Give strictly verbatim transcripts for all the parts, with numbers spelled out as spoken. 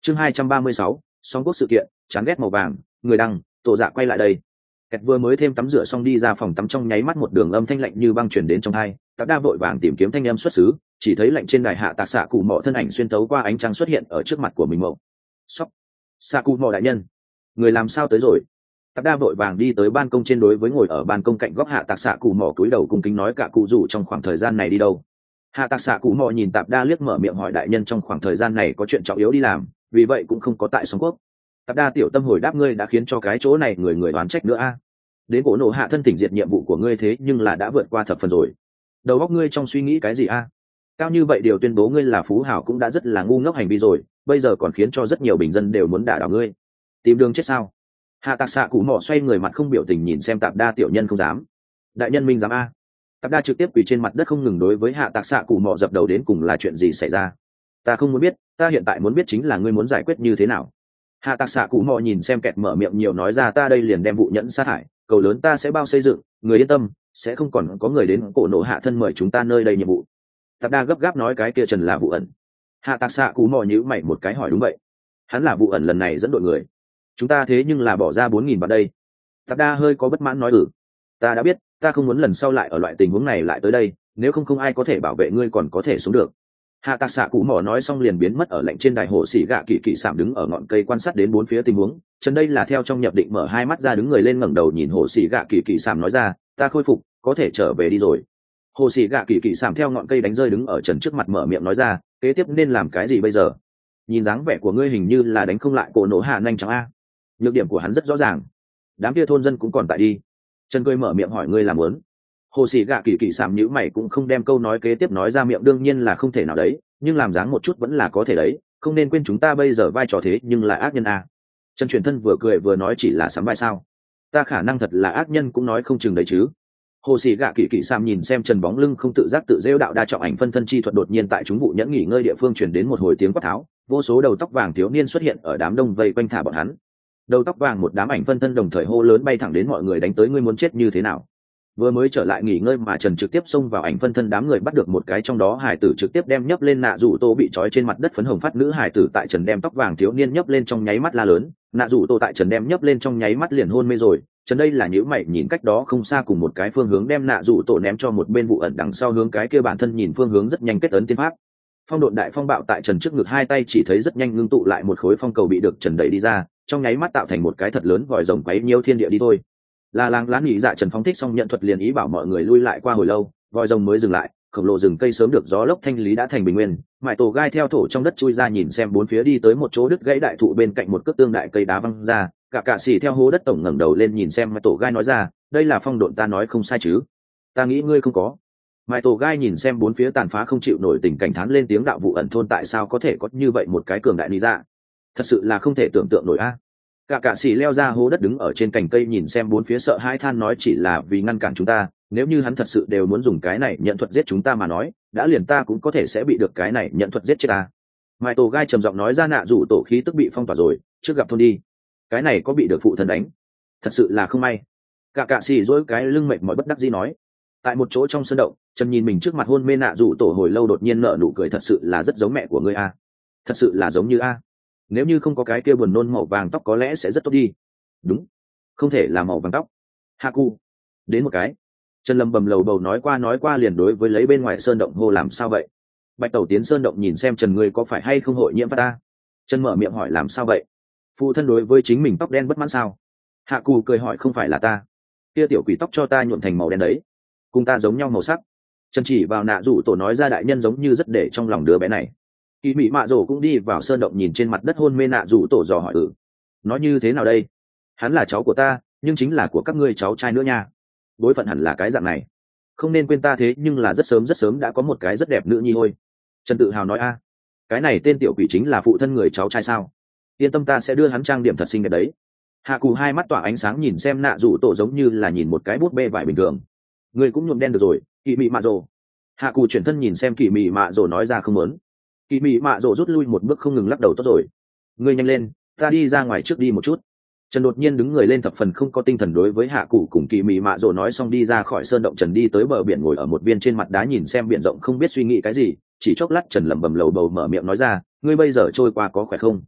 chương hai trăm ba mươi sáu, song quốc sự kiện chán ghét màu vàng. Người đăng tổ dạ quay lại đây. Kẹt vừa mới thêm tắm rửa xong đi ra phòng tắm, trong nháy mắt một đường âm thanh lạnh như băng chuyển đến trong hai. Tạp đa vội vàng tìm kiếm thanh âm xuất xứ, chỉ thấy lạnh trên đài hạ tạc xạ cụ mọ thân ảnh xuyên tấu qua ánh trăng xuất hiện ở trước mặt của mình. Mậu sóc xạ cụ mọ đại nhân, người làm sao tới rồi? Tạp đa vội vàng đi tới ban công trên, đối với ngồi ở ban công cạnh góc hạ tạc xạ cụ mọ cúi đầu cung kính nói, cả cụ rủ trong khoảng thời gian này đi đâu? Hạ tạc xạ cụ mọ nhìn tạp đa liếc, mở miệng hỏi, đại nhân trong khoảng thời gian này có chuyện trọng yếu đi làm, vì vậy cũng không có tại song quốc. Tạp đa tiểu tâm hồi đáp, ngươi đã khiến cho cái chỗ này người người đoán trách nữa a. Đến cổ nổ hạ thân tỉnh diệt nhiệm vụ của ngươi thế nhưng là đã vượt qua thập phần rồi. Đầu óc ngươi trong suy nghĩ cái gì a? Cao như vậy điều tuyên bố ngươi là phú hảo cũng đã rất là ngu ngốc hành vi rồi, bây giờ còn khiến cho rất nhiều bình dân đều muốn đả đảo ngươi. Tìm đường chết sao? Hạ tạc xạ cụ mọ xoay người mặt không biểu tình nhìn xem tạp đa tiểu nhân. Không dám. Đại nhân minh dám a. Tạp đa trực tiếp quỳ trên mặt đất không ngừng đối với hạ tạc xạ cụ mọ dập đầu, đến cùng là chuyện gì xảy ra? Ta không muốn biết, ta hiện tại muốn biết chính là ngươi muốn giải quyết như thế nào. Hạ tạc xạ cụ mọ nhìn xem Kẹt mở miệng nhiều nói ra, ta đây liền đem vụ nhẫn sát hại cầu lớn ta sẽ bao xây dựng, người yên tâm, sẽ không còn có người đến cổ nổ hạ thân mời chúng ta nơi đây nhiệm vụ. Tạp đa gấp gáp nói, cái kia Trần là vụ ẩn. Hạ tạc xạ cụ mọ nhíu mày một cái hỏi, đúng vậy, hắn là vụ ẩn lần này dẫn đội người, chúng ta thế nhưng là bỏ ra bốn nghìn vào đây. Tạp đa hơi có bất mãn nói, ừ, ta đã biết, ta không muốn lần sau lại ở loại tình huống này lại tới đây, nếu không không ai có thể bảo vệ ngươi còn có thể xuống được. Hạ tạc xạ cụ mỏ nói xong liền biến mất ở lạnh trên đài. Hồ xỉ gạ kỳ kỳ sạm đứng ở ngọn cây quan sát đến bốn phía tình huống. Trần đây là theo trong nhập định mở hai mắt ra, đứng người lên ngẩng đầu nhìn hồ xỉ gạ kỳ kỳ sạm nói ra, ta khôi phục, có thể trở về đi rồi. Hồ xỉ gạ kỳ kỳ sạm theo ngọn cây đánh rơi đứng ở Trần trước mặt, mở miệng nói ra, kế tiếp nên làm cái gì bây giờ? Nhìn dáng vẻ của ngươi hình như là đánh không lại cổ nổ hạ nhanh chóng a. Nhược điểm của hắn rất rõ ràng, đám kia thôn dân cũng còn tại đi. Trần cười mở miệng hỏi, ngươi làm muốn? Hồ xỉ gạ kỳ kỳ sạm nhíu mày cũng không đem câu nói kế tiếp nói ra miệng, đương nhiên là không thể nào đấy, nhưng làm dáng một chút vẫn là có thể đấy, không nên quên chúng ta bây giờ vai trò thế nhưng là ác nhân a. Trần truyền thân vừa cười vừa nói, chỉ là sắm vai sao? Ta khả năng thật là ác nhân cũng nói không chừng đấy chứ. Hồ xỉ gạ kỳ kỳ sạm nhìn xem Trần bóng lưng không tự giác tự rêu đạo, đa trọng ảnh phân thân chi thuật. Đột nhiên tại chúng vụ nhẫn nghỉ ngơi địa phương truyền đến một hồi tiếng quát tháo, vô số đầu tóc vàng thiếu niên xuất hiện ở đám đông vây quanh thả bọn hắn. Đầu tóc vàng một đám ảnh phân thân đồng thời hô lớn bay thẳng đến mọi người đánh tới, ngươi muốn chết như thế nào? Vừa mới trở lại nghỉ ngơi mà Trần trực tiếp xông vào ảnh phân thân đám người, bắt được một cái trong đó hải tử trực tiếp đem nhấp lên. Nạ rủ tô bị trói trên mặt đất phấn hồng phát nữ hải tử tại Trần đem tóc vàng thiếu niên nhấp lên trong nháy mắt la lớn, nạ rủ tô tại Trần đem nhấp lên trong nháy mắt liền hôn mê rồi. Trần đây là nhíu mày nhìn cách đó không xa cùng một cái phương hướng, đem nạ rủ tô ném cho một bên vụ ẩn, đằng sau hướng cái kia bản thân nhìn phương hướng rất nhanh kết ấn tiên pháp. Phong độn đại phong bạo tại Trần trước ngực, hai tay chỉ thấy rất nhanh ngưng tụ lại một khối phong cầu bị được Trần đẩy đi ra, trong nháy mắt tạo thành một cái thật lớn vòi rồng quấy nhiêu thiên địa đi thôi. Là làng lán nghỉ dạ Trần phóng thích xong nhận thuật liền ý bảo mọi người lui lại, qua hồi lâu vòi rồng mới dừng lại, khổng lồ rừng cây sớm được gió lốc thanh lý đã thành bình nguyên. Mại tổ gai theo thổ trong đất chui ra nhìn xem bốn phía, đi tới một chỗ đứt gãy đại thụ bên cạnh một cước tương đại cây đá văng ra, cả cạ xỉ theo hố đất tổng ngẩng đầu lên nhìn xem Mại tổ gai nói ra, đây là phong độn, ta nói không sai chứ? Ta nghĩ ngươi không có. Mại tổ gai nhìn xem bốn phía tàn phá không chịu nổi tình cảnh thán lên tiếng đạo, vụ ẩn thôn tại sao có thể có như vậy một cái cường đại lý dạ, thật sự là không thể tưởng tượng nổi a. Cả cạ xỉ leo ra hố đất đứng ở trên cành cây nhìn xem bốn phía sợ hãi than nói, chỉ là vì ngăn cản chúng ta, nếu như hắn thật sự đều muốn dùng cái này nhận thuật giết chúng ta mà nói, đã liền ta cũng có thể sẽ bị được cái này nhận thuật giết chết ta. Mai tổ gai trầm giọng nói ra, nạ rủ tổ khí tức bị phong tỏa rồi, trước gặp thôn đi, cái này có bị được phụ thần đánh, thật sự là không may. Cả cạ xỉ dỗi cái lưng mệt mỏi bất đắc dĩ nói. Tại một chỗ trong sân động, Trần nhìn mình trước mặt hôn mê nạ rủ tổ hồi lâu, đột nhiên nở nụ cười, thật sự là rất giống mẹ của ngươi a, thật sự là giống như a, nếu như không có cái kia buồn nôn màu vàng tóc có lẽ sẽ rất tốt đi. Đúng, không thể là màu vàng tóc. Haku đến một cái. Trần lầm bầm lầu bầu nói qua nói qua liền đối với lấy bên ngoài sơn động hô, làm sao vậy? Bạch tẩu tiến sơn động nhìn xem Trần, ngươi có phải hay không hội nhiễm phát ta? Trần mở miệng hỏi, làm sao vậy? Phụ thân đối với chính mình tóc đen bất mãn sao? Haku cười hỏi, không phải là ta, kia tiểu quỷ tóc cho ta nhuộm thành màu đen đấy, cùng ta giống nhau màu sắc. Trần chỉ vào nạ rủ tổ nói ra, đại nhân giống như rất để trong lòng đứa bé này. Kỳ mị mạ rổ cũng đi vào sơn động nhìn trên mặt đất hôn mê nạ rủ tổ dò hỏi, ừ, nói như thế nào đây? Hắn là cháu của ta, nhưng chính là của các ngươi cháu trai nữa nha, bối phận hẳn là cái dạng này, không nên quên ta thế nhưng là rất sớm rất sớm đã có một cái rất đẹp nữ nhi thôi. Trần tự hào nói, a, cái này tên tiểu quỷ chính là phụ thân người cháu trai sao? Yên tâm, ta sẽ đưa hắn trang điểm thật xinh đẹp đấy. Hạ cù hai mắt tỏa ánh sáng nhìn xem nạ rủ tổ giống như là nhìn một cái bút bê vải bình thường. Người cũng nhuộm đen được rồi, kỳ mị mạ rổ. Hạ cù chuyển thân nhìn xem kỳ mị mạ rổ nói ra, không muốn. Kỳ mị mạ rổ rút lui một bước không ngừng lắc đầu, tốt rồi, ngươi nhanh lên, ta đi ra ngoài trước đi một chút. Trần đột nhiên đứng người lên, thập phần không có tinh thần đối với hạ cụ cùng kỳ mị mạ rổ nói xong đi ra khỏi sơn động. Trần đi tới bờ biển ngồi ở một viên trên mặt đá nhìn xem biển rộng không biết suy nghĩ cái gì, chỉ chốc lát Trần lẩm bẩm lầu bầu mở miệng nói ra, ngươi bây giờ trôi qua có khỏe không?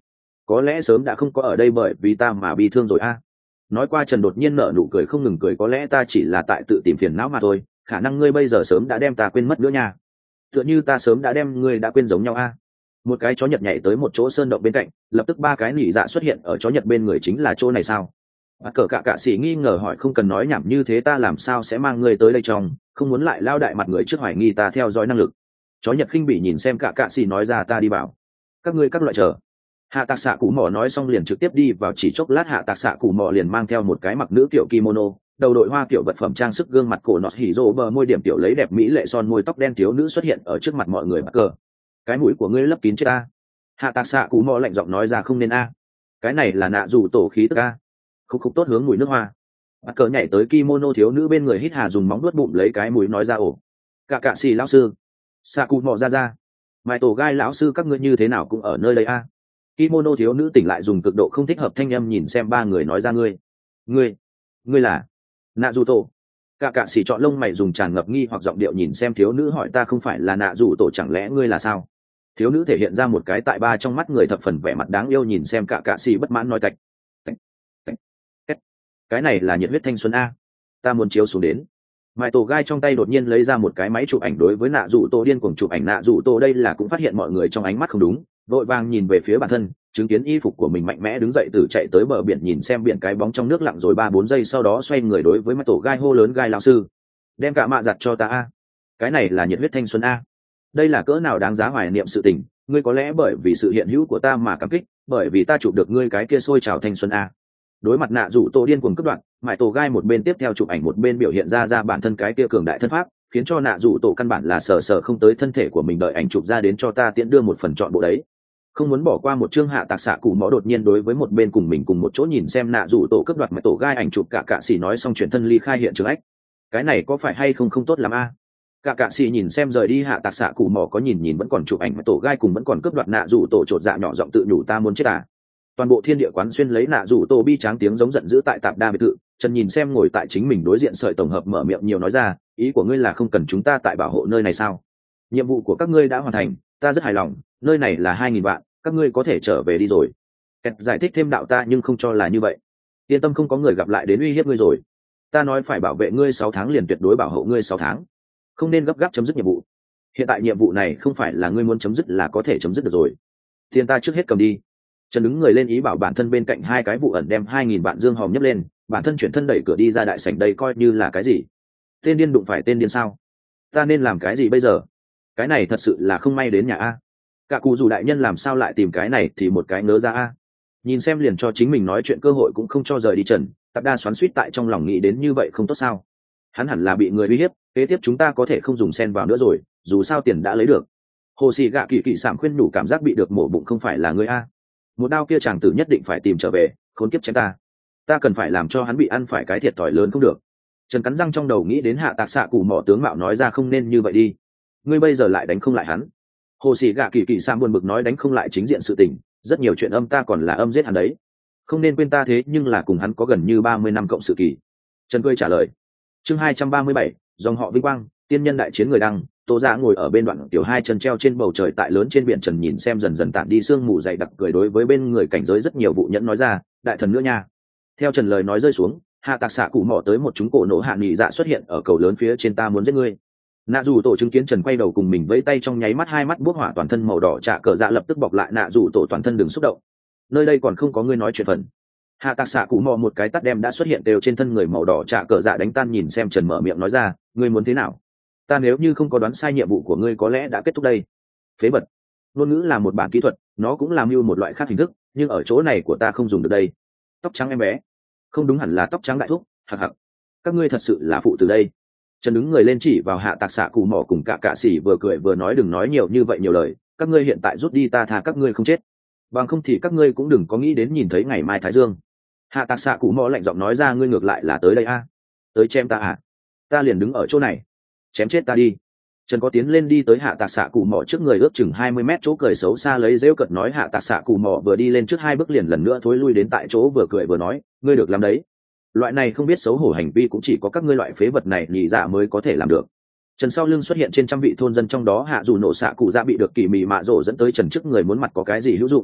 có lẽ sớm đã không có ở đây bởi vì ta mà bị thương rồi a. Nói qua Trần đột nhiên nở nụ cười không ngừng cười, có lẽ ta chỉ là tại tự tìm phiền não mà thôi, khả năng ngươi bây giờ sớm đã đem ta quên mất nữa nha, tựa như ta sớm đã đem ngươi đã quên giống nhau a. Một cái chó Nhật nhảy tới một chỗ sơn động bên cạnh, lập tức ba cái nỉ dạ xuất hiện ở chó Nhật bên người, chính là chỗ này sao? Bắt cờ cả cạ sĩ nghi ngờ hỏi, không cần nói nhảm như thế, ta làm sao sẽ mang ngươi tới đây trong, không muốn lại lao đại mặt người trước hoài nghi ta theo dõi năng lực. Chó Nhật khinh bỉ nhìn xem cả cạ sĩ nói ra, ta đi bảo các ngươi các loại chờ. Hạ tạc xạ cụ mỏ nói xong liền trực tiếp đi vào, chỉ chốc lát hạ tạc xạ cụ mỏ liền mang theo một cái mặc nữ kiểu kimono, đầu đội hoa kiểu vật phẩm trang sức, gương mặt cổ nọt hỉ rô bờ môi điểm tiểu lấy đẹp mỹ lệ son môi tóc đen thiếu nữ xuất hiện ở trước mặt mọi người. Bắt cờ, cái mũi của ngươi lấp kín chết a. Hạ tạc xạ cụ mỏ lạnh giọng nói ra, không nên a, cái này là nạ dù tổ khí tức a. Khúc khúc tốt hướng mùi nước hoa. Bắt cờ nhảy tới kimono thiếu nữ bên người hít hà dùng móng vuốt bụng lấy cái mũi nói ra, ổ cả cạ xì lão sư, xạ cụ mỏ ra ra, mãi tổ gai lão sư, các ngươi như thế nào cũng ở nơi đây a. Kimono thiếu nữ tỉnh lại dùng cực độ không thích hợp thanh âm nhìn xem ba người nói ra, ngươi ngươi ngươi là nạ dù tổ. Cả cạ sĩ chọn lông mày dùng tràn ngập nghi hoặc giọng điệu nhìn xem thiếu nữ hỏi, ta không phải là nạ dù tổ, chẳng lẽ ngươi là sao? Thiếu nữ thể hiện ra một cái tại ba trong mắt người thập phần vẻ mặt đáng yêu nhìn xem cả cạ sĩ bất mãn nói, cạch cạch cạch cạch, cái này là nhiệt huyết thanh xuân a, ta muốn chiếu xuống đến. Mãi tổ gai trong tay đột nhiên lấy ra một cái máy chụp ảnh đối với nạ dù tổ điên cuồng chụp ảnh. Nạ dù tổ đây là cũng phát hiện mọi người trong ánh mắt không đúng, vội vàng nhìn về phía bản thân, chứng kiến y phục của mình mạnh mẽ đứng dậy từ chạy tới bờ biển nhìn xem biển cái bóng trong nước lặng rồi ba bốn giây, sau đó xoay người đối với mắt tổ gai hô lớn, gai lão sư, đem cả mạ giặt cho ta a, cái này là nhiệt huyết thanh xuân a, đây là cỡ nào đáng giá hoài niệm sự tình, ngươi có lẽ bởi vì sự hiện hữu của ta mà cảm kích, bởi vì ta chụp được ngươi cái kia sôi trào thanh xuân a. Đối mặt nạ rủ tổ điên cuồng cướp đoạt, mãi tổ gai một bên tiếp theo chụp ảnh một bên biểu hiện ra ra bản thân cái kia cường đại thân pháp, khiến cho nạ rủ tổ căn bản là sờ sờ không tới thân thể của mình, đợi ảnh chụp ra đến cho ta tiễn đưa một phần chọn bộ đấy. Không muốn bỏ qua một chương. Hạ tạc xạ cụ mõ đột nhiên đối với một bên cùng mình cùng một chỗ nhìn xem nạ rủ tổ cướp đoạt mãi tổ gai ảnh chụp cả cạ xỉ nói xong chuyển thân ly khai hiện trường. Ách, cái này có phải hay không không tốt lắm a. Cả cạ xỉ nhìn xem rời đi hạ tạc xạ cụ mỏ, có nhìn nhìn vẫn còn chụp ảnh mãi tổ gai cùng vẫn còn cướp đoạt nạ rủ tổ, chột dạ nhỏ giọng tự nhủ, ta muốn chết à. Toàn bộ thiên địa quán xuyên lấy nạ rủ tổ bi tráng tiếng giống giận dữ tại tạp đa biệt thự. Trần nhìn xem ngồi tại chính mình đối diện sợi tổng hợp mở miệng nhiều nói ra, ý của ngươi là không cần chúng ta tại bảo hộ nơi này sao? Nhiệm vụ của các ngươi đã hoàn thành, ta rất hài lòng, nơi này là hai nghìn vạn, các ngươi có thể trở về đi rồi. Kẹt giải thích thêm, đạo ta nhưng không cho là như vậy, yên tâm, không có người gặp lại đến uy hiếp ngươi rồi. Ta nói phải bảo vệ ngươi sáu tháng liền tuyệt đối bảo hộ ngươi sáu tháng, không nên gấp gáp chấm dứt nhiệm vụ. Hiện tại nhiệm vụ này không phải là ngươi muốn chấm dứt là có thể chấm dứt được rồi. Tiền ta trước hết cầm đi. Trần đứng người lên ý bảo bản thân bên cạnh hai cái vụ ẩn đem hai nghìn vạn dương hòm nhấc lên, bản thân chuyển thân đẩy cửa đi ra đại sảnh. Đây coi như là cái gì? Tên điên đụng phải tên điên sao? Ta nên làm cái gì bây giờ? Cái này thật sự là không may đến nhà a. Cả cụ dù đại nhân làm sao lại tìm cái này thì một cái ngớ ra a. Nhìn xem liền cho chính mình nói chuyện cơ hội cũng không cho rời đi. Trần tạp đa xoắn suýt tại trong lòng nghĩ đến như vậy không tốt sao? Hắn hẳn là bị người uy hiếp, kế tiếp chúng ta có thể không dùng xen vào nữa rồi, dù sao tiền đã lấy được. Hồ xì gạ kỳ kỳ sảm khuyên nhủ, cảm giác bị được mổ bụng không phải là người a. Một đao kia chàng tử nhất định phải tìm trở về, khốn kiếp chém ta, ta cần phải làm cho hắn bị ăn phải cái thiệt thòi lớn không được. Trần cắn răng trong đầu nghĩ đến hạ tạc xạ cụ mỏ tướng mạo nói ra, không nên như vậy đi, ngươi bây giờ lại đánh không lại hắn. Hồ sĩ gạ kỳ kỳ sam buồn bực nói, đánh không lại chính diện sự tình, rất nhiều chuyện âm ta còn là âm giết hắn đấy, không nên quên ta thế nhưng là cùng hắn có gần như ba mươi năm cộng sự kỳ. Trần cười trả lời. Chương hai trăm ba mươi bảy, dòng họ vinh quang, tiên nhân đại chiến người đăng. Tô Dạ ngồi ở bên đoạn tiểu hai chân treo trên bầu trời tại lớn trên biển. Trần nhìn xem dần dần tản đi sương mù dày đặc, cười đối với bên người cảnh giới rất nhiều vụ nhẫn nói ra, đại thần nữa nha. Theo Trần lời nói rơi xuống, hạ tạc xạ cụ mỏ tới một chúng cổ nổ hạ nghị dạ xuất hiện ở cầu lớn phía trên, ta muốn giết ngươi. Nạ dù tổ chứng kiến Trần quay đầu cùng mình vẫy tay, trong nháy mắt hai mắt bốc hỏa, toàn thân màu đỏ trạ cờ dạ lập tức bọc lại nạ dù tổ toàn thân, đừng xúc động, nơi đây còn không có ngươi nói chuyện phần. Hạ tạc xạ cụ mò một cái tắt đem đã xuất hiện đều trên thân người màu đỏ trạ cờ dạ đánh tan, nhìn xem Trần mở miệng nói ra, ngươi muốn thế nào? Ta nếu như không có đoán sai nhiệm vụ của ngươi có lẽ đã kết thúc đây. Phế vật. Ngôn ngữ là một bản kỹ thuật, nó cũng làm mưu một loại khác hình thức, nhưng ở chỗ này của ta không dùng được đây. Tóc trắng em bé, không đúng, hẳn là tóc trắng đại thúc. Hặc hặc, các ngươi thật sự là phụ từ đây. Trần đứng người lên chỉ vào hạ tạc xạ cụ mỏ cùng cả cạ xỉ vừa cười vừa nói, đừng nói nhiều như vậy nhiều lời, các ngươi hiện tại rút đi, ta tha các ngươi không chết, bằng không thì các ngươi cũng đừng có nghĩ đến nhìn thấy ngày mai thái dương. Hạ tạc xạ cụ mỏ lạnh giọng nói ra, ngươi ngược lại là tới đây a à? Tới chém ta à? Ta liền đứng ở chỗ này, chém chết ta đi. Trần có tiến lên đi tới hạ tạc xạ cụ mỏ trước người, ước chừng hai mươi mét chỗ cười xấu xa lấy rêu cợt nói. Hạ tạc xạ cụ mỏ vừa đi lên trước hai bước liền lần nữa thối lui đến tại chỗ, vừa cười vừa nói, ngươi được làm đấy, loại này không biết xấu hổ hành vi cũng chỉ có các ngươi loại phế vật này nhị dạ mới có thể làm được. Trần sau lưng xuất hiện trên trăm vị thôn dân, trong đó hạ dù nổ xạ cụ dạ bị được kỳ mị mạ rổ dẫn tới Trần trước người, muốn mặt có cái gì hữu dụng.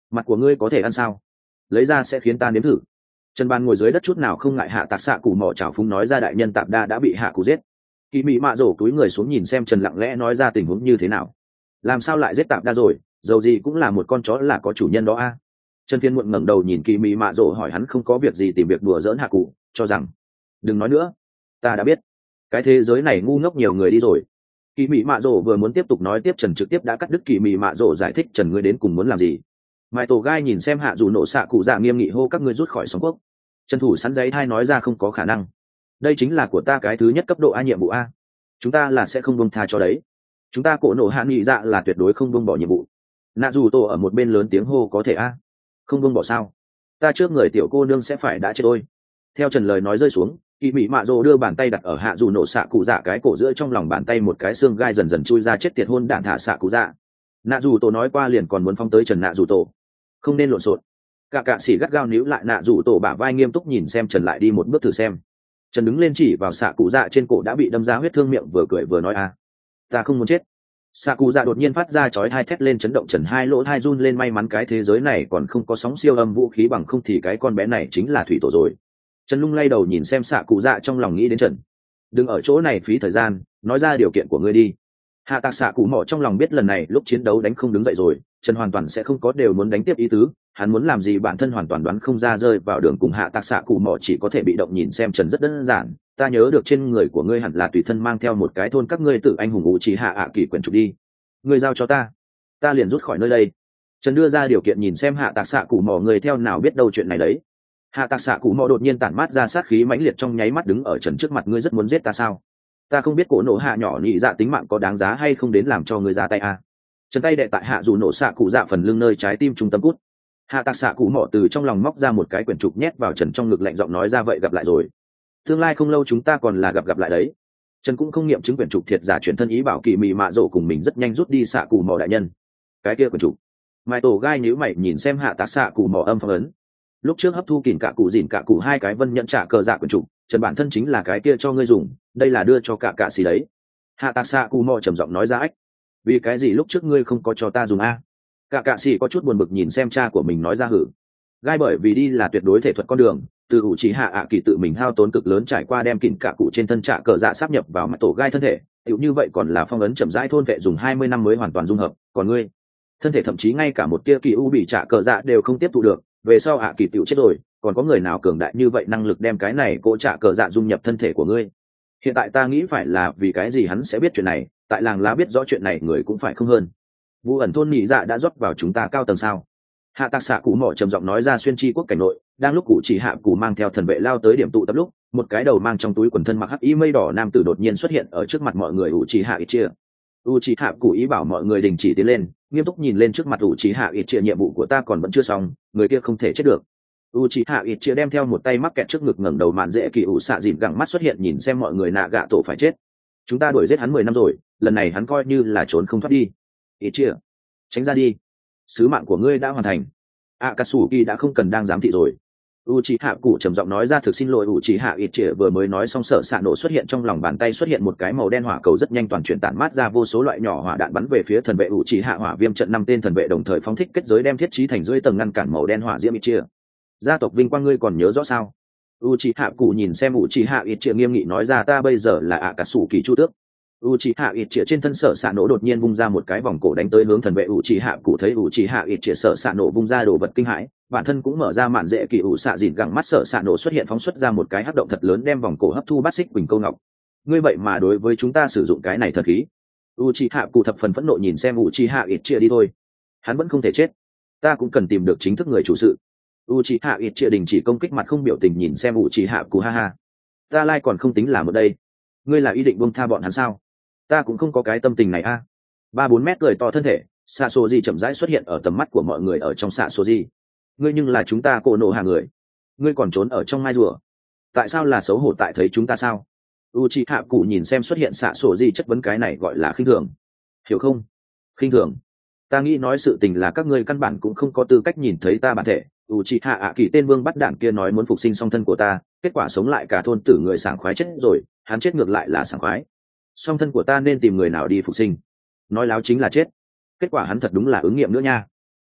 Mặt của ngươi có thể ăn sao? Lấy ra sẽ khiến ta nếm thử. Trần Ban ngồi dưới đất chút nào không ngại hạ tạc xạ cụ mỏ chảo phúng nói ra đại nhân tạp đa đã bị hạ cụ giết. Kỳ mị mạ rổ túi người xuống nhìn xem Trần lặng lẽ nói ra tình huống như thế nào. Làm sao lại giết tạp đa rồi, dầu gì cũng là một con chó là có chủ nhân đó a. Trần Phiên muộn ngẩng đầu nhìn kỳ mị mạ rổ hỏi hắn không có việc gì tìm việc đùa giỡn hạ cụ, cho rằng đừng nói nữa, ta đã biết, cái thế giới này ngu ngốc nhiều người đi rồi. Kỳ mị mạ rổ vừa muốn tiếp tục nói tiếp, Trần trực tiếp đã cắt đứt kỳ mị mạ rổ giải thích. Trần, ngươi đến cùng muốn làm gì? Mai tổ gai nhìn xem hạ dù nổ xạ cụ dạ nghiêm nghị hô các ngươi rút khỏi sóng quốc. Trần thủ sắn giấy thai nói ra không có khả năng, đây chính là của ta cái thứ nhất cấp độ a nhiệm vụ a, chúng ta là sẽ không buông tha cho đấy, chúng ta cổ nổ hạ nghị dạ là tuyệt đối không buông bỏ nhiệm vụ. Nạ dù tổ ở một bên lớn tiếng hô có thể a, không buông bỏ sao, ta trước người tiểu cô nương sẽ phải đã chết ôi. Theo Trần lời nói rơi xuống, kỳ mị mạ rồ đưa bàn tay đặt ở hạ dù nổ xạ cụ dạ cái cổ giữa, trong lòng bàn tay một cái xương gai dần dần chui ra, chết tiệt hôn đạn thả xạ cụ dạ. Nạ dù tổ nói qua liền còn muốn phóng tới Trần. Nạ dù tổ không nên lộn xộn. Cả cạ sĩ gắt gao níu lại nạ dù tổ bả vai, nghiêm túc nhìn xem Trần, lại đi một bước thử xem. Trần đứng lên chỉ vào xạ cụ dạ trên cổ đã bị đâm ra huyết thương, miệng vừa cười vừa nói a, ta không muốn chết. Xạ cụ dạ đột nhiên phát ra chói hai thét lên, chấn động Trần hai lỗ thai run lên. May mắn cái thế giới này còn không có sóng siêu âm vũ khí, bằng không thì cái con bé này chính là thủy tổ rồi. Trần lung lay đầu nhìn xem xạ cụ dạ, trong lòng nghĩ đến Trần, đừng ở chỗ này phí thời gian, nói ra điều kiện của ngươi đi. Hạ tạc xạ cụ mỏ trong lòng biết lần này lúc chiến đấu đánh không đứng dậy rồi, Trần hoàn toàn sẽ không có đều muốn đánh tiếp ý tứ. Hắn muốn làm gì bản thân hoàn toàn đoán không ra, rơi vào đường cùng hạ tạc xạ cụ mỏ chỉ có thể bị động nhìn xem Trần. Rất đơn giản, ta nhớ được trên người của ngươi hẳn là tùy thân mang theo một cái thôn các ngươi tự anh hùng ủ chỉ hạ ạ kỳ quyển trục đi, ngươi giao cho ta, ta liền rút khỏi nơi đây. Trần đưa ra điều kiện nhìn xem hạ tạc xạ cụ mỏ, người theo nào biết đâu chuyện này đấy. Hạ tạc xạ cụ mỏ đột nhiên tản mát ra sát khí mãnh liệt, trong nháy mắt đứng ở Trần trước mặt. Ngươi rất muốn giết ta sao? Ta không biết cổ nổ hạ nhỏ nhị dạ tính mạng có đáng giá hay không đến làm cho ngươi ra tay à. Trần tay đệ tại hạ dù nổ xạ cụ dạ phần lưng nơi trái tim trung tâm cút. Hạ tạc xạ cụ mỏ từ trong lòng móc ra một cái quyển trục nhét vào Trần trong ngực, lạnh giọng nói ra vậy gặp lại rồi, tương lai không lâu chúng ta còn là gặp gặp lại đấy. Trần cũng không nghiệm chứng quyển trục thiệt giả, chuyển thân ý bảo kỳ mị mạ rổ cùng mình rất nhanh rút đi. Xạ cụ mỏ đại nhân, cái kia quyển trục. Mai tổ gai nhíu mày nhìn xem hạ tạc xạ cụ mỏ âm phong ấn. Lúc trước hấp thu kỉn cả cụ dìn cả cụ hai cái vân nhận trả cờ dạ quyển trục, Trần bản thân chính là cái kia cho ngươi dùng, đây là đưa cho cả cạ xì đấy. Hạ tạc xạ cụ mò trầm giọng nói ra. Ách, vì cái gì lúc trước ngươi không có cho ta dùng a? Cả cạ xì có chút buồn bực nhìn xem cha của mình nói ra. Hử, gai bởi vì đi là tuyệt đối thể thuật con đường, từ ủ trí hạ ạ kỳ tự mình hao tốn cực lớn trải qua đem kỉn cả cụ trên thân trả cờ dạ sáp nhập vào mặt tổ gai thân thể, tựu như vậy còn là phong ấn chậm rãi thôn vệ dùng hai mươi năm mới hoàn toàn dung hợp, còn ngươi thân thể thậm chí ngay cả một tia kỳ u bị trả cờ dạ đều không tiếp thụ được, về sau ạ kỳ tựu chết rồi, còn có người nào cường đại như vậy năng lực đem cái này cỗ trả cờ dạ dung nhập thân thể của ngươi? Hiện tại ta nghĩ phải là vì cái gì hắn sẽ biết chuyện này, tại làng lá biết rõ chuyện này người cũng phải không hơn. Vu ẩn thôn nhị dạ đã rót vào chúng ta cao tầng sao? Hạ tạc xạ cụ mỏ trầm giọng nói ra. Xuyên chi quốc cảnh nội, đang lúc cụ chỉ hạ cụ mang theo thần vệ lao tới điểm tụ tập lúc, một cái đầu mang trong túi quần thân mặc hắc y mây đỏ nam tử đột nhiên xuất hiện ở trước mặt mọi người. ủ chỉ hạ ít chia. u chỉ hạ cụ ý bảo mọi người đình chỉ tiến lên, nghiêm túc nhìn lên trước mặt ủ chỉ hạ ít chia. Nhiệm vụ của ta còn vẫn chưa xong, người kia không thể chết được. u chỉ hạ ít chia đem theo một tay mắc kẹt trước ngực, ngẩng đầu mạn dễ kỳ ủ xạ dìn gẳng mắt xuất hiện nhìn xem mọi người. Nạ gạ tổ phải chết, chúng ta đuổi giết hắn mười năm rồi, lần này hắn coi như là trốn không thoát đi. Ít chia, tránh ra đi, sứ mạng của ngươi đã hoàn thành. Akatsuki đã không cần đang giám thị rồi. Uchiha cụ trầm giọng nói ra. Thực xin lỗi. Uchiha ít chia vừa mới nói xong, sợ xạ nổ xuất hiện trong lòng bàn tay, xuất hiện một cái màu đen hỏa cầu rất nhanh toàn chuyển tản mát ra vô số loại nhỏ hỏa đạn bắn về phía thần vệ Uchiha hỏa viêm trận. Năm tên thần vệ đồng thời phóng thích kết giới đem thiết trí thành dưới tầng ngăn cản màu đen hỏa diễm. Ít chia, gia tộc vinh quang ngươi còn nhớ rõ sao? Uchiha cụ nhìn xem Uchiha ít chia nghiêm nghị nói ra. Ta bây giờ là Akatsuki chu tước. Uchiha ít chia trên thân sở xạ nổ đột nhiên vung ra một cái vòng cổ đánh tới hướng thần vệ Uchiha cụ. Thấy Uchiha ít chia sở xạ nổ vung ra đồ vật kinh hãi, bản thân cũng mở ra mạn dễ kỳ ủ xạ dìn gẳng mắt. Sở xạ nổ xuất hiện phóng xuất ra một cái hắc động thật lớn đem vòng cổ hấp thu. Bát xích quỳnh câu ngọc, ngươi vậy mà đối với chúng ta sử dụng cái này thần khí. Uchiha cụ thập phần phẫn nộ nhìn xem Uchiha ít chia. Đi thôi, hắn vẫn không thể chết, ta cũng cần tìm được chính thức người chủ sự. Uchiha ít chia đình chỉ công kích, mặt không biểu tình nhìn xem Uchiha cụ. Ha ha, ta lai còn không tính là một đây, ngươi là ý định buông tha bọn hắn sao? Ta cũng không có cái tâm tình này a. Ba bốn mét cười to thân thể xạ sổ gì chậm rãi xuất hiện ở tầm mắt của mọi người. Ở trong xạ sổ gì, ngươi nhưng là chúng ta cổ nổ hạ người, ngươi còn trốn ở trong mai rùa, tại sao là xấu hổ tại thấy chúng ta sao? Uchiha cụ nhìn xem xuất hiện xạ sổ gì chất vấn, cái này gọi là khinh thường, hiểu không? Khinh thường? Ta nghĩ nói sự tình là các ngươi căn bản cũng không có tư cách nhìn thấy ta bản thể. Uchiha ạ kỳ tên vương bắt đạn kia nói muốn phục sinh song thân của ta, kết quả sống lại cả thôn tử người sảng khoái chết rồi, hắn chết ngược lại là sảng khoái. Song thân của ta nên tìm người nào đi phục sinh, nói láo chính là chết, kết quả hắn thật đúng là ứng nghiệm nữa nha.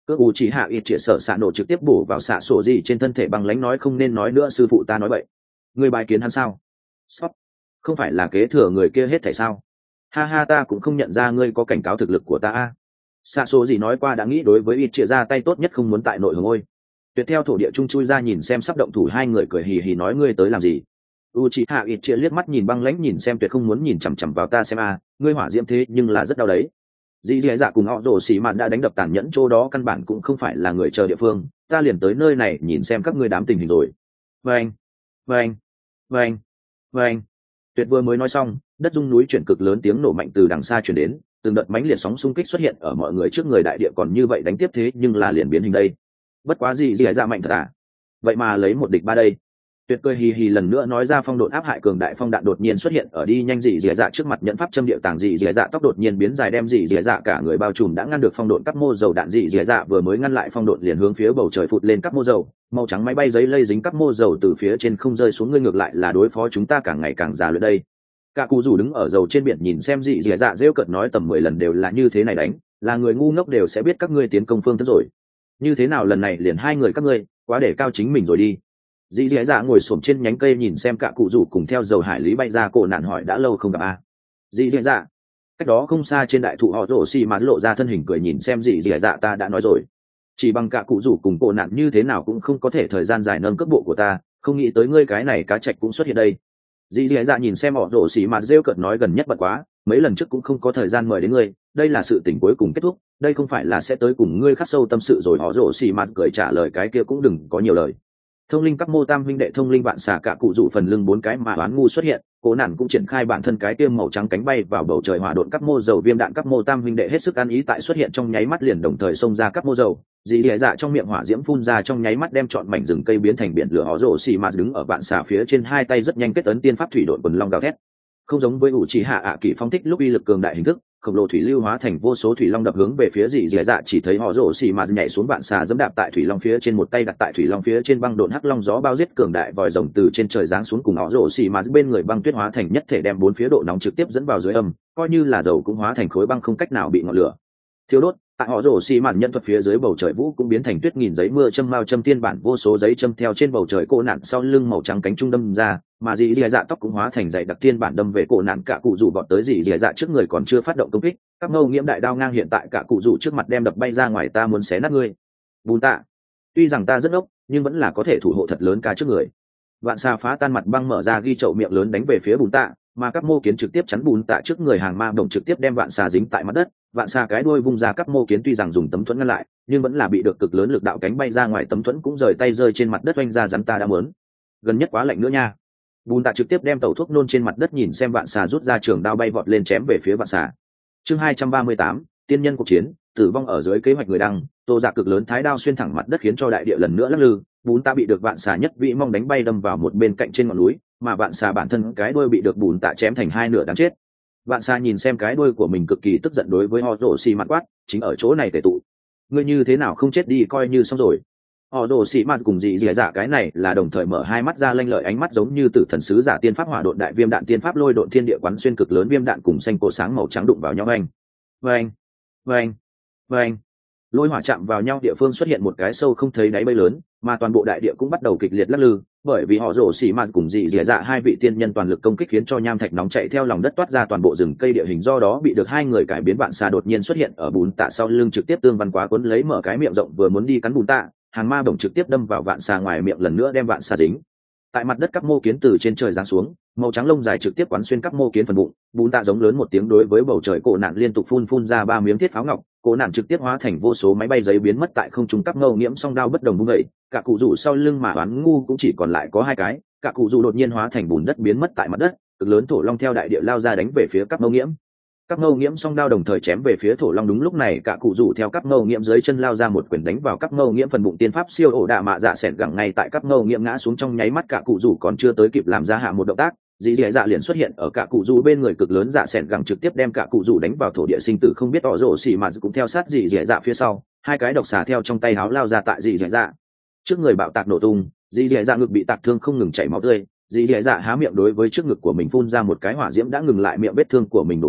cỡ u chỉ hạ ít chĩa sợ xạ nổ trực tiếp bổ vào xạ sổ gì trên thân thể băng lãnh nói không nên nói nữa sư phụ ta nói vậy. Người bài kiến hắn sao? Sót. Không phải là kế thừa người kia hết thảy sao? Ha ha, ta cũng không nhận ra ngươi có cảnh cáo thực lực của ta a. Xạ sổ gì nói qua đã nghĩ đối với ít chĩa ra tay tốt nhất không muốn tại nội hưởng ôi. Tuyệt theo thổ địa trung chui ra nhìn xem sắp động thủ hai người cười hì hì nói ngươi tới làm gì. U chỉ hạ ít chĩa liếc mắt nhìn băng lãnh nhìn xem tuyệt không muốn nhìn chằm chằm vào ta xem a, ngươi hỏa diễm thế nhưng là rất đau đấy. Dì dì dạ cùng họ rồ xì mạt đã đánh đập tàn nhẫn chỗ đó căn bản cũng không phải là người chờ địa phương, ta liền tới nơi này nhìn xem các ngươi đám tình hình rồi. Vâng, vâng, vâng, vâng. Tuyệt vừa mới nói xong, đất rung núi chuyển cực lớn tiếng nổ mạnh từ đằng xa chuyển đến, từng đợt mãnh liệt sóng xung kích xuất hiện ở mọi người trước người đại địa còn như vậy đánh tiếp thế nhưng là liền biến hình đây. Bất quá gì gì dạ mạnh thật à? Vậy mà lấy một địch ba đây. Tuyệt cười hì hì lần nữa nói ra phong độn áp hại cường đại phong đạn đột nhiên xuất hiện ở đi nhanh dị dì dạ trước mặt nhận pháp châm điệu tàng dị dì dạ tóc đột nhiên biến dài đem dị dì dạ cả người bao trùm đã ngăn được phong độn cắp mô dầu đạn dị dì dạ vừa mới ngăn lại phong độn liền hướng phía bầu trời phụt lên cắp mô dầu màu trắng máy bay giấy lây dính cắp mô dầu từ phía trên không rơi xuống ngươi ngược lại là đối phó chúng ta càng ngày càng già luyện đây. Cả cụ rủ đứng ở dầu trên biển nhìn xem dị dì dạ rêu cợt nói tầm mười lần đều là như thế này đánh là người ngu ngốc đều sẽ biết các ngươi tiến công phương thức rồi như thế nào lần này liền hai người các ngươi quá để cao chính mình rồi đi. Dì dì dạ ngồi xổm trên nhánh cây nhìn xem cả cụ rủ cùng theo dầu hải lý bay ra cổ nạn hỏi đã lâu không gặp a. À? Dì dì dạ cách đó không xa trên đại thụ họ rổ xì mà lộ ra thân hình cười nhìn xem dì dì dạ ta đã nói rồi chỉ bằng cả cụ rủ cùng cổ nạn như thế nào cũng không có thể thời gian dài nâng cước bộ của ta không nghĩ tới ngươi cái này cá chạch cũng xuất hiện đây. Dì dì dạ nhìn xem họ rổ xì mà rêu cợt nói gần nhất bận quá mấy lần trước cũng không có thời gian mời đến ngươi đây là sự tình cuối cùng kết thúc đây không phải là sẽ tới cùng ngươi khắc sâu tâm sự rồi họ rổ xì mà cười trả lời cái kia cũng đừng có nhiều lời. Thông linh các mô tam huynh đệ thông linh vạn xà cả cụ dụ phần lưng bốn cái mà đoán ngu xuất hiện cố nản cũng triển khai bản thân cái tiêm màu trắng cánh bay vào bầu trời hỏa độn các mô dầu viêm đạn các mô tam huynh đệ hết sức ăn ý tại xuất hiện trong nháy mắt liền đồng thời xông ra các mô dầu dì dì dạ trong miệng hỏa diễm phun ra trong nháy mắt đem trọn mảnh rừng cây biến thành biển lửa họ rổ xì mà đứng ở vạn xà phía trên hai tay rất nhanh kết tấn tiên pháp thủy độn quần long gào thét không giống với ủ chỉ hạ ạ kỳ phong thích lúc uy lực cường đại hình thức khổng lồ thủy lưu hóa thành vô số thủy long đập hướng về phía dì dì dạ chỉ thấy họ rổ xì mà nhảy xuống vạn xà dẫm đạp tại thủy long phía trên một tay đặt tại thủy long phía trên băng độn hắc long gió bao giết cường đại vòi rồng từ trên trời giáng xuống cùng họ rổ xì mà bên người băng tuyết hóa thành nhất thể đem bốn phía độ nóng trực tiếp dẫn vào dưới âm coi như là dầu cũng hóa thành khối băng không cách nào bị ngọn lửa thiêu đốt tại họ rổ xì mà nhân thuật phía dưới bầu trời vũ cũng biến thành tuyết nghìn giấy mưa châm mao châm tiên bản vô số giấy châm theo trên bầu trời cô nạn sau lưng màu trắng cánh trung đâm ra mà dì dì dạ tóc cũng hóa thành dày đặc tiên bản đâm về cổ nạn cả cụ rủ vọt tới dì dì dạ trước người còn chưa phát động công kích các ngâu nghiễm đại đao ngang hiện tại cả cụ rủ trước mặt đem đập bay ra ngoài ta muốn xé nát ngươi bùn tạ tuy rằng ta rất ốc nhưng vẫn là có thể thủ hộ thật lớn cả trước người vạn xà phá tan mặt băng mở ra ghi chậu miệng lớn đánh về phía bùn tạ mà các mô kiến trực tiếp chắn bùn tạ trước người hàng ma đồng trực tiếp đem vạn xà dính tại mặt đất vạn xà cái đuôi vung ra các mô kiến tuy rằng dùng tấm thuẫn ngăn lại nhưng vẫn là bị được cực lớn lực đạo cánh bay ra ngoài tấm thuẫn cũng rời tay rơi trên mặt đất oanh ra rắn ta đã mớn gần nhất quá lạnh nữa nha. Bùn tạ trực tiếp đem tẩu thuốc nôn trên mặt đất nhìn xem vạn xà rút ra trường đao bay vọt lên chém về phía vạn xà. Chương hai trăm ba mươi tám, tiên nhân cuộc chiến, tử vong ở dưới kế hoạch người đăng, tô dạ cực lớn thái đao xuyên thẳng mặt đất khiến cho đại địa lần nữa lắc lư, bùn tạ bị được vạn xà nhất vị mong đánh bay đâm vào một bên cạnh trên ngọn núi, mà vạn xà bản thân cái đuôi bị được bùn tạ chém thành hai nửa đáng chết. Vạn xà nhìn xem cái đuôi của mình cực kỳ tức giận đối với họ rổ xì mặt quát, chính ở chỗ này tề tụ. Ngươi như thế nào không chết đi coi như xong rồi. Họ đồ xị mạt cùng dị dì dạ cái này là đồng thời mở hai mắt ra lanh lợi ánh mắt giống như tử thần sứ giả tiên pháp hỏa độn đại viêm đạn tiên pháp lôi độn thiên địa quán xuyên cực lớn viêm đạn cùng xanh cổ sáng màu trắng đụng vào nhau anh vâng vâng vâng lôi hỏa chạm vào nhau địa phương xuất hiện một cái sâu không thấy đáy bay lớn mà toàn bộ đại địa cũng bắt đầu kịch liệt lắc lư bởi vì họ rổ xỉ mạt cùng dị dì dạ hai vị tiên nhân toàn lực công kích khiến cho nham thạch nóng chạy theo lòng đất toát ra toàn bộ rừng cây địa hình do đó bị được hai người cải biến vạn xà đột nhiên xuất hiện ở bùn tạ sau lưng trực tiếp tương văn quá cuốn lấy mở cái miệng rộng vừa muốn đi cắn bùn tạ hàng ma bổng trực tiếp đâm vào vạn xà ngoài miệng lần nữa đem vạn xà dính tại mặt đất các mô kiến từ trên trời giáng xuống màu trắng lông dài trực tiếp quán xuyên các mô kiến phần bụng bùn tạ giống lớn một tiếng đối với bầu trời cổ nạn liên tục phun phun ra ba miếng thiết pháo ngọc cổ nạn trực tiếp hóa thành vô số máy bay giấy biến mất tại không trung các ngâu nghiễm song đao bất đồng vung vẩy cả cụ rủ sau lưng mà oán ngu cũng chỉ còn lại có hai cái cả cụ rủ đột nhiên hóa thành bùn đất biến mất tại mặt đất cực lớn thổ long theo đại địa lao ra đánh về phía các ngâu nghiễm các ngâu nghiễm song đao đồng thời chém về phía thổ long đúng lúc này cả cụ rủ theo các ngâu nghiễm dưới chân lao ra một quyền đánh vào các ngâu nghiễm phần bụng tiên pháp siêu ổ đạ mạ dạ sẹn gẳng ngay tại các ngâu nghiễm ngã xuống trong nháy mắt cả cụ rủ còn chưa tới kịp làm ra hạ một động tác dì dì dạ liền xuất hiện ở cả cụ rủ bên người cực lớn dạ sẹn gẳng trực tiếp đem cả cụ rủ đánh vào thổ địa sinh tử không biết tỏ rổ xỉ mà cũng theo sát dì dì dạ phía sau hai cái độc xà theo trong tay háo lao ra tại dì dì dạ trước người bạo tạc nổ tung dì dì dạ ngực bị tạc thương không ngừng chảy máu tươi dì dì dạ há miệng đối với trước ngực của mình phun ra một cái hỏa diễm đã ngừng lại miệng vết thương của mình đổ máu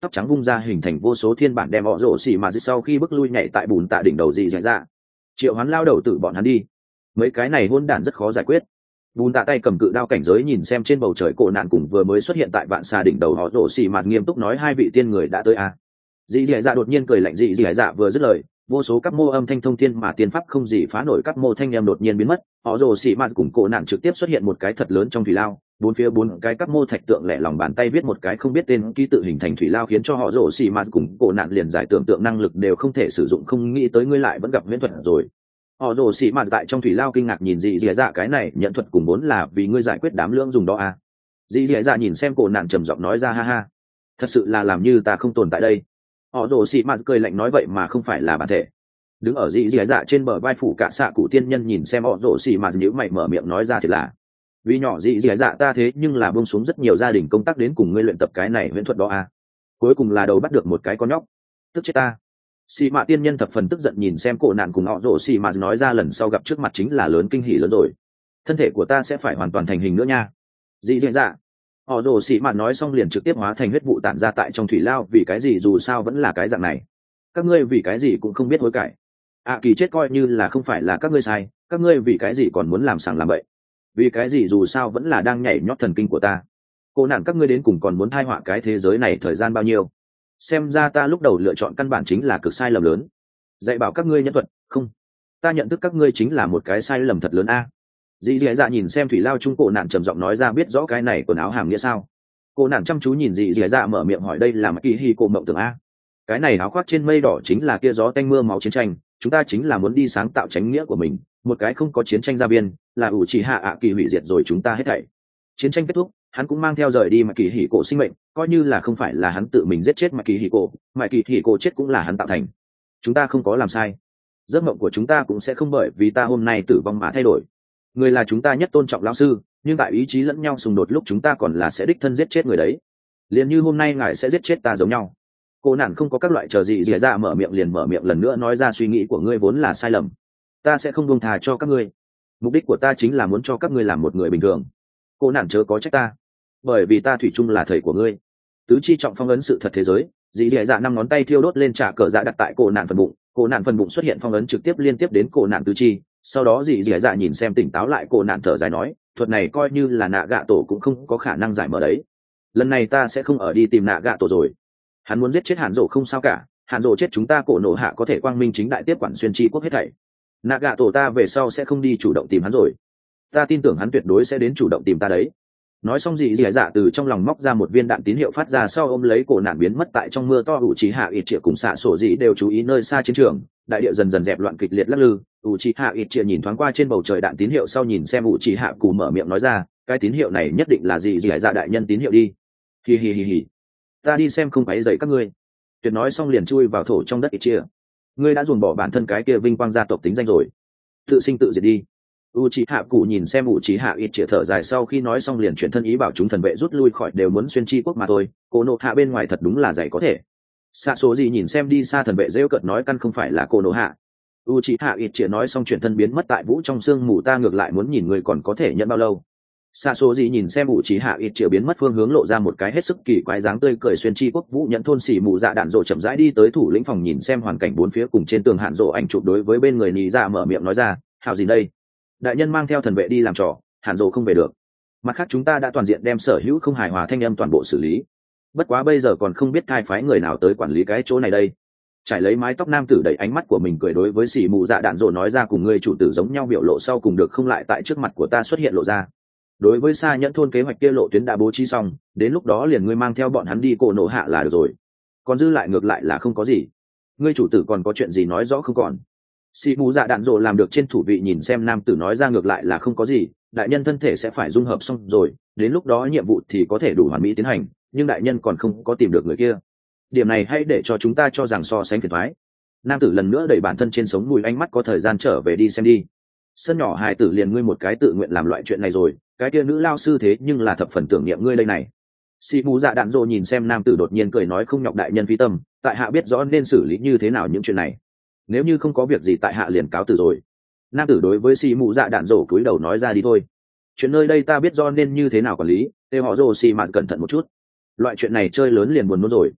tóc trắng vung ra hình thành vô số thiên bản đem họ rổ xì mà sau khi bước lui nhảy tại bùn tạ đỉnh đầu dị dạy dạ. Triệu Hoán lao đầu tự bọn hắn đi, mấy cái này hôn đản rất khó giải quyết. Bùn tạ tay cầm cự đao cảnh giới nhìn xem trên bầu trời cổ nạn cùng vừa mới xuất hiện tại vạn xa đỉnh đầu họ rổ xì mà nghiêm túc nói hai vị tiên người đã tới à. Dị dạy dạ đột nhiên cười lạnh, dị dạy dạ vừa dứt lời vô số các mô âm thanh thông thiên mà tiên pháp không gì phá nổi các mô thanh em đột nhiên biến mất, họ rồ xì ma cùng cổ nạn trực tiếp xuất hiện một cái thật lớn trong thủy lao, bốn phía bốn cái các mô thạch tượng lẻ lòng bàn tay viết một cái không biết tên ký tự hình thành thủy lao, khiến cho họ rồ xì ma cùng cổ nạn liền giải tưởng tượng năng lực đều không thể sử dụng, không nghĩ tới ngươi lại vẫn gặp huyễn thuật rồi. Họ rồ xì ma tại trong thủy lao kinh ngạc nhìn dị dì dạ, cái này nhận thuật cùng vốn là vì ngươi giải quyết đám lưỡng dùng đó à. Dị dì dạ nhìn xem cổ nạn trầm giọng nói ra ha ha, thật sự là làm như ta không tồn tại đây. Họ rồ xì ma cười lạnh nói vậy mà không phải là bản thể. Đứng ở dị dị dạ trên bờ vai phủ cả xạ cụ tiên nhân nhìn xem họ rổ xì mà nhíu mày mở miệng nói ra thì là vì nhỏ dị dị dạ ta thế nhưng là buông xuống rất nhiều gia đình công tác đến cùng ngươi luyện tập cái này huyễn thuật đó à. Cuối cùng là đầu bắt được một cái con nhóc, tức chết ta. Xì mạ tiên nhân thập phần tức giận nhìn xem cổ nạn cùng họ rổ xì mà nói ra lần sau gặp trước mặt chính là lớn kinh hỉ lớn rồi, thân thể của ta sẽ phải hoàn toàn thành hình nữa nha. Dị dị dạ họ rổ xì mà nói xong liền trực tiếp hóa thành huyết vụ tản ra tại trong thủy lao, vì cái gì dù sao vẫn là cái dạng này, các ngươi vì cái gì cũng không biết hối cải. ạ à, kỳ chết coi như là không phải là các ngươi sai, các ngươi vì cái gì còn muốn làm sàng làm bậy, vì cái gì dù sao vẫn là đang nhảy nhót thần kinh của ta. Cô nạn các ngươi đến cùng còn muốn thai họa cái thế giới này thời gian bao nhiêu, xem ra ta lúc đầu lựa chọn căn bản chính là cực sai lầm lớn, dạy bảo các ngươi nhân thuật không, ta nhận thức các ngươi chính là một cái sai lầm thật lớn a. À. Dì dì dạ nhìn xem thủy lao chung cổ nạn trầm giọng nói ra biết rõ cái này quần áo hàm nghĩa sao. Cô nạn chăm chú nhìn dì dì dạ mở miệng hỏi đây là kỳ hi cổ mộng tưởng a. Cái này áo khoác trên mây đỏ chính là kia gió tanh mưa máu chiến tranh, chúng ta chính là muốn đi sáng tạo chánh nghĩa của mình, một cái không có chiến tranh ra biên là ủ chỉ hạ ạ kỳ hủy diệt rồi chúng ta hết thảy. Chiến tranh kết thúc hắn cũng mang theo rời đi mà kỳ hỉ cổ sinh mệnh, coi như là không phải là hắn tự mình giết chết mà kỳ hỉ cổ, mà kỳ hỉ cổ chết cũng là hắn tạo thành. Chúng ta không có làm sai, giấc mộng của chúng ta cũng sẽ không bởi vì ta hôm nay tử vong mà thay đổi. Người là chúng ta nhất tôn trọng lão sư, nhưng tại ý chí lẫn nhau xung đột lúc chúng ta còn là sẽ đích thân giết chết người đấy, liền như hôm nay ngài sẽ giết chết ta giống nhau. Cô nạn không có các loại chờ gì dì ra mở miệng liền mở miệng lần nữa nói ra suy nghĩ của ngươi vốn là sai lầm, ta sẽ không buông thà cho các ngươi, mục đích của ta chính là muốn cho các ngươi làm một người bình thường. Cô nạn chớ có trách ta, bởi vì ta thủy chung là thầy của ngươi. Tứ chi trọng phong ấn sự thật thế giới, dì dì dạ năm ngón tay thiêu đốt lên trả cờ dạ đặt tại cổ nạn phần bụng, cổ nạn phần bụng xuất hiện phong ấn trực tiếp liên tiếp đến cổ nạn tứ chi. Sau đó dì dì dạ nhìn xem tỉnh táo lại cổ nạn thở dài nói thuật này coi như là nạ gạ tổ cũng không có khả năng giải mở đấy, lần này ta sẽ không ở đi tìm nạ gạ tổ rồi. Hắn muốn giết chết Hàn Dỗ không sao cả, Hàn Dỗ chết chúng ta cổ nổ hạ có thể quang minh chính đại tiếp quản xuyên tri quốc hết thảy. Nạ gạ tổ ta về sau sẽ không đi chủ động tìm hắn rồi, ta tin tưởng hắn tuyệt đối sẽ đến chủ động tìm ta đấy. Nói xong dị dị dạ từ trong lòng móc ra một viên đạn tín hiệu phát ra sau ôm lấy cổ nạn biến mất tại trong mưa to. ủ trí hạ ít triệu cùng xạ sổ dị đều chú ý nơi xa chiến trường, đại địa dần dần dẹp loạn kịch liệt lắc lư. ủ trí hạ ít triệu nhìn thoáng qua trên bầu trời đạn tín hiệu sau nhìn xem ủ trí hạ cù mở miệng nói ra cái tín hiệu này nhất định là dị dị dạ đại nhân tín hiệu đi. Hi hi hi hi, ta đi xem không phải dậy các ngươi. Tuyệt nói xong liền chui vào thổ trong đất ít chia, ngươi đã dồn bỏ bản thân cái kia vinh quang gia tộc tính danh rồi, tự sinh tự diệt đi. u c h i hạ cụ nhìn xem u c h i hạ ít chĩa thở dài sau khi nói xong liền chuyển thân ý bảo chúng thần vệ rút lui khỏi, đều muốn xuyên chi quốc mà thôi, cô nộ hạ bên ngoài thật đúng là dạy có thể. Xạ số gì nhìn xem đi xa thần vệ rêu cợt nói căn không phải là cô nộ hạ. u c h i hạ ít chĩa nói xong chuyển thân biến mất tại vũ trong sương mù, ta ngược lại muốn nhìn người còn có thể nhận bao lâu. Xạ số gì nhìn xem u c h i hạ ít chĩa biến mất phương hướng lộ ra một cái hết sức kỳ quái dáng tươi cười, xuyên chi quốc vũ nhận thôn xỉ mù dạ đạn rộ chậm rãi đi tới thủ lĩnh phòng nhìn xem hoàn cảnh bốn phía cùng trên tường hạn rộ ảnh chụp, đối với bên người nhì dạ mở miệng nói ra hào gì đây, đại nhân mang theo thần vệ đi làm trò, hàn dồ không về được. Mặt khác chúng ta đã toàn diện đem sở hữu không hài hòa thanh âm toàn bộ xử lý, bất quá bây giờ còn không biết cai phái người nào tới quản lý cái chỗ này đây. Trải lấy mái tóc nam tử đẩy ánh mắt của mình cười đối với xỉ mù dạ đạn dồ nói ra cùng ngươi chủ tử giống nhau biểu lộ sau cùng được không lại tại trước mặt của ta xuất hiện lộ ra. Đối với xa nhẫn thôn kế hoạch kia lộ tuyến đã bố trí xong, đến lúc đó liền ngươi mang theo bọn hắn đi cổ nổ hạ là được rồi, còn dư lại ngược lại là không có gì. Ngươi chủ tử còn có chuyện gì nói rõ không còn. Sĩ mù dạ đạn rộ làm được trên thủ vị nhìn xem nam tử nói ra ngược lại là không có gì, đại nhân thân thể sẽ phải dung hợp xong rồi, đến lúc đó nhiệm vụ thì có thể đủ hoàn mỹ tiến hành, nhưng đại nhân còn không có tìm được người kia, điểm này hãy để cho chúng ta cho rằng so sánh phiền thoái. Nam tử lần nữa đẩy bản thân trên sống mùi ánh mắt có thời gian trở về đi xem đi. Sân nhỏ hài tử liền ngươi một cái tự nguyện làm loại chuyện này rồi, cái kia nữ lao sư thế nhưng là thập phần tưởng niệm ngươi đây này. Sĩ mù dạ đạn rộ nhìn xem nam tử đột nhiên cười nói không nhọc đại nhân phi tâm, tại hạ biết rõ nên xử lý như thế nào những chuyện này, nếu như không có việc gì tại hạ liền cáo từ rồi. Nam tử đối với xì mù dạ đạn rổ cúi đầu nói ra đi thôi, chuyện nơi đây ta biết do nên như thế nào quản lý, đều họ rồ xì mà cẩn thận một chút, loại chuyện này chơi lớn liền buồn nôn rồi.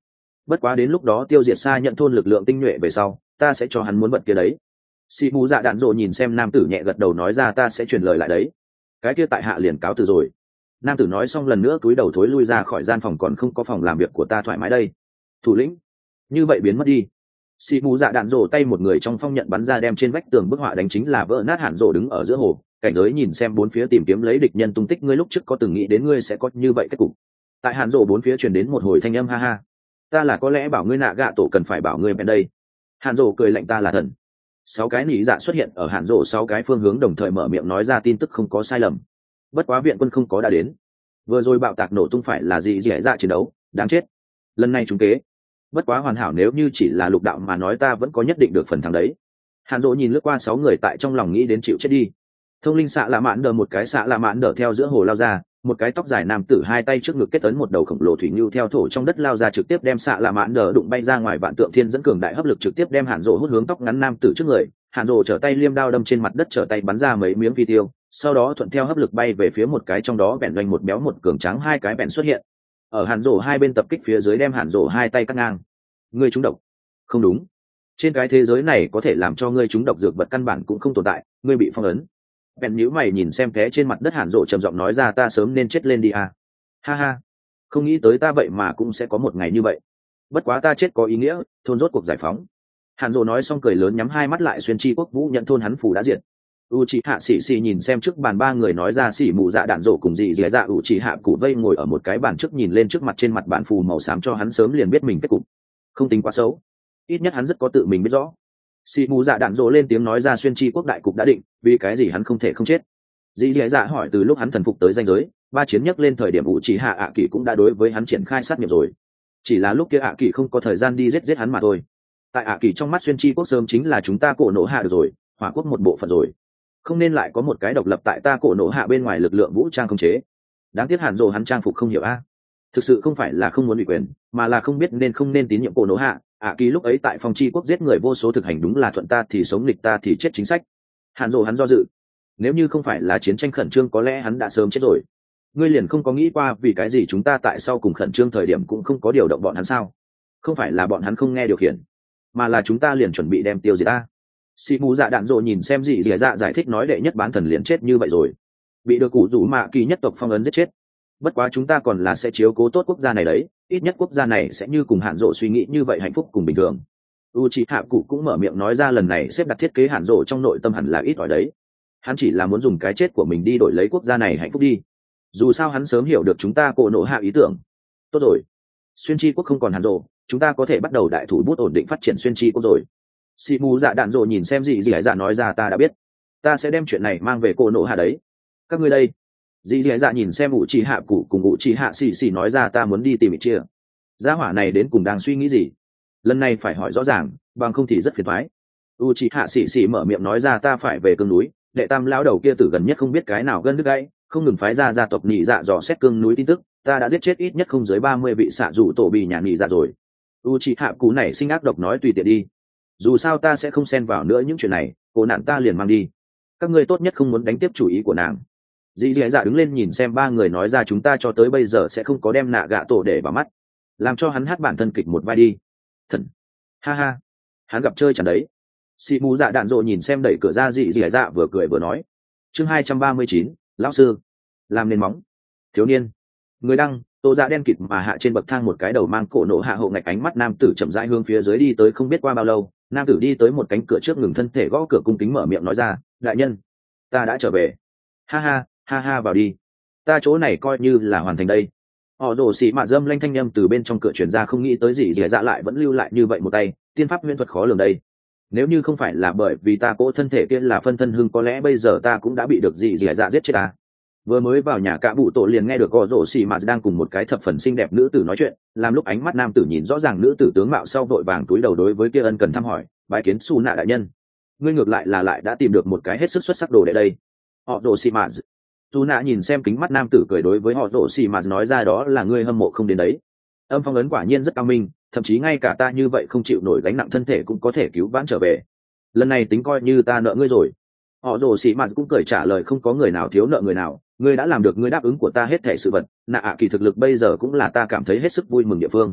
bất quá đến lúc đó tiêu diệt xa nhận thôn lực lượng tinh nhuệ về sau ta sẽ cho hắn muốn vật kia đấy. Sĩ mù dạ đạn rộ nhìn xem nam tử nhẹ gật đầu nói ra ta sẽ truyền lời lại đấy. Cái kia tại hạ liền cáo từ rồi. Nam tử nói xong lần nữa cúi đầu thối lui ra khỏi gian phòng, còn không có phòng làm việc của ta thoải mái đây. Thủ lĩnh, như vậy biến mất đi. Sĩ mù dạ đạn rộ tay một người trong phong nhận bắn ra đem trên vách tường bức họa đánh chính là vỡ nát. Hàn rộ đứng ở giữa hồ cảnh giới nhìn xem bốn phía tìm kiếm lấy địch nhân tung tích. Ngươi lúc trước có từng nghĩ đến ngươi sẽ có như vậy kết cục? Tại Hàn rộ bốn phía truyền đến một hồi thanh âm ha ha. Ta là có lẽ bảo ngươi nạ gạ tổ cần phải bảo ngươi bên đây. Hàn rộ cười lạnh ta là thần. Sáu cái nỉ dạ xuất hiện ở Hàn rộ sáu cái phương hướng đồng thời mở miệng nói ra tin tức không có sai lầm. Bất quá viện quân không có đã đến. Vừa rồi bạo tạc nổ tung phải là gì dẻ dạ chiến đấu đáng chết. Lần này chúng kế bất quá hoàn hảo, nếu như chỉ là lục đạo mà nói ta vẫn có nhất định được phần thắng đấy. Hàn Dỗ nhìn lướt qua sáu người tại trong lòng nghĩ đến chịu chết đi. Thông linh xạ lạ mãn đờ một cái xạ lạ mãn đờ theo giữa hồ lao ra, một cái tóc dài nam tử hai tay trước ngực kết tấn một đầu khổng lồ thủy ngưu theo thổ trong đất lao ra trực tiếp đem xạ lạ mãn đờ đụng bay ra ngoài. Vạn tượng thiên dẫn cường đại hấp lực trực tiếp đem Hàn Dỗ hút hướng tóc ngắn nam tử trước người. Hàn Dỗ trở tay liêm đao đâm trên mặt đất, trở tay bắn ra mấy miếng phi tiêu, sau đó thuận theo hấp lực bay về phía một cái trong đó bèn doanh một béo một cường tráng, hai cái bèn xuất hiện ở Hàn Dỗ hai bên tập kích phía dưới đem Hàn Dỗ hai tay cắt ngang. Ngươi trúng độc? Không đúng, trên cái thế giới này có thể làm cho ngươi trúng độc dược vật căn bản cũng không tồn tại, ngươi bị phong ấn. Bèn nhíu mày nhìn xem té trên mặt đất Hàn Dỗ trầm giọng nói ra ta sớm nên chết lên đi à. Ha ha, không nghĩ tới ta vậy mà cũng sẽ có một ngày như vậy. Bất quá ta chết có ý nghĩa, thôn rốt cuộc giải phóng. Hàn Dỗ nói xong cười lớn nhắm hai mắt lại. Xuyên chi quốc vũ nhận thôn hắn phủ đã diệt. Uchiha Sĩ Sĩ nhìn xem trước bàn ba người nói ra xỉ mù dạ đạn rổ cùng dị dẻ dạ Uchiha cụ vây ngồi ở một cái bàn trước nhìn lên trước mặt trên mặt bản phù màu xám cho hắn sớm liền biết mình kết cục. Không tính quá xấu, ít nhất hắn rất có tự mình biết rõ. Xỉ mù dạ đạn rổ lên tiếng nói ra xuyên chi quốc đại cục đã định, vì cái gì hắn không thể không chết. Dị dẻ dạ hỏi từ lúc hắn thần phục tới danh giới, ba chiến nhất lên thời điểm Uchiha ạ kỳ cũng đã đối với hắn triển khai sát nghiệp rồi. Chỉ là lúc kia ạ kỳ không có thời gian đi giết giết hắn mà thôi. Tại ạ kỳ trong mắt xuyên chi quốc sớm chính là chúng ta cổ nổ hạ được rồi, hỏa quốc một bộ phận rồi. Không nên lại có một cái độc lập tại ta cổ nổ hạ bên ngoài lực lượng vũ trang không chế. Đáng tiếc Hàn Dỗ hắn trang phục không hiểu a. Thực sự không phải là không muốn ủy quyền, mà là không biết nên không nên tín nhiệm cổ nổ hạ. ạ kỳ lúc ấy tại phong chi quốc giết người vô số, thực hành đúng là thuận ta thì sống, nghịch ta thì chết chính sách. Hàn Dỗ hắn do dự, nếu như không phải là chiến tranh khẩn trương có lẽ hắn đã sớm chết rồi. Ngươi liền không có nghĩ qua vì cái gì chúng ta tại sau cùng khẩn trương thời điểm cũng không có điều động bọn hắn sao? Không phải là bọn hắn không nghe điều khiển, mà là chúng ta liền chuẩn bị đem tiêu diệt ta. Sĩ mù dạ đạn rộ nhìn xem dị dẻ dạ giải thích nói đệ nhất bán thần liền chết như vậy rồi, bị được cụ rủ mạ kỳ nhất tộc phong ấn giết chết. Bất quá chúng ta còn là sẽ chiếu cố tốt quốc gia này đấy, ít nhất quốc gia này sẽ như cùng Hàn Dỗ suy nghĩ như vậy hạnh phúc cùng bình thường. Uchiha cụ cũng mở miệng nói ra lần này xếp đặt thiết kế Hàn Dỗ trong nội tâm hẳn là ít ỏi đấy, hắn chỉ là muốn dùng cái chết của mình đi đổi lấy quốc gia này hạnh phúc đi. Dù sao hắn sớm hiểu được chúng ta cổ nổ hạ ý tưởng. Tốt rồi, xuyên chi quốc không còn Hàn Dỗ, chúng ta có thể bắt đầu đại thủ bút ổn định phát triển xuyên chi quốc rồi. Sĩ mù dạ đạn rộ nhìn xem dị dị dạ nói ra ta đã biết, ta sẽ đem chuyện này mang về cổ nổ hạ đấy. Các ngươi đây? Dị dị dạ nhìn xem ủ trì hạ cụ cùng ủ trì hạ xì xì nói ra ta muốn đi tìm ít chia. Gia hỏa này đến cùng đang suy nghĩ gì? Lần này phải hỏi rõ ràng, bằng không thì rất phiền toái. U trì hạ xì xì mở miệng nói ra ta phải về cương núi, đệ tam lão đầu kia tử gần nhất không biết cái nào gân đứt gãy, không ngừng phái ra gia tộc nhị dạ dò xét cương núi tin tức, ta đã giết chết ít nhất không dưới ba mươi vị xạ rủ tổ bì nhà nhị dạ rồi. U trì hạ cụ này sinh ác độc nói tùy tiện đi, dù sao ta sẽ không xen vào nữa những chuyện này, cô nạn ta liền mang đi. Các ngươi tốt nhất không muốn đánh tiếp chủ ý của nàng. Dì dì dạ đứng lên nhìn xem ba người nói ra chúng ta cho tới bây giờ sẽ không có đem nạ gạ tổ để vào mắt, làm cho hắn hát bản thân kịch một vai đi. Thần, ha ha, hắn gặp chơi chẳng đấy. Sĩ mù dạ đạn rộ nhìn xem đẩy cửa ra, dì dì dạ vừa cười vừa nói. Chương hai trăm ba mươi chín, lão sư làm nền móng. Thiếu niên người đăng tô dạ đen kịt mà hạ trên bậc thang một cái đầu mang cổ nổ hạ hộ ngạch ánh mắt nam tử chậm rãi hướng phía dưới đi tới. Không biết qua bao lâu, nam tử đi tới một cánh cửa trước, ngừng thân thể gõ cửa, cung kính mở miệng nói ra đại nhân, ta đã trở về. Ha ha ha ha, vào đi, ta chỗ này coi như là hoàn thành đây. Họ rồ xì mạ dâm lanh thanh â m từ bên trong cửa truyền ra, không nghĩ tới gì dì dạ lại vẫn lưu lại như vậy một tay tiên pháp huyễn thuật khó lường đây. Nếu như không phải là bởi vì ta cỗ thân thể kia là phân thân hưng, có lẽ bây giờ ta cũng đã bị được gì dì dạ giết chết ta. Vừa mới vào nhà cả bụ tổ liền nghe được gò rổ xì mạt đang cùng một cái thập phần xinh đẹp nữ tử nói chuyện, làm lúc ánh mắt nam tử nhìn rõ ràng nữ tử tướng mạo sau vội vàng túi đầu đối với kia ân cần thăm hỏi bái kiến su nạ đại nhân. Ngươi ngược lại là lại đã tìm được một cái hết sức xuất sắc đồ đệ đây. Họ rổ xì mạt su nạ nhìn xem kính mắt nam tử cười đối với họ rổ xì mạt nói ra đó là ngươi hâm mộ không đến đấy. Âm phong ấn quả nhiên rất cao minh, thậm chí ngay cả ta như vậy không chịu nổi gánh nặng thân thể cũng có thể cứu vãn trở về. Lần này tính coi như ta nợ ngươi rồi. Họ rồ xì mạt cũng cười trả lời không có người nào thiếu nợ người nào, ngươi đã làm được ngươi đáp ứng của ta hết thể sự vật, nạ ạ kỳ thực lực bây giờ cũng là ta cảm thấy hết sức vui mừng địa phương.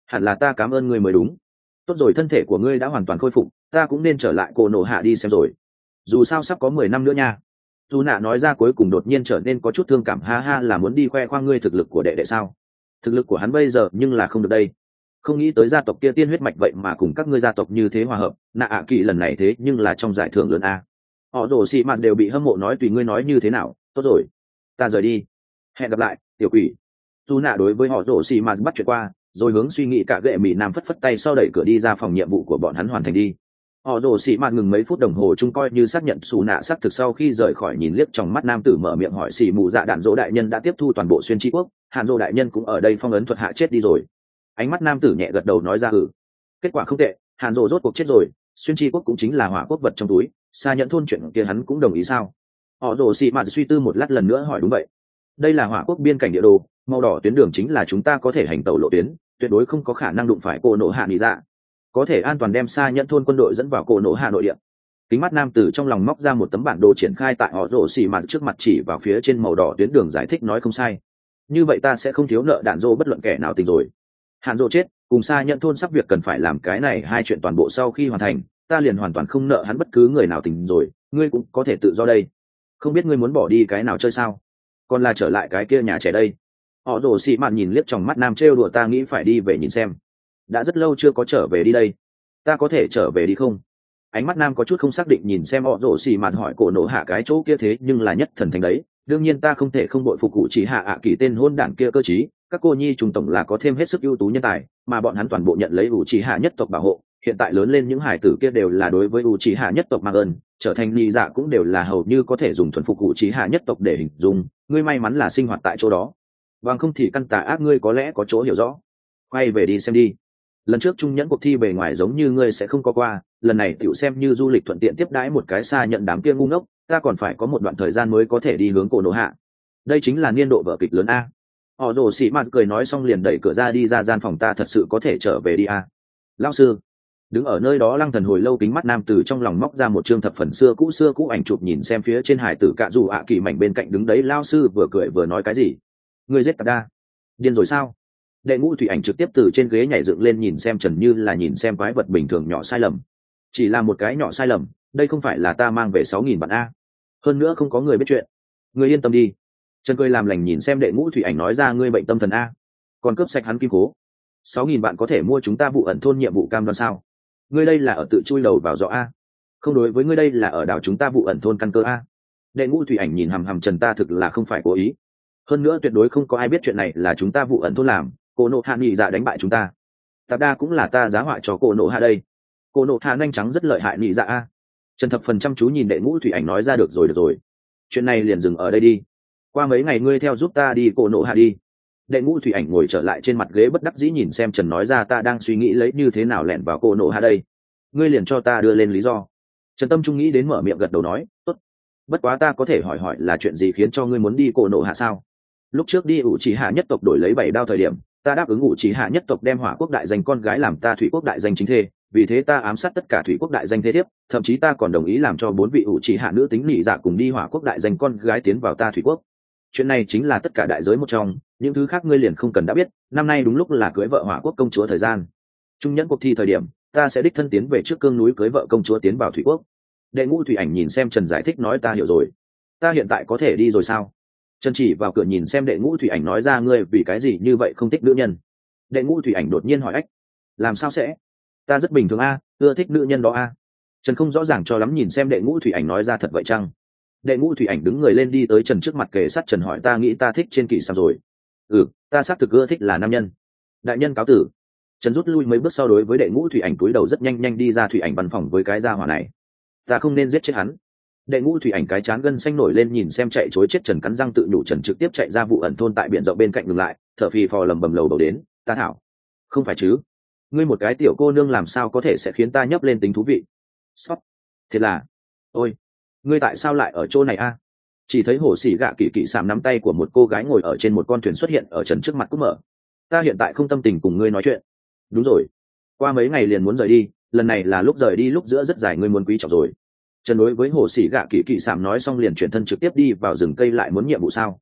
hẳn là ta cảm ơn ngươi mới đúng. Tốt rồi, thân thể của ngươi đã hoàn toàn khôi phục, ta cũng nên trở lại cổ nổ hạ đi xem rồi, dù sao sắp có mười năm nữa nha. Dù nạ nói ra cuối cùng đột nhiên trở nên có chút thương cảm, ha ha, là muốn đi khoe khoang ngươi thực lực của đệ đệ sao? Thực lực của hắn bây giờ nhưng là không được đây. Không nghĩ tới gia tộc kia tiên huyết mạch vậy mà cùng các ngươi gia tộc như thế hòa hợp, nạ ạ kỳ lần này thế nhưng là trong giải thưởng lớn a. Họ đổ xị mạt đều bị hâm mộ, nói tùy ngươi nói như thế nào, tốt rồi, ta rời đi, hẹn gặp lại tiểu quỷ. Dù nạ đối với họ đổ xị mạt bắt chuyện qua, rồi hướng suy nghĩ cả gệ mỹ nam phất phất tay sau đẩy cửa đi ra phòng nhiệm vụ của bọn hắn hoàn thành đi. Họ đổ xị mạt ngừng mấy phút đồng hồ chung coi như xác nhận xù nạ xác thực, sau khi rời khỏi nhìn liếc trong mắt nam tử mở miệng hỏi xì mù dạ đạn dỗ đại nhân đã tiếp thu toàn bộ xuyên tri quốc, hạn dỗ đại nhân cũng ở đây phong ấn thuật hạ chết đi rồi. Ánh mắt nam tử nhẹ gật đầu nói ra ừ, kết quả không tệ, hàn rộ rốt cuộc chết rồi, xuyên tri quốc cũng chính là hỏa quốc vật trong túi, xa nhận thôn chuyện kia hắn cũng đồng ý sao? Họ rồ xị mạt suy tư một lát lần nữa hỏi đúng vậy, đây là hỏa quốc biên cảnh địa đồ, màu đỏ tuyến đường chính là chúng ta có thể hành tàu lộ tuyến, tuyệt đối không có khả năng đụng phải cổ nổ hạ nghỉ dạ, có thể an toàn đem xa nhận thôn quân đội dẫn vào cổ nổ hạ nội địa. Kính mắt nam tử trong lòng móc ra một tấm bản đồ triển khai tại họ rồ xị mạt trước mặt, chỉ vào phía trên màu đỏ tuyến đường giải thích nói không sai, như vậy ta sẽ không thiếu nợ đạn dô bất luận kẻ nào tình rồi. Hạn dỗ chết, cùng xa nhận thôn sắp việc cần phải làm cái này hai chuyện toàn bộ sau khi hoàn thành, ta liền hoàn toàn không nợ hắn bất cứ người nào tình rồi, ngươi cũng có thể tự do đây. Không biết ngươi muốn bỏ đi cái nào chơi sao, còn là trở lại cái kia nhà trẻ đây? Họ rồ xị mạt nhìn liếc trong mắt nam trêu đùa, ta nghĩ phải đi về nhìn xem, đã rất lâu chưa có trở về đi đây, ta có thể trở về đi không? Ánh mắt nam có chút không xác định nhìn xem họ rồ xị mạt hỏi cổ nổ hạ cái chỗ kia thế nhưng là nhất thần thánh đấy, đương nhiên ta không thể không bội phục cụ chỉ hạ ạ kỳ tên hôn đản kia cơ chí, các cô nhi trùng tổng là có thêm hết sức ưu tú nhân tài, mà bọn hắn toàn bộ nhận lấy ủ trì hạ nhất tộc bảo hộ, hiện tại lớn lên những hải tử kia đều là đối với ủ trì hạ nhất tộc mang ơn, trở thành ni dạ cũng đều là hầu như có thể dùng thuần phục ủ trì hạ nhất tộc để hình dung. Ngươi may mắn là sinh hoạt tại chỗ đó, bằng không thì căn tà ác ngươi có lẽ có chỗ hiểu rõ. Quay về đi xem đi, lần trước trung nhẫn cuộc thi bề ngoài giống như ngươi sẽ không có qua, lần này tiểu xem như du lịch thuận tiện tiếp đãi một cái xa nhận đám kia ngu ngốc, ta còn phải có một đoạn thời gian mới có thể đi hướng cổ nổ hạ, đây chính là niên độ vở kịch lớn a. Họ rồ xị mạt cười nói xong liền đẩy cửa ra đi ra gian phòng, ta thật sự có thể trở về đi à? Lão sư. Đứng ở nơi đó lăng thần hồi lâu, kính mắt nam từ trong lòng móc ra một chương thập phần xưa cũ xưa cũ ảnh chụp, nhìn xem phía trên hải tử cạ dù ạ kỳ mảnh bên cạnh đứng đấy. Lão sư vừa cười vừa nói cái gì? Ngươi giết tạp đa, điên rồi sao? Đệ ngũ thủy ảnh trực tiếp từ trên ghế nhảy dựng lên nhìn xem Trần như là nhìn xem quái vật bình thường, nhỏ sai lầm, chỉ là một cái nhỏ sai lầm, đây không phải là ta mang về sáu nghìn bạn a, hơn nữa không có người biết chuyện. Ngươi yên tâm đi. Trần cười làm lành nhìn xem đệ ngũ thủy ảnh nói ra, ngươi bệnh tâm thần a, còn cướp sạch hắn kim cố, sáu nghìn bạn có thể mua chúng ta vụ ẩn thôn nhiệm vụ cam đoan sao? Ngươi đây là ở tự chui đầu vào giỏ a, không, đối với ngươi đây là ở đảo chúng ta vụ ẩn thôn căn cơ a. Đệ ngũ thủy ảnh nhìn hằm hằm Trần, ta thực là không phải cố ý, hơn nữa tuyệt đối không có ai biết chuyện này là chúng ta vụ ẩn thôn làm, cô nộ hạ nghị dạ đánh bại chúng ta, tạp đa cũng là ta giá họa cho cô nộ hạ đây, cô nộ hạ nhanh trắng rất lợi hại nghị dạ a. Trần thập phần chăm chú nhìn đệ ngũ thủy ảnh nói ra, được rồi được rồi, chuyện này liền dừng ở đây đi, qua mấy ngày ngươi theo giúp ta đi cổ nộ hạ đi. Đệ ngũ thủy ảnh ngồi trở lại trên mặt ghế bất đắc dĩ nhìn xem Trần nói ra, ta đang suy nghĩ lấy như thế nào lẻn vào cổ nộ hạ đây, ngươi liền cho ta đưa lên lý do. Trần tâm trung nghĩ đến mở miệng gật đầu nói tốt, bất quá ta có thể hỏi hỏi là chuyện gì khiến cho ngươi muốn đi cổ nộ hạ sao? Lúc trước đi ủ trì hạ nhất tộc đổi lấy bảy đao thời điểm, ta đáp ứng ủ trì hạ nhất tộc đem hỏa quốc đại danh con gái làm ta thủy quốc đại danh chính thê, vì thế ta ám sát tất cả thủy quốc đại danh thế thiếp, thậm chí ta còn đồng ý làm cho bốn vị ủ trì hạ nữ tính nị dạ cùng đi hỏa quốc đại danh con gái tiến vào ta thủy quốc. Chuyện này chính là tất cả đại giới một trong, những thứ khác ngươi liền không cần đã biết. Năm nay đúng lúc là cưới vợ hỏa quốc công chúa thời gian, trung nhẫn cuộc thi thời điểm, ta sẽ đích thân tiến về trước cương núi cưới vợ công chúa tiến vào thủy quốc. Đệ ngũ thủy ảnh nhìn xem Trần giải thích nói, ta hiểu rồi, ta hiện tại có thể đi rồi sao? Trần chỉ vào cửa nhìn xem đệ ngũ thủy ảnh nói ra, ngươi vì cái gì như vậy không thích nữ nhân? Đệ ngũ thủy ảnh đột nhiên hỏi ách, làm sao sẽ, ta rất bình thường a, ưa thích nữ nhân đó a. Trần không rõ ràng cho lắm nhìn xem đệ ngũ thủy ảnh nói ra, thật vậy chăng? Đệ ngũ thủy ảnh đứng người lên đi tới Trần trước mặt kề sát Trần hỏi, ta nghĩ ta thích trên kỳ sao rồi? Ừ, ta xác thực ưa thích là nam nhân. Đại nhân cáo tử. Trần rút lui mấy bước sau đối với đệ ngũ thủy ảnh cúi đầu rất nhanh nhanh đi ra thủy ảnh văn phòng với cái gia hỏa này, ta không nên giết chết hắn. Đệ ngũ thủy ảnh cái chán gân xanh nổi lên nhìn xem chạy chối chết Trần, cắn răng tự nhủ. Trần trực tiếp chạy ra vụ ẩn thôn tại biển rộng bên cạnh ngừng lại, thở phì phò lầm bầm lầu đầu đến, ta thảo, không phải chứ, ngươi một cái tiểu cô nương làm sao có thể sẽ khiến ta nhấp lên tính thú vị? Sót, thiệt là, ôi, ngươi tại sao lại ở chỗ này a? Chỉ thấy hồ xỉ gạ kỳ kỳ sạm nắm tay của một cô gái ngồi ở trên một con thuyền xuất hiện ở Trần trước mặt cúc mở, ta hiện tại không tâm tình cùng ngươi nói chuyện. Đúng rồi, qua mấy ngày liền muốn rời đi, lần này là lúc rời đi lúc giữa rất dài, ngươi muốn quý trọng rồi. Trần đối với hồ xỉ gạ kỳ kỳ sạm nói xong liền chuyển thân trực tiếp đi vào rừng cây, lại muốn nhiệm vụ sao?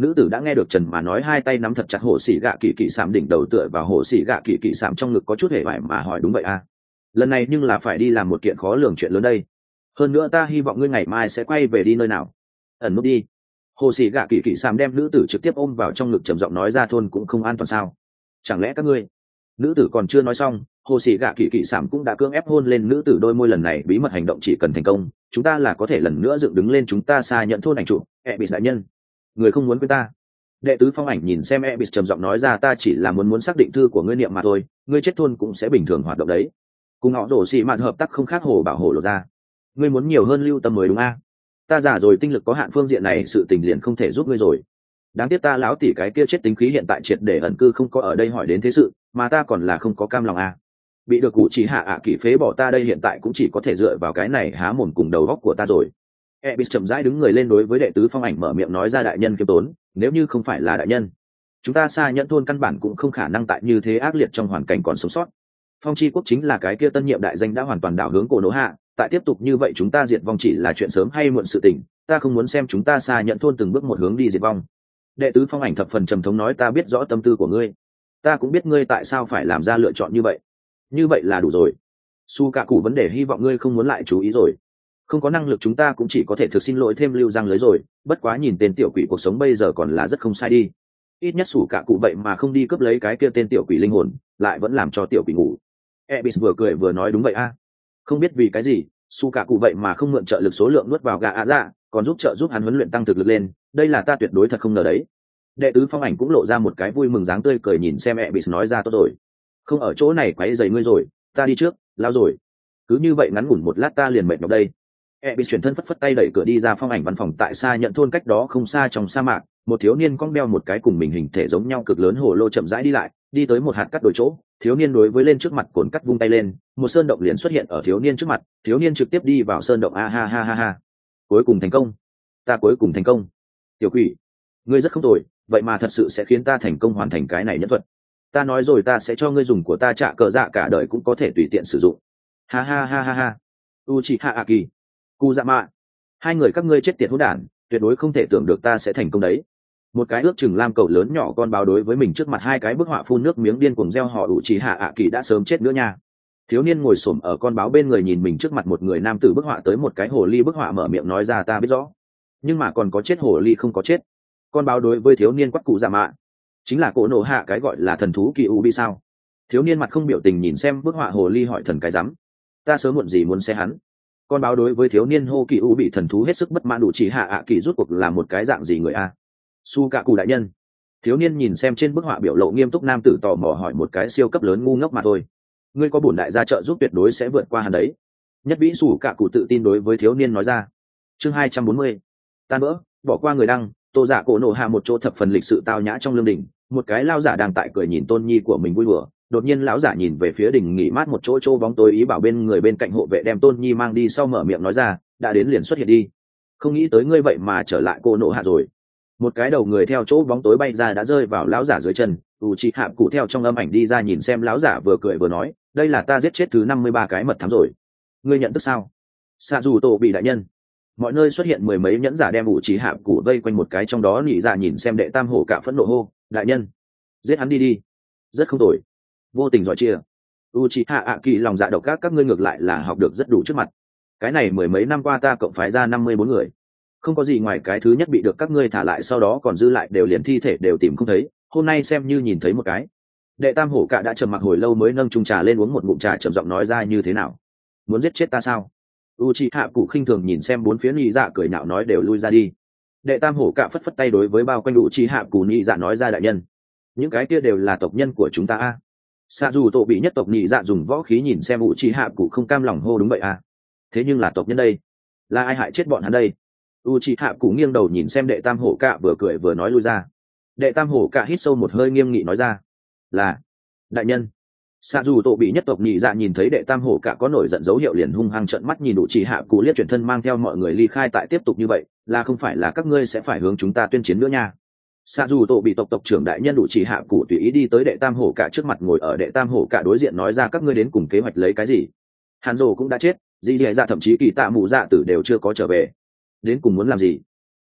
Nữ tử đã nghe được Trần mà nói, hai tay nắm thật chặt hồ xỉ gạ kỳ kỳ sạm đỉnh đầu, tựa vào hồ xỉ gạ kỳ kỳ sạm trong ngực, có chút hề vải mà hỏi đúng vậy à, lần này nhưng là phải đi làm một kiện khó lường chuyện lớn đây. Hơn nữa ta hy vọng ngươi ngày mai sẽ quay về đi nơi nào. Ẩn nút đi. Hồ xỉ gạ kỳ kỳ sạm đem nữ tử trực tiếp ôm vào trong ngực, trầm giọng nói ra, thôn cũng không an toàn sao? Chẳng lẽ các ngươi? Nữ tử còn chưa nói xong, hồ xỉ gạ kỳ kỳ sạm cũng đã cưỡng ép hôn lên nữ tử đôi môi. Lần này bí mật hành động chỉ cần thành công, chúng ta là có thể lần nữa dựng đứng lên chúng ta xa nhận thôn ảnh trụ. E bị đại nhân, người không muốn với ta. Đệ tứ Phong Ảnh nhìn xem Ebis trầm giọng nói ra, ta chỉ là muốn muốn xác định thư của ngươi niệm mà thôi, ngươi chết thôn cũng sẽ bình thường hoạt động đấy. Cùng họ đổ xì mà hợp tác không khác hồ bảo hồ lộ ra. Ngươi muốn nhiều hơn lưu tâm mới đúng a. Ta giả rồi, tinh lực có hạn, phương diện này sự tình liền không thể giúp ngươi rồi. Đáng tiếc ta lão tỷ cái kia chết tính khí hiện tại triệt để ẩn cư, không có ở đây hỏi đến thế sự, mà ta còn là không có cam lòng a. Bị được cụ chỉ hạ ạ à kỷ phế bỏ, ta đây hiện tại cũng chỉ có thể dựa vào cái này há mồm cùng đầu góc của ta rồi. Ebis chậm rãi đứng người lên, đối với đệ tứ Phong Ảnh mở miệng nói ra, đại nhân kiêm tốn, nếu như không phải là đại nhân, chúng ta xa nhẫn thôn căn bản cũng không khả năng tại như thế ác liệt trong hoàn cảnh còn sống sót. Phong chi quốc chính là cái kia tân nhiệm đại danh đã hoàn toàn đảo hướng cổ nổ hạ, tại tiếp tục như vậy chúng ta diệt vong chỉ là chuyện sớm hay muộn sự tình, ta không muốn xem chúng ta xa nhẫn thôn từng bước một hướng đi diệt vong. Đệ tứ Phong Ảnh thập phần trầm thống nói, ta biết rõ tâm tư của ngươi, ta cũng biết ngươi tại sao phải làm ra lựa chọn như vậy, như vậy là đủ rồi. Su cả cụ vấn đề hy vọng ngươi không muốn lại chú ý rồi. Không có năng lực chúng ta cũng chỉ có thể thực xin lỗi thêm lưu răng lưới rồi, bất quá nhìn tên tiểu quỷ cuộc sống bây giờ còn là rất không sai đi. Ít nhất Sủ cả cụ vậy mà không đi cướp lấy cái kia tên tiểu quỷ linh hồn, lại vẫn làm cho tiểu quỷ ngủ. Ebis vừa cười vừa nói, đúng vậy a. Không biết vì cái gì, Su cả cụ vậy mà không mượn trợ lực số lượng nuốt vào gà ạ dạ, còn giúp trợ giúp hắn huấn luyện tăng thực lực lên, đây là ta tuyệt đối thật không ngờ đấy. Đệ tứ Phong Ảnh cũng lộ ra một cái vui mừng dáng tươi cười nhìn xem Ebis nói ra, tốt rồi, không ở chỗ này quấy rầy ngươi rồi, ta đi trước, lao rồi. Cứ như vậy ngắn ngủn một lát ta liền mệt nhọc đây. Ebis chuyển thân phất phất tay đẩy cửa đi ra Phong Ảnh văn phòng. Tại xa nhận thôn cách đó không xa trong sa mạc, một thiếu niên cong đeo một cái cùng mình hình thể giống nhau cực lớn hồ lô chậm rãi đi lại, đi tới một hạt cắt đổi chỗ, thiếu niên đối với lên trước mặt cồn cắt vung tay lên, một sơn động liền xuất hiện ở thiếu niên trước mặt, thiếu niên trực tiếp đi vào sơn động. A ha ha ha ha, cuối cùng thành công, ta cuối cùng thành công. Tiểu quỷ, ngươi rất không tồi, vậy mà thật sự sẽ khiến ta thành công hoàn thành cái này nhẫn thuật. Ta nói rồi, ta sẽ cho ngươi dùng của ta trả cờ dạ cả đời cũng có thể tùy tiện sử dụng. Ha ha ha ha ha. Uchiha Aki, Cu Dạ Mạ, hai người các ngươi chết tiệt hỗn đản, tuyệt đối không thể tưởng được ta sẽ thành công đấy. Một cái ước chừng lam cầu lớn nhỏ con báo đối với mình trước mặt hai cái bức họa phun nước miếng điên cuồng reo hò, Uchiha Aki đã sớm chết nữa nha. Thiếu niên ngồi xổm ở con báo bên người nhìn mình trước mặt một người nam tử bức họa tới một cái hồ ly bức họa, mở miệng nói ra, ta biết rõ, nhưng mà còn có chết hồ ly không có chết. Con báo đối với thiếu niên quắc, Cụ Dạ Mạ chính là cổ nổ hạ cái gọi là thần thú kỳ u bi sao? Thiếu niên mặt không biểu tình nhìn xem bức họa hồ ly hỏi, thần cái rắm, ta sớm muộn gì muốn xe hắn. Con báo đối với thiếu niên hô kỳ u bị thần thú hết sức bất mãn, đủ chỉ hạ ạ kỳ rút cuộc là một cái dạng gì người a? Su cả cụ đại nhân. Thiếu niên nhìn xem trên bức họa biểu lộ nghiêm túc nam tử tò mò hỏi, một cái siêu cấp lớn ngu ngốc mà thôi, ngươi có bổn đại gia trợ giúp tuyệt đối sẽ vượt qua hắn đấy. Nhất vĩ Su cả cụ tự tin đối với thiếu niên nói ra. Chương hai trăm bốn mươi, tan vỡ. Bỏ qua người đăng, Tô Giả cổ nổ hạ một chỗ thập phần lịch sự tao nhã trong lương đình, một cái lao giả đang tại cười nhìn tôn nhi của mình vui đùa. Đột nhiên lão giả nhìn về phía đình nghỉ mát một chỗ chỗ bóng tối, ý bảo bên người bên cạnh hộ vệ đem tôn nhi mang đi, sau mở miệng nói ra, đã đến liền xuất hiện đi. Không nghĩ tới ngươi vậy mà trở lại cô nộ hạ rồi. Một cái đầu người theo chỗ bóng tối bay ra đã rơi vào lão giả dưới chân. Uchiha cụ theo trong âm ảnh đi ra, nhìn xem lão giả vừa cười vừa nói, đây là ta giết chết thứ năm mươi ba cái mật thám rồi. Ngươi nhận thức sao? Xạ dù tổ bị đại nhân. Mọi nơi xuất hiện mười mấy nhẫn giả đem Uchiha cụ vây quanh một cái trong đó, nỉ ra nhìn xem đệ tam hổ cả phẫn nộ hô, đại nhân, giết hắn đi đi. Rất không tồi, vô tình giỏi chia. Uchiha ạ kỳ lòng dạ độc ác, các ngươi ngược lại là học được rất đủ trước mặt. Cái này mười mấy năm qua ta cộng phái ra năm mươi bốn người, không có gì ngoài cái thứ nhất bị được các ngươi thả lại, sau đó còn dư lại đều liền thi thể đều tìm không thấy, hôm nay xem như nhìn thấy một cái. Đệ tam hổ cả đã trầm mặc hồi lâu mới nâng chung trà lên uống một ngụm trà, trầm giọng nói ra, như thế nào, muốn giết chết ta sao? Uchiha cụ khinh thường nhìn xem bốn phía, nhị dạ cười nhạo nói, đều lui ra đi. Đệ tam hổ cả phất phất tay đối với bao quanh Uchiha cụ nhị dạ nói ra, đại nhân, những cái kia đều là tộc nhân của chúng ta a. Xạ dù tổ bị nhất tộc nhị dạ dùng võ khí nhìn xem Uchiha cụ không cam lòng hô, đúng vậy à, thế nhưng là tộc nhân đây, là ai hại chết bọn hắn đây? Uchiha cụ nghiêng đầu nhìn xem đệ tam hổ cả vừa cười vừa nói, lui ra. Đệ tam hổ cả hít sâu một hơi nghiêm nghị nói ra, là đại nhân. Xạ dù tổ bị nhất tộc nhị dạ nhìn thấy đệ tam hổ cả có nổi giận dấu hiệu liền hung hăng trợn mắt nhìn Uchiha cụ, liếc chuyển thân mang theo mọi người ly khai. Tại tiếp tục như vậy là không phải là các ngươi sẽ phải hướng chúng ta tuyên chiến nữa nha. Xạ dù tổ bị tộc tộc trưởng đại nhân Uchiha cụ tùy ý đi tới đệ tam hổ cả trước mặt, ngồi ở đệ tam hổ cả đối diện nói ra, các ngươi đến cùng kế hoạch lấy cái gì? Hàn Dồ cũng đã chết, dì dì dạ thậm chí kỳ tạ mù dạ tử đều chưa có trở về, đến cùng muốn làm gì?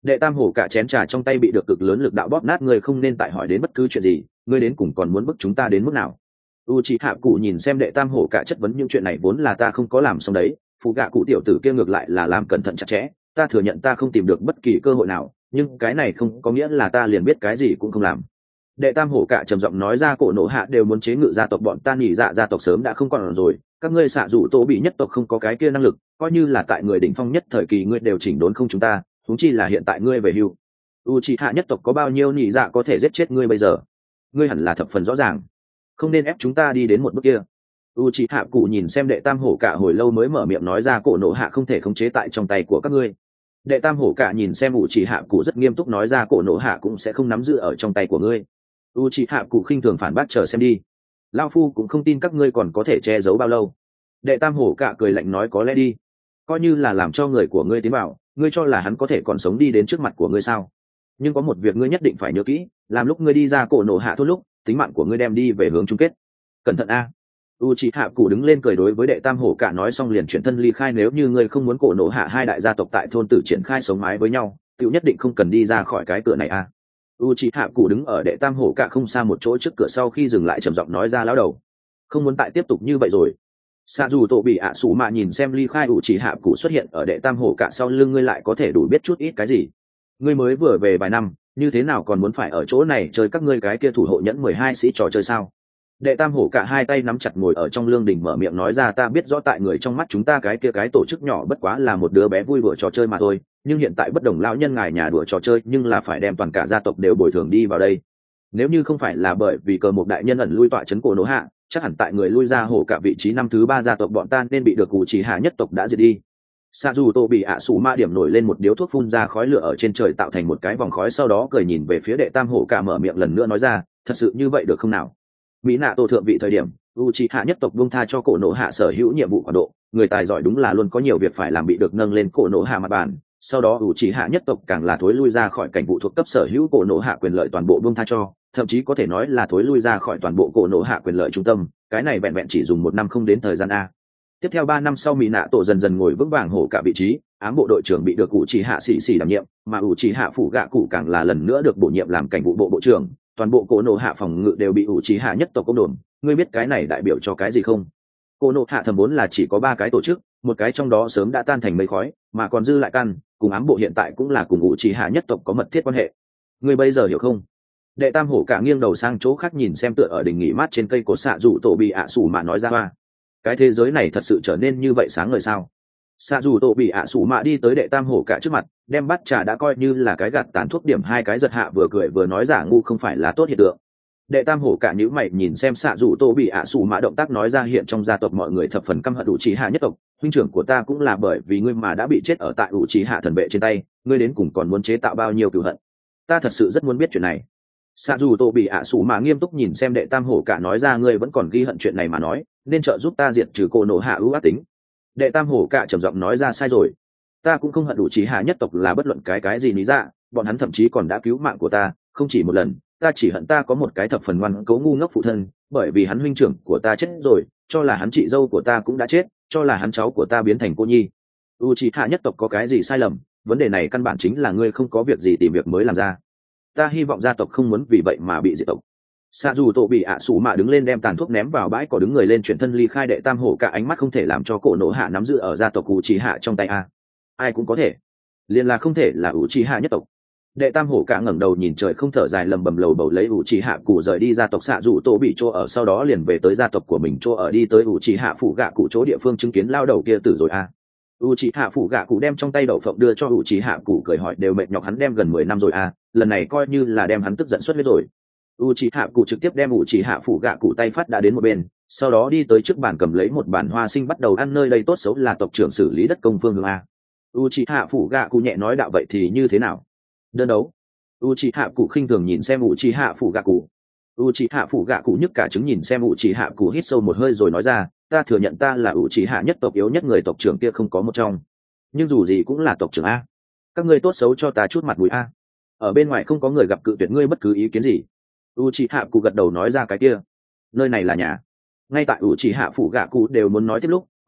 Đệ tam hổ cả chén trà trong tay bị được cực lớn lực đạo bóp nát, ngươi không nên tại hỏi đến bất cứ chuyện gì, ngươi đến cùng còn muốn bức chúng ta đến mức nào? Uchiha cụ nhìn xem đệ tam hổ cả chất vấn những chuyện này vốn là ta không có làm xong đấy, phụ gạ cụ tiểu tử kia ngược lại là làm cẩn thận chặt chẽ, ta thừa nhận ta không tìm được bất kỳ cơ hội nào, nhưng cái này không có nghĩa là ta liền biết cái gì cũng không làm. Đệ tam hổ cả trầm giọng nói ra, cổ nổ hạ đều muốn chế ngự gia tộc bọn ta, nghỉ dạ gia tộc sớm đã không còn rồi, các ngươi xạ dụ tổ bị nhất tộc không có cái kia năng lực, coi như là tại người đỉnh phong nhất thời kỳ ngươi đều chỉnh đốn không chúng ta, huống chi là hiện tại ngươi về hưu. Uchiha nhất tộc có bao nhiêu nghỉ dạ có thể giết chết ngươi bây giờ? Ngươi hẳn là thập phần rõ ràng, không nên ép chúng ta đi đến một bước kia. Uchiha cụ nhìn xem đệ tam hổ cả hồi lâu mới mở miệng nói ra, cổ nổ hạ không thể khống chế tại trong tay của các ngươi. Đệ tam hổ cả nhìn xem Uchiha cụ rất nghiêm túc nói ra, cổ nổ hạ cũng sẽ không nắm giữ ở trong tay của ngươi. Uchiha cụ khinh thường phản bác, chờ xem đi, lão phu cũng không tin các ngươi còn có thể che giấu bao lâu. Đệ tam hổ cả cười lạnh nói, có lẽ đi, coi như là làm cho người của ngươi tiến vào, ngươi cho là hắn có thể còn sống đi đến trước mặt của ngươi sao? Nhưng có một việc ngươi nhất định phải nhớ kỹ, làm lúc ngươi đi ra cổ nổ hạ thôn lúc, tính mạng của ngươi đem đi về hướng chung kết, cẩn thận a. Uchiha cụ đứng lên cười đối với đệ tam hổ cả nói xong liền chuyển thân ly khai, nếu như ngươi không muốn cổ nổ hạ hai đại gia tộc tại thôn tử triển khai sống mái với nhau, tự nhất định không cần đi ra khỏi cái cửa này a. Uchiha cụ đứng ở đệ tam hổ cả không xa một chỗ trước cửa, sau khi dừng lại trầm giọng nói ra, lão đầu, không muốn tại tiếp tục như vậy rồi. Xạ dù tổ bị ạ sủ mạ nhìn xem ly khai Uchiha cụ xuất hiện ở đệ tam hổ cả sau lưng, ngươi lại có thể đủ biết chút ít cái gì? Ngươi mới vừa về vài năm, như thế nào còn muốn phải ở chỗ này chơi các ngươi cái kia thủ hộ nhẫn mười hai sĩ trò chơi sao? Đệ tam hổ cả hai tay nắm chặt ngồi ở trong lương đình mở miệng nói ra, ta biết rõ tại người trong mắt chúng ta cái kia cái tổ chức nhỏ bất quá là một đứa bé vui đùa trò chơi mà thôi, nhưng hiện tại bất đồng lão nhân ngài nhà đùa trò chơi nhưng là phải đem toàn cả gia tộc đều bồi thường đi vào đây. Nếu như không phải là bởi vì cờ một đại nhân ẩn lui tọa trấn cổ nổ hạ, chắc hẳn tại người lui ra hổ cả vị trí năm thứ ba gia tộc bọn ta nên bị được cụ chỉ hạ nhất tộc đã diệt đi. Sa dù tô bị ạ sủ ma điểm nổi lên một điếu thuốc, phun ra khói lửa ở trên trời tạo thành một cái vòng khói, sau đó cười nhìn về phía đệ tam hổ cả mở miệng lần nữa nói ra, thật sự như vậy được không nào? Mỹ nạ tổ thượng vị thời điểm, Uchiha nhất tộc buông tha cho cổ nổ hạ sở hữu nhiệm vụ quản độ, người tài giỏi đúng là luôn có nhiều việc phải làm bị được nâng lên cổ nổ hạ mặt bàn. Sau đó Uchiha nhất tộc càng là thối lui ra khỏi cảnh vụ thuộc cấp sở hữu cổ nổ hạ quyền lợi toàn bộ buông tha cho, thậm chí có thể nói là thối lui ra khỏi toàn bộ cổ nổ hạ quyền lợi trung tâm, cái này vẹn vẹn chỉ dùng một năm không đến thời gian a. Tiếp theo ba năm sau, Mỹ nạ tổ dần dần ngồi vững vàng hổ cả vị trí, ám bộ đội trưởng bị được Uchiha sĩ sĩ đảm nhiệm, mà Uchiha phủ gạ cụ càng là lần nữa được bổ nhiệm làm cảnh vụ bộ bộ trưởng. Toàn bộ cổ nổ hạ phòng ngự đều bị Uchiha nhất tộc công đồn, ngươi biết cái này đại biểu cho cái gì không? Cổ nổ hạ thầm vốn là chỉ có ba cái tổ chức, một cái trong đó sớm đã tan thành mây khói, mà còn dư lại căn cùng ám bộ hiện tại cũng là cùng Uchiha nhất tộc có mật thiết quan hệ. Ngươi bây giờ hiểu không? Đệ tam hổ cả nghiêng đầu sang chỗ khác nhìn xem tựa ở đỉnh nghỉ mát trên cây cột xạ dụ tổ bị ạ sủ mà nói ra, hoa, cái thế giới này thật sự trở nên như vậy sáng ngời sao? Xạ dù tổ bị ạ sủ mạ đi tới đệ tam hổ cả trước mặt, đem bát trà đã coi như là cái gạt tàn thuốc điểm hai cái, giật hạ vừa cười vừa nói, giả ngu không phải là tốt hiện tượng. Đệ tam hổ cả nhíu mày nhìn xem xạ dù tổ bị ạ sủ mạ động tác nói ra, hiện trong gia tộc mọi người thập phần căm hận Uchiha nhất tộc, huynh trưởng của ta cũng là bởi vì ngươi mà đã bị chết ở tại Uchiha thần vệ trên tay, ngươi đến cùng còn muốn chế tạo bao nhiêu cừu hận? Ta thật sự rất muốn biết chuyện này. Xạ dù tổ bị ạ sủ mạ nghiêm túc nhìn xem đệ tam hổ cả nói ra, ngươi vẫn còn ghi hận chuyện này mà nói, nên trợ giúp ta diệt trừ cổ nổ hạ ưu ác tính. Đệ tam hổ cả trầm giọng nói ra, sai rồi, ta cũng không hận Uchiha nhất tộc là bất luận cái cái gì lý dạ, bọn hắn thậm chí còn đã cứu mạng của ta không chỉ một lần, ta chỉ hận ta có một cái thập phần ngoan cố ngu ngốc phụ thân, bởi vì hắn huynh trưởng của ta chết rồi, cho là hắn chị dâu của ta cũng đã chết, cho là hắn cháu của ta biến thành cô nhi. Uchiha nhất tộc có cái gì sai lầm? Vấn đề này căn bản chính là ngươi không có việc gì tìm việc mới làm ra. Ta hy vọng gia tộc không muốn vì vậy mà bị diệt tộc. Sa dù tổ bị ạ sủ mạ đứng lên đem tàn thuốc ném vào bãi cỏ, đứng người lên chuyển thân ly khai. Đệ tam hổ cả ánh mắt không thể làm cho cổ nổ hạ nắm giữ ở gia tộc Uchiha trong tay a. Ai cũng có thể, liền là không thể là Uchiha nhất tộc. Đệ tam hổ cả ngẩng đầu nhìn trời không thở dài lầm bầm lầu bầu lấy Uchiha cụ rời đi gia tộc xạ dù tổ bị chỗ ở, sau đó liền về tới gia tộc của mình chỗ ở, đi tới Uchiha phủ gạ cụ chỗ địa phương chứng kiến lao đầu kia tử rồi a. Uchiha phủ gạ cụ đem trong tay đậu phộng đưa cho Uchiha cụ, cười hỏi đều mệt nhọc hắn đem gần mười năm rồi a, lần này coi như là đem hắn tức giận xuất huyết rồi. Uchiha cụ trực tiếp đem Uchiha phủ gạ cụ tay phát đã đến một bên, sau đó đi tới trước bàn cầm lấy một bản hoa sinh bắt đầu ăn, nơi đây tốt xấu là tộc trưởng xử lý đất công phương hướng a. Uchiha phủ gạ cụ nhẹ nói, đạo vậy thì như thế nào? Đơn đấu. Uchiha cụ khinh thường nhìn xem Uchiha phủ gạ cụ. Uchiha phủ gạ cụ nhức cả trứng nhìn xem Uchiha cụ, hít sâu một hơi rồi nói ra, ta thừa nhận ta là Uchiha nhất tộc yếu nhất người tộc trưởng kia không có một trong, nhưng dù gì cũng là tộc trưởng a. Các ngươi tốt xấu cho ta chút mặt mũi a. Ở bên ngoài không có người gặp cự tuyệt ngươi bất cứ ý kiến gì. Uchiha cụ gật đầu nói ra, cái kia nơi này là nhà. Ngay tại Uchiha phủ gạ cụ đều muốn nói tiếp lúc,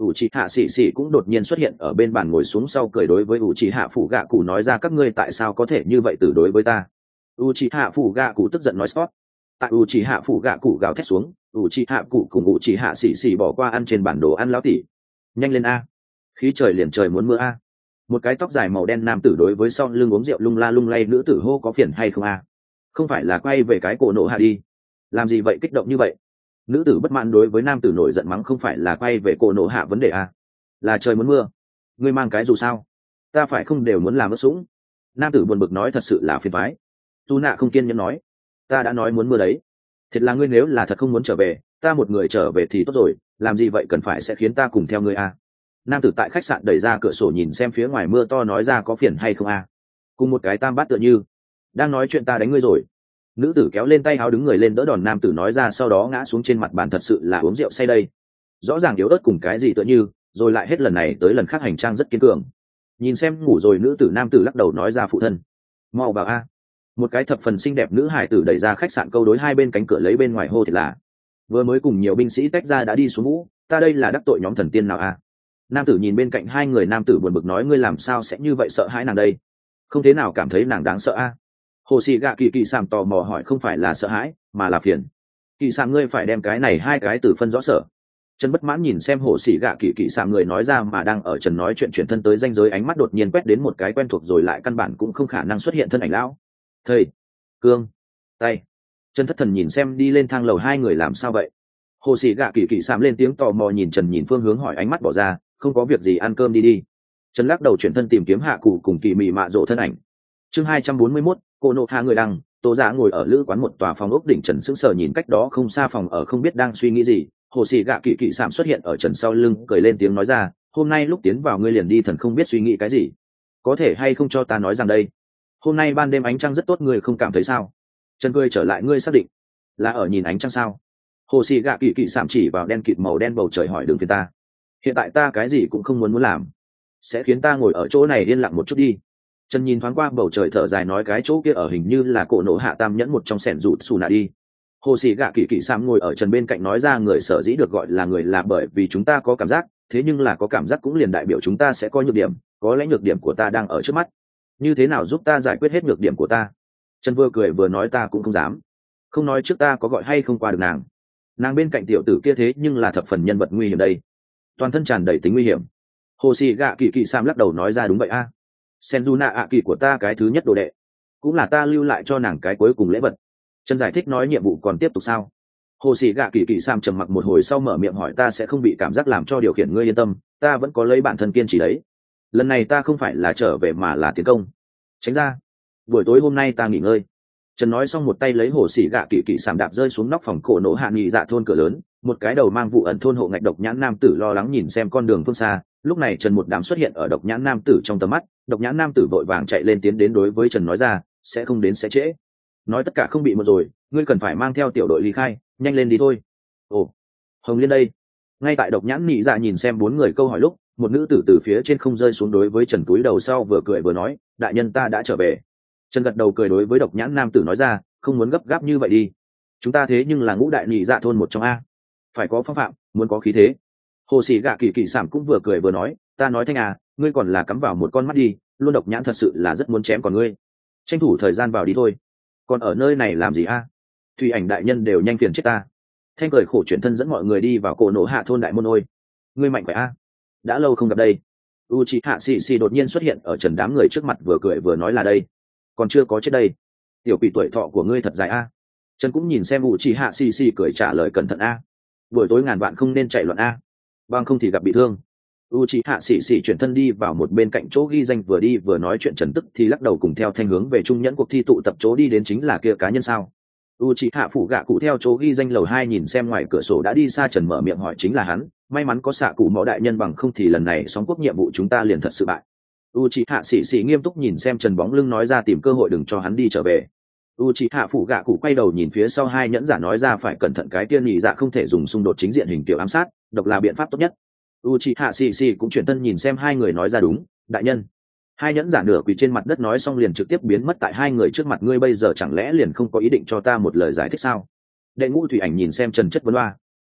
ủ trì hạ xì xì cũng đột nhiên xuất hiện ở bên bàn ngồi xuống sau cười đối với ủ trì hạ phụ gạ cụ nói ra các ngươi tại sao có thể như vậy từ đối với ta. ủ trì hạ phụ gạ cụ tức giận nói sport. Tại ủ trì hạ phụ gạ cụ gào thét xuống, ủ trì hạ cụ cùng ủ trì hạ xì xì bỏ qua ăn trên bản đồ ăn lão tỉ. Nhanh lên a, khí trời liền trời muốn mưa a. Một cái tóc dài màu đen nam tử đối với sau lưng uống rượu lung la lung lay nữ tử hô có phiền hay không a. Không phải là quay về cái cổ nộ hạ đi, làm gì vậy kích động như vậy. Nữ tử bất mãn đối với nam tử nổi giận mắng không phải là quay về cổ nộ hạ vấn đề a, là trời muốn mưa, ngươi mang cái dù sao, ta phải không đều muốn làm ướt sũng. Nam tử buồn bực nói thật sự là phiền toái. Tu nạ không kiên nhẫn nói, ta đã nói muốn mưa đấy, thiệt là ngươi nếu là thật không muốn trở về, ta một người trở về thì tốt rồi, làm gì vậy cần phải sẽ khiến ta cùng theo ngươi a. Nam tử tại khách sạn đẩy ra cửa sổ nhìn xem phía ngoài mưa to nói ra có phiền hay không a. Cùng một cái tam bát tựa như đang nói chuyện ta đánh ngươi rồi. Nữ tử kéo lên tay áo đứng người lên đỡ đòn nam tử nói ra sau đó ngã xuống trên mặt bàn thật sự là uống rượu say đây. Rõ ràng yếu ớt cùng cái gì tựa như, rồi lại hết lần này tới lần khác hành trang rất kiên cường. Nhìn xem ngủ rồi nữ tử nam tử lắc đầu nói ra phụ thân. Mau vào a. Một cái thập phần xinh đẹp nữ hải tử đẩy ra khách sạn câu đối hai bên cánh cửa lấy bên ngoài hô thì là. Vừa mới cùng nhiều binh sĩ tách ra đã đi xuống ngũ, ta đây là đắc tội nhóm thần tiên nào a. Nam tử nhìn bên cạnh hai người nam tử buồn bực nói ngươi làm sao sẽ như vậy sợ hãi nàng đây. Không thế nào cảm thấy nàng đáng sợ a. Hồ sĩ gạ kỳ kỳ sàm tò mò hỏi không phải là sợ hãi mà là phiền. Kỳ sàm ngươi phải đem cái này hai cái từ phân rõ sở. Trần bất mãn nhìn xem hồ sĩ gạ kỳ kỳ sàm người nói ra mà đang ở Trần nói chuyện chuyển thân tới danh giới ánh mắt đột nhiên quét đến một cái quen thuộc rồi lại căn bản cũng không khả năng xuất hiện thân ảnh lão. Thầy, cương, tay. Trần thất thần nhìn xem đi lên thang lầu hai người làm sao vậy. Hồ sĩ gạ kỳ kỳ sàm lên tiếng tò mò nhìn Trần nhìn phương hướng hỏi ánh mắt bỏ ra không có việc gì ăn cơm đi đi. Trần lắc đầu chuyển thân tìm kiếm hạ cụ cùng kỳ mị mạ rộ thân ảnh. Chương hai trăm bốn mươi mốt, cô nộ hạ người đăng, Tô Dạ ngồi ở lữ quán một tòa phòng ốc đỉnh Trần sững sờ nhìn cách đó không xa phòng ở không biết đang suy nghĩ gì. Hồ sĩ gạ kỳ kỳ sạm xuất hiện ở Trần sau lưng cười lên tiếng nói ra hôm nay lúc tiến vào ngươi liền đi thần không biết suy nghĩ cái gì, có thể hay không cho ta nói rằng đây hôm nay ban đêm ánh trăng rất tốt ngươi không cảm thấy sao. Trần cười trở lại ngươi xác định là ở nhìn ánh trăng sao. Hồ sĩ gạ kỳ kỳ sạm chỉ vào đen kịt màu đen bầu trời hỏi đừng phiền ta, hiện tại ta cái gì cũng không muốn muốn làm, sẽ khiến ta ngồi ở chỗ này yên lặng một chút đi. Trần nhìn thoáng qua bầu trời thở dài nói cái chỗ kia ở hình như là cổ nộ hạ tam nhẫn một trong sẻn rụt xù nạ đi. Hồ sĩ gạ kỳ kỳ sam ngồi ở Trần bên cạnh nói ra người sở dĩ được gọi là người là bởi vì chúng ta có cảm giác, thế nhưng là có cảm giác cũng liền đại biểu chúng ta sẽ có nhược điểm, có lẽ nhược điểm của ta đang ở trước mắt, như thế nào giúp ta giải quyết hết nhược điểm của ta. Trần vừa cười vừa nói ta cũng không dám, không nói trước ta có gọi hay không qua được nàng, nàng bên cạnh tiểu tử kia thế nhưng là thập phần nhân vật nguy hiểm đây, toàn thân tràn đầy tính nguy hiểm. Hồ sĩ gạ kỳ kỳ sam lắc đầu nói ra đúng vậy a, Senjuna ạ kỳ của ta cái thứ nhất đồ đệ, cũng là ta lưu lại cho nàng cái cuối cùng lễ vật. Trần giải thích nói nhiệm vụ còn tiếp tục sao. Hồ sĩ gạ kỳ kỳ sam trầm mặc một hồi sau mở miệng hỏi ta sẽ không bị cảm giác làm cho điều khiển ngươi yên tâm, ta vẫn có lấy bản thân kiên trì đấy, lần này ta không phải là trở về mà là tiến công. Tránh ra, buổi tối hôm nay ta nghỉ ngơi. Trần nói xong một tay lấy hồ sĩ gạ kỳ kỳ sam đạp rơi xuống nóc phòng cổ nổ hạ nghị dạ thôn cửa lớn. Một cái đầu mang vụ ẩn thôn hộ ngạch độc nhãn nam tử lo lắng nhìn xem con đường phương xa, lúc này Trần một đám xuất hiện ở độc nhãn nam tử trong tầm mắt. Độc nhãn nam tử vội vàng chạy lên tiến đến đối với Trần nói ra sẽ không đến sẽ trễ, nói tất cả không bị một rồi, ngươi cần phải mang theo tiểu đội ly khai, nhanh lên đi thôi. Ồ, Hồng Liên đây. Ngay tại độc nhãn nhị dạ nhìn xem bốn người câu hỏi lúc một nữ tử từ phía trên không rơi xuống đối với Trần túi đầu sau vừa cười vừa nói đại nhân ta đã trở về. Trần gật đầu cười đối với độc nhãn nam tử nói ra không muốn gấp gáp như vậy đi, chúng ta thế nhưng là ngũ đại nhị dạ thôn một trong a, phải có phong phạm, muốn có khí thế. Hồ sĩ gạ kỳ kỳ sảm cũng vừa cười vừa nói ta nói thanh à, ngươi còn là cắm vào một con mắt đi, luôn độc nhãn thật sự là rất muốn chém còn ngươi, tranh thủ thời gian vào đi thôi, còn ở nơi này làm gì a, thủy ảnh đại nhân đều nhanh phiền chết ta. Thanh cười khổ chuyển thân dẫn mọi người đi vào cổ nổ hạ thôn đại môn ôi, ngươi mạnh khỏe a, đã lâu không gặp đây. Uchiha xì xì đột nhiên xuất hiện ở Trần đám người trước mặt vừa cười vừa nói là đây, còn chưa có chết đây, tiểu quỷ tuổi thọ của ngươi thật dài a. Trần cũng nhìn xem Uchiha xì xì cười trả lời cẩn thận a, buổi tối ngàn vạn không nên chạy loạn a, bằng không thì gặp bị thương. Uchiha xì xì chuyển thân đi vào một bên cạnh chỗ ghi danh vừa đi vừa nói chuyện Trần tức thì lắc đầu cùng theo thanh hướng về trung nhẫn cuộc thi tụ tập chỗ đi đến chính là kia cá nhân sao. Uchiha phủ gạ cụ theo chỗ ghi danh lầu hai nhìn xem ngoài cửa sổ đã đi xa Trần mở miệng hỏi chính là hắn, may mắn có xạ cụ mõ đại nhân bằng không thì lần này sóng quốc nhiệm vụ chúng ta liền thật sự bại. Uchiha xì xì nghiêm túc nhìn xem Trần bóng lưng nói ra tìm cơ hội đừng cho hắn đi trở về. Uchiha phủ gạ cụ quay đầu nhìn phía sau hai nhẫn giả nói ra phải cẩn thận cái tiên nhị dạ không thể dùng xung đột chính diện hình kiểu ám sát, độc là biện pháp tốt nhất. Uchiha xì xì cũng chuyển thân nhìn xem hai người nói ra đúng, đại nhân. Hai nhẫn giả nửa quỳ trên mặt đất nói xong liền trực tiếp biến mất tại hai người trước mặt ngươi bây giờ chẳng lẽ liền không có ý định cho ta một lời giải thích sao. Đệ ngũ thủy ảnh nhìn xem Trần chất vấn loa.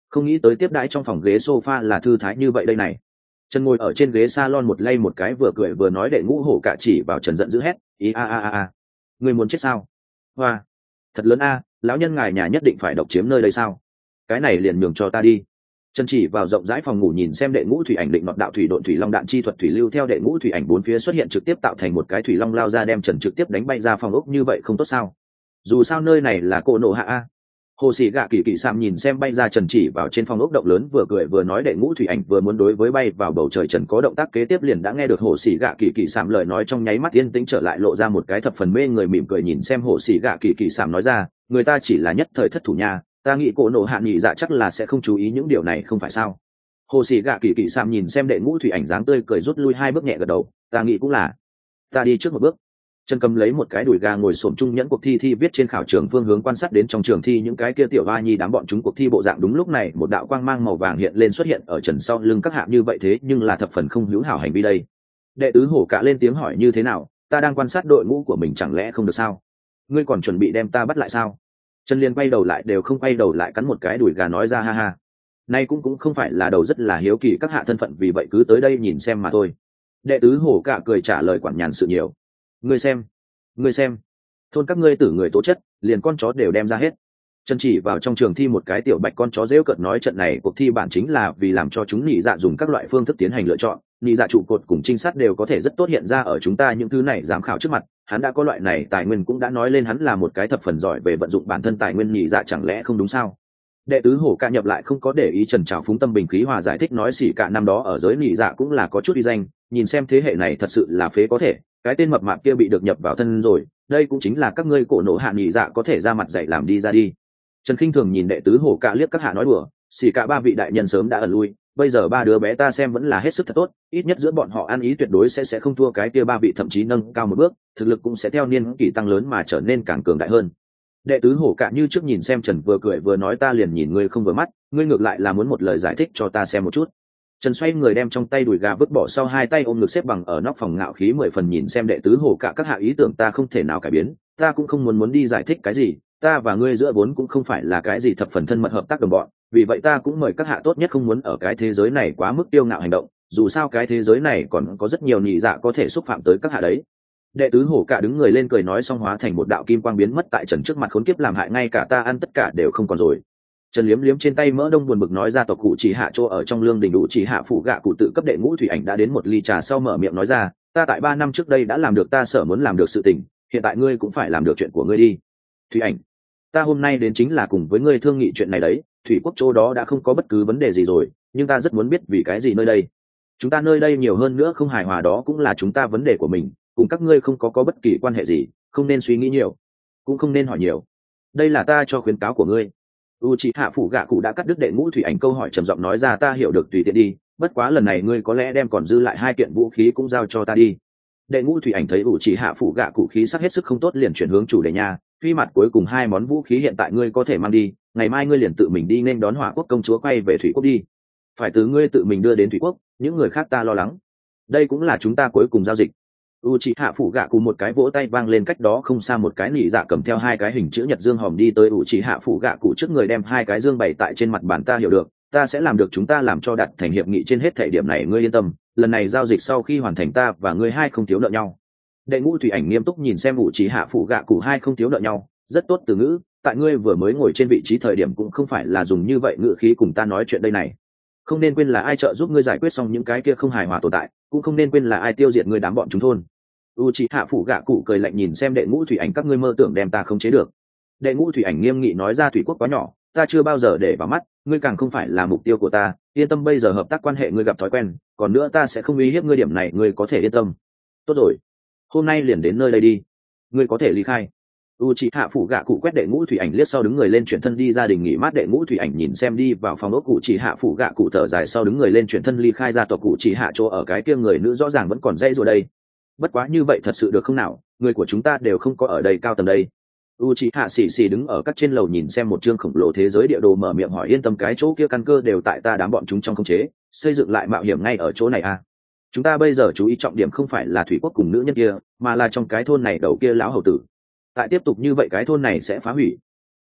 không nghĩ tới tiếp đãi trong phòng ghế sofa là thư thái như vậy đây này. Trần ngồi ở trên ghế salon một lay một cái vừa cười vừa nói, đệ ngũ hổ cả chỉ vào Trần giận dữ hét, ý a a a a, người muốn chết sao? Hoa, thật lớn a, lão nhân ngài nhà nhất định phải độc chiếm nơi đây sao? Cái này liền nhường cho ta đi. Trần chỉ vào rộng rãi phòng ngủ nhìn xem đệ ngũ thủy ảnh định nọt đạo thủy độn thủy long đạn chi thuật thủy lưu theo đệ ngũ thủy ảnh bốn phía xuất hiện trực tiếp tạo thành một cái thủy long lao ra đem Trần trực tiếp đánh bay ra phòng ốc, như vậy không tốt sao? Dù sao nơi này là cổ nổ hạ a. Hồ sĩ gạ kỳ kỳ sạm nhìn xem bay ra Trần chỉ vào trên phòng ốc động lớn vừa cười vừa nói, đệ ngũ thủy ảnh vừa muốn đối với bay vào bầu trời Trần có động tác kế tiếp liền đã nghe được hồ sĩ gạ kỳ kỳ sạm lời nói, trong nháy mắt yên tĩnh trở lại lộ ra một cái thập phần mê người mỉm cười nhìn xem hồ sĩ gạ kỳ kỳ sạm nói ra, người ta chỉ là nhất thời thất thủ nha, ta nghĩ cổ nổ hạ nghị dạ chắc là sẽ không chú ý những điều này không phải sao? Hồ sĩ gạ kỳ kỳ sạm nhìn xem đệ ngũ thủy ảnh dáng tươi cười rút lui hai bước nhẹ gật đầu, ta nghĩ cũng là. Ta đi trước một bước. Trần cầm lấy một cái đùi gà ngồi xổm trung nhẫn cuộc thi thi viết trên khảo trường phương hướng quan sát đến trong trường thi những cái kia tiểu hoa nhi đám bọn chúng cuộc thi bộ dạng. Đúng lúc này một đạo quang mang màu vàng hiện lên xuất hiện ở Trần sau lưng các hạ, như vậy thế nhưng là thập phần không hữu hảo hành vi đây. Đệ tứ hổ cả lên tiếng hỏi, như thế nào, ta đang quan sát đội ngũ của mình chẳng lẽ không được sao? Ngươi còn chuẩn bị đem ta bắt lại sao? Trần liền quay đầu lại đều không quay đầu lại cắn một cái đùi gà nói ra, ha ha, nay cũng cũng không phải là đầu rất là hiếu kỳ các hạ thân phận, vì vậy cứ tới đây nhìn xem mà thôi. Đệ tứ hổ cả cười trả lời, quản nhàn sự nhiều. Ngươi xem, ngươi xem, thôn các ngươi tử người tố chất liền con chó đều đem ra hết. Trần chỉ vào trong trường thi một cái tiểu bạch con chó rêu cợt nói, trận này cuộc thi bản chính là vì làm cho chúng nhị dạ dùng các loại phương thức tiến hành lựa chọn, nhị dạ trụ cột cùng trinh sát đều có thể rất tốt hiện ra ở chúng ta những thứ này giám khảo trước mặt. Hắn đã có loại này tài nguyên cũng đã nói lên hắn là một cái thập phần giỏi về vận dụng bản thân tài nguyên nhị dạ, chẳng lẽ không đúng sao? Đệ tứ hổ ca nhập lại không có để ý Trần trào phúng, tâm bình khí hòa giải thích nói, xỉ cả năm đó ở giới nhị dạ cũng là có chút đi danh, nhìn xem thế hệ này thật sự là phế có thể, cái tên mập mạp kia bị được nhập vào thân rồi, đây cũng chính là các ngươi cổ nổ hạ nhị dạ có thể ra mặt dạy làm đi ra đi. Trần khinh thường nhìn đệ tứ hổ ca liếc các hạ nói đùa, xỉ cả ba vị đại nhân sớm đã ẩn lui, bây giờ ba đứa bé ta xem vẫn là hết sức thật tốt, ít nhất giữa bọn họ ăn ý tuyệt đối sẽ sẽ không thua cái kia ba vị, thậm chí nâng cao một bước, thực lực cũng sẽ theo niên kỷ tăng lớn mà trở nên càng cường đại hơn. Đệ tứ hổ cả như trước nhìn xem Trần vừa cười vừa nói, ta liền nhìn ngươi không vừa mắt, ngươi ngược lại là muốn một lời giải thích cho ta xem một chút. Trần xoay người đem trong tay đùi gà vứt bỏ, sau hai tay ôm ngực xếp bằng ở nóc phòng, ngạo khí mười phần nhìn xem đệ tứ hổ cả các hạ, ý tưởng ta không thể nào cải biến, ta cũng không muốn muốn đi giải thích cái gì, ta và ngươi giữa vốn cũng không phải là cái gì thập phần thân mật hợp tác đồng bọn, vì vậy ta cũng mời các hạ tốt nhất không muốn ở cái thế giới này quá mức tiêu ngạo hành động, dù sao cái thế giới này còn có rất nhiều nhị dạ có thể xúc phạm tới các hạ đấy. Đệ tứ hổ cả đứng người lên cười nói, xong hóa thành một đạo kim quang biến mất tại Trần trước mặt, khốn kiếp làm hại ngay cả ta ăn tất cả đều không còn rồi. Trần liếm liếm trên tay mỡ đông buồn bực nói ra, tộc cụ chỉ hạ chỗ ở trong lương đình đủ chỉ hạ phụ gạ cụ tự cấp đệ ngũ thủy ảnh đã đến một ly trà sau mở miệng nói ra, ta tại ba năm trước đây đã làm được ta sở muốn làm được sự tình, hiện tại ngươi cũng phải làm được chuyện của ngươi đi. Thủy ảnh, ta hôm nay đến chính là cùng với ngươi thương nghị chuyện này đấy, thủy quốc chỗ đó đã không có bất cứ vấn đề gì rồi, nhưng ta rất muốn biết vì cái gì nơi đây. Chúng ta nơi đây nhiều hơn nữa không hài hòa đó cũng là chúng ta vấn đề của mình, cùng các ngươi không có có bất kỳ quan hệ gì, không nên suy nghĩ nhiều, cũng không nên hỏi nhiều. Đây là ta cho khuyến cáo của ngươi. Uchiha phụ gạ cụ đã cắt đứt đệ ngũ thủy ảnh câu hỏi, trầm giọng nói ra, ta hiểu được, tùy tiện đi, bất quá lần này ngươi có lẽ đem còn dư lại hai kiện vũ khí cũng giao cho ta đi. Đệ ngũ thủy ảnh thấy Uchiha phụ gạ cụ khí sắc hết sức không tốt liền chuyển hướng chủ đề nhà, phi mặt cuối cùng hai món vũ khí hiện tại ngươi có thể mang đi, ngày mai ngươi liền tự mình đi nên đón hỏa quốc công chúa quay về thủy quốc đi, phải từ ngươi tự mình đưa đến thủy quốc, những người khác ta lo lắng. Đây cũng là chúng ta cuối cùng giao dịch. Uchiha phụ gạ cụ một cái vỗ tay vang lên, cách đó không xa một cái nị dạ cầm theo hai cái hình chữ nhật dương hòm đi tới Uchiha phụ gạ cụ trước người, đem hai cái dương bày tại trên mặt bàn, ta hiểu được, ta sẽ làm được, chúng ta làm cho đặt thành hiệp nghị trên hết thể điểm này ngươi yên tâm, lần này giao dịch sau khi hoàn thành ta và ngươi hai không thiếu nợ nhau. Đệ ngũ thủy ảnh nghiêm túc nhìn xem Uchiha phụ gạ cụ, hai không thiếu nợ nhau, rất tốt từ ngữ, tại ngươi vừa mới ngồi trên vị trí thời điểm cũng không phải là dùng như vậy ngữ khí cùng ta nói chuyện đây này. Không nên quên là ai trợ giúp ngươi giải quyết xong những cái kia không hài hòa tồn tại, cũng không nên quên là ai tiêu diệt ngươi đám bọn chúng thôn. Uchiha phụ gạ cụ cười lạnh nhìn xem đệ ngũ thủy ảnh, các ngươi mơ tưởng đem ta khống chế được. Đệ ngũ thủy ảnh nghiêm nghị nói ra, thủy quốc quá nhỏ, ta chưa bao giờ để vào mắt, ngươi càng không phải là mục tiêu của ta, yên tâm, bây giờ hợp tác quan hệ ngươi gặp thói quen, còn nữa ta sẽ không uy hiếp ngươi, điểm này ngươi có thể yên tâm. Tốt rồi, hôm nay liền đến nơi đây đi, ngươi có thể ly khai. Uchiha phụ gạ cụ quét đệ ngũ thủy ảnh liếc sau đứng người lên chuyển thân đi ra đình nghỉ mát. Đệ ngũ thủy ảnh nhìn xem đi vào phòng ốc cụ chỉ hạ phụ gạ cụ thở dài sau đứng người lên chuyển thân ly khai ra tộc cụ chỉ hạ chỗ ở, cái kia người nữ rõ ràng vẫn còn dây rồi đây. Bất quá như vậy thật sự được không nào, người của chúng ta đều không có ở đây cao tầng đây. Uchiha xì xì đứng ở các trên lầu nhìn xem một chương khổng lồ thế giới địa đồ mở miệng hỏi, yên tâm, cái chỗ kia căn cơ đều tại ta đám bọn chúng trong khống chế, xây dựng lại mạo hiểm ngay ở chỗ này à. Chúng ta bây giờ chú ý trọng điểm không phải là thủy quốc cùng nữ nhân kia, mà là trong cái thôn này đầu kia lão hầu tử. Tại tiếp tục như vậy cái thôn này sẽ phá hủy.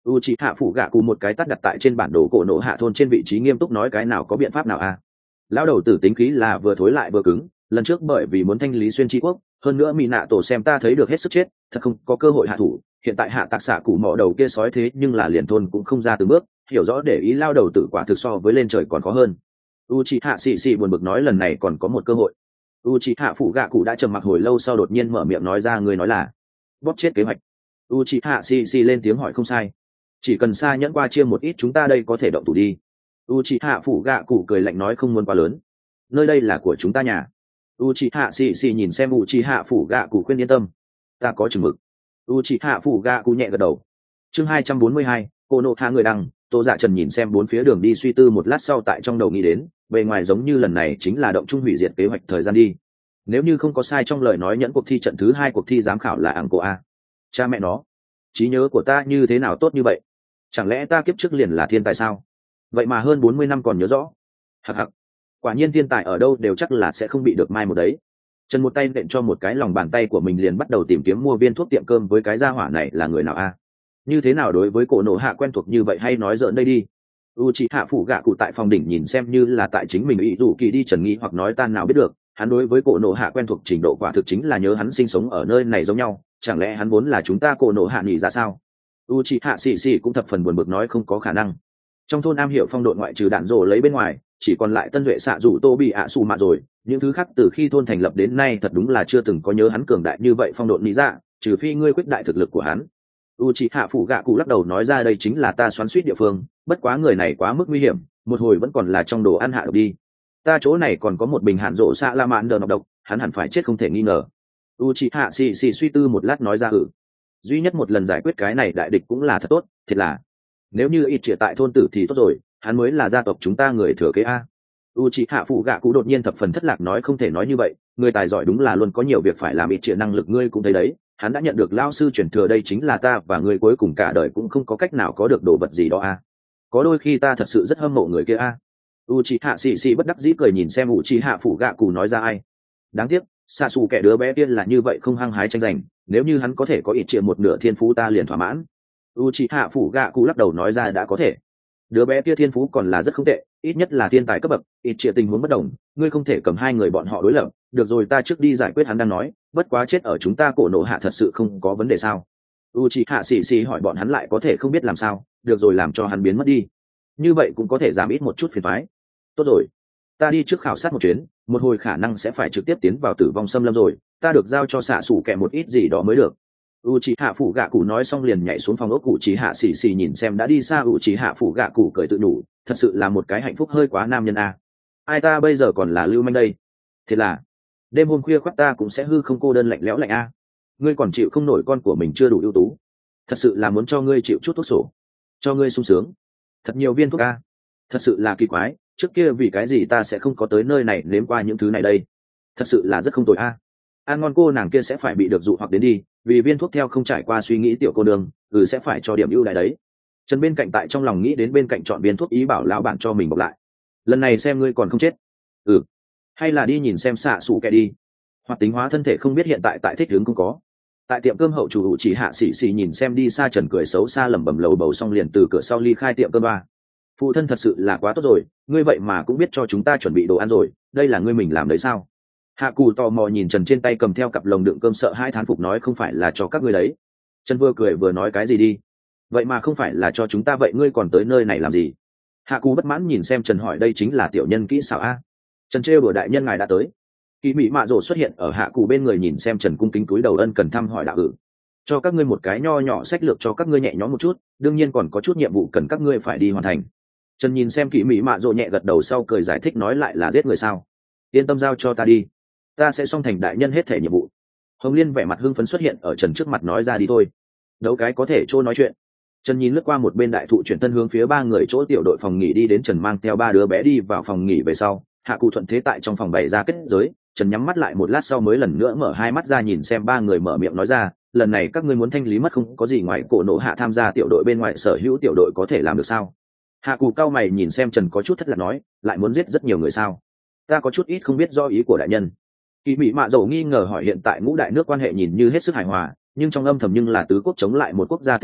u chị hạ phủ gạ cụ một cái tắt đặt tại trên bản đồ cổ nổ hạ thôn trên vị trí, nghiêm túc nói cái nào có biện pháp nào a? Lão đầu tử tính khí là vừa thối lại vừa cứng, lần trước bởi vì muốn thanh lý xuyên tri quốc, hơn nữa mỹ nạ tổ xem ta thấy được hết sức chết, thật không có cơ hội hạ thủ. Hiện tại hạ tạc xạ cụ mỏ đầu kia sói thế nhưng là liền thôn cũng không ra từ bước, hiểu rõ để ý lao đầu tử quả thực so với lên trời còn khó hơn. u chị hạ xì xì buồn bực nói lần này còn có một cơ hội. u chị hạ phủ gạ cụ đã trầm mặc hồi lâu sau đột nhiên mở miệng nói ra, người nói là bóp chết kế hoạch. u chị hạ xì xì lên tiếng hỏi không sai, chỉ cần xa nhẫn qua chia một ít chúng ta đây có thể động thủ đi. u chị hạ phủ gạ cụ cười lạnh nói không muốn quá lớn, nơi đây là của chúng ta nhà. u chị hạ xì xì nhìn xem u chị hạ phủ gạ cụ khuyên yên tâm, ta có chừng mực. u chị hạ phủ gạ cụ nhẹ gật đầu. Chương hai trăm bốn mươi hai, cô nộ hạ người đăng. Tô Dạ Trần nhìn xem bốn phía đường đi suy tư một lát sau tại trong đầu nghĩ đến, bề ngoài giống như lần này chính là động chung hủy diệt kế hoạch thời gian đi. Nếu như không có sai trong lời nói, nhẫn cuộc thi trận thứ hai cuộc thi giám khảo là ảng cổ a. Cha mẹ nó, trí nhớ của ta như thế nào tốt như vậy? Chẳng lẽ ta kiếp trước liền là thiên tài sao? Vậy mà hơn bốn mươi năm còn nhớ rõ. Hặc hặc, quả nhiên thiên tài ở đâu đều chắc là sẽ không bị được mai một đấy. Trần một tay nện cho một cái lòng bàn tay của mình, liền bắt đầu tìm kiếm mua viên thuốc tiệm cơm với cái gia hỏa này là người nào a? Như thế nào đối với cổ nổ hạ quen thuộc như vậy, hay nói giỡn đây đi. u chị hạ phủ gạ cụ tại phòng đỉnh nhìn xem như là tại chính mình ý dù kỳ đi trần nghĩ hoặc nói tan nào biết được, hắn đối với cổ nổ hạ quen thuộc trình độ quả thực chính là nhớ hắn sinh sống ở nơi này giống nhau. Chẳng lẽ hắn vốn là chúng ta cổ nổ hạ nghỉ ra sao? u chị hạ xì xì cũng thập phần buồn bực nói không có khả năng. Trong thôn am hiểu phong độ ngoại trừ đạn rồ lấy bên ngoài, chỉ còn lại tân duệ xạ rủ tô bị ạ xù mạ rồi. Những thứ khác từ khi thôn thành lập đến nay thật đúng là chưa từng có nhớ hắn cường đại như vậy phong độ nghĩ ra, trừ phi ngươi quyết đại thực lực của hắn. u chị hạ phủ gạ cụ lắc đầu nói ra đây chính là ta xoắn suýt địa phương, bất quá người này quá mức nguy hiểm, một hồi vẫn còn là trong đồ ăn hạ độc đi. Ta chỗ này còn có một bình hạn rộ xạ la mạn đờ nọc độc, hắn hẳn phải chết không thể nghi ngờ. u chị hạ xì xì suy tư một lát nói ra ừ, duy nhất một lần giải quyết cái này đại địch cũng là thật tốt, thiệt là nếu như ít triệt tại thôn tử thì tốt rồi, hắn mới là gia tộc chúng ta người thừa kế a. u chị hạ phủ gạ cụ đột nhiên thập phần thất lạc nói không thể nói như vậy, người tài giỏi đúng là luôn có nhiều việc phải làm, ít triệt năng lực ngươi cũng thấy đấy, hắn đã nhận được lao sư truyền thừa, đây chính là ta và ngươi cuối cùng cả đời cũng không có cách nào có được đồ vật gì đó a. Có đôi khi ta thật sự rất hâm mộ người kia a. u chị hạ xì xì bất đắc dĩ cười nhìn xem u chị hạ phủ gạ cụ nói ra ai. Đáng tiếc xa xù kẻ đứa bé tiên là như vậy không hăng hái tranh giành, nếu như hắn có thể có ít chia một nửa thiên phú ta liền thỏa mãn. u chị hạ phủ gạ cụ lắc đầu nói ra đã có thể, đứa bé kia thiên phú còn là rất không tệ, ít nhất là thiên tài cấp bậc, ít chia tình huống bất đồng, ngươi không thể cầm hai người bọn họ đối lập. Được rồi, ta trước đi giải quyết hắn đang nói, bất quá chết ở chúng ta cổ nổ hạ thật sự không có vấn đề sao? u chị hạ xì xì hỏi bọn hắn lại có thể không biết làm sao, được rồi làm cho hắn biến mất đi, như vậy cũng có thể giảm ít một chút phiền toái. Tốt rồi, ta đi trước khảo sát một chuyến, một hồi khả năng sẽ phải trực tiếp tiến vào tử vong xâm lâm rồi, ta được giao cho xạ xủ kẻ một ít gì đó mới được. u chị hạ phủ gạ cụ nói xong liền nhảy xuống phòng ốc. Cụ chị hạ xì xì nhìn xem đã đi xa u chị hạ phủ gạ cụ cười tự đủ, thật sự là một cái hạnh phúc hơi quá nam nhân a. Ai ta bây giờ còn là lưu manh đây, thế là đêm hôm khuya khoác ta cũng sẽ hư không cô đơn lạnh lẽo lạnh a. Ngươi còn chịu không nổi con của mình chưa đủ ưu tú, thật sự là muốn cho ngươi chịu chút thuốc sổ, cho ngươi sung sướng thật nhiều viên thuốc a. Thật sự là kỳ quái, trước kia vì cái gì ta sẽ không có tới nơi này nếm qua những thứ này đây, thật sự là rất không tồi a. Ăn ngon cô nàng kia sẽ phải bị được dụ hoặc đến đi, vì viên thuốc theo không trải qua suy nghĩ tiểu cô đường, ừ sẽ phải cho điểm ưu đãi đấy. Trần bên cạnh tại trong lòng nghĩ đến bên cạnh chọn viên thuốc, ý bảo lão bản cho mình bọc lại, lần này xem ngươi còn không chết. Ừ, hay là đi nhìn xem xạ xù kẻ đi, hoặc tính hóa thân thể không biết hiện tại tại thích hướng không có. Tại tiệm cơm hậu chủ chỉ hạ xỉ xỉ nhìn xem đi xa Trần cười xấu xa lẩm bẩm lầu bầu xong liền từ cửa sau ly khai tiệm cơm ba. Phụ thân thật sự là quá tốt rồi, ngươi vậy mà cũng biết cho chúng ta chuẩn bị đồ ăn rồi, đây là ngươi mình làm đấy sao? Hạ cù tò mò nhìn Trần trên tay cầm theo cặp lồng đựng cơm, sợ hai thán phục nói không phải là cho các ngươi đấy. Trần vừa cười vừa nói cái gì đi, vậy mà không phải là cho chúng ta vậy ngươi còn tới nơi này làm gì? Hạ cù bất mãn nhìn xem Trần hỏi đây chính là tiểu nhân kỹ xảo a. Trần trêu đùa đại nhân ngài đã tới. Kỳ mỹ mạ rồ xuất hiện ở hạ cù bên người nhìn xem Trần cung kính cúi đầu ân cần thăm hỏi đạo ự. Cho các ngươi một cái nho nhỏ sách lược cho các ngươi nhẹ nhõm một chút, đương nhiên còn có chút nhiệm vụ cần các ngươi phải đi hoàn thành. Trần nhìn xem Kỳ mỹ mạ rồ nhẹ gật đầu sau cười giải thích nói lại là giết người sao? Yên tâm giao cho ta đi, ta sẽ xong thành đại nhân hết thể nhiệm vụ. Hồng Liên vẻ mặt hưng phấn xuất hiện ở Trần trước mặt nói ra đi thôi, đấu cái có thể chỗ nói chuyện. Trần nhìn lướt qua một bên đại thụ chuyển thân hướng phía ba người chỗ tiểu đội phòng nghỉ đi đến. Trần mang theo ba đứa bé đi vào phòng nghỉ về sau, hạ cụ thuận thế tại trong phòng bày ra kết giới. Trần nhắm mắt lại một lát sau mới lần nữa mở hai mắt ra nhìn xem ba người, mở miệng nói ra lần này các ngươi muốn thanh lý mất không có gì ngoài cổ nổ hạ tham gia tiểu đội bên ngoài sở hữu tiểu đội có thể làm được sao? Hạ cụ cao mày nhìn xem Trần có chút thất lạc nói lại muốn giết rất nhiều người sao? Ta có chút ít không biết do ý của đại nhân. Kỳ mỹ mạ dầu nghi ngờ hỏi hiện tại ngũ đại nước quan hệ nhìn như hết sức hài hòa, nhưng trong âm thầm nhưng là tứ quốc chống lại một quốc gia tình huống,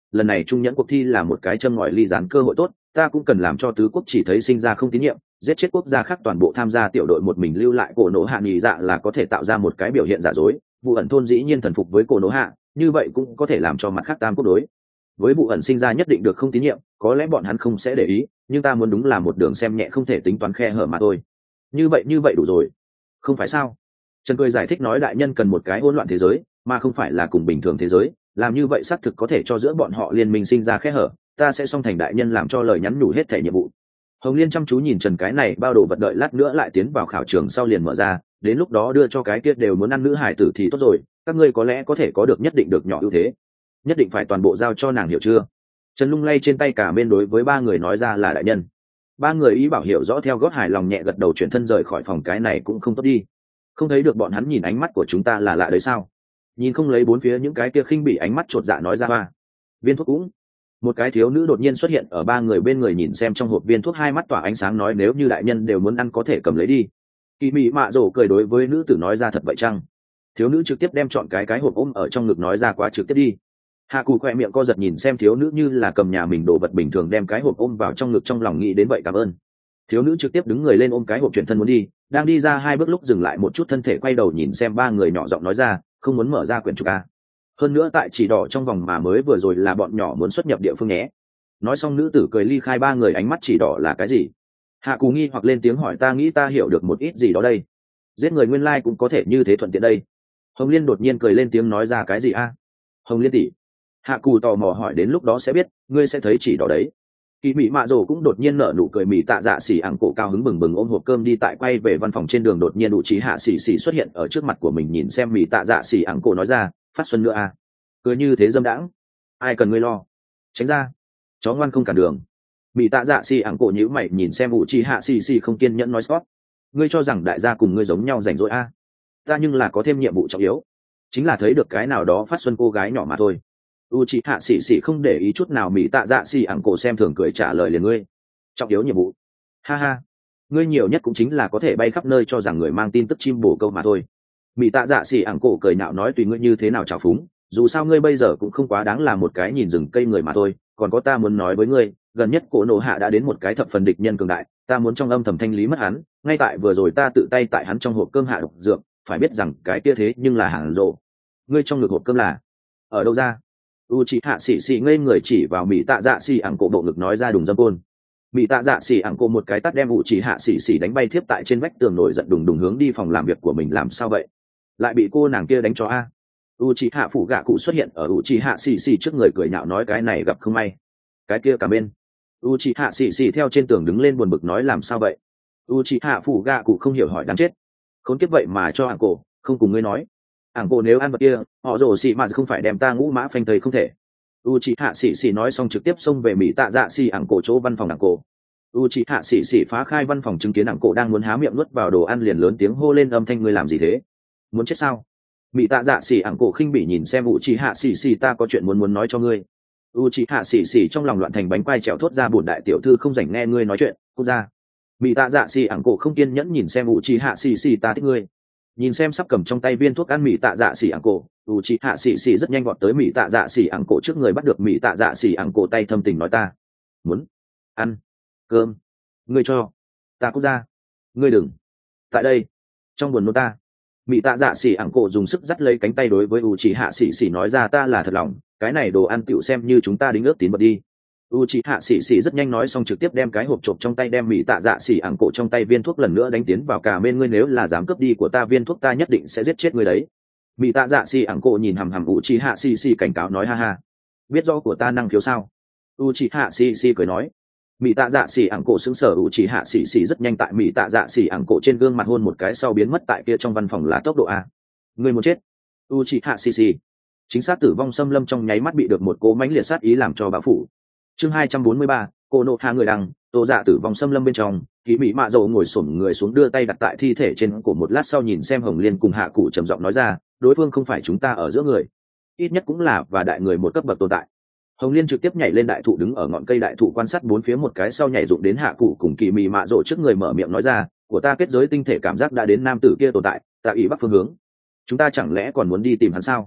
lần này trung nhẫn cuộc thi là một cái châm ngòi ly gián cơ hội tốt, ta cũng cần làm cho tứ quốc chỉ thấy sinh ra không tín nhiệm, giết chết quốc gia khác toàn bộ tham gia tiểu đội một mình lưu lại cổ nổ hạ nghỉ dạ là có thể tạo ra một cái biểu hiện giả dối. Vụ ẩn thôn dĩ nhiên thần phục với cổ nổ hạ, như vậy cũng có thể làm cho mặt khác tam quốc đối với vụ ẩn sinh ra nhất định được không tín nhiệm, có lẽ bọn hắn không sẽ để ý, nhưng ta muốn đúng là một đường xem nhẹ không thể tính toán khe hở mà thôi. Như vậy như vậy đủ rồi, không phải sao? Trần Cười giải thích nói đại nhân cần một cái hỗn loạn thế giới, mà không phải là cùng bình thường thế giới, làm như vậy xác thực có thể cho giữa bọn họ liên minh sinh ra khe hở, ta sẽ song thành đại nhân làm cho lời nhắn nhủ hết thể nhiệm vụ. Hồng Liên chăm chú nhìn Trần cái này bao đồ vật, đợi lát nữa lại tiến vào khảo trường sau liền mở ra, đến lúc đó đưa cho cái kia đều muốn ăn nữ hải tử thì tốt rồi, các ngươi có lẽ có thể có được nhất định được nhỏ ưu thế, nhất định phải toàn bộ giao cho nàng, hiểu chưa? Trần lung lay trên tay cả bên đối với ba người nói ra là đại nhân. Ba người ý bảo hiểu rõ theo gót hài lòng nhẹ gật đầu chuyển thân rời khỏi phòng. Cái này cũng không tốt đi, không thấy được bọn hắn nhìn ánh mắt của chúng ta là lạ đấy sao? Nhìn không lấy bốn phía những cái kia khinh bỉ ánh mắt chột dạ nói ra ba. Viên thuốc cũng. Một cái thiếu nữ đột nhiên xuất hiện ở ba người bên người, nhìn xem trong hộp viên thuốc, hai mắt tỏa ánh sáng nói nếu như đại nhân đều muốn ăn có thể cầm lấy đi. Kỳ mị mạ rổ cười đối với nữ tử nói ra thật vậy chăng? Thiếu nữ trực tiếp đem chọn cái cái hộp ôm ở trong ngực nói ra quá trực tiếp đi. Hạ Cù khoe miệng co giật nhìn xem thiếu nữ như là cầm nhà mình đồ vật bình thường đem cái hộp ôm vào trong ngực, trong lòng nghĩ đến vậy cảm ơn. Thiếu nữ trực tiếp đứng người lên ôm cái hộp chuyển thân muốn đi, đang đi ra hai bước lúc dừng lại một chút thân thể quay đầu nhìn xem ba người, nhỏ giọng nói ra không muốn mở ra quyển trục a, hơn nữa tại chỉ đỏ trong vòng mà mới vừa rồi là bọn nhỏ muốn xuất nhập địa phương nhé. Nói xong nữ tử cười ly khai ba người, ánh mắt chỉ đỏ là cái gì? Hạ Cù nghi hoặc lên tiếng hỏi ta nghĩ ta hiểu được một ít gì đó đây, giết người nguyên lai cũng có thể như thế thuận tiện đây. Hồng Liên đột nhiên cười lên tiếng nói ra cái gì a? Hồng Liên tỷ. Hạ Cù tò mò hỏi đến lúc đó sẽ biết, ngươi sẽ thấy chỉ đỏ đấy. Kỳ mị mạ rồ cũng đột nhiên nở nụ cười, mị tạ dạ xỉ ẳng cổ cao hứng bừng bừng ôm hộp cơm đi tại quay về văn phòng trên đường, đột nhiên đủ trí hạ xỉ xỉ xuất hiện ở trước mặt của mình, nhìn xem mị tạ dạ xỉ ẳng cổ nói ra phát xuân nữa à, cười như thế dâm đãng, ai cần ngươi lo, tránh ra, chó ngoan không cản đường. Mị tạ dạ xỉ ẳng cổ nhíu mày nhìn xem ủ trí hạ xỉ xỉ không kiên nhẫn nói Scott, ngươi cho rằng đại gia cùng ngươi giống nhau rảnh rỗi à? Ta nhưng là có thêm nhiệm vụ trọng yếu, chính là thấy được cái nào đó phát xuân cô gái nhỏ mà thôi. U chị hạ xỉ xỉ không để ý chút nào, mỹ tạ dạ xỉ ẳng cổ xem thường cười trả lời liền ngươi trọng yếu nhiệm vụ, ha ha, ngươi nhiều nhất cũng chính là có thể bay khắp nơi cho rằng người mang tin tức chim bổ câu mà thôi. Mỹ tạ dạ xỉ ẳng cổ cười nhạo nói tùy ngươi như thế nào trào phúng, dù sao ngươi bây giờ cũng không quá đáng là một cái nhìn rừng cây người mà thôi. Còn có ta muốn nói với ngươi, gần nhất cổ nổ hạ đã đến một cái thập phần địch nhân cường đại, ta muốn trong âm thầm thanh lý mất hắn. Ngay tại vừa rồi ta tự tay tại hắn trong hộp cơm hạ độc dược, phải biết rằng cái kia thế nhưng là hàng rộ. Ngươi trong ngực hộp cơm là ở đâu ra? U chị hạ xỉ xỉ ngây người chỉ vào mỹ tạ dạ xỉ ẳng cổ bộ ngực nói ra đùng dâm côn. Mỹ tạ dạ xỉ ẳng cổ một cái tát đem u chị hạ xỉ xỉ đánh bay thiếp tại trên vách tường, nổi giận đùng đùng hướng đi phòng làm việc của mình. Làm sao vậy, lại bị cô nàng kia đánh cho a? U chị hạ phủ gạ cụ xuất hiện ở u chị hạ xỉ xỉ trước người cười nhạo nói cái này gặp không may, cái kia cả bên. U chị hạ xỉ xỉ theo trên tường đứng lên buồn bực nói làm sao vậy? U chị hạ phủ gạ cụ không hiểu hỏi đáng chết, khốn kiếp vậy mà cho ẳng cổ không cùng ngươi nói, ảng cổ nếu ăn vật kia họ rồ xì mà không phải đem ta ngũ mã phanh thầy không thể. U chị hạ xỉ xỉ nói xong trực tiếp xông về mỹ tạ dạ xỉ ảng cổ chỗ văn phòng ảng cổ. U chị hạ xỉ xỉ phá khai văn phòng chứng kiến ảng cổ đang muốn há miệng nuốt vào đồ ăn, liền lớn tiếng hô lên âm thanh ngươi làm gì thế, muốn chết sao? Mỹ tạ dạ xỉ ảng cổ khinh bỉ nhìn xem u chị hạ xỉ xỉ, ta có chuyện muốn muốn nói cho ngươi. U chị hạ xỉ xỉ trong lòng loạn thành bánh quai trèo thốt ra bổn đại tiểu thư không rảnh nghe ngươi nói chuyện, cút ra. Mỹ tạ dạ xỉ ảng cổ không kiên nhẫn nhìn xem u chị hạ xỉ xỉ, ta thích ngươi. Nhìn xem sắp cầm trong tay viên thuốc ăn mỹ tạ dạ xỉ ảng cổ, u chị hạ xỉ xỉ rất nhanh gọn tới mỹ tạ dạ xỉ ảng cổ trước người, bắt được mỹ tạ dạ xỉ ảng cổ tay thâm tình nói ta muốn ăn cơm, ngươi cho ta cút ra, ngươi đừng tại đây trong buồn nôn ta. Mỹ tạ dạ xỉ ảng cổ dùng sức dắt lấy cánh tay đối với u chị hạ xỉ xỉ nói ra ta là thật lòng, cái này đồ ăn tựu xem như chúng ta đính ước tín vật đi. U chị hạ xỉ xỉ rất nhanh nói xong trực tiếp đem cái hộp trộm trong tay đem mỹ tạ dạ xỉ ảng cổ trong tay viên thuốc lần nữa đánh tiến vào cả bên, ngươi nếu là dám cướp đi của ta viên thuốc ta nhất định sẽ giết chết ngươi đấy. Mỹ tạ dạ xỉ ảng cổ nhìn hằm hằm u chị hạ xỉ xỉ cảnh cáo nói ha ha, biết do của ta năng khiếu sao? U chị hạ xỉ xỉ cười nói. Mỹ tạ dạ xỉ ảng cổ sững sờ, u chị hạ xỉ xỉ rất nhanh tại mỹ tạ dạ xỉ ảng cổ trên gương mặt hôn một cái sau biến mất tại kia trong văn phòng là tốc độ a. Ngươi muốn chết. U chị hạ xỉ xỉ chính xác tử vong xâm lâm trong nháy mắt bị được một cố mãnh liệt sát ý làm cho bão phủ. Chương hai trăm bốn mươi ba, cô nộ hạ người đằng, tô dạ tử vong xâm lâm bên trong, Kỷ Mỹ Mạ Dầu ngồi xổm người xuống đưa tay đặt tại thi thể trên cổ, một lát sau nhìn xem Hồng Liên cùng Hạ Cụ trầm giọng nói ra, đối phương không phải chúng ta ở giữa người, ít nhất cũng là và đại người một cấp bậc tồn tại. Hồng Liên trực tiếp nhảy lên đại thụ đứng ở ngọn cây đại thụ quan sát bốn phía một cái sau nhảy dụng đến Hạ Cụ cùng Kỷ Mỹ Mạ Dầu trước người mở miệng nói ra, của ta kết giới tinh thể cảm giác đã đến nam tử kia tồn tại, tại ủy bắc phương hướng, chúng ta chẳng lẽ còn muốn đi tìm hắn sao?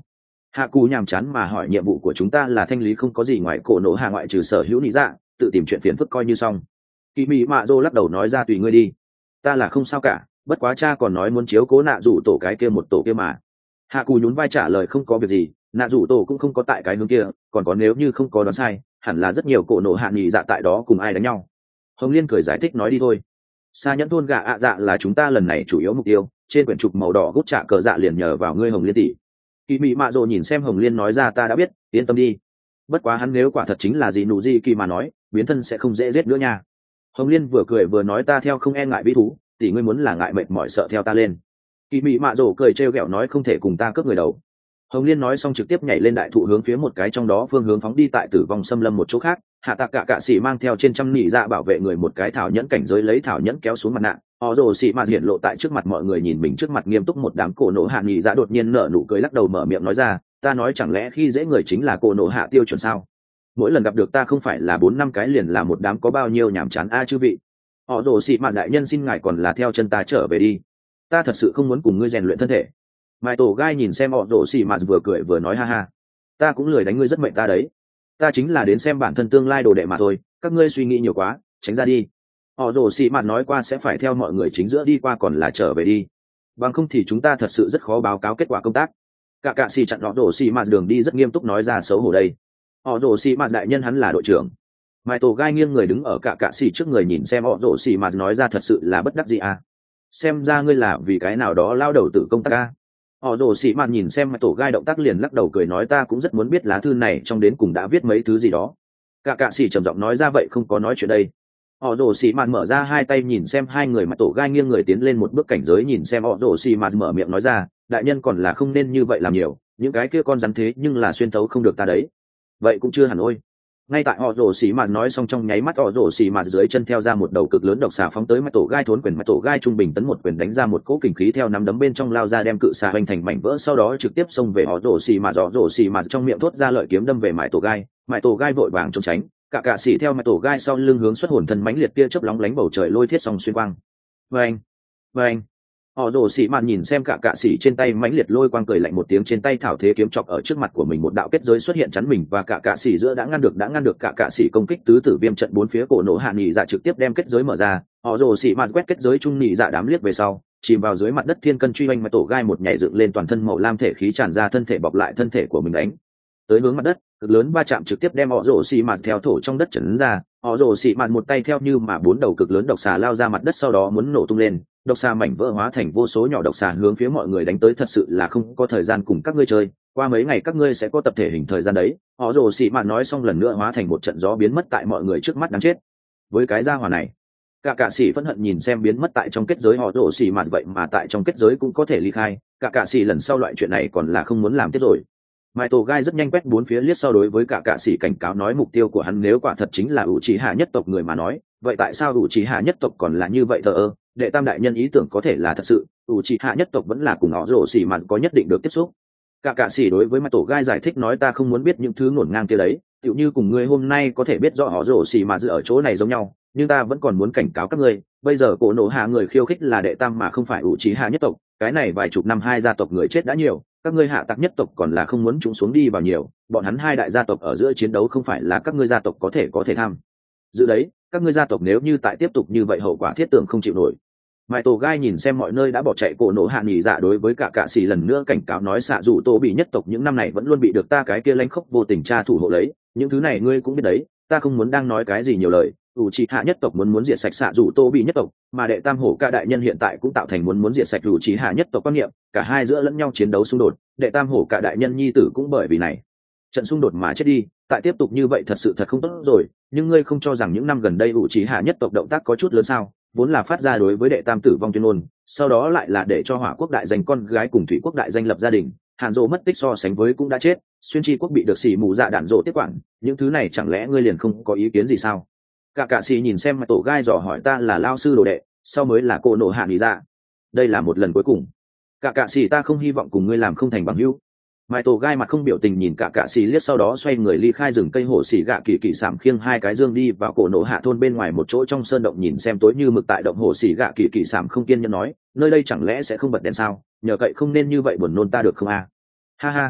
Hạ cù nhàm chán mà hỏi, nhiệm vụ của chúng ta là thanh lý, không có gì ngoài cổ nổ hạ ngoại trừ sở hữu lý dạ, tự tìm chuyện phiền phức coi như xong. Kỳ mị mạ dô lắc đầu nói ra, tùy ngươi đi, ta là không sao cả, bất quá cha còn nói muốn chiếu cố nạ rủ tổ cái kia một tổ kia mà. Hạ cù nhún vai trả lời, không có việc gì, nạ rủ tổ cũng không có tại cái hướng kia, còn có nếu như không có đoán sai hẳn là rất nhiều cổ nổ hạ nghỉ dạ tại đó cùng ai đánh nhau. Hồng Liên cười giải thích nói, đi thôi, xa nhẫn thôn gà ạ dạ là chúng ta lần này chủ yếu mục tiêu, trên quyển trục màu đỏ gút trả cờ dạ liền nhờ vào ngươi Hồng Liên tỷ. Kỳ mị mạ rồ nhìn xem Hồng Liên nói ra, ta đã biết, yên tâm đi, bất quá hắn nếu quả thật chính là gì nụ gì kỳ mà nói, biến thân sẽ không dễ giết nữa nha. Hồng Liên vừa cười vừa nói, ta theo không e ngại vĩ thú, tỷ ngươi muốn là ngại mệt mỏi sợ theo ta lên. Kỳ mị mạ rồ cười trêu ghẹo nói, không thể cùng ta cướp người đầu. Hồng Liên nói xong trực tiếp nhảy lên đại thụ hướng phía một cái trong đó phương hướng phóng đi, tại tử vong xâm lâm một chỗ khác, hạ tạc cả cạ sĩ mang theo trên trăm nỉ dạ bảo vệ người một cái thảo nhẫn cảnh giới, lấy thảo nhẫn kéo xuống mặt nạ. Họ rồ xị mà hiện lộ tại trước mặt mọi người, nhìn mình trước mặt nghiêm túc một đám cổ nổ hạ nỉ dạ, đột nhiên nở nụ cười lắc đầu mở miệng nói ra, ta nói chẳng lẽ khi dễ người chính là cổ nổ hạ tiêu chuẩn sao? Mỗi lần gặp được ta không phải là bốn năm cái liền là một đám, có bao nhiêu nhảm chán a chư vị. Họ rồ xị mà đại nhân xin ngài còn là theo chân ta trở về đi, ta thật sự không muốn cùng ngươi rèn luyện thân thể. Mai tổ gai nhìn xem họ rồ xị mà vừa cười vừa nói, ha ha, ta cũng lười đánh ngươi rất mệnh ta đấy, ta chính là đến xem bản thân tương lai đồ đệ mà thôi, các ngươi suy nghĩ nhiều quá, tránh ra đi. Họ rồ xị mà nói qua sẽ phải theo mọi người chính giữa đi qua, còn là trở về đi, bằng không thì chúng ta thật sự rất khó báo cáo kết quả công tác. Cả cạ xì chặn họ rồ xị mà đường đi rất nghiêm túc nói ra, xấu hổ đây, họ rồ xị mà đại nhân hắn là đội trưởng. Mai tổ gai nghiêng người đứng ở cả cạ xì trước người nhìn xem họ rồ xị mà nói ra, thật sự là bất đắc dĩ à, xem ra ngươi là vì cái nào đó lao đầu tự công tác à. Họ rồ xị mà nhìn xem Mai tổ gai động tác liền lắc đầu cười nói, ta cũng rất muốn biết lá thư này trong đến cùng đã viết mấy thứ gì đó. Cả cạ xì trầm giọng nói ra, vậy không có nói chuyện đây. Họ rồ xị mà mở ra hai tay nhìn xem hai người, Mai tổ gai nghiêng người tiến lên một bước cảnh giới nhìn xem họ rồ xị mà mở miệng nói ra, đại nhân còn là không nên như vậy làm nhiều, những cái kia con rắn thế nhưng là xuyên tấu không được ta đấy. Vậy cũng chưa hẳn ôi. Ngay tại họ rồ xì mà nói xong, trong nháy mắt họ rồ xì mà dưới chân theo ra một đầu cực lớn độc xà phóng tới Mai tổ gai, thốn quyền Mai tổ gai trung bình tấn một quyền đánh ra một cỗ kình khí theo nắm đấm bên trong lao ra, đem cự xà hoành thành mảnh vỡ, sau đó trực tiếp xông về họ rồ xì mà. Họ rồ xì mà trong miệng thốt ra lợi kiếm đâm về Mai tổ gai, Mai tổ gai vội vàng trốn tránh, cả cạ xì theo Mai tổ gai sau lưng hướng xuất hồn thân mãnh liệt tia chớp lóng lánh bầu trời lôi thiết song xuyên quang. Vâng, vâng. Họ rồ xị mạt nhìn xem cả cạ xỉ trên tay mãnh liệt lôi quang cười lạnh một tiếng, trên tay thảo thế kiếm chọc ở trước mặt của mình, một đạo kết giới xuất hiện chắn mình và cả cạ xỉ giữa, đã ngăn được đã ngăn được cả cạ xỉ công kích tứ tử viêm trận bốn phía cổ nổ hạ nhị dạ trực tiếp đem kết giới mở ra. Họ rồ xị mạt quét kết giới trung nhị dạ đám liếc về sau, chìm vào dưới mặt đất thiên cân truy oanh, mà tổ gai một nhảy dựng lên, toàn thân màu lam thể khí tràn ra, thân thể bọc lại thân thể của mình đánh tới hướng mặt đất, cực lớn va chạm trực tiếp đem họ rồ xị mạt theo thổ trong đất chấn ra. Họ rồ xị mạt một tay theo như mà bốn đầu cực lớn độc xà lao ra mặt đất, sau đó muốn nổ tung lên, độc xà mảnh vỡ hóa thành vô số nhỏ độc xà hướng phía mọi người đánh tới. Thật sự là không có thời gian cùng các ngươi chơi, qua mấy ngày các ngươi sẽ có tập thể hình thời gian đấy. Họ rồ xị mạt nói xong lần nữa hóa thành một trận gió biến mất tại mọi người trước mắt. Đáng chết với cái gia hỏa này. Cả cạ sĩ phẫn hận nhìn xem biến mất tại trong kết giới họ rồ xị mạt, vậy mà tại trong kết giới cũng có thể ly khai. Cả cạ sĩ lần sau loại chuyện này còn là không muốn làm tiếp rồi. Mai tổ gai rất nhanh quét bốn phía liếc sau đối với cả cạ sĩ cảnh cáo nói, mục tiêu của hắn nếu quả thật chính là ủ trì hạ nhất tộc người mà nói, vậy tại sao ủ trì hạ nhất tộc còn là như vậy thờ ơ? Đệ tam đại nhân ý tưởng có thể là thật sự, ủ trì hạ nhất tộc vẫn là cùng họ rồ xì mà có nhất định được tiếp xúc. Cả cạ sĩ đối với Mai tổ gai giải thích nói, ta không muốn biết những thứ ngổn ngang kia đấy, tựu như cùng ngươi hôm nay có thể biết rõ họ rồ xì mà dự ở chỗ này giống nhau, nhưng ta vẫn còn muốn cảnh cáo các ngươi, bây giờ cổ nổ hạ người khiêu khích là đệ tam mà không phải ủ trì hạ nhất tộc, cái này vài chục năm hai gia tộc người chết đã nhiều, các ngươi hạ tặc nhất tộc còn là không muốn chúng xuống đi vào nhiều, bọn hắn hai đại gia tộc ở giữa chiến đấu không phải là các ngươi gia tộc có thể có thể tham dự đấy, các ngươi gia tộc nếu như tại tiếp tục như vậy hậu quả thiết tưởng không chịu nổi. Mai tổ gai nhìn xem mọi nơi đã bỏ chạy cổ nổ hạ nghỉ dạ đối với cả cạ xì lần nữa cảnh cáo nói, xạ dù tô bị nhất tộc những năm này vẫn luôn bị được ta cái kia lãnh khốc vô tình tra thủ hộ lấy, những thứ này ngươi cũng biết đấy, ta không muốn đang nói cái gì nhiều lời. ủ trì hạ nhất tộc muốn muốn diệt sạch xạ dù tô bị nhất tộc, mà đệ tam hổ ca đại nhân hiện tại cũng tạo thành muốn muốn diệt sạch ủ trì hạ nhất tộc quan niệm, cả hai giữa lẫn nhau chiến đấu xung đột, đệ tam hổ ca đại nhân nhi tử cũng bởi vì này trận xung đột mà chết đi, tại tiếp tục như vậy thật sự thật không tốt rồi. Nhưng ngươi không cho rằng những năm gần đây ủ trì hạ nhất tộc động tác có chút lớn sao? Vốn là phát ra đối với đệ tam tử vong tuyên ngôn, sau đó lại là để cho hỏa quốc đại danh con gái cùng thủy quốc đại danh lập gia đình, hàn dỗ mất tích so sánh với cũng đã chết, xuyên tri quốc bị được xỉ mù dạ đạn dỗ tiếp quản, những thứ này chẳng lẽ ngươi liền không có ý kiến gì sao? Cả cạ xì nhìn xem Mai tổ gai dò hỏi, ta là lao sư đồ đệ, sau mới là cô nộ hạ nghỉ dạ, đây là một lần cuối cùng. Cả cạ xì ta không hy vọng cùng ngươi làm không thành bằng hữu. Mai tổ gai mặt không biểu tình nhìn cả cạ xì liếc, sau đó xoay người ly khai rừng cây hổ xỉ gạ kỳ kỳ sảm khiêng hai cái dương đi vào cổ nổ hạ thôn bên ngoài một chỗ trong sơn động, nhìn xem tối như mực tại động hổ xỉ gạ kỳ kỳ sảm không kiên nhẫn nói, nơi đây chẳng lẽ sẽ không bật đèn sao, nhờ cậy không nên như vậy buồn nôn ta được không a? Ha ha,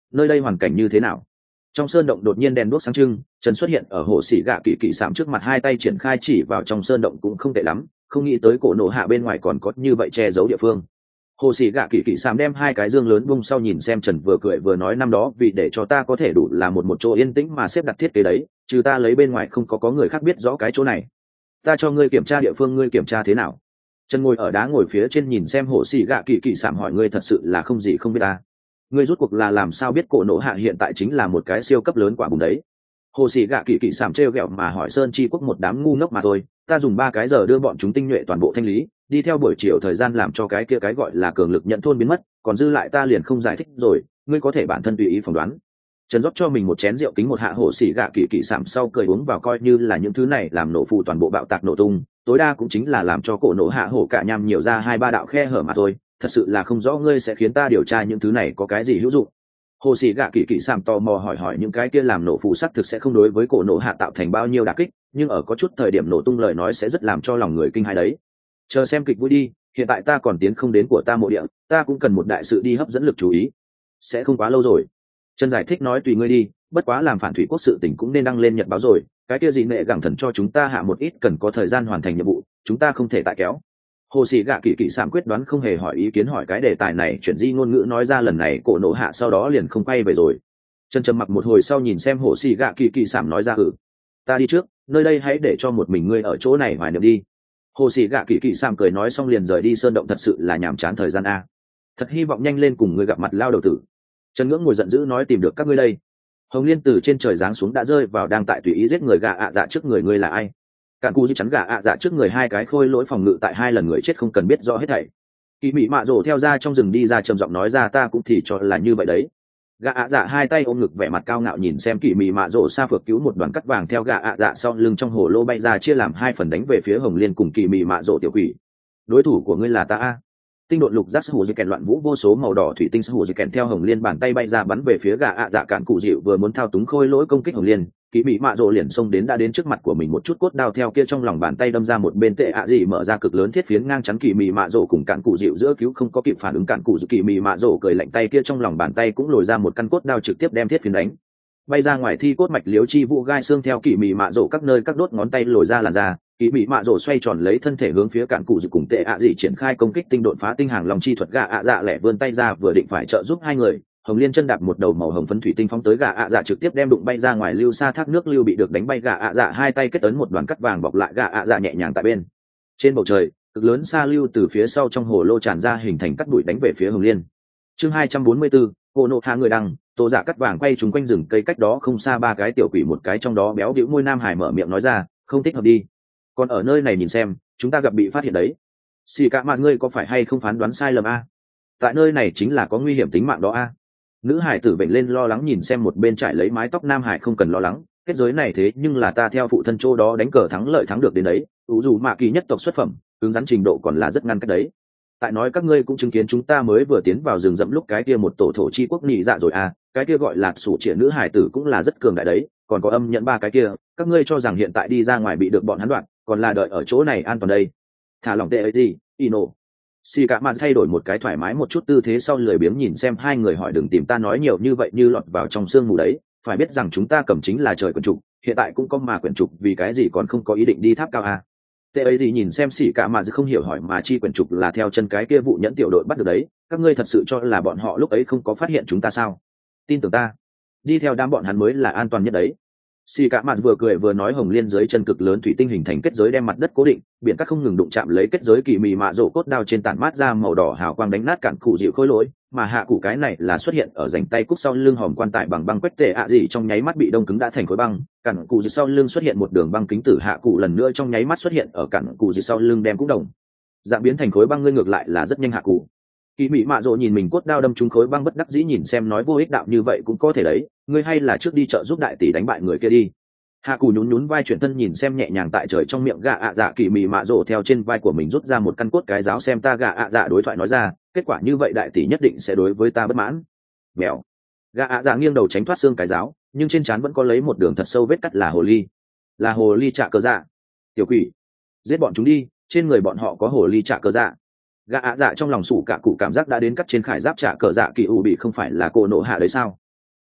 nơi đây hoàn cảnh như thế nào? Trong sơn động đột nhiên đèn đuốc sáng trưng, Trần xuất hiện ở hồ sĩ gạ kỳ kỳ sạm trước mặt, hai tay triển khai chỉ vào trong sơn động cũng không tệ lắm, không nghĩ tới cổ nổ hạ bên ngoài còn có như vậy che giấu địa phương. Hồ sĩ gạ kỳ kỳ sạm đem hai cái dương lớn bung sau nhìn xem Trần, vừa cười vừa nói, năm đó vì để cho ta có thể đủ là một một chỗ yên tĩnh mà xếp đặt thiết kế đấy, trừ ta lấy bên ngoài không có có người khác biết rõ cái chỗ này. Ta cho ngươi kiểm tra địa phương, ngươi kiểm tra thế nào? Trần ngồi ở đá ngồi phía trên nhìn xem hồ sĩ gạ kỳ kỳ sạm hỏi, ngươi thật sự là không gì không biết ta. Ngươi rút cuộc là làm sao biết cổ nổ hạ hiện tại chính là một cái siêu cấp lớn quả bùng đấy? Hồ sĩ gạ kỳ kỳ sảm trêu ghẹo mà hỏi. Sơn Chi quốc một đám ngu ngốc mà thôi, ta dùng ba cái giờ đưa bọn chúng tinh nhuệ toàn bộ thanh lý, đi theo buổi chiều thời gian làm cho cái kia cái gọi là cường lực nhận thôn biến mất, còn dư lại ta liền không giải thích rồi, ngươi có thể bản thân tùy ý phỏng đoán. Trần rót cho mình một chén rượu kính một hạ hồ sĩ gạ kỳ kỳ sảm sau cười uống vào, coi như là những thứ này làm nổ phụ toàn bộ bạo tạc nổ tung, tối đa cũng chính là làm cho cổ nổ hạ hổ cả nham nhiều ra hai ba đạo khe hở mà thôi, thật sự là không rõ ngươi sẽ khiến ta điều tra những thứ này có cái gì hữu dụng. Hồ sĩ gạ kỳ kỳ sảm tò mò hỏi hỏi những cái kia làm nổ phụ sắc thực sẽ không đối với cổ nổ hạ tạo thành bao nhiêu đả kích, nhưng ở có chút thời điểm nổ tung lời nói sẽ rất làm cho lòng người kinh hãi đấy. Chờ xem kịch vui đi, hiện tại ta còn tiến không đến của ta mộ địa, ta cũng cần một đại sự đi hấp dẫn lực chú ý, sẽ không quá lâu rồi. Trần giải thích nói, tùy ngươi đi, bất quá làm phản thủy quốc sự tình cũng nên đăng lên nhật báo rồi, cái kia gì nệ gẳng thần cho chúng ta hạ một ít, cần có thời gian hoàn thành nhiệm vụ, chúng ta không thể tại kéo. Hồ sĩ gạ kỳ kỳ sảm quyết đoán không hề hỏi ý kiến, hỏi cái đề tài này chuyển di ngôn ngữ nói ra lần này cổ nổ hạ sau đó liền không quay về rồi. Trần trầm mặc một hồi sau nhìn xem hồ sĩ gạ kỳ kỳ sảm nói ra, ừ, ta đi trước, nơi đây hãy để cho một mình ngươi ở chỗ này hoài niệm đi. Hồ sĩ gạ kỳ kỳ sảm cười nói xong liền rời đi sơn động, thật sự là nhàm chán thời gian a, thật hy vọng nhanh lên cùng ngươi gặp mặt lao đầu tử. Trần ngưỡng ngồi giận dữ nói, tìm được các ngươi đây. Hồng Liên từ trên trời giáng xuống đã rơi vào đang tại tùy ý giết người gạ ạ dạ trước người, ngươi là ai? Cản cù di chắn gạ ạ dạ trước người hai cái khôi lỗi phòng ngự tại hai lần người chết không cần biết rõ hết thảy. Kỳ mị mạ rổ theo ra trong rừng đi ra trầm giọng nói ra, ta cũng thì cho là như vậy đấy. Gạ ạ dạ hai tay ôm ngực vẻ mặt cao ngạo nhìn xem kỳ mị mạ rổ xa phược cứu một đoàn cắt vàng theo gạ ạ dạ sau lưng trong hồ lô bay ra, chia làm hai phần đánh về phía Hồng Liên cùng kỳ mị mạ rổ tiểu quỷ. Đối thủ của ngươi là ta a. Tinh độn lục giác hủ dị kèn loạn vũ vô số màu đỏ thủy tinh hủ dị kèn theo Hồng Liên bàn tay bay ra bắn về phía gạ ạ dạ. Cản cụ dịu vừa muốn thao túng khôi lỗi công kích Hồng Liên, kỳ bị mạ rộ liền xông đến đã đến trước mặt của mình, một chút cốt đao theo kia trong lòng bàn tay đâm ra một bên tệ ạ gì mở ra cực lớn thiết phiến ngang chắn kỳ mị mạ rộ cùng cản cụ dịu giữa cứu, không có kịp phản ứng cản cụ dịu kỳ mị mạ rộ cười lạnh, tay kia trong lòng bàn tay cũng lồi ra một căn cốt đao trực tiếp đem thiết phiến đánh bay ra ngoài, thi cốt mạch liếu chi vụ gai xương theo kỳ mị mạ rộ các nơi các đốt ngón tay lồi ra làn ra. Kỳ mị mạ rổ xoay tròn lấy thân thể hướng phía cản cụ dịu cùng tệ ạ dị triển khai công kích tinh độn phá tinh hàng lòng chi thuật. Gạ ạ dạ lẻ vươn tay ra vừa định phải trợ giúp hai người, Hồng Liên chân đạp một đầu màu hồng phấn thủy tinh phóng tới gạ ạ dạ, trực tiếp đem đụng bay ra ngoài, lưu xa thác nước lưu bị được đánh bay. Gạ ạ dạ hai tay kết ấn một đoàn cắt vàng bọc lại gạ ạ dạ nhẹ nhàng tại bên trên bầu trời, cực lớn xa lưu từ phía sau trong hồ lô tràn ra hình thành cắt bụi đánh về phía Hồng Liên. Chương hai trăm bốn mươi bốn, cô nộ hạ người đăng. Tô dạ cắt vàng quay trúng quanh rừng cây cách đó không xa ba cái tiểu quỷ, một cái trong đó béo bĩu môi nam hải mở miệng nói ra, không thích hợp đi, còn ở nơi này nhìn xem, chúng ta gặp bị phát hiện đấy. Xì cả mà ngươi có phải hay không phán đoán sai lầm a? Tại nơi này chính là có nguy hiểm tính mạng đó a. Nữ hải tử bệnh lên lo lắng nhìn xem một bên trải lấy mái tóc nam hải, không cần lo lắng, kết giới này thế nhưng là ta theo phụ thân chỗ đó đánh cờ thắng lợi thắng được đến đấy, ủ dù mạ kỳ nhất tộc xuất phẩm, cứng rắn trình độ còn là rất ngăn cách đấy. Tại nói các ngươi cũng chứng kiến chúng ta mới vừa tiến vào rừng rậm lúc cái kia một tổ thổ chi quốc nhị dạ rồi à, cái kia gọi là sủ trịa nữ hải tử cũng là rất cường đại đấy, còn có âm nhận ba cái kia, các ngươi cho rằng hiện tại đi ra ngoài bị được bọn hắn đoạn, còn là đợi ở chỗ này an toàn đây. Thả lỏng tệ ấy gì, Ino. Xì cả mà thay đổi một cái thoải mái một chút tư thế sau lười biếng nhìn xem hai người hỏi, đừng tìm ta nói nhiều như vậy như lọt vào trong sương mù đấy, phải biết rằng chúng ta cầm chính là trời quyển trục, hiện tại cũng có mà quyển trục, vì cái gì còn không có ý định đi tháp cao à? Tệ ấy gì nhìn xem xì cả mà không hiểu hỏi, mà chi quyển trục là theo chân cái kia vụ nhẫn tiểu đội bắt được đấy, các ngươi thật sự cho là bọn họ lúc ấy không có phát hiện chúng ta sao? Tin tưởng ta, đi theo đám bọn hắn mới là an toàn nhất đấy. Xì cả mạt vừa cười vừa nói, Hồng Liên dưới chân cực lớn thủy tinh hình thành kết giới đem mặt đất cố định, biển cát không ngừng đụng chạm lấy kết giới, kỳ mị mạ rổ cốt đao trên tản mát ra màu đỏ hào quang đánh nát cản cụ dịu khối lỗi, mà hạ cụ cái này là xuất hiện ở rảnh tay cúc sau lưng hòm quan tài bằng băng quét tệ ạ gì trong nháy mắt bị đông cứng đã thành khối băng, cản cụ dịu sau lưng xuất hiện một đường băng kính tử, hạ cụ lần nữa trong nháy mắt xuất hiện ở cản cụ dịu sau lưng đem cũng đồng dạng biến thành khối băng, ngươi ngược lại là rất nhanh hạ cụ. Kỳ mị mạ rộ nhìn mình cốt đao đâm trúng khối băng bất đắc dĩ nhìn xem nói, vô ích đạo như vậy cũng có thể đấy, ngươi hay là trước đi chợ giúp đại tỷ đánh bại người kia đi. Hạ cụ nhún nhún vai chuyển thân nhìn xem nhẹ nhàng tại trời trong miệng gạ ạ dạ, kỳ mị mạ rộ theo trên vai của mình rút ra một căn cốt cái giáo, xem ta gạ ạ dạ đối thoại nói ra, kết quả như vậy đại tỷ nhất định sẽ đối với ta bất mãn. Mèo. Gạ ạ dạ nghiêng đầu tránh thoát xương cái giáo, nhưng trên trán vẫn có lấy một đường thật sâu vết cắt, là hồ ly, là hồ ly trạ cơ dạ. Tiểu quỷ, giết bọn chúng đi, trên người bọn họ có hồ ly trạ cơ dạ. Gạ ạ dạ trong lòng sủ cả cụ cảm giác đã đến cắt trên khải giáp trạ cờ dạ kỳ ủ bị, không phải là cô nộ hạ đấy sao?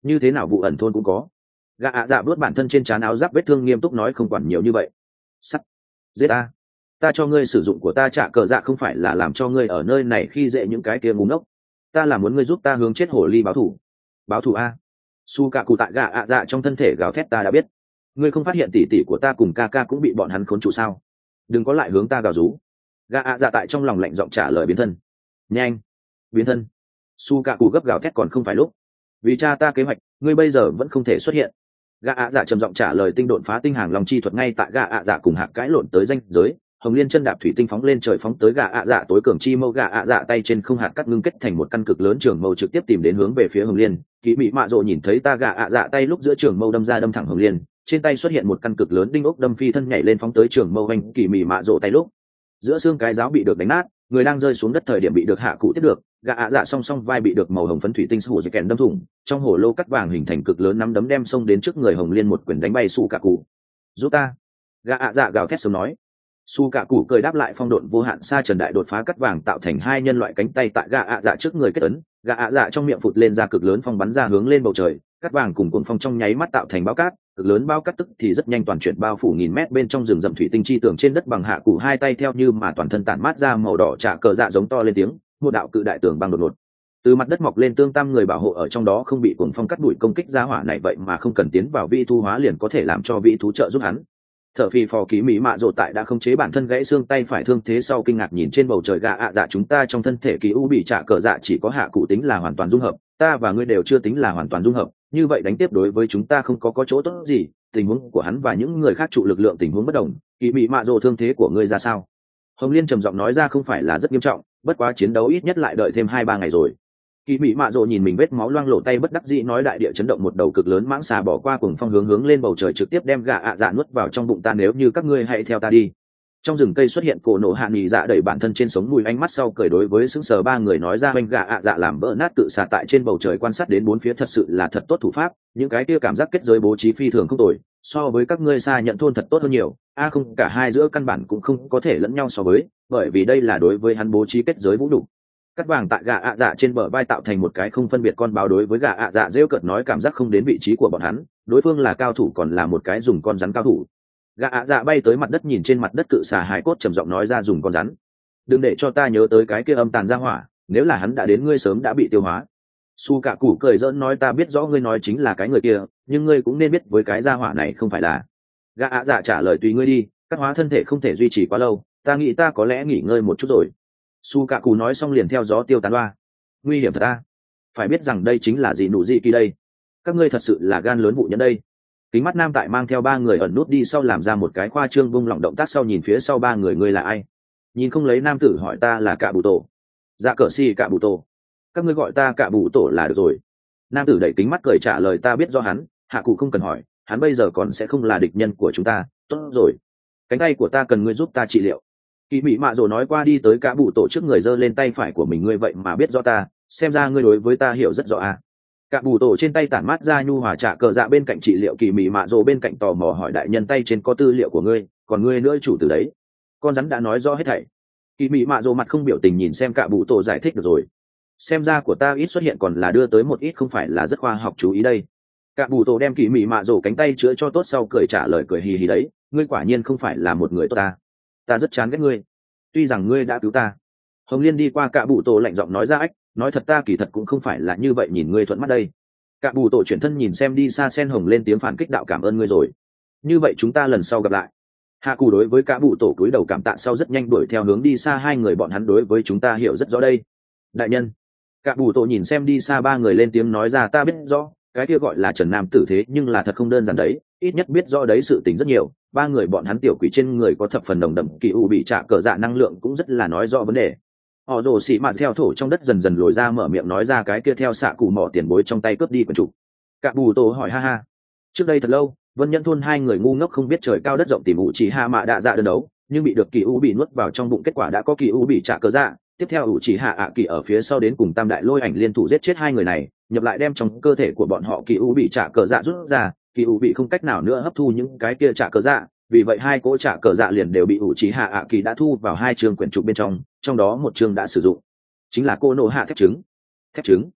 như thế nào vụ ẩn thôn cũng có. Gã ạ dạ bước bản thân trên trán áo giáp vết thương nghiêm túc nói không quản nhiều như vậy. Sắt, giết ta, ta cho ngươi sử dụng của ta trả cờ dạ không phải là làm cho ngươi ở nơi này khi dễ những cái kia ngu ngốc, ta là muốn ngươi giúp ta hướng chết hồ ly báo thù. Báo thù a? Su cả cụ tại gã ạ dạ trong thân thể gào thét ta đã biết. Ngươi không phát hiện tỷ tỷ của ta cùng ca ca cũng bị bọn hắn khốn trụ sao? Đừng có lại hướng ta gào rú. Gã ạ dạ tại trong lòng lạnh giọng trả lời biến thân. Nhanh, biến thân. Su cả cụ gấp gào thét còn không phải lúc. Vì cha ta kế hoạch, ngươi bây giờ vẫn không thể xuất hiện. Gã ạ dạ trầm giọng trả lời tinh độn phá tinh hàng lòng chi thuật ngay tại gã ạ dạ cùng hạc cãi lộn tới danh giới. Hồng Liên chân đạp thủy tinh phóng lên trời phóng tới gã ạ dạ tối cường chi mâu gã ạ dạ tay trên không hạt cắt ngưng kết thành một căn cực lớn trường mâu trực tiếp tìm đến hướng về phía Hồng Liên. Kỵ Mị Mạ Rồ nhìn thấy ta gã ạ dạ tay lúc giữa trường mâu đâm ra đâm thẳng Hồng Liên, trên tay xuất hiện một căn cực lớn đinh ốc đâm phi thân nhảy lên phóng tới trường mâu anh Kỵ Mị Mạ Rồ tay lúc giữa xương cái giáo bị được đánh nát, người đang rơi xuống đất thời điểm bị được hạ cụ tiếp được, gã ạ dạ song song vai bị được màu hồng phấn thủy tinh sủ dây kèn đâm thủng, trong hồ lô cắt vàng hình thành cực lớn nắm đấm đem xông đến trước người Hồng Liên một quyền đánh bay Su cả cụ. Giúp ta! Gã ạ dạ gào thét sớm nói. Su cả cụ cười đáp lại phong độn vô hạn sa trần đại đột phá cắt vàng tạo thành hai nhân loại cánh tay tại gã ạ dạ trước người kết ấn, gã ạ dạ trong miệng phụt lên ra cực lớn phong bắn ra hướng lên bầu trời, cắt vàng cùng cuồng phong trong nháy mắt tạo thành bão cát, cực lớn bao cát tức thì rất nhanh toàn chuyển bao phủ nghìn mét bên trong rừng rậm thủy tinh chi tường trên đất bằng hạ cụ hai tay theo như mà toàn thân tản mát ra màu đỏ trả cờ dạ giống to lên tiếng, một đạo cự đại tường băng đột ngột từ mặt đất mọc lên tương tam người bảo hộ ở trong đó không bị cuồng phong cắt đuổi công kích ra hỏa này vậy mà không cần tiến vào vi thu hóa liền có thể làm cho vị thú trợ giúp hắn. Thở phì phò Ký Mỹ Mạ Rồ tại đã không chế bản thân gãy xương tay phải thương thế sau kinh ngạc nhìn trên bầu trời gạ ạ dạ chúng ta trong thân thể ký u bị trả cờ dạ chỉ có hạ cụ tính là hoàn toàn dung hợp, ta và ngươi đều chưa tính là hoàn toàn dung hợp, như vậy đánh tiếp đối với chúng ta không có có chỗ tốt gì, tình huống của hắn và những người khác trụ lực lượng tình huống bất đồng. Ký Mỹ Mạ Rồ thương thế của ngươi ra sao? Hồng Liên trầm giọng nói ra không phải là rất nghiêm trọng, bất quá chiến đấu ít nhất lại đợi thêm hai ba ngày rồi. Kỳ Mỹ Mạ Rồ nhìn mình vết máu loang lổ tay bất đắc dĩ nói đại địa chấn động một đầu cực lớn mãng xà bỏ qua cùng phong hướng hướng lên bầu trời trực tiếp đem gà ạ dạ nuốt vào trong bụng ta nếu như các ngươi hãy theo ta đi. Trong rừng cây xuất hiện cổ nổ hạ nghỉ dạ đẩy bản thân trên sống mùi ánh mắt sau cười đối với sững sờ ba người nói ra bên gà ạ dạ làm vỡ nát tự xà tại trên bầu trời quan sát đến bốn phía thật sự là thật tốt thủ pháp, những cái kia cảm giác kết giới bố trí phi thường không tồi, so với các ngươi xa nhận thôn thật tốt hơn nhiều. A không cả hai giữa căn bản cũng không có thể lẫn nhau so với, bởi vì đây là đối với hắn bố trí kết giới vũ đủ. Cắt vàng tại gà ạ dạ trên bờ vai tạo thành một cái không phân biệt con báo đối với gà ạ dạ rêu cợt nói cảm giác không đến vị trí của bọn hắn, đối phương là cao thủ còn là một cái dùng con rắn cao thủ. Gà ạ dạ bay tới mặt đất nhìn trên mặt đất cự xà hài cốt trầm giọng nói ra dùng con rắn, đừng để cho ta nhớ tới cái kia âm tàn ra hỏa, nếu là hắn đã đến ngươi sớm đã bị tiêu hóa. Su cả củ cười giỡn nói ta biết rõ ngươi nói chính là cái người kia, nhưng ngươi cũng nên biết với cái gia hỏa này không phải là. Gà ạ dạ trả lời tùy ngươi đi, các hóa thân thể không thể duy trì quá lâu, ta nghĩ ta có lẽ nghỉ ngơi một chút rồi. Su cả cù nói xong liền theo gió tiêu tán loa. Nguy hiểm thật ta, phải biết rằng đây chính là gì nụ gì kỳ đây, các ngươi thật sự là gan lớn vụ nhẫn đây. Kính mắt nam tại mang theo ba người ẩn nút đi sau làm ra một cái khoa trương vung lỏng động tác sau nhìn phía sau ba người ngươi là ai. Nhìn không lấy nam tử hỏi ta là cạ bù tổ. Dạ cờ si cạ bù tổ, các ngươi gọi ta cạ bù tổ là được rồi. Nam tử đẩy kính mắt cười trả lời ta biết do hắn, hạ cụ không cần hỏi, hắn bây giờ còn sẽ không là địch nhân của chúng ta. Tốt rồi, cánh tay của ta cần ngươi giúp ta trị liệu. Kỳ Mỹ Mạ Rồ nói qua đi tới cả bụ tổ trước người giơ lên tay phải của mình ngươi vậy mà biết rõ ta, xem ra ngươi đối với ta hiểu rất rõ à. Cả bụ tổ trên tay tản mát ra nhu hòa trả cờ dạ bên cạnh trị liệu Kỳ Mỹ Mạ Rồ bên cạnh tò mò hỏi đại nhân tay trên có tư liệu của ngươi, còn ngươi nữa chủ từ đấy. Con rắn đã nói rõ hết thảy. Kỳ Mỹ Mạ Rồ mặt không biểu tình nhìn xem cả bụ tổ giải thích được rồi. Xem ra của ta ít xuất hiện còn là đưa tới một ít không phải là rất khoa học chú ý đây. Cả bụ tổ đem Kỳ Mỹ Mạ Rồ cánh tay chữa cho tốt sau cười trả lời cười hì hì đấy, ngươi quả nhiên không phải là một người tốt ta. Ta rất chán ghét ngươi, tuy rằng ngươi đã cứu ta. Hồng Liên đi qua cạ bụ tổ lạnh giọng nói ra ách, nói thật ta kỳ thật cũng không phải là như vậy nhìn ngươi thuận mắt đây. Cạ bụ tổ chuyển thân nhìn xem đi xa sen hồng lên tiếng phản kích đạo cảm ơn ngươi rồi, như vậy chúng ta lần sau gặp lại. Hạ cụ đối với cạ bụ tổ cúi đầu cảm tạ sau rất nhanh đuổi theo hướng đi xa hai người bọn hắn đối với chúng ta hiểu rất rõ đây. Đại nhân, cạ bụ tổ nhìn xem đi xa ba người lên tiếng nói ra ta biết rõ, cái kia gọi là Trần Nam tử thế nhưng là thật không đơn giản đấy, ít nhất biết rõ đấy sự tình rất nhiều. Ba người bọn hắn tiểu quỷ trên người có thập phần đồng đậm kỳ u bị trả cờ dạ năng lượng cũng rất là nói rõ vấn đề. Họ đổ xị mạt theo thổ trong đất dần dần lồi ra mở miệng nói ra cái kia theo xạ cụ mỏ tiền bối trong tay cướp đi quần chủ. Cả bù tổ hỏi ha ha. Trước đây thật lâu, Vân Nhân thôn hai người ngu ngốc không biết trời cao đất rộng tìm ủ chỉ hạ mạ đạ dạ đơn đấu, nhưng bị được kỳ u bị nuốt vào trong bụng kết quả đã có kỳ u bị trả cờ dạ. Tiếp theo ủ chỉ hạ ạ kỳ ở phía sau đến cùng tam đại lôi ảnh liên thủ giết chết hai người này, nhập lại đem trong cơ thể của bọn họ kỳ u bị trả cờ dạ rút ra. Kỳ u bị không cách nào nữa hấp thu những cái kia trả cờ dạ, vì vậy hai cỗ trả cờ dạ liền đều bị ủ trí hạ ạ kỳ đã thu vào hai chương quyển trục bên trong, trong đó một chương đã sử dụng chính là cô nổ hạ thép trứng. Thép trứng.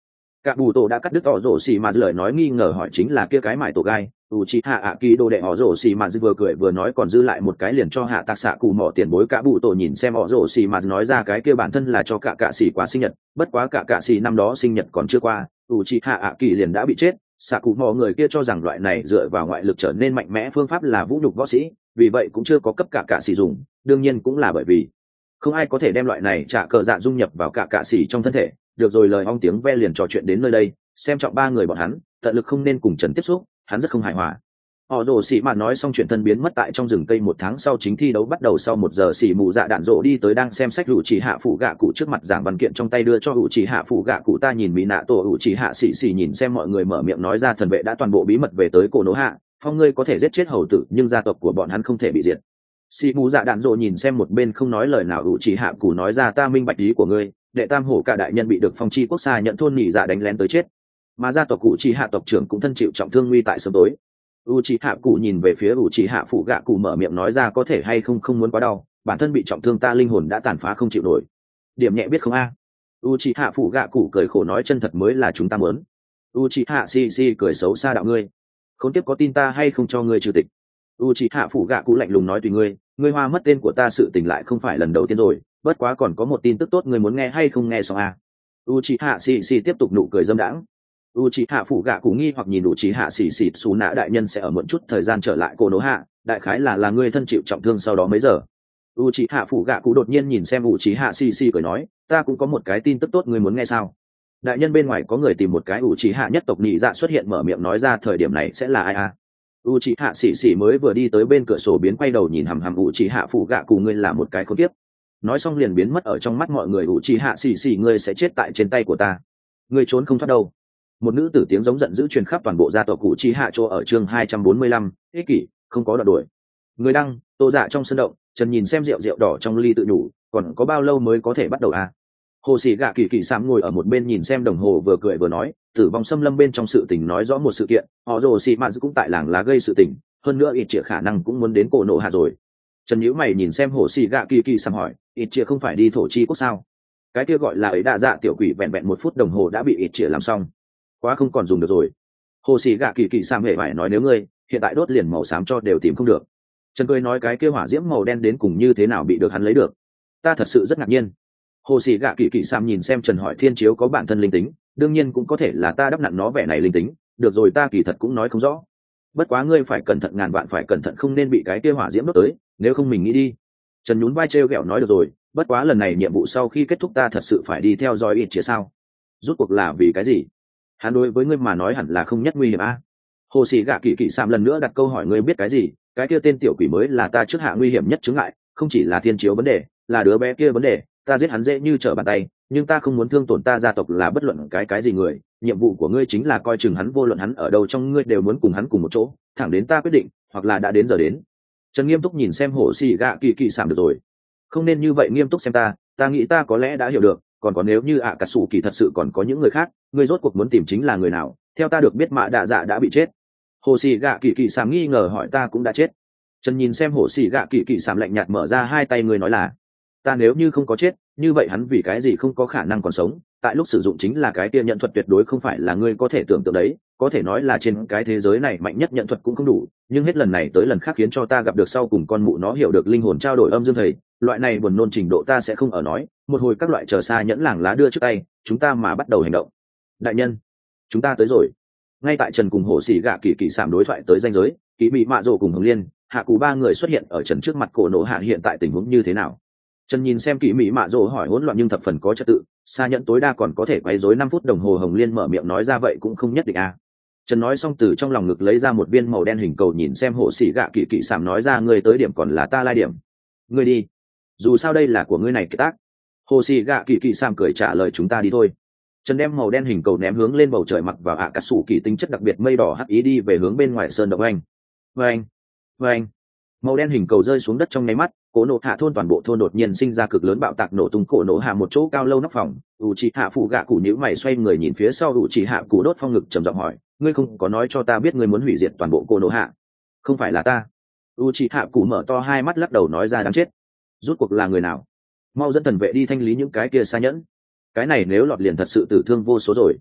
cả bù tổ đã cắt đứt họ rổ xì mà lời nói nghi ngờ hỏi chính là kia cái mải tổ gai u chi hạ ạ kỳ đồ đệ họ rổ xì mà vừa cười vừa nói còn dư lại một cái liền cho hạ tạc xạ cụ mỏ tiền bối. Cả bù tổ nhìn xem họ rổ xì mà nói ra cái kia bản thân là cho cả cạ xì quá sinh nhật, bất quá cả cạ xì năm đó sinh nhật còn chưa qua, u chi hạ ạ kỳ liền đã bị chết. Xạ cụ mỏ người kia cho rằng loại này dựa vào ngoại lực trở nên mạnh mẽ phương pháp là vũ nhục võ sĩ, vì vậy cũng chưa có cấp cả cạ xì dùng, đương nhiên cũng là bởi vì không ai có thể đem loại này trả cờ dạ dung nhập vào cả cạ xì trong thân thể. Được rồi, lời ong tiếng ve liền trò chuyện đến nơi đây, xem trọng ba người bọn hắn tận lực không nên cùng Trần tiếp xúc, hắn rất không hài hòa. Họ rồ xì mà nói xong chuyện thân biến mất tại trong rừng cây. Một tháng sau chính thi đấu bắt đầu, sau một giờ xì mù dạ đạn rộ đi tới đang xem sách hữu chỉ hạ phụ gạ cụ trước mặt, giảng văn kiện trong tay đưa cho hữu chỉ hạ phụ gạ cụ. Ta nhìn mỹ nạ tổ hữu chỉ hạ xì xì nhìn xem mọi người mở miệng nói ra thần vệ đã toàn bộ bí mật về tới cổ nỗ hạ, phong ngươi có thể giết chết hầu tử nhưng gia tộc của bọn hắn không thể bị diệt. Xì mù dạ đạn rộ nhìn xem một bên không nói lời nào hữu chỉ hạ cụ nói ra ta minh bạch ý của ngươi, đệ tam hổ cả đại nhân bị được phong chi quốc xa nhận thôn nhị dạ đánh lén tới chết, mà gia tộc cụ chỉ hạ tộc trưởng cũng thân chịu trọng thương nguy tại sớm tối. u chỉ hạ cụ nhìn về phía u chỉ hạ phụ gạ cụ mở miệng nói ra có thể hay không không muốn quá đau, bản thân bị trọng thương ta linh hồn đã tàn phá không chịu nổi, điểm nhẹ biết không a? u chỉ hạ phụ gạ cụ cười khổ nói chân thật mới là chúng ta muốn. u chỉ hạ si si cười xấu xa đạo ngươi không tiếp có tin ta hay không cho ngươi trừ tịch. u chỉ hạ phụ gạ cụ lạnh lùng nói tùy ngươi, ngươi hoa mất tên của ta sự tình lại không phải lần đầu tiên rồi, bất quá còn có một tin tức tốt ngươi muốn nghe hay không nghe xong a? Uchiha xì xì tiếp tục nụ cười dâm đãng. Uchiha phủ gạ cụ nghi hoặc nhìn Uchiha xì xì xù nạ đại nhân sẽ ở muộn chút thời gian trở lại cô nỗ hạ, đại khái là là ngươi thân chịu trọng thương sau đó mấy giờ. Uchiha phủ gạ cụ đột nhiên nhìn xem Uchiha xì xì cười nói, ta cũng có một cái tin tức tốt ngươi muốn nghe sao? Đại nhân bên ngoài có người tìm một cái Uchiha nhất tộc nhị dạ xuất hiện mở miệng nói ra thời điểm này sẽ là ai a? Uchiha xì xì mới vừa đi tới bên cửa sổ biến quay đầu nhìn hằm hằm Uchiha phủ gạ cụ ngươi là một cái khốn kiếp. Nói xong liền biến mất ở trong mắt mọi người. Uchiha xì xì ngươi sẽ chết tại trên tay của ta, ngươi trốn không thoát đâu. Một nữ tử tiếng giống giận dữ truyền khắp toàn bộ gia tộc Uchiha chỗ ở chương hai trăm bốn mươi lăm, ích kỷ không có đoạn đuổi. Người đăng tô dạ trong sân động, Trần nhìn xem rượu rượu đỏ trong ly tự nhủ còn có bao lâu mới có thể bắt đầu à? Hồ sĩ gạ kỳ kỳ sám ngồi ở một bên nhìn xem đồng hồ vừa cười vừa nói tử vong xâm lâm bên trong sự tình nói rõ một sự kiện, họ rồ xì mạt cũng tại làng lá gây sự tình, hơn nữa ít chĩa khả năng cũng muốn đến cổ nộ hạ rồi. Trần nhíu mày nhìn xem hồ sĩ gạ kỳ kỳ sám hỏi ít chĩa không phải đi thổ chi quốc sao? Cái kia gọi là ấy đa dạ tiểu quỷ vẹn vẹn một phút đồng hồ đã bị ít chĩa làm xong, quá không còn dùng được rồi. Hồ sĩ gạ kỳ kỳ sám hề phải nói nếu ngươi hiện tại đốt liền màu xám cho đều tìm không được. Trần cười nói cái kia hỏa diễm màu đen đến cùng như thế nào bị được hắn lấy được, ta thật sự rất ngạc nhiên. Hồ sĩ gạ kỳ kỳ sam nhìn xem Trần hỏi thiên chiếu có bản thân linh tính, đương nhiên cũng có thể là ta đắp nặn nó vẻ này linh tính, được rồi ta kỳ thật cũng nói không rõ, bất quá ngươi phải cẩn thận ngàn vạn phải cẩn thận không nên bị cái kia hỏa diễm đốt tới, nếu không mình nghĩ đi. Trần nhún vai trêu ghẹo nói được rồi, bất quá lần này nhiệm vụ sau khi kết thúc ta thật sự phải đi theo dõi ít chia sao? Rút cuộc là vì cái gì? Hắn đối với ngươi mà nói hẳn là không nhất nguy hiểm a. À? Hồ sĩ gạ kỳ kỳ sam lần nữa đặt câu hỏi ngươi biết cái gì? Cái kia tên tiểu quỷ mới là ta trước hạ nguy hiểm nhất chứng ngại, không chỉ là thiên chiếu vấn đề, là đứa bé kia vấn đề, ta giết hắn dễ như trở bàn tay, nhưng ta không muốn thương tổn ta gia tộc là bất luận cái cái gì người, nhiệm vụ của ngươi chính là coi chừng hắn, vô luận hắn ở đâu trong ngươi đều muốn cùng hắn cùng một chỗ, thẳng đến ta quyết định, hoặc là đã đến giờ đến. Trần nghiêm túc nhìn xem hồ sĩ gạ kỳ kỳ sảm được rồi, không nên như vậy nghiêm túc xem ta, ta nghĩ ta có lẽ đã hiểu được, còn có nếu như ạ cả sủ kỳ thật sự còn có những người khác, ngươi rốt cuộc muốn tìm chính là người nào? Theo ta được biết mạ đạ dạ đã bị chết. Hồ sĩ gạ kỳ kỳ sảm nghi ngờ hỏi ta cũng đã chết. Trần nhìn xem hồ sĩ gạ kỳ kỳ sảm lạnh nhạt mở ra hai tay người nói là ta nếu như không có chết, như vậy hắn vì cái gì không có khả năng còn sống? Tại lúc sử dụng chính là cái kia nhận thuật tuyệt đối không phải là ngươi có thể tưởng tượng đấy, có thể nói là trên cái thế giới này mạnh nhất nhận thuật cũng không đủ, nhưng hết lần này tới lần khác khiến cho ta gặp được sau cùng con mụ nó hiểu được linh hồn trao đổi âm dương thầy, loại này buồn nôn trình độ ta sẽ không ở nói, một hồi các loại chờ xa nhẫn làng lá đưa trước tay, chúng ta mà bắt đầu hành động. Đại nhân, chúng ta tới rồi. Ngay tại Trần cùng hồ sĩ gạ kỳ kỳ sảm đối thoại tới ranh giới, Kỷ Mị Mạ Dồ cùng Hồng Liên, Hạ Cú ba người xuất hiện ở Trần trước mặt cổ nổ hạ hiện tại tình huống như thế nào? Trần nhìn xem Kỷ Mị Mạ Dồ hỏi hỗn loạn nhưng thập phần có trật tự, xa nhẫn tối đa còn có thể quấy rối năm phút đồng hồ. Hồng Liên mở miệng nói ra vậy cũng không nhất định a. À. Trần nói xong từ trong lòng ngực lấy ra một viên màu đen hình cầu nhìn xem hộ sĩ gạ kỳ kỳ sảm nói ra ngươi tới điểm còn là ta lai điểm. Ngươi đi. Dù sao đây là của ngươi này cái tác. Hộ sĩ gạ kỳ kỳ sảm cười trả lời chúng ta đi thôi. Trần đem màu đen hình cầu ném hướng lên bầu trời mặc vào ạ cà sủ kỳ tính chất đặc biệt mây đỏ hắc ý đi về hướng bên ngoài sơn động anh. Vâng. Vâng. Màu đen hình cầu rơi xuống đất trong nháy mắt, cổ nổ hạ thôn toàn bộ thôn đột nhiên sinh ra cực lớn bạo tạc nổ tung cổ nổ hạ một chỗ cao lâu nóc phòng. ủ trì hạ phụ gạ cụ nhíu mày xoay người nhìn phía sau ủ trì hạ cụ đốt phong ngực trầm giọng hỏi ngươi không có nói cho ta biết ngươi muốn hủy diệt toàn bộ cổ nổ hạ? Không phải là ta. ủ trì hạ cụ mở to hai mắt lắc đầu nói ra đáng chết, rút cuộc là người nào? Mau dẫn thần vệ đi thanh lý những cái kia xa nhẫn, cái này nếu lọt liền thật sự tử thương vô số rồi.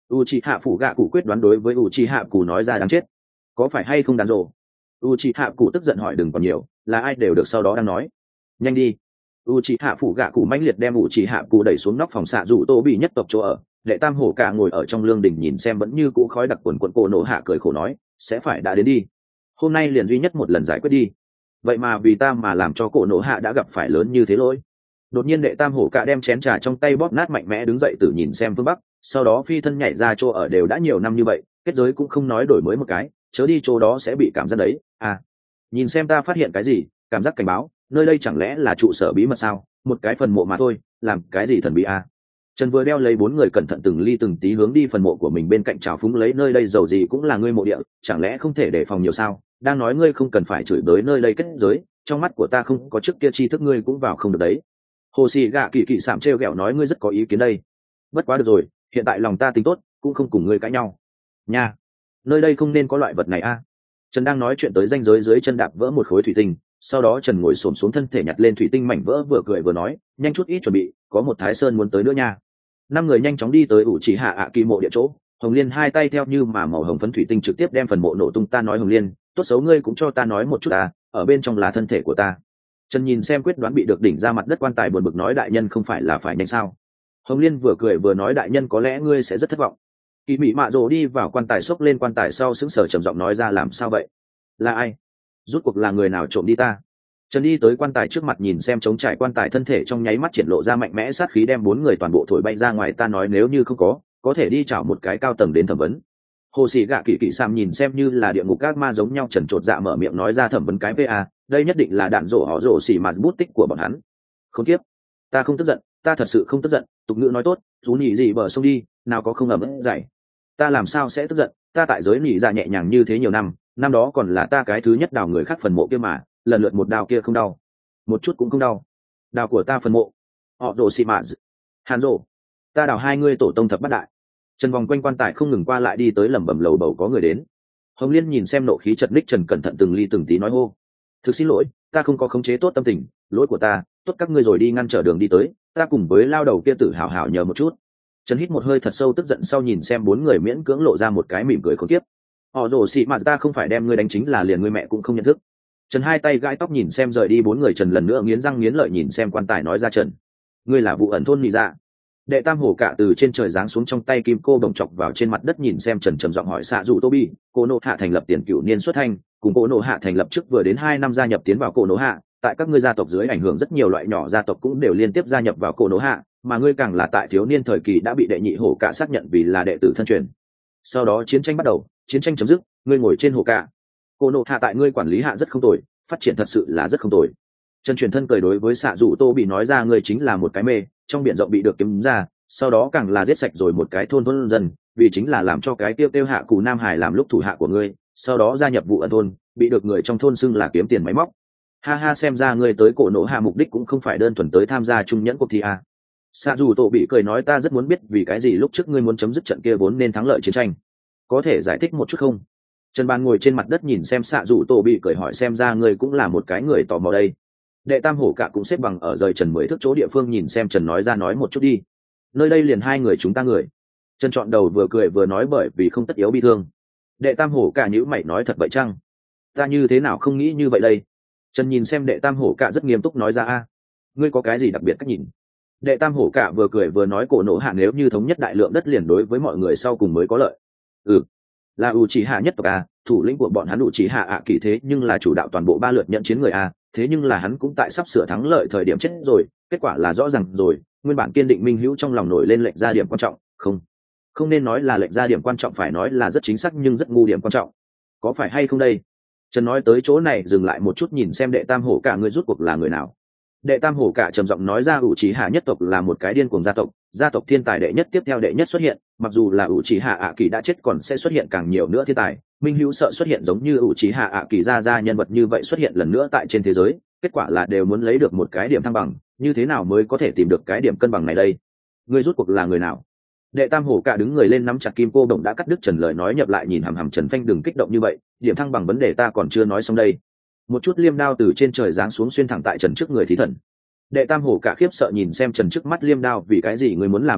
u c hạ phủ gạ cụ quyết đoán đối với u c hạ cụ nói ra đáng chết, có phải hay không đàn rộ? u c hạ cụ tức giận hỏi. Đừng còn nhiều, là ai đều được, sau đó đang nói. Nhanh đi. u c hạ phủ gạ cụ mãnh liệt đem u c hạ cụ đẩy xuống nóc phòng xạ dù tô bị nhất tộc chỗ ở. Đệ tam hổ cả ngồi ở trong lương đình nhìn xem vẫn như cũ khói đặc quần quận cổ nổ hạ cười khổ nói, sẽ phải đã đến đi, hôm nay liền duy nhất một lần giải quyết đi, vậy mà vì ta mà làm cho cổ nổ hạ đã gặp phải lớn như thế lỗi. Đột nhiên đệ tam hổ cả đem chén trà trong tay bóp nát, mạnh mẽ đứng dậy tự nhìn xem phương bắc, sau đó phi thân nhảy ra chỗ ở. Đều đã nhiều năm như vậy, kết giới cũng không nói đổi mới một cái, chớ đi chỗ đó sẽ bị cảm giác đấy. À, nhìn xem ta phát hiện cái gì, cảm giác cảnh báo, nơi đây chẳng lẽ là trụ sở bí mật sao? Một cái phần mộ mà thôi, làm cái gì thần bí à? Trần vừa đeo lấy bốn người cẩn thận từng ly từng tí hướng đi phần mộ của mình bên cạnh, trào phúng lấy, nơi đây giàu gì cũng là ngươi mộ địa, chẳng lẽ không thể đề phòng nhiều sao? Đang nói ngươi không cần phải chửi bới nơi đây kết giới, trong mắt của ta không có trước kia tri thức ngươi cũng vào không được đấy. Hồ xì gạ kỳ kỳ sạm trêu ghẹo nói, ngươi rất có ý kiến đây. Bất quá được rồi, hiện tại lòng ta tính tốt, cũng không cùng ngươi cãi nhau nha. Nơi đây không nên có loại vật này a. Trần đang nói chuyện tới ranh giới, dưới chân đạp vỡ một khối thủy tinh, sau đó Trần ngồi xổm xuống thân thể nhặt lên thủy tinh mảnh vỡ, vừa cười vừa nói, nhanh chút ít chuẩn bị, có một thái sơn muốn tới nữa nha. Năm người nhanh chóng đi tới ủ chỉ hạ ạ kỳ mộ địa chỗ. Hồng Liên hai tay theo như mà màu hồng phấn thủy tinh trực tiếp đem phần mộ nổ tung. Ta nói Hồng Liên, tốt xấu ngươi cũng cho ta nói một chút à, ở bên trong là thân thể của ta. Trần nhìn xem quyết đoán bị được đỉnh ra mặt đất quan tài, buồn bực nói, đại nhân không phải là phải nhanh sao? Hồng Liên vừa cười vừa nói, đại nhân có lẽ ngươi sẽ rất thất vọng. Kỳ Mị Mạ Dồ đi vào quan tài, xốc lên quan tài sau sững sờ trầm giọng nói ra, làm sao vậy? Là ai? Rút cuộc là người nào trộm đi ta? Trần đi tới quan tài trước mặt, nhìn xem trống trải quan tài, thân thể trong nháy mắt triển lộ ra mạnh mẽ sát khí, đem bốn người toàn bộ thổi bay ra ngoài. Ta nói nếu như không có, có thể đi chảo một cái cao tầng đến thẩm vấn. Hồ sĩ gạ kỳ kỳ sam nhìn xem như là địa ngục các ma giống nhau, Trần chột dạ mở miệng nói ra, thẩm vấn cái va, đây nhất định là đạn rổ họ rổ xỉ mà bút tích của bọn hắn. Không tiếp, ta không tức giận, ta thật sự không tức giận. Tục ngữ nói tốt, chú nhị gì bờ sông đi, nào có không ẩm ướt dày. Ta làm sao sẽ tức giận, ta tại giới nhị dạ nhẹ nhàng như thế nhiều năm, năm đó còn là ta cái thứ nhất đào người khác phần mộ kia mà, lần lượt một đào kia không đau, một chút cũng không đau. Đào của ta phần mộ, họ đồ xì mạ hàn rổ, ta đào hai ngươi tổ tông thập bát đại. Trần vòng quanh quan tài không ngừng qua lại đi tới, lẩm bẩm lầu bầu có người đến. Hồng Liên nhìn xem nộ khí chật ních Trần, cẩn thận từng ly từng tí nói, hô, thực xin lỗi, ta không có khống chế tốt tâm tình, lỗi của ta, tốt các ngươi rồi đi ngăn trở đường đi tới, ta cùng với lao đầu kia tử hào hào nhờ một chút. Trần hít một hơi thật sâu, tức giận sau nhìn xem bốn người miễn cưỡng lộ ra một cái mỉm cười khốn kiếp. Họ rồ xị mà ta không phải đem ngươi đánh, chính là liền ngươi mẹ cũng không nhận thức. Trần hai tay gãi tóc nhìn xem rời đi bốn người. Trần lần nữa nghiến răng nghiến lợi nhìn xem quan tài nói ra, Trần, ngươi là vụ ẩn thôn nị dạ. Đệ tam hổ cả từ trên trời giáng xuống, trong tay kim cô đồng chọc vào trên mặt đất, nhìn xem Trần trầm giọng hỏi, xạ dù tô bi, cô nộ hạ thành lập tiền cửu niên xuất thanh, cùng cô nộ hạ thành lập trước vừa đến hai năm gia nhập tiến vào cô nộ hạ, tại các ngươi gia tộc dưới ảnh hưởng rất nhiều loại nhỏ gia tộc cũng đều liên tiếp gia nhập vào cô nộ hạ, mà ngươi càng là tại thiếu niên thời kỳ đã bị đệ nhị hổ cả xác nhận vì là đệ tử thân truyền. Sau đó chiến tranh bắt đầu, chiến tranh chấm dứt, ngươi ngồi trên hổ cả, cô nộ hạ tại ngươi quản lý hạ rất không tồi, phát triển thật sự là rất không tồi. Trần truyền thân cười đối với xạ dù tô bị nói ra, ngươi chính là một cái mê, trong biển rộng bị được kiếm ra, sau đó càng là giết sạch rồi một cái thôn thôn dân, vì chính là làm cho cái tiêu tiêu hạ cù nam hải làm lúc thủ hạ của ngươi, sau đó gia nhập vụ ẩn thôn, bị được người trong thôn xưng là kiếm tiền máy móc. Ha ha, xem ra ngươi tới cổ nổ hạ mục đích cũng không phải đơn thuần tới tham gia trung nhẫn cuộc thi à. Xạ dù tổ bị cười nói, ta rất muốn biết vì cái gì lúc trước ngươi muốn chấm dứt trận kia vốn nên thắng lợi chiến tranh, có thể giải thích một chút không? Trần Ban ngồi trên mặt đất nhìn xem xạ dù tổ bị cười hỏi, xem ra ngươi cũng là một cái người tò mò đây. Đệ tam hổ cả cũng xếp bằng ở rời Trần mười thước chỗ địa phương, nhìn xem Trần nói ra, nói một chút đi, nơi đây liền hai người chúng ta người. Trần chọn đầu vừa cười vừa nói, bởi vì không tất yếu bi thương. Đệ tam hổ cả nhữ mày nói, thật vậy chăng? Ta như thế nào không nghĩ như vậy đây? Trần nhìn xem đệ tam hổ cả rất nghiêm túc nói ra, a, ngươi có cái gì đặc biệt cách nhìn? Đệ tam hổ cả vừa cười vừa nói, cổ nổ hạ nếu như thống nhất đại lượng đất liền đối với mọi người sau cùng mới có lợi. Ừ, là ủ chỉ hạ nhất tộc a, thủ lĩnh của bọn hắn ủ chỉ hạ ạ kỳ thế nhưng là chủ đạo toàn bộ ba lượt nhận chiến người a, thế nhưng là hắn cũng tại sắp sửa thắng lợi thời điểm chết rồi, kết quả là rõ ràng rồi. Nguyên bản kiên định minh hữu trong lòng nổi lên lệnh ra điểm quan trọng, không không nên nói là lệnh ra điểm quan trọng, phải nói là rất chính xác nhưng rất ngu điểm quan trọng, có phải hay không đây? Trần nói tới chỗ này dừng lại một chút, nhìn xem đệ tam hổ cả, người rút cuộc là người nào? Đệ tam hổ cả trầm giọng nói ra, ủ trì hạ nhất tộc là một cái điên cuồng gia tộc, gia tộc thiên tài đệ nhất tiếp theo đệ nhất xuất hiện, mặc dù là ủ trì hạ ạ kỳ đã chết còn sẽ xuất hiện càng nhiều nữa thiên tài, minh hữu sợ xuất hiện giống như ủ trì hạ ạ kỳ ra ra nhân vật như vậy xuất hiện lần nữa tại trên thế giới, kết quả là đều muốn lấy được một cái điểm thăng bằng, như thế nào mới có thể tìm được cái điểm cân bằng này đây? Ngươi rút cuộc là người nào? Đệ tam hổ cả đứng người lên nắm chặt kim cô đồng đã cắt đứt Trần lời nói, nhập lại nhìn hằm hằm Trần Phanh, đừng kích động như vậy, điểm thăng bằng vấn đề ta còn chưa nói xong đây. Một chút liêm đao từ trên trời giáng xuống xuyên thẳng tại Trần trước người thí thần. Đệ tam hổ cả khiếp sợ nhìn xem Trần trước mắt liêm đao, vì cái gì ngươi muốn làm như vậy?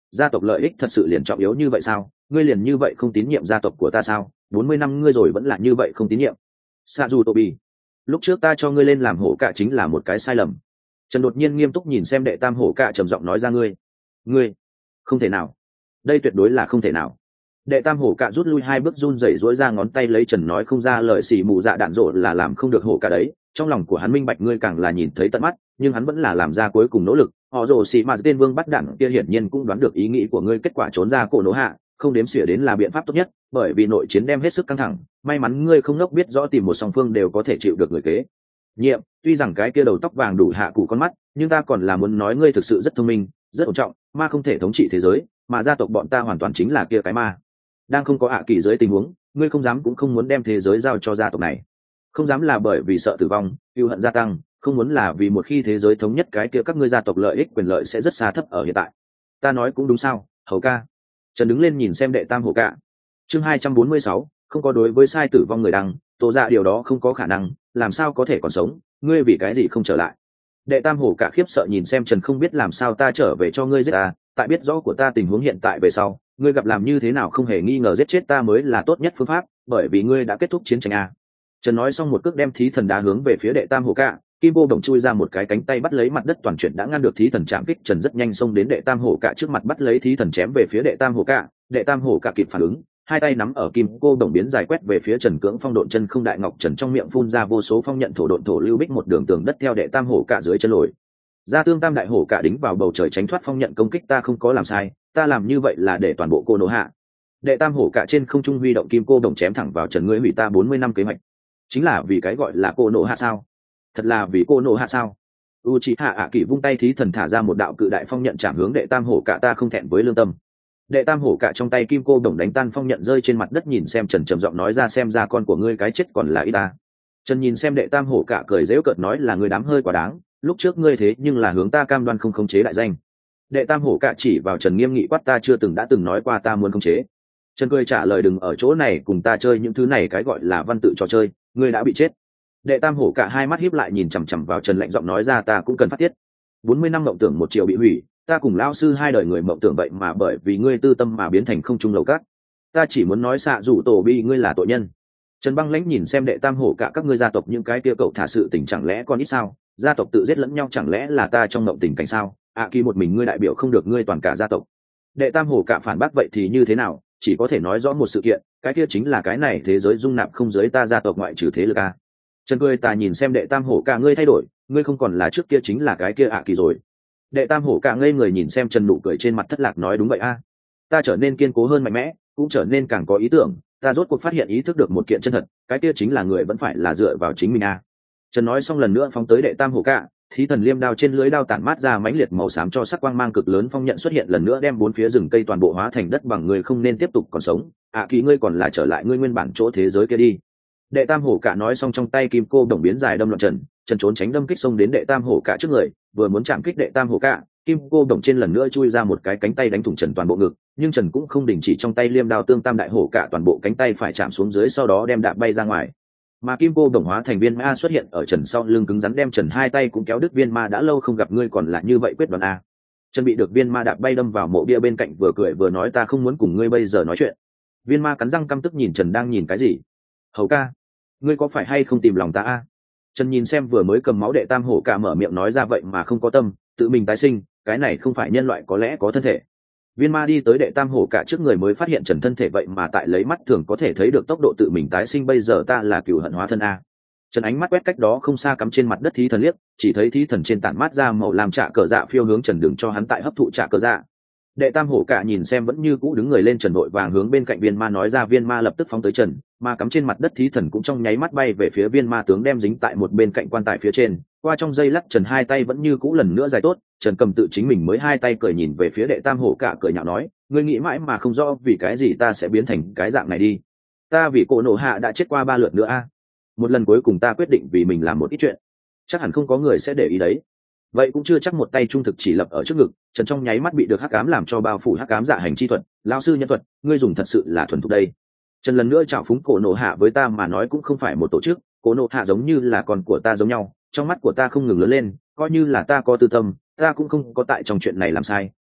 gia tộc lợi ích thật sự liền trọng yếu như vậy sao? Ngươi liền như vậy không tín nhiệm gia tộc của ta sao? Bốn mươi năm ngươi rồi vẫn là như vậy không tín nhiệm. Sa dù Tobi, lúc trước ta cho ngươi lên làm hổ cạ chính là một cái sai lầm. Trần đột nhiên nghiêm túc nhìn xem đệ tam hổ cạ, trầm giọng nói ra, ngươi ngươi không thể nào, đây tuyệt đối là không thể nào. Đệ tam hổ cạ rút lui hai bước, run rẩy rỗi ra ngón tay lấy Trần nói không ra lời, xỉ mù dạ đạn rộ là làm không được hổ cạ đấy. Trong lòng của hắn minh bạch, ngươi càng là nhìn thấy tận mắt, nhưng hắn vẫn là làm ra cuối cùng nỗ lực. Họ rồ xỉ mà tên vương bắt đạn kia hiển nhiên cũng đoán được ý nghĩ của ngươi, kết quả trốn ra cổ nổ hạ không đếm xỉa đến là biện pháp tốt nhất, bởi vì nội chiến đem hết sức căng thẳng. May mắn ngươi không ngốc, biết rõ tìm một song phương đều có thể chịu được người kế nhiệm. Tuy rằng cái kia đầu tóc vàng đủ hạ cụ con mắt, nhưng ta còn là muốn nói ngươi thực sự rất thông minh, rất ổn trọng. Ma không thể thống trị thế giới, mà gia tộc bọn ta hoàn toàn chính là kia cái ma. Đang không có ạ kỳ dưới tình huống, ngươi không dám cũng không muốn đem thế giới giao cho gia tộc này. Không dám là bởi vì sợ tử vong, yêu hận gia tăng, không muốn là vì một khi thế giới thống nhất, cái kia các ngươi gia tộc lợi ích quyền lợi sẽ rất xa thấp ở hiện tại. Ta nói cũng đúng sao, hầu ca. Trần đứng lên nhìn xem đệ tam hổ cạ. Chương hai trăm bốn mươi sáu, không có đối với sai tử vong người đăng, tổ dạ điều đó không có khả năng, làm sao có thể còn sống, ngươi vì cái gì không trở lại? Đệ tam hổ cạ khiếp sợ nhìn xem Trần, không biết làm sao ta trở về cho ngươi giết ta, tại biết rõ của ta tình huống hiện tại về sau, ngươi gặp làm như thế nào không hề nghi ngờ giết chết ta mới là tốt nhất phương pháp, bởi vì ngươi đã kết thúc chiến tranh a. Trần nói xong một cước đem thí thần đá hướng về phía đệ tam hổ cạ, kim cô đồng chui ra một cái cánh tay bắt lấy mặt đất toàn chuyển đã ngăn được thí thần chạm kích. Trần rất nhanh xông đến đệ tam hổ cạ trước mặt, bắt lấy thí thần chém về phía đệ tam hổ cạ. Đệ tam hổ cạ kịp phản ứng, hai tay nắm ở kim cô đồng biến dài quét về phía Trần, cưỡng phong độn chân không đại ngọc Trần trong miệng phun ra vô số phong nhận thổ độn thổ lưu bích, một đường tường đất theo đệ tam hổ cạ dưới chân lồi ra, tương tam đại hổ cạ đính vào bầu trời tránh thoát phong nhận công kích. Ta không có làm sai, ta làm như vậy là để toàn bộ cô nổ hạ. Đệ tam hổ cạ trên không trung huy động kim cô đồng chém thẳng vào Trần, ngươi hủy ta bốn mươi năm kế hoạch, chính là vì cái gọi là cô nổ hạ sao? Thật là vì cô nổ hạ sao? Uchiha ạ kỳ vung tay, thí thần thả ra một đạo cự đại phong nhận chạm hướng đệ tam hổ cạ, ta không thẹn với lương tâm. Đệ tam hổ cạ trong tay kim cô đồng đánh tan phong nhận rơi trên mặt đất, nhìn xem Trần trầm giọng nói ra, xem ra con của ngươi cái chết còn là ít ta. Trần nhìn xem đệ tam hổ cạ cười giễu cợt nói là ngươi đám hơi quá đáng, lúc trước ngươi thế nhưng là hướng ta cam đoan không khống chế đại danh. Đệ tam hổ cạ chỉ vào Trần nghiêm nghị quát, ta chưa từng đã từng nói qua ta muốn khống chế. Trần cười trả lời, đừng ở chỗ này cùng ta chơi những thứ này cái gọi là văn tự trò chơi, ngươi đã bị chết. Đệ tam hổ cạ hai mắt híp lại nhìn chằm chằm vào Trần, lạnh giọng nói ra, ta cũng cần phát tiết. Bốn mươi năm mộng tưởng một triệu bị hủy, ta cùng lão sư hai đời người mộng tưởng vậy mà bởi vì ngươi tư tâm mà biến thành không trung lầu cát. Ta chỉ muốn nói xạ rủ tổ bi, ngươi là tội nhân. Trần băng lãnh nhìn xem đệ tam hổ cạ, các ngươi gia tộc những cái kia cậu thả sự tình chẳng lẽ còn ít sao? Gia tộc tự giết lẫn nhau chẳng lẽ là ta trong mộng tình cảnh sao? À kỳ một mình ngươi đại biểu không được ngươi toàn cả gia tộc. Đệ tam hổ cạ phản bác, vậy thì như thế nào? Chỉ có thể nói rõ một sự kiện, cái kia chính là cái này thế giới dung nạp không giới ta gia tộc ngoại trừ thế lực a. Trần cười ta nhìn xem đệ tam hổ cạ, ngươi thay đổi, ngươi không còn là trước kia chính là cái kia ạ kỳ rồi. Đệ tam hổ cạ ngây người nhìn xem Trần, nụ cười trên mặt thất lạc nói, đúng vậy a, ta trở nên kiên cố hơn, mạnh mẽ, cũng trở nên càng có ý tưởng, ta rốt cuộc phát hiện ý thức được một kiện chân thật, cái kia chính là người vẫn phải là dựa vào chính mình a. Trần nói xong lần nữa phóng tới đệ tam hổ cạ, thí thần liêm đao trên lưới đao tản mát ra mãnh liệt màu xám cho sắc quang mang cực lớn, phong nhận xuất hiện lần nữa đem bốn phía rừng cây toàn bộ hóa thành đất bằng, người không nên tiếp tục còn sống, ạ kỳ ngươi còn là trở lại ngươi nguyên bản chỗ thế giới kia đi. Đệ tam hổ cạ nói xong trong tay kim cô đồng biến dài đâm loạn Trần, Trần trốn tránh đâm kích xông đến đệ tam hổ cạ trước người, vừa muốn chạm kích đệ tam hổ cạ, kim cô đồng trên lần nữa chui ra một cái cánh tay đánh thủng Trần toàn bộ ngực, nhưng Trần cũng không đình chỉ trong tay liêm đao, tương tam đại hổ cạ toàn bộ cánh tay phải chạm xuống dưới, sau đó đem đạp bay ra ngoài. Mà kim cô đồng hóa thành viên ma xuất hiện ở Trần sau lưng, cứng rắn đem Trần hai tay cũng kéo đứt. Viên ma đã lâu không gặp ngươi còn là như vậy quyết đoán a. Trần bị được viên ma đạp bay đâm vào mộ bia bên cạnh, vừa cười vừa nói, ta không muốn cùng ngươi bây giờ nói chuyện. Viên ma cắn răng căm tức nhìn Trần, đang nhìn cái gì? Hầu ca, ngươi có phải hay không tìm lòng ta a? Trần nhìn xem vừa mới cầm máu đệ tam hổ cạ mở miệng nói ra, vậy mà không có tâm, tự mình tái sinh, cái này không phải nhân loại có lẽ có thân thể. Viên ma đi tới đệ tam hổ cạ trước người mới phát hiện Trần thân thể vậy mà tại lấy mắt thường có thể thấy được tốc độ tự mình tái sinh, bây giờ ta là cửu hận hóa thân a. Trần ánh mắt quét cách đó không xa cắm trên mặt đất thí thần liếc, chỉ thấy thí thần trên tản mát ra màu làm trạ cờ dạ phiêu hướng Trần, đừng cho hắn tại hấp thụ trạ cờ dạ. Đệ tam hổ cạ nhìn xem vẫn như cũ đứng người lên Trần, vội vàng hướng bên cạnh viên ma nói ra, viên ma lập tức phóng tới Trần, mà cắm trên mặt đất thí thần cũng trong nháy mắt bay về phía viên ma tướng, đem dính tại một bên cạnh quan tài phía trên. Qua trong giây lắc Trần hai tay vẫn như cũ lần nữa dài tốt, Trần cầm tự chính mình mới hai tay cười nhìn về phía đệ tam hổ cạ cười nhạo nói, ngươi nghĩ mãi mà không rõ vì cái gì ta sẽ biến thành cái dạng này đi. Ta vì cổ nổ hạ đã chết qua ba lượt nữa a. Một lần cuối cùng ta quyết định vì mình làm một ít chuyện, chắc hẳn không có người sẽ để ý đấy. Vậy cũng chưa chắc. Một tay trung thực chỉ lập ở trước ngực, Trần trong nháy mắt bị được hắc ám làm cho bao phủ, hắc ám dạ hành chi thuật, lão sư nhân thuật, ngươi dùng thật sự là thuần thục đây. Trần lần nữa trào phúng, cổ nổ hạ với ta mà nói cũng không phải một tổ chức, cổ nổ hạ giống như là con của ta giống nhau, trong mắt của ta không ngừng lớn lên, coi như là ta có tư tâm, ta cũng không có tại trong chuyện này làm sai,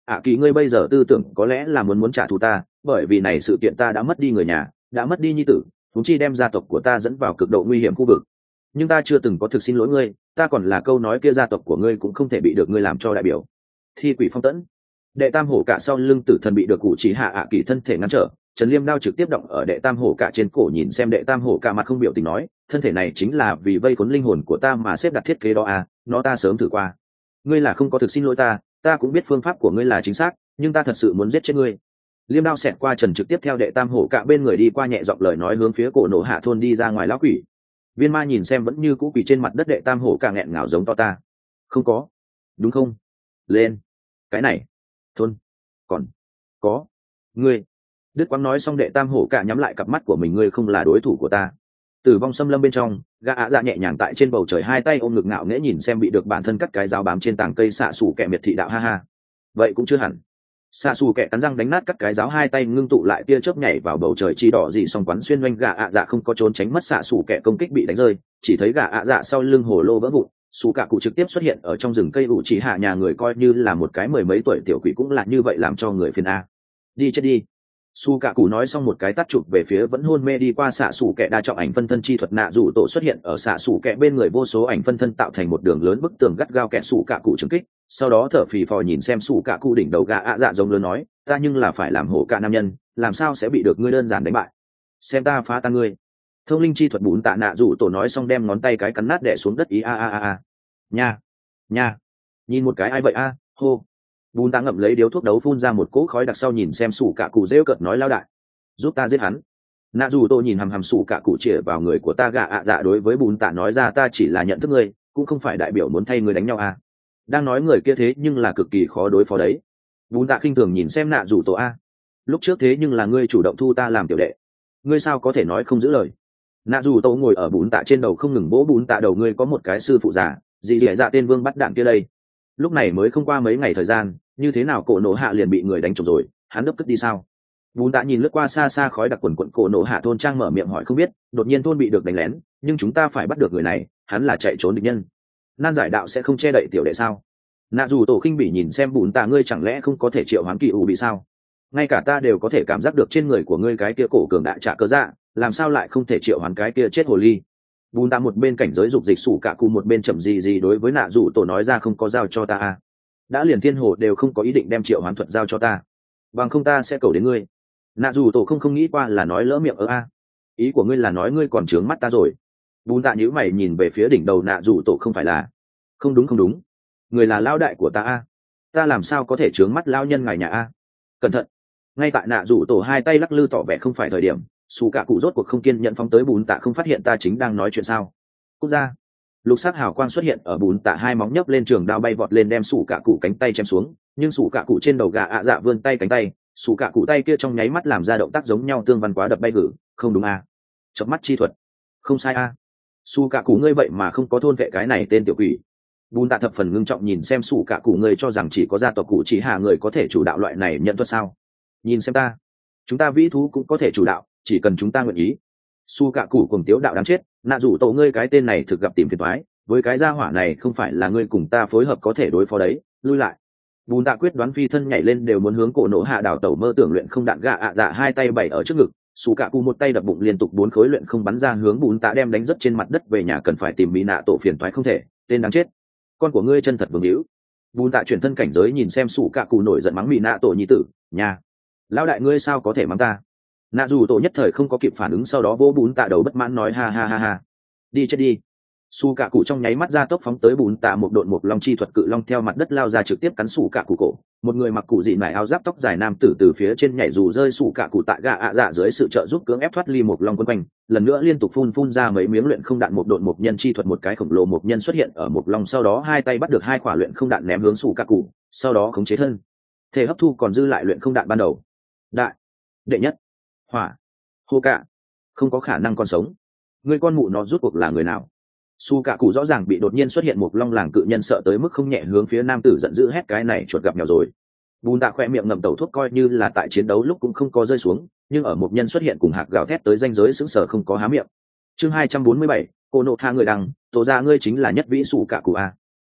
ạ kỳ ngươi bây giờ tư tưởng có lẽ là muốn muốn trả thù ta, bởi vì này sự kiện ta đã mất đi người nhà, đã mất đi nhi tử, thúng chi đem gia tộc của ta dẫn vào cực độ nguy hiểm khu vực. Nhưng ta chưa từng có thực xin lỗi ngươi, ta còn là câu nói kia gia tộc của ngươi cũng không thể bị được ngươi làm cho đại biểu. Thi quỷ phong tẫn. Đệ tam hổ cả sau lưng tử thần bị được cụ chỉ hạ ạ kỳ thân thể ngăn trở, Trần Liêm đao trực tiếp động ở đệ tam hổ cả trên cổ, nhìn xem đệ tam hổ cả mặt không biểu tình nói, thân thể này chính là vì vây khốn linh hồn của ta mà xếp đặt thiết kế đó à, nó ta sớm thử qua. Ngươi là không có thực xin lỗi ta, ta cũng biết phương pháp của ngươi là chính xác, nhưng ta thật sự muốn giết chết ngươi. Liêm đao xẹt qua Trần trực tiếp theo đệ tam hổ cả bên người đi qua, nhẹ giọng lời nói hướng phía cổ nổ hạ thôn đi ra ngoài. Lão quỷ. Viên ma nhìn xem vẫn như cũ quỷ trên mặt đất đệ tam hổ cả, nghẹn ngào giống to ta. Không có. Đúng không? Lên. Cái này. Thôn. Còn. Có. Ngươi. Đức Quang nói xong đệ tam hổ cả nhắm lại cặp mắt của mình, ngươi không là đối thủ của ta. Tử vong xâm lâm bên trong, gã ạ dạ nhẹ nhàng tại trên bầu trời, hai tay ôm ngực ngạo nghễ nhìn xem bị được bản thân cắt cái giáo bám trên tảng cây xạ xù kẹ miệt thị đạo, ha ha. Vậy cũng chưa hẳn. Xạ xù kẹ cắn răng đánh nát cắt cái giáo, hai tay ngưng tụ lại tia chớp nhảy vào bầu trời chi đỏ dị song quán xuyên oanh. Gã ạ dạ không có trốn tránh mất xạ xù kẹ công kích bị đánh rơi, chỉ thấy gã ạ dạ sau lưng hồ lô vỡ vụn, xù cả cụ trực tiếp xuất hiện ở trong rừng cây ủ chỉ hạ nhà người, coi như là một cái mười mấy tuổi tiểu quỷ cũng là như vậy làm cho người phiền a. Đi chết đi. Su cả cụ nói xong một cái tát chụp về phía vẫn hôn mê đi qua xạ xù kẹ. Đa trọng ảnh phân thân chi thuật nạ rủ tổ xuất hiện ở xạ xù kẹ bên người, vô số ảnh phân thân tạo thành một đường lớn bức tường gắt gao kẹ xù cả cụ trừng kích. Sau đó thở phì phò nhìn xem xù cả cụ đỉnh đầu gã ạ dạ giống lớn nói, ta nhưng là phải làm hổ cả nam nhân, làm sao sẽ bị được ngươi đơn giản đánh bại, xem ta phá tan ngươi. Thông linh chi thuật bún tạ nạ rủ tổ nói xong đem ngón tay cái cắn nát đẻ xuống đất. Ý a a a a nha nha, nhìn một cái ai vậy a, hô. Bún tạ ngậm lấy điếu thuốc đấu phun ra một cỗ khói đặc sau nhìn xem sủ cả cụ rêu cợt nói, lao đại, giúp ta giết hắn. Nạ dù tôi nhìn hằm hằm sủ cả cụ chĩa vào người của ta. Gạ ạ dạ đối với bún tạ nói ra, ta chỉ là nhận thức ngươi, cũng không phải đại biểu muốn thay ngươi đánh nhau a. Đang nói người kia thế nhưng là cực kỳ khó đối phó đấy. Bún tạ khinh thường nhìn xem nạ dù tổ a, lúc trước thế nhưng là ngươi chủ động thu ta làm tiểu đệ, ngươi sao có thể nói không giữ lời. Nạ dù tổ ngồi ở bún tạ trên đầu không ngừng vỗ bún tạ đầu, ngươi có một cái sư phụ già gì dẻ dạ tên vương bắt đạn kia đây. Lúc này mới không qua mấy ngày thời gian, như thế nào cổ nổ hạ liền bị người đánh trộm rồi, hắn đấp tức đi sao. Bún tạ nhìn lướt qua xa xa khói đặc quần quận cổ nổ hạ thôn trang, mở miệng hỏi, không biết, đột nhiên thôn bị được đánh lén, nhưng chúng ta phải bắt được người này, hắn là chạy trốn địch nhân. Nan giải đạo sẽ không che đậy tiểu đệ sao. Nạ dù tổ khinh bỉ nhìn xem bún tạ, ngươi chẳng lẽ không có thể triệu hoán kỳ ủ bị sao? Ngay cả ta đều có thể cảm giác được trên người của ngươi cái kia cổ cường đại trả cơ dạ, làm sao lại không thể triệu hoán cái kia chết hồ ly. Bún tạ một bên cảnh giới dục dịch sủ cả cụ, một bên chậm gì gì đối với nạ dù tổ nói ra, không có giao cho ta à. Đã liền thiên hồ đều không có ý định đem triệu hoán thuật giao cho ta, bằng không ta sẽ cầu đến ngươi. Nạ dù tổ không không nghĩ qua là nói lỡ miệng ở a, ý của ngươi là nói ngươi còn trướng mắt ta rồi. Bún tạ nhíu mày nhìn về phía đỉnh đầu nạ dù tổ, không phải là, không đúng không đúng, người là lao đại của ta a, ta làm sao có thể trướng mắt lao nhân ngài nhà a. Cẩn thận. Ngay tại nạ dù tổ hai tay lắc lư tỏ vẻ không phải thời điểm, xù cả cụ rốt cuộc không kiên nhận phóng tới bún tạ, không phát hiện ta chính đang nói chuyện sao. Cút ra. Lục sắc hào quang xuất hiện ở bún tạ, hai móng nhấp lên, trường đao bay vọt lên đem xù cả cụ cánh tay chém xuống, nhưng xù cả cụ trên đầu gà ạ dạ vươn tay cánh tay, xù cả cụ tay kia trong nháy mắt làm ra động tác giống nhau, tương văn quá đập bay gử, không đúng a. Chớp mắt chi thuật, không sai a. Xù cả cụ ngươi vậy mà không có thôn vệ cái này tên tiểu quỷ. Bún tạ thập phần ngưng trọng nhìn xem xù cả cụ, ngươi cho rằng chỉ có gia tộc cụ chỉ hạ người có thể chủ đạo loại này nhận thuật sao? Nhìn xem ta, chúng ta vĩ thú cũng có thể chủ đạo, chỉ cần chúng ta nguyện ý. Su cả cụ cùng tiếu đạo đáng chết, nạ rủ tổ ngươi cái tên này thực gặp tìm phiền toái, với cái gia hỏa này không phải là ngươi cùng ta phối hợp có thể đối phó đấy, lui lại. Bùn tạ quyết đoán phi thân nhảy lên, đều muốn hướng cổ nổ hạ đảo tẩu, mơ tưởng luyện không đạn gạ ạ dạ hai tay bảy ở trước ngực, Su cả cụ một tay đập bụng, liên tục bốn khối luyện không bắn ra hướng bùn tạ đem đánh rất trên mặt đất. Về nhà cần phải tìm mỹ nạ tổ phiền toái không thể, tên đáng chết, con của ngươi chân thật vương hữu. Bùn tạ chuyển thân cảnh giới nhìn xem Su cả cụ nổi giận mắng mỹ nạ tổ nhi tử, nhà lão đại ngươi sao có thể mắng ta. Nạ dù tổ nhất thời không có kịp phản ứng, sau đó vỗ bún tạ đầu bất mãn nói, ha ha ha ha, đi chết đi. Su cả cụ trong nháy mắt ra tốc phóng tới bún tạ, một độn một long chi thuật cự long theo mặt đất lao ra, trực tiếp cắn sủ cả cụ cổ. Một người mặc cụ dị nải áo giáp tóc dài nam tử từ phía trên nhảy dù rơi sủ cả cụ tại gạ ạ dạ dưới sự trợ giúp cưỡng ép thoát ly một long quân quanh, lần nữa liên tục phun phun ra mấy miếng luyện không đạn. Một độn một nhân chi thuật, một cái khổng lồ một nhân xuất hiện ở một long, sau đó hai tay bắt được hai quả luyện không đạn ném hướng sủ cả cụ, sau đó khống chế thân thể hấp thu còn dư lại luyện không đạn ban đầu. Đại đệ nhất hỏa hô cả, không có khả năng còn sống, người con mụ nó rút cuộc là người nào. Su cả cụ rõ ràng bị đột nhiên xuất hiện một long làng cự nhân sợ tới mức không nhẹ, hướng phía nam tử giận dữ hét, cái này chuột gặp mèo rồi. Bùn tạ khoe miệng ngậm tẩu thuốc, coi như là tại chiến đấu lúc cũng không có rơi xuống, nhưng ở một nhân xuất hiện cùng hạc gào thét tới danh giới sững sờ không có há miệng. Chương hai trăm bốn mươi bảy, cô nộ hạ người đằng, tổ ra ngươi chính là nhất vĩ Su cả cụ a.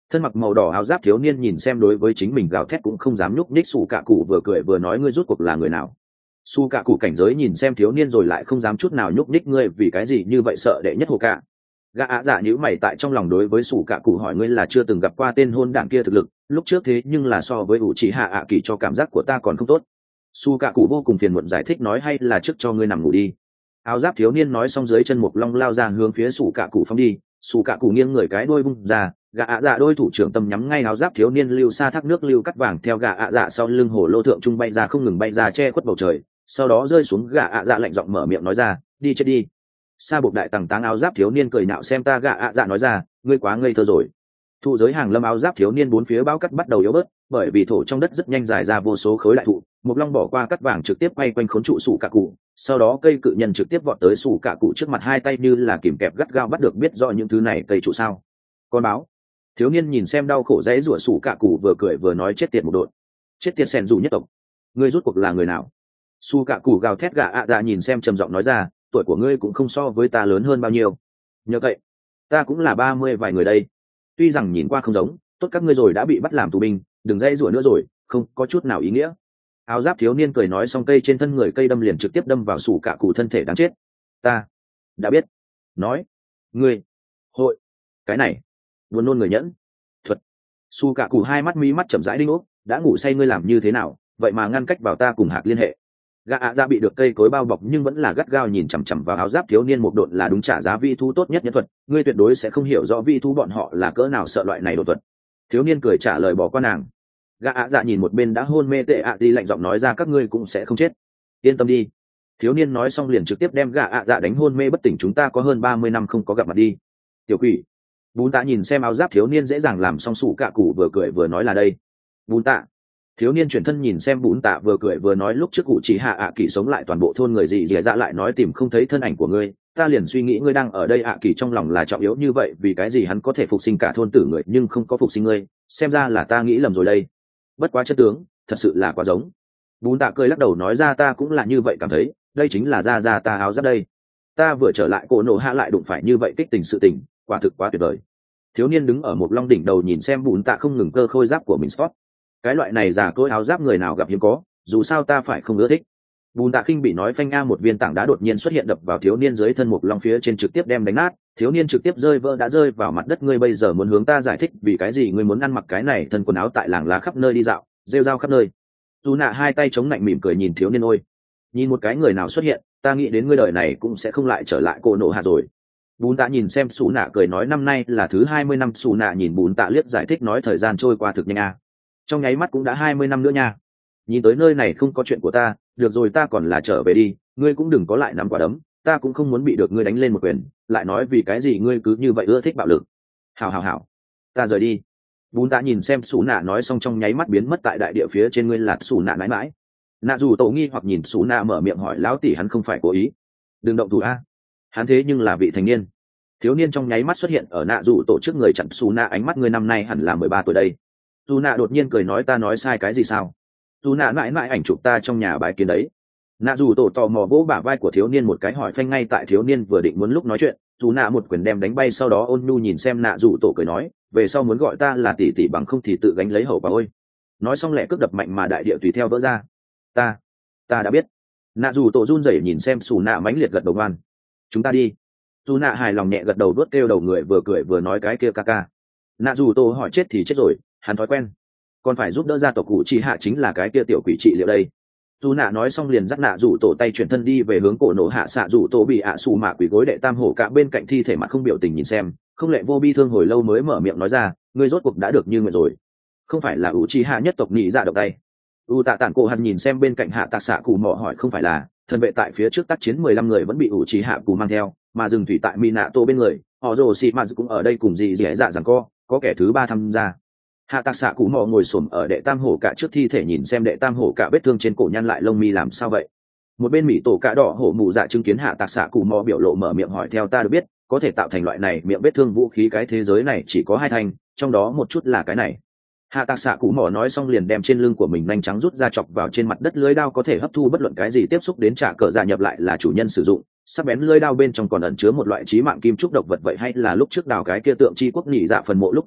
Thân mặc màu đỏ áo giáp thiếu niên nhìn xem đối với chính mình gào thét cũng không dám nhúc nhích, sủ cạ cụ vừa cười vừa nói ngươi rút cuộc là người nào. Su cạ cụ cảnh giới nhìn xem thiếu niên rồi lại không dám chút nào nhúc nhích, ngươi vì cái gì như vậy sợ đệ nhất hồ cạ. Gã ạ dạ nhíu mày tại trong lòng đối với sủ cạ cụ hỏi ngươi là chưa từng gặp qua tên hôn đảng kia thực lực lúc trước thế nhưng là so với ủ chỉ hạ ạ kỳ cho cảm giác của ta còn không tốt. Su cạ cụ vô cùng phiền muộn giải thích nói hay là trước cho ngươi nằm ngủ đi. Áo giáp thiếu niên nói xong dưới chân một long lao ra hướng phía sủ cạ cụ phóng đi. Sủ cạ cụ nghiêng người cái đuôi bung ra, gã ạ dạ đôi thủ trưởng tầm nhắm ngay áo giáp thiếu niên lưu xa thác nước lưu cắt vàng theo gã ạ dạ sau lưng hồ lô thượng trung bay ra không ngừng bay ra che khuất bầu trời, sau đó rơi xuống. Gã ạ dạ lạnh giọng mở miệng nói ra đi chết đi. Sa buộc đại tàng táng áo giáp thiếu niên cười nhạo xem ta. Gã ạ dạ nói ra ngươi quá ngây thơ rồi. Thụ giới hàng lâm áo giáp thiếu niên bốn phía bao cắt bắt đầu yếu bớt, bởi vì thổ trong đất rất nhanh dài ra vô số khối đại thụ. Một long bỏ qua cắt vàng trực tiếp quay quanh khốn trụ sủ cạ cụ, sau đó cây cự nhân trực tiếp vọt tới sủ cạ cụ trước mặt, hai tay như là kìm kẹp gắt gao bắt được. Biết rõ những thứ này cây trụ sao? Con báo. Thiếu niên nhìn xem đau khổ dãy rủa sủ cạ cụ vừa cười vừa nói chết tiệt một đội, chết tiệt sen dù nhất tộc, ngươi rút cuộc là người nào? Su cạ cụ gào thét. Gã ạ dạ nhìn xem trầm giọng nói ra tuổi của ngươi cũng không so với ta lớn hơn bao nhiêu, nhờ vậy ta cũng là ba mươi vài người đây, tuy rằng nhìn qua không giống, tốt các ngươi rồi đã bị bắt làm tù binh, đừng dây rủa nữa rồi, không có chút nào ý nghĩa. Áo giáp thiếu niên cười nói xong cây trên thân người cây đâm liền trực tiếp đâm vào sủ cạ cụ thân thể đáng chết. Ta đã biết. Nói ngươi hội cái này buồn nôn người nhẫn thuật. Su cạ cụ hai mắt mí mắt chậm rãi đinh ốc, đã ngủ say ngươi làm như thế nào vậy mà ngăn cách vào ta cùng Hạc liên hệ. Gã ạ dạ bị được cây cối bao bọc nhưng vẫn là gắt gao nhìn chằm chằm vào áo giáp thiếu niên. Một độn là đúng trả giá vi thú tốt nhất nhân thuật, ngươi tuyệt đối sẽ không hiểu rõ vi thú bọn họ là cỡ nào sợ loại này đột thuật. Thiếu niên cười trả lời bỏ qua nàng. Gã ạ dạ nhìn một bên đã hôn mê tệ ạ đi lạnh giọng nói ra các ngươi cũng sẽ không chết, yên tâm đi. Thiếu niên nói xong liền trực tiếp đem gã ạ dạ đánh hôn mê bất tỉnh. Chúng ta có hơn ba mươi năm không có gặp mặt đi tiểu quỷ. Bún tạ nhìn xem áo giáp thiếu niên dễ dàng làm xong sủ cạ cụ vừa cười vừa nói là đây. Bún tạ. Thiếu niên chuyển thân nhìn xem bún tạ vừa cười vừa nói lúc trước cụ chỉ hạ ạ kỳ sống lại toàn bộ thôn người gì dì dạ lại nói tìm không thấy thân ảnh của ngươi, ta liền suy nghĩ ngươi đang ở đây. ạ kỳ trong lòng là trọng yếu như vậy vì cái gì hắn có thể phục sinh cả thôn tử người nhưng không có phục sinh ngươi, xem ra là ta nghĩ lầm rồi đây. Bất quá chất tướng thật sự là quá giống. Bún tạ cười lắc đầu nói ra ta cũng là như vậy cảm thấy, đây chính là ra ra ta áo giáp đây. Ta vừa trở lại cổ nổ hạ lại đụng phải như vậy kích tình sự tình, quả thực quá tuyệt vời. Thiếu niên đứng ở một long đỉnh đầu nhìn xem bún tạ không ngừng cơ khôi giáp của mình sport. Cái loại này giả cỗi áo giáp người nào gặp hiếm có, dù sao ta phải không ưa thích. Bùn tạ khinh bị nói phanh a một viên tảng đá đột nhiên xuất hiện đập vào thiếu niên dưới thân một long phía trên trực tiếp đem đánh nát, thiếu niên trực tiếp rơi vỡ đã rơi vào mặt đất. Ngươi bây giờ muốn hướng ta giải thích vì cái gì ngươi muốn ăn mặc cái này thân quần áo tại làng lá khắp nơi đi dạo, rêu rao khắp nơi. Dù nạ hai tay chống lạnh mỉm cười nhìn thiếu niên ôi, nhìn một cái người nào xuất hiện, ta nghĩ đến ngươi đời này cũng sẽ không lại trở lại cổ nổ hạ rồi. Bùn tạ nhìn xem Sủ nạ cười nói năm nay là thứ hai mươi năm. Sủ nạ nhìn bùn tạ liếc giải thích nói thời gian trôi qua thực nhanh a, trong nháy mắt cũng đã hai mươi năm nữa nha. Nhìn tới nơi này không có chuyện của ta, được rồi ta còn là trở về đi, ngươi cũng đừng có lại nắm quả đấm, ta cũng không muốn bị được ngươi đánh lên một quyền, lại nói vì cái gì ngươi cứ như vậy ưa thích bạo lực. Hảo hảo hảo, ta rời đi. Bún tạ nhìn xem Sủ nạ nói xong trong nháy mắt biến mất tại đại địa phía trên. Ngươi là Sủ nạ mãi mãi. Nạ dù tổ nghi hoặc nhìn Sủ nạ mở miệng hỏi lão tỷ hắn không phải cố ý, đừng động thủ a, hắn thế nhưng là vị thành niên. Thiếu niên trong nháy mắt xuất hiện ở nạ dù tổ trước người chặn Sủ nạ ánh mắt. Ngươi năm nay hẳn là mười ba tuổi đây. Dù nạ đột nhiên cười nói ta nói sai cái gì sao? Dù nạ mãi mãi ảnh chụp ta trong nhà bài kiến đấy. Nạ dù tổ tò mò vỗ bả vai của thiếu niên một cái hỏi phanh ngay tại thiếu niên vừa định muốn lúc nói chuyện, dù nạ một quyền đem đánh bay. Sau đó ôn nhu nhìn xem nạ dù tổ cười nói về sau muốn gọi ta là tỷ tỷ bằng không thì tự gánh lấy hậu bà ôi. Nói xong lẹ cước đập mạnh mà đại địa tùy theo vỡ ra. Ta, ta đã biết. Nạ dù tổ run rẩy nhìn xem xù nạ mãnh liệt gật đầu ngoan. Chúng ta đi. Dù nạ hài lòng nhẹ gật đầu đuốt kêu đầu người vừa cười vừa nói cái kia ca ca. Nạ dù tổ hỏi chết thì chết rồi, hắn thói quen, còn phải giúp đỡ gia tộc cụ chỉ hạ chính là cái kia tiểu quỷ trị liệu đây. Dù nạ nói xong liền dắt nạ rủ tổ tay chuyển thân đi về hướng cổ nổ hạ. Xạ rủ tổ bị ạ à xù mạ quỷ gối đệ tam hổ cả bên cạnh thi thể mặt không biểu tình nhìn xem, không lệ vô bi thương hồi lâu mới mở miệng nói ra ngươi rốt cuộc đã được như nguyện rồi, không phải là ủ chi hạ nhất tộc nhị dạ độc tay. U tạ tản cổ hạt nhìn xem bên cạnh hạ tạc xạ cụ mò hỏi không phải là thần vệ tại phía trước tác chiến mười lăm người vẫn bị ủ chi hạ cụ mang theo mà dừng thủy tại mỹ nạ tô bên người, họ rồ xị mà cũng ở đây cùng gì dễ dạ rằng co có kẻ thứ ba tham gia. Hạ tạc xạ cụ mò ngồi xổm ở đệ tam hổ cả trước thi thể nhìn xem đệ tam hổ cả vết thương trên cổ nhăn lại lông mi làm sao vậy. Một bên mỹ tổ cả đỏ hổ mù dạ chứng kiến hạ tạc xạ cụ mò biểu lộ mở miệng hỏi theo ta được biết có thể tạo thành loại này miệng vết thương vũ khí cái thế giới này chỉ có hai thanh, trong đó một chút là cái này. Hạ tạc xạ cụ mò nói xong liền đem trên lưng của mình nhanh trắng rút ra chọc vào trên mặt đất. Lưới đao có thể hấp thu bất luận cái gì tiếp xúc đến trả cờ dạ nhập lại là chủ nhân sử dụng, sắc bén lưới đao bên trong còn ẩn chứa một loại trí mạng kim trúc độc vật vậy hay là lúc trước đào cái kia tượng chi quốc nhị dạ phần mộ lúc tìm được,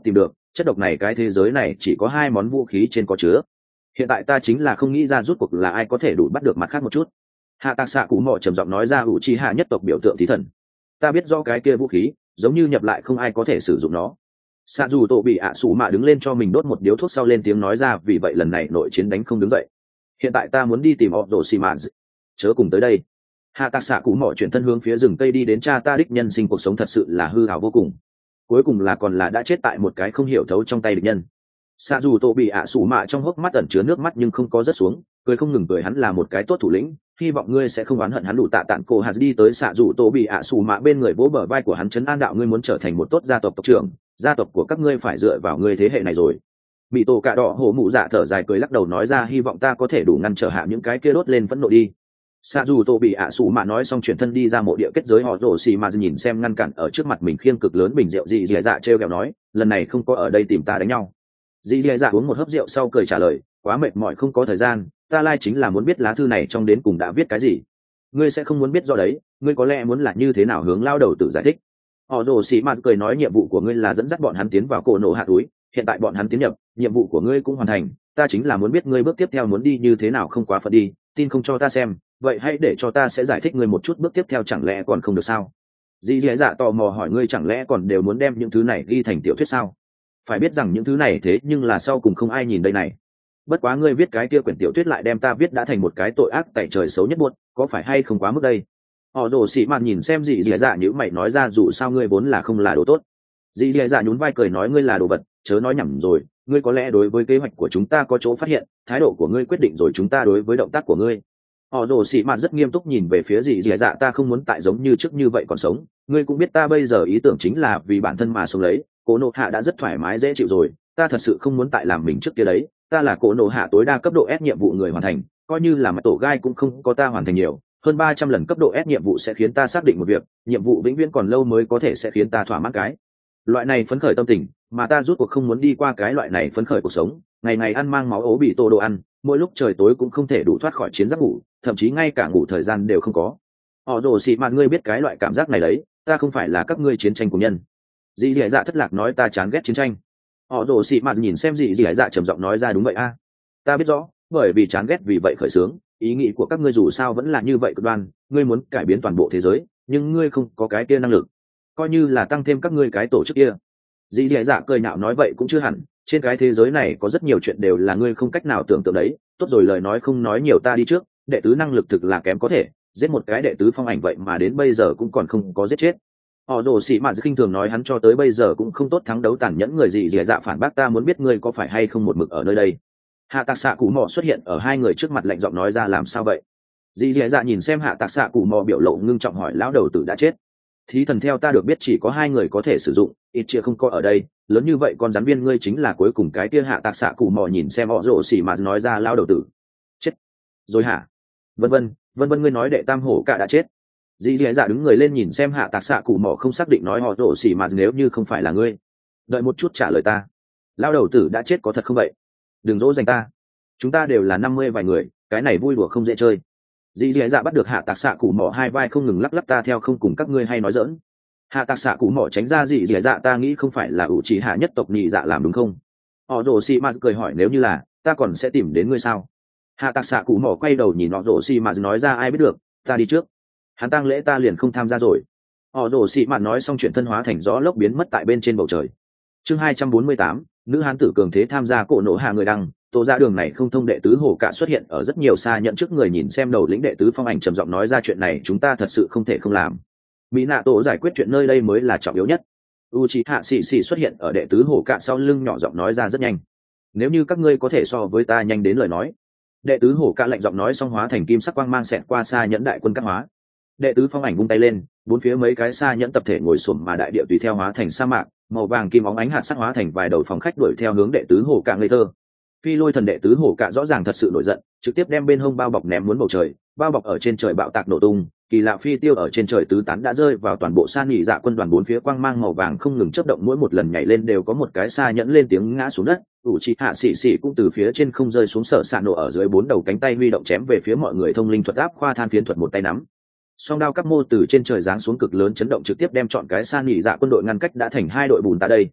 chất độc này cái thế giới này chỉ có hai món vũ khí trên có chứa. Hiện tại ta chính là không nghĩ ra rút cuộc là ai có thể đủ bắt được mặt khác một chút. Hạ tạc xạ cụ mò trầm giọng nói ra, ủ trì hạ nhất tộc biểu tượng thí thần. Ta biết do cái kia vũ khí giống như nhập lại không ai có thể sử dụng nó. Xạ dù tổ bị ạ sủ mạ đứng lên cho mình đốt một điếu thuốc sau lên tiếng nói ra, vì vậy lần này nội chiến đánh không đứng dậy. Hiện tại ta muốn đi tìm họ đồ xì mạ, chớ cùng tới đây. Hạ tạc xạ cụ mò chuyển thân hướng phía rừng cây đi đến. Cha ta đích nhân sinh cuộc sống thật sự là hư hào vô cùng, cuối cùng là còn là đã chết tại một cái không hiểu thấu trong tay địch nhân. Xạ dù tổ bị ạ sủ mạ trong hốc mắt ẩn chứa nước mắt nhưng không có rớt xuống, cười không ngừng cười. Hắn là một cái tốt thủ lĩnh, hy vọng ngươi sẽ không oán hận hắn. Đủ tạ tản cổ hạt đi tới xạ dù tổ bị ạ sủ mạ bên người, vỗ bờ vai của hắn trấn an đạo, ngươi muốn trở thành một tốt gia tộc tộc trưởng, gia tộc của các ngươi phải dựa vào ngươi thế hệ này rồi. Bị tổ cạ đỏ hổ mụ dạ thở dài cười lắc đầu nói ra, hy vọng ta có thể đủ ngăn trở hạ những cái kia đốt lên phẫn nộ đi. Xạ dù tổ bị ạ sủ mạ nói xong chuyển thân đi ra mộ địa kết giới. Họ rổ xì mà nhìn xem ngăn cản ở trước mặt mình khiêng cực lớn bình rượu, dị dì dạ trêu ghẹo nói, lần này không có ở đây tìm ta đánh nhau. Dì dì dạ uống một hớp rượu sau cười trả lời, quá mệt mỏi không có thời gian, ta lai chính là muốn biết lá thư này trong đến cùng đã viết cái gì. Ngươi sẽ không muốn biết do đấy, ngươi có lẽ muốn là như thế nào hướng lao đầu tự giải thích. Họ rồ xì mạt cười nói, nhiệm vụ của ngươi là dẫn dắt bọn hắn tiến vào cổ nổ hạ túi, hiện tại bọn hắn tiến nhập, nhiệm vụ của ngươi cũng hoàn thành, ta chính là muốn biết ngươi bước tiếp theo muốn đi như thế nào. Không quá phận đi, tin không cho ta xem, vậy hãy để cho ta sẽ giải thích ngươi một chút bước tiếp theo, chẳng lẽ còn không được sao? Dì dì dạ tò mò hỏi, ngươi chẳng lẽ còn đều muốn đem những thứ này ghi thành tiểu thuyết sao? Phải biết rằng những thứ này thế nhưng là sau cùng không ai nhìn đây này. Bất quá ngươi viết cái kia quyển tiểu thuyết lại đem ta viết đã thành một cái tội ác tẩy trời xấu nhất buốt, có phải hay không quá mức đây? Họ đồ xị mạt nhìn xem dì dì dạ như mày nói ra, dù sao ngươi vốn là không là đồ tốt. Dì dì dạ nhún vai cười nói, ngươi là đồ vật, chớ nói nhầm rồi, ngươi có lẽ đối với kế hoạch của chúng ta có chỗ phát hiện, thái độ của ngươi quyết định rồi chúng ta đối với động tác của ngươi. Họ đồ xị mạt rất nghiêm túc nhìn về phía dì dì dạ, ta không muốn tại giống như trước như vậy còn sống, ngươi cũng biết ta bây giờ ý tưởng chính là vì bản thân mà sống lấy, cổ nộ hạ đã rất thoải mái dễ chịu rồi, ta thật sự không muốn tại làm mình trước kia đấy, ta là cổ nộ hạ tối đa cấp độ S nhiệm vụ người hoàn thành, coi như là mặt tổ gai cũng không có ta hoàn thành nhiều, hơn ba trăm lần cấp độ S nhiệm vụ sẽ khiến ta xác định một việc, nhiệm vụ vĩnh viễn còn lâu mới có thể sẽ khiến ta thỏa mãn cái loại này phấn khởi tâm tình, mà ta rút cuộc không muốn đi qua cái loại này phấn khởi cuộc sống, ngày ngày ăn mang máu ố bị tô đồ ăn, mỗi lúc trời tối cũng không thể đủ thoát khỏi chiến giấc ngủ, thậm chí ngay cả ngủ thời gian đều không có. Họ đồ xị mà ngươi biết cái loại cảm giác này đấy, ta không phải là các ngươi chiến tranh cùng nhân. Dì dì dạ thất lạc nói, ta chán ghét chiến tranh. Họ đồ xị mà nhìn xem dì dì dạ trầm giọng nói ra, đúng vậy a, ta biết rõ, bởi vì chán ghét vì vậy khởi xướng, ý nghĩ của các ngươi dù sao vẫn là như vậy cực đoan, ngươi muốn cải biến toàn bộ thế giới, nhưng ngươi không có cái kia năng lực, coi như là tăng thêm các ngươi cái tổ chức kia. Dì dì dạ cười nhạo nói, vậy cũng chưa hẳn, trên cái thế giới này có rất nhiều chuyện đều là ngươi không cách nào tưởng tượng đấy. Tốt rồi, lời nói không nói nhiều, ta đi trước, đệ tứ năng lực thực là kém có thể, giết một cái đệ tứ phong ảnh vậy mà đến bây giờ cũng còn không có giết chết. Họ đồ xị mạt khinh thường nói, hắn cho tới bây giờ cũng không tốt thắng đấu tàn nhẫn người. Gì dì dạ phản bác, ta muốn biết ngươi có phải hay không một mực ở nơi đây. Hạ tạc xạ cụ mò xuất hiện ở hai người trước mặt, lạnh giọng nói ra, làm sao vậy? Dì dì dạ nhìn xem hạ tạc xạ cụ mò biểu lộ ngưng trọng hỏi, lão đầu tử đã chết. Thí thần theo ta được biết chỉ có hai người có thể sử dụng, ít chia không có ở đây, lớn như vậy con rắn viên ngươi chính là cuối cùng cái kia. Hạ tạc xạ cụ mò nhìn xem họ rồ xỉ mà nói ra, lão đầu tử chết rồi hả? Vân vân vân vân, ngươi nói đệ tam hổ cả đã chết. Dì dì dạ đứng người lên nhìn xem hạ tạc xạ cụ mò không xác định nói, họ rồ xỉ mà nếu như không phải là ngươi, đợi một chút trả lời ta, lão đầu tử đã chết có thật không vậy? Đừng dỗ dành ta, chúng ta đều là năm mươi vài người, cái này vui đùa không dễ chơi. Dì dì dạ bắt được hạ tạc xạ cụ mò hai vai không ngừng lắc lắc, ta theo không cùng các ngươi hay nói dỡn. Hạ tạc xạ cụ mò tránh ra. Dì dì dạ, ta nghĩ không phải là ủ trì hạ nhất tộc nhị dạ làm đúng không? Họ rồ xì mà cười hỏi, nếu như là, ta còn sẽ tìm đến ngươi sao? Hạ tạc xạ cụ mò quay đầu nhìn họ rồ xì mà nói ra, ai biết được, ta đi trước, hắn tang lễ ta liền không tham gia rồi. Họ rồ xì mà nói xong chuyển thân hóa thành gió lốc biến mất tại bên trên bầu trời. Chương hai trăm bốn mươi tám, nữ hán tử cường thế tham gia cổ nổ hạ người đăng. Tô ra đường này không thông đệ tứ hổ cả xuất hiện ở rất nhiều xa nhận trước người, nhìn xem đầu lĩnh đệ tứ phong ảnh trầm giọng nói ra, chuyện này chúng ta thật sự không thể không làm. Mỹ nạ tổ giải quyết chuyện nơi đây mới là trọng yếu nhất. Uchiha xì xì xuất hiện ở đệ tứ hổ cả sau lưng nhỏ giọng nói ra, rất nhanh, nếu như các ngươi có thể so với ta nhanh đến lời nói. Đệ tứ hổ cả lạnh giọng nói xong hóa thành kim sắc quang mang xẹt qua xa nhẫn đại quân các hóa. Đệ tứ phong ảnh vung tay lên, bốn phía mấy cái xa nhẫn tập thể ngồi xổm mà đại địa tùy theo hóa thành sa mạc, màu vàng kim óng ánh hạt sắc hóa thành vài đầu phòng khách đuổi theo hướng đệ tứ hổ cả ngây thơ. Phi lôi thần đệ tứ hổ cả rõ ràng thật sự nổi giận, trực tiếp đem bên hông bao bọc ném muốn bầu trời, bao bọc ở trên trời bạo tạc nổ tung, kỳ lạ phi tiêu ở trên trời tứ tán đã rơi vào toàn bộ sa nhị dạ quân đoàn, bốn phía quang mang màu vàng không ngừng chớp động, mỗi một lần nhảy lên đều có một cái xa nhẫn lên tiếng ngã xuống đất. Uchiha xì xì cũng từ phía trên không rơi xuống, sở sạ nổ ở dưới bốn đầu cánh tay huy động chém về phía mọi người, thông linh thuật áp khoa than phiến thuật một tay nắm song đao các mô từ trên trời giáng xuống cực lớn chấn động, trực tiếp đem chọn cái sa nhị dạ quân đội ngăn cách đã thành hai đội bùn ta đây.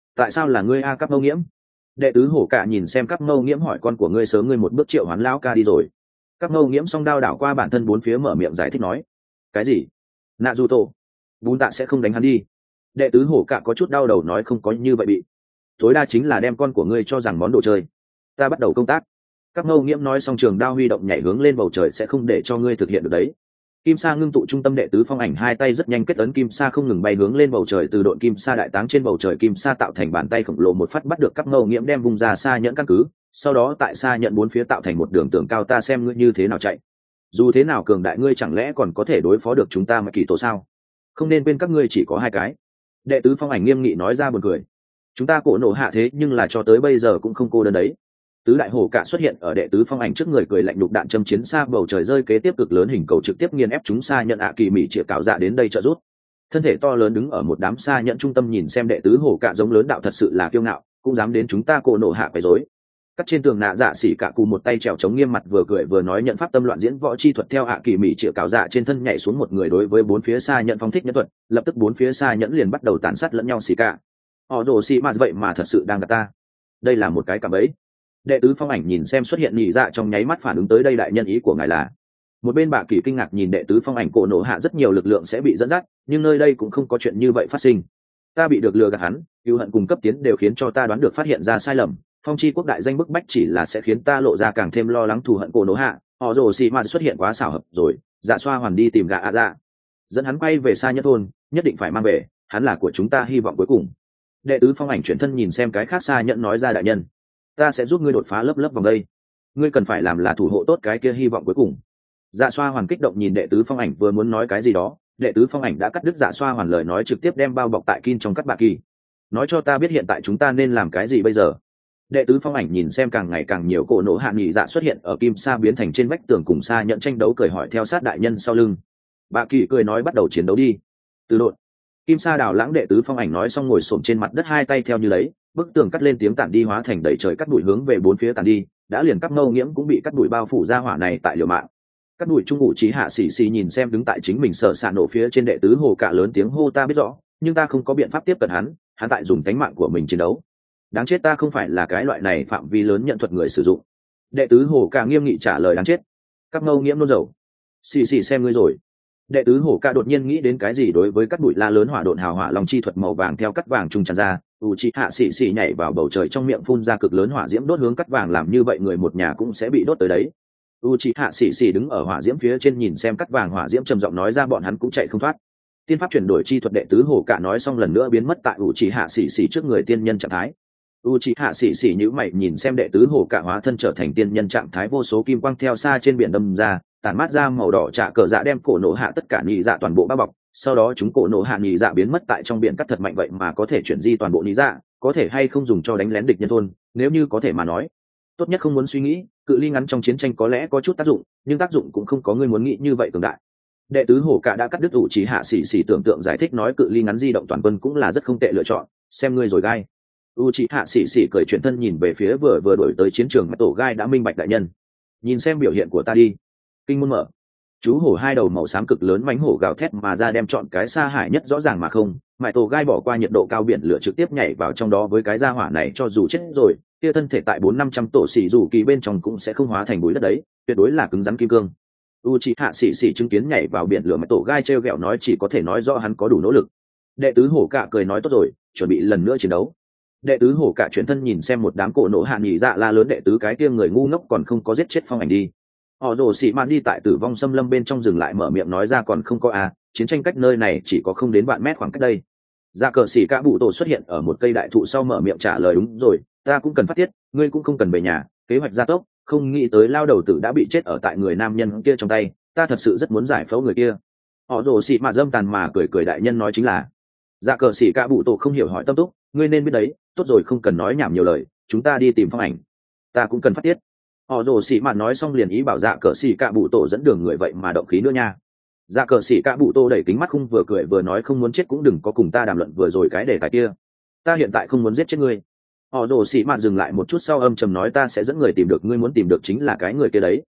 tại sao là ngươi a Cáp Mâu Nghiễm? Đệ tứ hổ cả nhìn xem Cáp Mâu Nghiễm hỏi con của ngươi sớm ngươi một bước triệu hoán lão ca đi rồi. Cáp Mâu Nghiễm song đao đảo qua bản thân bốn phía mở miệng giải thích nói. Cái gì? Nạ dù tổ bún tạ sẽ không đánh hắn đi. Đệ tứ hổ cả có chút đau đầu nói không có như vậy bị. Tối đa chính là đem con của ngươi cho rằng món đồ chơi. Ta bắt đầu công tác. Các Ngâu Nghiễm nói xong trường đao huy động nhảy hướng lên bầu trời sẽ không để cho ngươi thực hiện được đấy. Kim sa ngưng tụ trung tâm đệ tứ phong ảnh hai tay rất nhanh kết ấn kim sa không ngừng bay hướng lên bầu trời từ độn kim sa đại táng trên bầu trời kim sa tạo thành bàn tay khổng lồ một phát bắt được các Ngâu Nghiễm đem vùng ra xa nhẫn căn cứ, sau đó tại xa nhận bốn phía tạo thành một đường tường cao ta xem ngươi như thế nào chạy. Dù thế nào cường đại ngươi chẳng lẽ còn có thể đối phó được chúng ta mà kỳ tổ sao? Không nên quên các ngươi chỉ có hai cái. Đệ tứ phong ảnh nghiêm nghị nói ra buồn cười. Chúng ta cổ nổ hạ thế nhưng là cho tới bây giờ cũng không cô đơn đấy. Tứ đại hổ cả xuất hiện ở đệ tứ phong ảnh trước người cười lạnh đục đạn châm chiến xa bầu trời rơi kế tiếp cực lớn hình cầu trực tiếp nghiền ép chúng xa nhận ạ kỳ mỹ chĩa cạo dạ đến đây trợ rút. Thân thể to lớn đứng ở một đám xa nhận trung tâm nhìn xem đệ tứ hổ cả giống lớn đạo thật sự là kiêu ngạo, cũng dám đến chúng ta cổ nổ hạ quấy rối. Cắt trên tường nạ dạ xỉ cả cù một tay trèo chống nghiêm mặt vừa cười vừa nói nhận pháp tâm loạn diễn võ chi thuật theo ạ kỳ mỹ chĩa cạo dạ trên thân nhảy xuống một người đối với bốn phía xa nhận phong thích nhẫn thuật, lập tức bốn phía xa nhẫn liền bắt đầu tàn sát lẫn nhau xỉ cả. Họ đồ xỉ mà vậy mà thật sự đang gặp ta. Đây là một cái cạm bẫy. Đệ tứ phong ảnh nhìn xem xuất hiện nhị dạ trong nháy mắt phản ứng tới đây đại nhân ý của ngài là. Một bên bà kỳ kinh ngạc nhìn đệ tứ phong ảnh cổ nổ hạ rất nhiều lực lượng sẽ bị dẫn dắt, nhưng nơi đây cũng không có chuyện như vậy phát sinh. Ta bị được lừa gạt hắn, cứu hận cùng cấp tiến đều khiến cho ta đoán được phát hiện ra sai lầm. Phong chi quốc đại danh bức bách chỉ là sẽ khiến ta lộ ra càng thêm lo lắng thù hận cổ nổ hạ. Họ rồ xì mà xuất hiện quá xảo hợp rồi, dạ xoa hoàn đi tìm gạ ạ dạ, dẫn hắn quay về xa nhất thôn, nhất định phải mang về, hắn là của chúng ta hy vọng cuối cùng. Đệ tứ phong ảnh chuyển thân nhìn xem cái khác xa nhận nói ra đại nhân, ta sẽ giúp ngươi đột phá lớp lớp vòng đây, ngươi cần phải làm là thủ hộ tốt cái kia hy vọng cuối cùng. Dạ xoa hoàn kích động nhìn đệ tứ phong ảnh vừa muốn nói cái gì đó, đệ tứ phong ảnh đã cắt đứt dạ xoa hoàn lời nói trực tiếp đem bao bọc tại kin trong cắt bạ kỳ. Nói cho ta biết hiện tại chúng ta nên làm cái gì bây giờ. Đệ tứ phong ảnh nhìn xem càng ngày càng nhiều cổ nổ hạ nghị dạ xuất hiện ở kim sa biến thành trên vách tường cùng xa nhận tranh đấu cười hỏi theo sát đại nhân sau lưng. Bạ kỳ cười nói bắt đầu chiến đấu đi. Từ đột kim sa đào lãng đệ tứ phong ảnh nói xong ngồi xổm trên mặt đất hai tay theo như lấy bức tường cắt lên tiếng tản đi hóa thành đầy trời cắt đuổi hướng về bốn phía tản đi đã liền cắt Ngâu Nghiễm cũng bị cắt đuổi bao phủ ra hỏa này tại liều mạng. Cắt đuổi trung ngụ trí hạ xì xì nhìn xem đứng tại chính mình sợ xạ nổ phía trên đệ tứ hồ cả lớn tiếng hô ta biết rõ nhưng ta không có biện pháp tiếp cận hắn, hắn tại dùng tánh mạng của mình chiến đấu. Đáng chết ta không phải là cái loại này phạm vi lớn nhận thuật người sử dụng. Đệ tứ hồ cả nghiêm nghị trả lời đáng chết. Cắt Ngâu Nghiễm nôn dầu. Xì xì xem ngươi rồi. Đệ tứ hổ ca đột nhiên nghĩ đến cái gì đối với cắt bụi la lớn hỏa độn hào hỏa lòng chi thuật màu vàng theo cắt vàng trung tràn ra, u chi hạ xì xì nhảy vào bầu trời trong miệng phun ra cực lớn hỏa diễm đốt hướng cắt vàng làm như vậy người một nhà cũng sẽ bị đốt tới đấy. U chi hạ xì xì đứng ở hỏa diễm phía trên nhìn xem cắt vàng hỏa diễm trầm giọng nói ra bọn hắn cũng chạy không thoát. Tiên pháp chuyển đổi chi thuật đệ tứ hổ cả nói xong lần nữa biến mất tại u chi hạ xì xì trước người tiên nhân trạng thái. U chi hạ xì xì nhíu mày nhìn xem đệ tứ hổ cả hóa thân trở thành tiên nhân trạng thái vô số kim quang theo xa trên biển đâm ra tản mát ra màu đỏ trả cờ dạ đem cổ nổ hạ tất cả nhị dạ toàn bộ bao bọc, sau đó chúng cổ nổ hạ nhị dạ biến mất tại trong biển cắt thật mạnh vậy mà có thể chuyển di toàn bộ nhị dạ, có thể hay không dùng cho đánh lén địch nhân thôn, nếu như có thể mà nói tốt nhất không muốn suy nghĩ, cự ly ngắn trong chiến tranh có lẽ có chút tác dụng nhưng tác dụng cũng không có người muốn nghĩ như vậy cường đại. Đệ tứ hổ cả đã cắt đứt ủ chỉ hạ xỉ xỉ tưởng tượng giải thích nói cự ly ngắn di động toàn quân cũng là rất không tệ lựa chọn, xem ngươi rồi gai. U chỉ hạ xỉ xỉ cười chuyển thân nhìn về phía vừa vừa đổi tới chiến trường mà tổ gai đã minh bạch đại nhân, nhìn xem biểu hiện của ta đi. Kinh môn mở, chú hổ hai đầu màu xám cực lớn mánh hổ gào thét mà ra đem chọn cái xa hải nhất rõ ràng mà không mãi tổ gai bỏ qua nhiệt độ cao biển lửa trực tiếp nhảy vào trong đó với cái gia hỏa này cho dù chết rồi kia thân thể tại bốn năm trăm tổ xỉ dù kỳ bên trong cũng sẽ không hóa thành bụi đất đấy, tuyệt đối là cứng rắn kim cương. U chỉ hạ xỉ xỉ chứng kiến nhảy vào biển lửa mãi tổ gai treo gẹo nói chỉ có thể nói rõ hắn có đủ nỗ lực. Đệ tứ hổ cả cười nói tốt rồi, chuẩn bị lần nữa chiến đấu. Đệ tứ hổ cả chuyển thân nhìn xem một đám cổ nổ hạ nhị dạ la lớn đệ tứ cái kia người ngu ngốc còn không có giết chết phong ảnh đi. Họ rồ xì mạn đi tại tử vong xâm lâm bên trong dừng lại mở miệng nói ra còn không có à, chiến tranh cách nơi này chỉ có không đến vạn mét khoảng cách đây. Dạ cờ xì cả bụ tổ xuất hiện ở một cây đại thụ sau mở miệng trả lời đúng rồi, ta cũng cần phát tiết, ngươi cũng không cần về nhà, kế hoạch gia tốc, không nghĩ tới lao đầu tử đã bị chết ở tại người nam nhân kia trong tay, ta thật sự rất muốn giải phẫu người kia. Họ rồ xì mạn dâm tàn mà cười cười đại nhân nói chính là. Dạ cờ xì cả bụ tổ không hiểu hỏi tâm túc, ngươi nên biết đấy, tốt rồi không cần nói nhảm nhiều lời, chúng ta đi tìm phong ảnh. Ta cũng cần phát tiết. Họ rồ xì mạt nói xong liền ý bảo dạ cờ xì cạ bụ tổ dẫn đường người vậy mà động khí nữa nha. Dạ cờ xì cạ bụ tổ đẩy kính mắt khung vừa cười vừa nói không muốn chết cũng đừng có cùng ta đàm luận vừa rồi cái đề tài kia, ta hiện tại không muốn giết chết ngươi. Họ rồ xì mạt dừng lại một chút sau âm trầm nói ta sẽ dẫn người tìm được ngươi muốn tìm được chính là cái người kia đấy.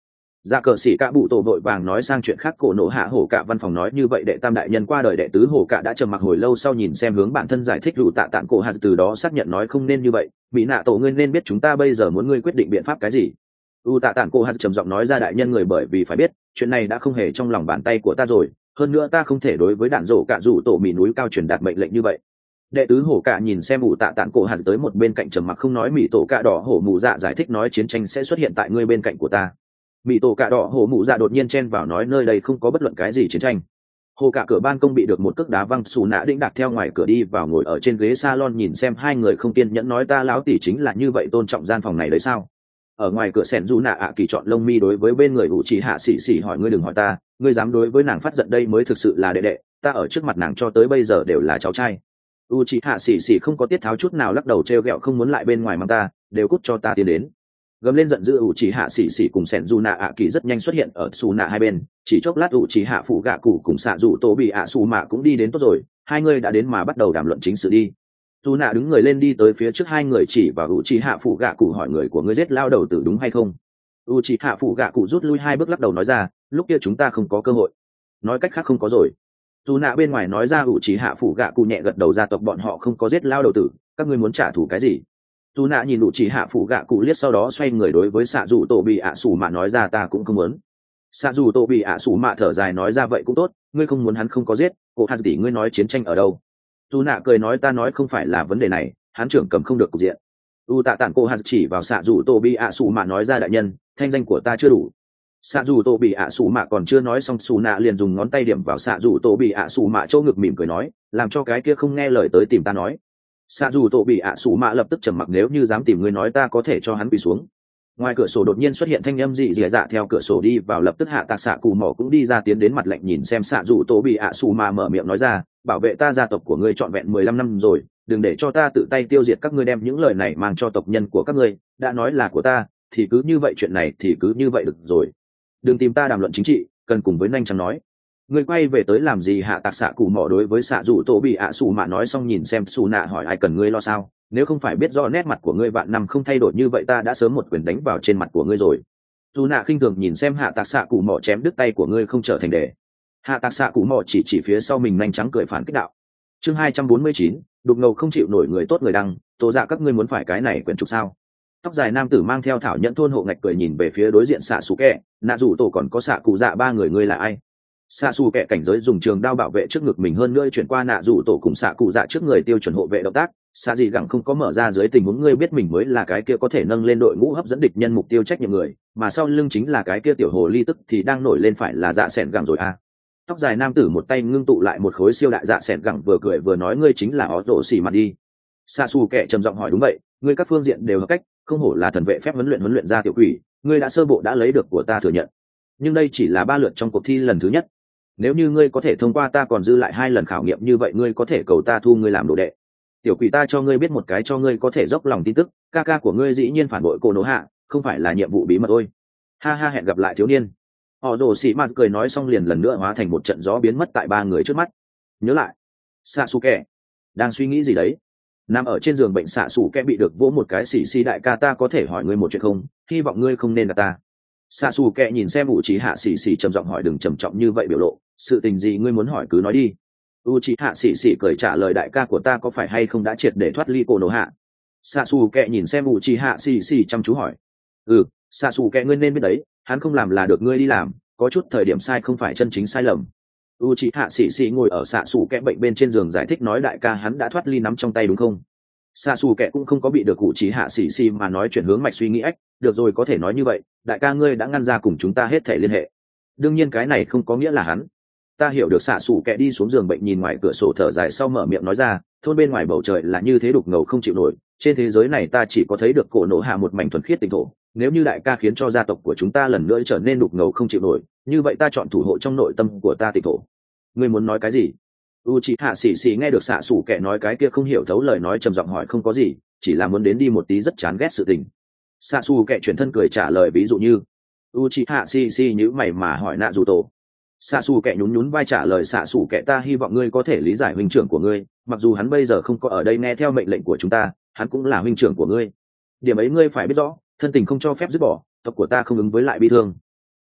Dạ cờ sĩ cả bụ tổ vội vàng nói sang chuyện khác. Cổ nổ hạ hổ cả văn phòng nói như vậy đệ tam đại nhân qua đời đệ tứ hổ cả đã trầm mặc hồi lâu sau nhìn xem hướng bản thân giải thích rủ tạ tạng cổ hạt từ đó xác nhận nói không nên như vậy. Bị nạ tổ ngươi nên biết chúng ta bây giờ muốn ngươi quyết định biện pháp cái gì. U tạ tạng cổ hạt trầm giọng nói ra đại nhân người bởi vì phải biết chuyện này đã không hề trong lòng bàn tay của ta rồi, hơn nữa ta không thể đối với đạn rổ cả rủ tổ mì núi cao truyền đạt mệnh lệnh như vậy. Đệ tứ hổ cả nhìn xem ủ tạ tạng cổ hạt tới một bên cạnh trầm mặc không nói. Mị tổ cạ đỏ hổ mụ dạ giải thích nói chiến tranh sẽ xuất hiện tại ngươi bên cạnh của ta. Mị tổ cạ đỏ hổ mụ dạ đột nhiên chen vào nói nơi đây không có bất luận cái gì chiến tranh. Hồ cả cửa ban công bị được một cước đá văng. Xù nạ đĩnh đạc theo ngoài cửa đi vào ngồi ở trên ghế salon nhìn xem hai người không kiên nhẫn nói ta lão tỷ chính là như vậy tôn trọng gian phòng này đấy sao. Ở ngoài cửa sẻn du nạ ạ kỳ chọn lông mi đối với bên người ủ chỉ hạ xỉ xỉ hỏi ngươi đừng hỏi ta, ngươi dám đối với nàng phát giận đây mới thực sự là đệ đệ, ta ở trước mặt nàng cho tới bây giờ đều là cháu trai. U chỉ hạ xỉ xỉ không có tiết tháo chút nào lắc đầu treo gẹo không muốn lại bên ngoài mang ta, đều cút cho ta tiến đến. Gầm lên giận dữ ủ chỉ hạ xỉ xỉ cùng sẻn du nạ ạ kỳ rất nhanh xuất hiện ở xù nạ hai bên, chỉ chốc lát ủ chỉ hạ phụ gạ cụ cùng xạ dù tổ bị ạ xù mạ cũng đi đến tốt rồi, hai người đã đến mà bắt đầu đàm luận chính sự đi. Dù nạ đứng người lên đi tới phía trước hai người chỉ vào u chi hạ phụ gạ cụ hỏi người của ngươi giết lao đầu tử đúng hay không. U chi hạ phụ gạ cụ rút lui hai bước lắc đầu nói ra lúc kia chúng ta không có cơ hội, nói cách khác không có rồi. Dù nạ bên ngoài nói ra u chi hạ phụ gạ cụ nhẹ gật đầu gia tộc bọn họ không có giết lao đầu tử, các ngươi muốn trả thù cái gì. Dù nạ nhìn u chi hạ phụ gạ cụ liếc sau đó xoay người đối với xạ dù tổ bị ạ sủ mạ nói ra ta cũng không muốn. Xạ dù tổ bị ạ sủ mạ thở dài nói ra vậy cũng tốt, ngươi không muốn hắn không có giết, cô hạt tỷ ngươi nói chiến tranh ở đâu. Dù nạ cười nói ta nói không phải là vấn đề này, hắn trưởng cầm không được cục diện. U tạ tản cô hạt chỉ vào xạ dù tô bị ạ sủ mạ nói ra đại nhân thanh danh của ta chưa đủ. Xạ dù tô bị ạ sủ mạ còn chưa nói xong xù nạ liền dùng ngón tay điểm vào xạ dù tô bị ạ sủ mạ chỗ ngực mỉm cười nói làm cho cái kia không nghe lời tới tìm ta nói. Xạ dù tô bị ạ sủ mạ lập tức trầm mặc nếu như dám tìm ngươi nói ta có thể cho hắn quỳ xuống. Ngoài cửa sổ đột nhiên xuất hiện thanh âm dị dì dạ theo cửa sổ đi vào lập tức hạ tạc xạ cù mỏ cũng đi ra tiến đến mặt lạnh nhìn xem xạ dù tô bị ạ sủ mạ mở miệng nói ra bảo vệ ta gia tộc của ngươi trọn vẹn mười lăm năm rồi, đừng để cho ta tự tay tiêu diệt các ngươi đem những lời này mang cho tộc nhân của các ngươi, đã nói là của ta thì cứ như vậy chuyện này thì cứ như vậy được rồi, đừng tìm ta đàm luận chính trị, cần cùng với nhanh chóng nói. Ngươi quay về tới làm gì hạ tạc xạ cù mỏ đối với xạ dù tô bị ạ sủ mạ nói xong nhìn xem xù nạ hỏi ai cần ngươi lo sao, nếu không phải biết do nét mặt của ngươi vạn năm không thay đổi như vậy ta đã sớm một quyền đánh vào trên mặt của ngươi rồi. Dù nạ khinh thường nhìn xem hạ tạc xạ cụ mỏ chém đứt tay của ngươi không trở thành đề. Hạ tạc xạ cụ mỏ chỉ chỉ phía sau mình nhanh trắng cười phản kích đạo. Chương hai trăm bốn mươi chín, đục ngầu không chịu nổi người tốt người đăng, tổ dạ các ngươi muốn phải cái này quyền trục sao. Tóc dài nam tử mang theo thảo nhẫn thôn hộ ngạch cười nhìn về phía đối diện xạ xù kẹ, nạ dù tổ còn có xạ cụ dạ ba người ngươi là ai. Xạ xù kẹ cảnh giới dùng trường đao bảo vệ trước ngực mình hơn nữa chuyển qua nạ dù tổ cùng xạ cụ dạ trước người tiêu chuẩn hộ vệ động tác. Xạ gì gẳng không có mở ra dưới tình huống ngươi biết mình mới là cái kia có thể nâng lên đội ngũ hấp dẫn địch nhân mục tiêu trách nhiệm người, mà sau lưng chính là cái kia tiểu hồ ly tức thì đang nổi lên phải là dạ sẻn gẳng rồi à. Tóc dài nam tử một tay ngưng tụ lại một khối siêu đại dạ sẻn gẳng vừa cười vừa nói ngươi chính là ó tổ xỉ mặt đi. Xạ xù kẻ trầm giọng hỏi đúng vậy, ngươi các phương diện đều hợp cách, không hổ là thần vệ phép huấn luyện huấn luyện ra tiểu quỷ, ngươi đã sơ bộ đã lấy được của ta thừa nhận, nhưng đây chỉ là ba lượt trong cuộc thi lần thứ nhất, nếu như ngươi có thể thông qua ta còn dư lại hai lần khảo nghiệm như vậy ngươi có thể cầu ta thu ngươi làm đồ đệ. Tiểu quỷ ta cho ngươi biết một cái cho ngươi có thể dốc lòng tin tức, ca ca của ngươi dĩ nhiên phản bội cô nỗ hạ, không phải là nhiệm vụ bí mật ôi. Ha ha hẹn gặp lại thiếu niên. Họ đồ xì mạt cười nói xong liền lần nữa hóa thành một trận gió biến mất tại ba người trước mắt. Nhớ lại, Sasuke đang suy nghĩ gì đấy? Nằm ở trên giường bệnh Sasuke bị được vỗ một cái xì xì đại ca ta có thể hỏi ngươi một chuyện không? Hy vọng ngươi không nên là ta. Sasuke nhìn xem Uchiha xì xì trầm giọng hỏi đừng trầm trọng như vậy biểu lộ, sự tình gì ngươi muốn hỏi cứ nói đi. Uchiha xì xì cười trả lời đại ca của ta có phải hay không đã triệt để thoát ly cô nô hạ. Sasuke nhìn xem Uchiha xì xì chăm chú hỏi. Ừ, Sasuke ngươi nên biết đấy, hắn không làm là được ngươi đi làm, có chút thời điểm sai không phải chân chính sai lầm. Uchiha xì xì ngồi ở Sasuke bệnh bên trên giường giải thích nói đại ca hắn đã thoát ly nắm trong tay đúng không? Sasuke cũng không có bị được Uchiha xì xì mà nói chuyển hướng mạch suy nghĩ ách, được rồi có thể nói như vậy, đại ca ngươi đã ngăn ra cùng chúng ta hết thể liên hệ. Đương nhiên cái này không có nghĩa là hắn. Ta hiểu được xạ xù kẹ đi xuống giường bệnh nhìn ngoài cửa sổ thở dài sau mở miệng nói ra thôn bên ngoài bầu trời là như thế đục ngầu không chịu nổi, trên thế giới này ta chỉ có thấy được cổ nổ hạ một mảnh thuần khiết tinh thổ, nếu như đại ca khiến cho gia tộc của chúng ta lần nữa trở nên đục ngầu không chịu nổi như vậy ta chọn thủ hộ trong nội tâm của ta tinh thổ. Ngươi muốn nói cái gì? Uchiha xì xì nghe được xạ xù kẹ nói cái kia không hiểu thấu lời nói trầm giọng hỏi không có gì, chỉ là muốn đến đi một tí rất chán ghét sự tình. Xạ xù kẹ chuyển thân cười trả lời ví dụ như Uchiha xì xì nhíu mày mà hỏi nạ dù tổ. Xạ xù kẻ nhún nhún vai trả lời xạ xù kẻ ta hy vọng ngươi có thể lý giải huynh trưởng của ngươi, mặc dù hắn bây giờ không có ở đây nghe theo mệnh lệnh của chúng ta, hắn cũng là huynh trưởng của ngươi. Điểm ấy ngươi phải biết rõ, thân tình không cho phép dứt bỏ, tộc của ta không ứng với lại bi thương.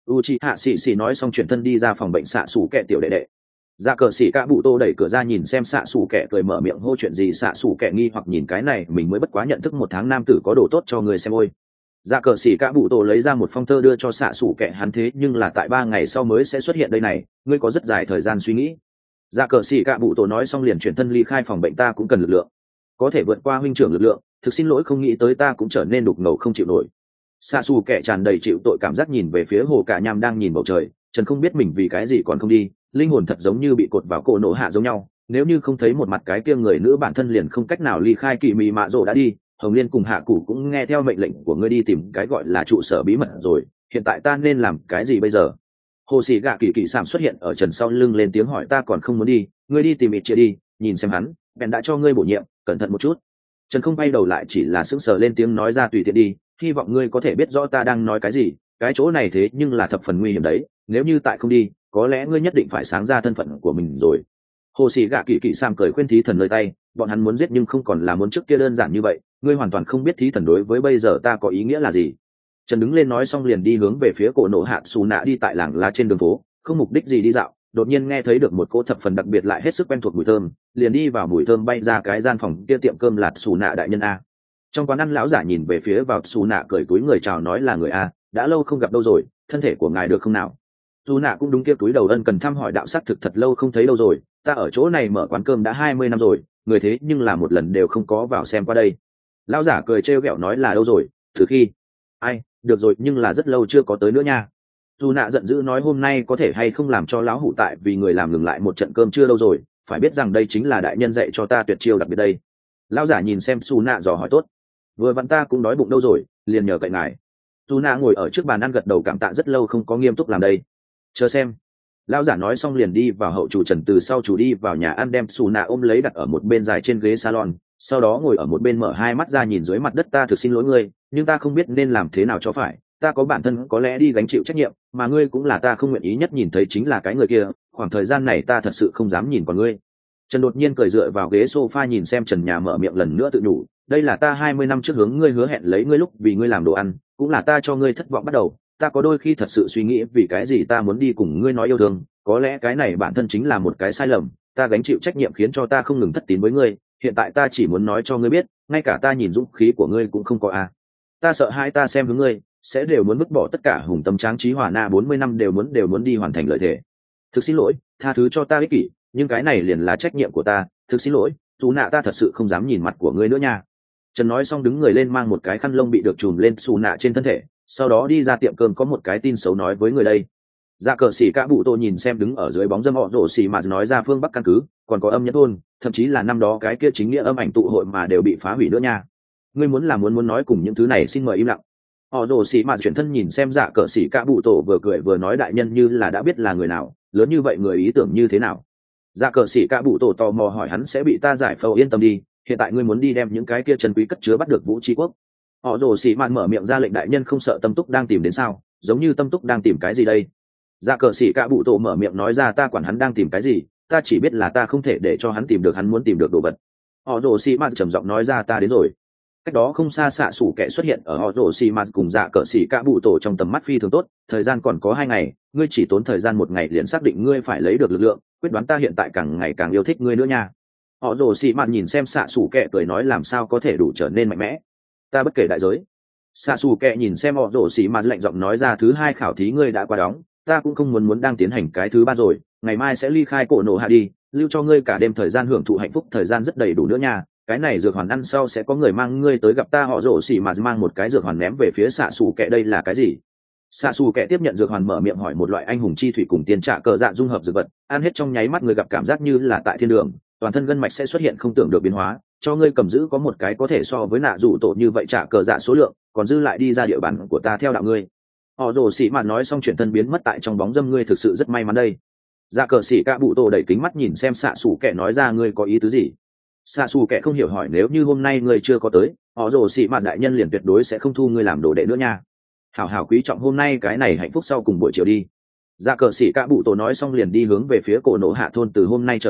u chị hạ xì xì nói xong chuyển thân đi ra phòng bệnh xạ xù kẹ tiểu đệ đệ. Dạ cờ xỉ cả bụ tô đẩy cửa ra nhìn xem xạ xù kẹ cười mở miệng hô chuyện gì. Xạ xù kẹ nghi hoặc nhìn cái này mình mới bất quá nhận thức một tháng nam tử có đồ tốt cho người xem ôi. Dạ cờ xỉ cả bụ tô lấy ra một phong thơ đưa cho xạ xù kẹ hắn thế nhưng là tại ba ngày sau mới sẽ xuất hiện đây này, ngươi có rất dài thời gian suy nghĩ. Dạ cờ xỉ cả bụ tô nói xong liền chuyển thân ly khai phòng bệnh. Ta cũng cần lực lượng, có thể vượt qua huynh trưởng lực lượng, thực xin lỗi không nghĩ tới ta cũng trở nên đục ngầu không chịu nổi. Xạ xù kẹ tràn đầy chịu tội cảm giác nhìn về phía hồ cả nham đang nhìn bầu trời. Trần không biết mình vì cái gì còn không đi, linh hồn thật giống như bị cột vào cổ nổ hạ giống nhau, nếu như không thấy một mặt cái kia người nữ bản thân liền không cách nào ly khai. Kỳ mị mạ rồ đã đi, Hồng Liên cùng Hạ Củ cũng nghe theo mệnh lệnh của ngươi đi tìm cái gọi là trụ sở bí mật rồi, hiện tại ta nên làm cái gì bây giờ? Hồ Sĩ Gạ Kỳ Kỳ Sảm xuất hiện ở Trần sau lưng lên tiếng hỏi. Ta còn không muốn đi, ngươi đi tìm ít chia đi, nhìn xem hắn, bèn đã cho ngươi bổ nhiệm, cẩn thận một chút. Trần không bay đầu lại chỉ là sững sờ lên tiếng nói ra tùy tiện đi, hy vọng ngươi có thể biết rõ ta đang nói cái gì, cái chỗ này thế nhưng là thập phần nguy hiểm đấy, nếu như tại không đi, có lẽ ngươi nhất định phải sáng ra thân phận của mình rồi. Hồ Sĩ Gạ Kỳ Kỳ Sam cười khuyên thí thần nơi tay, bọn hắn muốn giết nhưng không còn là muốn trước kia đơn giản như vậy, ngươi hoàn toàn không biết thí thần đối với bây giờ ta có ý nghĩa là gì. Trần đứng lên nói xong liền đi hướng về phía cổ nổ hạ xù nạ đi tại làng lá trên đường phố, không mục đích gì đi dạo, đột nhiên nghe thấy được một cỗ thập phần đặc biệt lại hết sức quen thuộc mùi thơm, liền đi vào mùi thơm bay ra cái gian phòng kia tiệm cơm lạt xù nạ đại nhân a. Trong quán ăn lão giả nhìn về phía vào xù nạ cười túi người chào nói là người a, đã lâu không gặp đâu rồi, thân thể của ngài được không nào? Dù nạ cũng đúng kia túi đầu ân cần thăm hỏi đạo sắc thực thật lâu không thấy đâu rồi, ta ở chỗ này mở quán cơm đã hai mươi năm rồi, người thế nhưng là một lần đều không có vào xem qua đây. Lão giả cười trêu ghẹo nói là đâu rồi, từ khi ai được rồi nhưng là rất lâu chưa có tới nữa nha. Dù nạ giận dữ nói hôm nay có thể hay không làm cho lão hủ tại vì người làm ngừng lại một trận cơm chưa đâu rồi, phải biết rằng đây chính là đại nhân dạy cho ta tuyệt chiêu đặc biệt đây. Lão giả nhìn xem Su nạ dò hỏi tốt, vừa vặn ta cũng đói bụng đâu rồi, liền nhờ cậy ngài. Su nạ ngồi ở trước bàn ăn gật đầu cảm tạ rất lâu không có nghiêm túc làm đây, chờ xem. Lão giả nói xong liền đi vào hậu chủ Trần từ sau chủ đi vào nhà ăn đem Su nạ ôm lấy đặt ở một bên dài trên ghế salon, sau đó ngồi ở một bên mở hai mắt ra nhìn dưới mặt đất. Ta thực xin lỗi ngươi, nhưng ta không biết nên làm thế nào cho phải, ta có bản thân có lẽ đi gánh chịu trách nhiệm, mà ngươi cũng là ta không nguyện ý nhất nhìn thấy chính là cái người kia, khoảng thời gian này ta thật sự không dám nhìn còn ngươi. Trần đột nhiên cười dựa vào ghế sofa nhìn xem Trần nhà mở miệng lần nữa tự nhủ, đây là ta hai mươi năm trước hướng ngươi hứa hẹn lấy ngươi lúc vì ngươi làm đồ ăn, cũng là ta cho ngươi thất vọng bắt đầu, ta có đôi khi thật sự suy nghĩ vì cái gì ta muốn đi cùng ngươi nói yêu thương, có lẽ cái này bản thân chính là một cái sai lầm, ta gánh chịu trách nhiệm khiến cho ta không ngừng thất tín với ngươi, hiện tại ta chỉ muốn nói cho ngươi biết, ngay cả ta nhìn dũng khí của ngươi cũng không có à. Ta sợ hai ta xem hướng ngươi sẽ đều muốn vứt bỏ tất cả hùng tâm tráng trí hòa na bốn mươi năm đều muốn đều muốn đi hoàn thành lợi thế. Thực xin lỗi, tha thứ cho ta ích kỷ, nhưng cái này liền là trách nhiệm của ta, thực xin lỗi, dù nạ ta thật sự không dám nhìn mặt của ngươi nữa nha. Trần nói xong đứng người lên mang một cái khăn lông bị được trùm lên xù nạ trên thân thể, sau đó đi ra tiệm cơm có một cái tin xấu nói với người đây. Dạ cờ xỉ cả bụ tô nhìn xem đứng ở dưới bóng dâm họ rổ xỉ mà nói ra phương Bắc căn cứ, còn có âm nhất thôn, thậm chí là năm đó cái kia chính nghĩa âm ảnh tụ hội mà đều bị phá hủy nữa nha. Ngươi muốn là muốn muốn nói cùng những thứ này xin mời im lặng. Họ rổ xỉ mà chuyển thân nhìn xem dạ cờ xỉ cả bụ tô vừa cười vừa nói đại nhân như là đã biết là người nào, lớn như vậy người ý tưởng như thế nào. Dạ cờ xỉ cả bụ tô tò mò hỏi hắn sẽ bị ta giải phẫu yên tâm đi, hiện tại ngươi muốn đi đem những cái kia chân quý cất chứa bắt được vũ tri quốc. Họ rổ xỉ mà mở miệng ra lệnh đại nhân không sợ Tâm Túc đang tìm đến sao, giống như Tâm Túc đang tìm cái gì đây. Dạ cờ xỉ cả bụ tổ mở miệng nói ra ta quản hắn đang tìm cái gì, ta chỉ biết là ta không thể để cho hắn tìm được hắn muốn tìm được đồ vật. Họ rồ xì mạt trầm giọng nói ra ta đến rồi. Cách đó không xa xạ sủ kẻ xuất hiện ở họ rồ xì mạt cùng dạ cờ xỉ cả bụ tổ trong tầm mắt phi thường tốt, thời gian còn có hai ngày, ngươi chỉ tốn thời gian một ngày liền xác định ngươi phải lấy được lực lượng, quyết đoán ta hiện tại càng ngày càng yêu thích ngươi nữa nha. Họ rồ xì mạt nhìn xem xạ sủ kẻ cười nói làm sao có thể đủ trở nên mạnh mẽ, ta bất kể đại giới. Xạ sủ kẻ nhìn xem họ rồ xì mạt lạnh giọng nói ra thứ hai khảo thí ngươi đã qua đóng, ta cũng không muốn muốn đang tiến hành cái thứ ba rồi, ngày mai sẽ ly khai cổ nổ hạ đi, lưu cho ngươi cả đêm thời gian hưởng thụ hạnh phúc, thời gian rất đầy đủ nữa nha. Cái này dược hoàn ăn sau sẽ có người mang ngươi tới gặp ta. Họ rổ xỉ mà mang một cái dược hoàn ném về phía xạ xù kẹ đây là cái gì. Xạ xù kẹ tiếp nhận dược hoàn mở miệng hỏi một loại anh hùng chi thủy cùng tiền trả cờ dạ dung hợp dược vật, ăn hết trong nháy mắt người gặp cảm giác như là tại thiên đường, toàn thân gân mạch sẽ xuất hiện không tưởng được biến hóa, cho ngươi cầm giữ có một cái có thể so với nạ dụ tổ như vậy trả cờ dạ số lượng, còn dư lại đi ra địa bàn của ta theo đạo ngươi. Họ rồ xỉ mà nói xong chuyển thân biến mất tại trong bóng dâm ngươi thực sự rất may mắn đây. Dạ cờ xỉ cả bụ tổ đẩy kính mắt nhìn xem xạ xù kẹ nói ra ngươi có ý tứ gì. Xạ xù kẹ không hiểu hỏi nếu như hôm nay ngươi chưa có tới, họ rồ xỉ mà đại nhân liền tuyệt đối sẽ không thu ngươi làm đồ đệ nữa nha. Hảo hảo quý trọng hôm nay cái này hạnh phúc sau cùng buổi chiều đi. Dạ cờ xỉ cả bụ tổ nói xong liền đi hướng về phía cổ nổ hạ thôn từ hôm nay trở đi,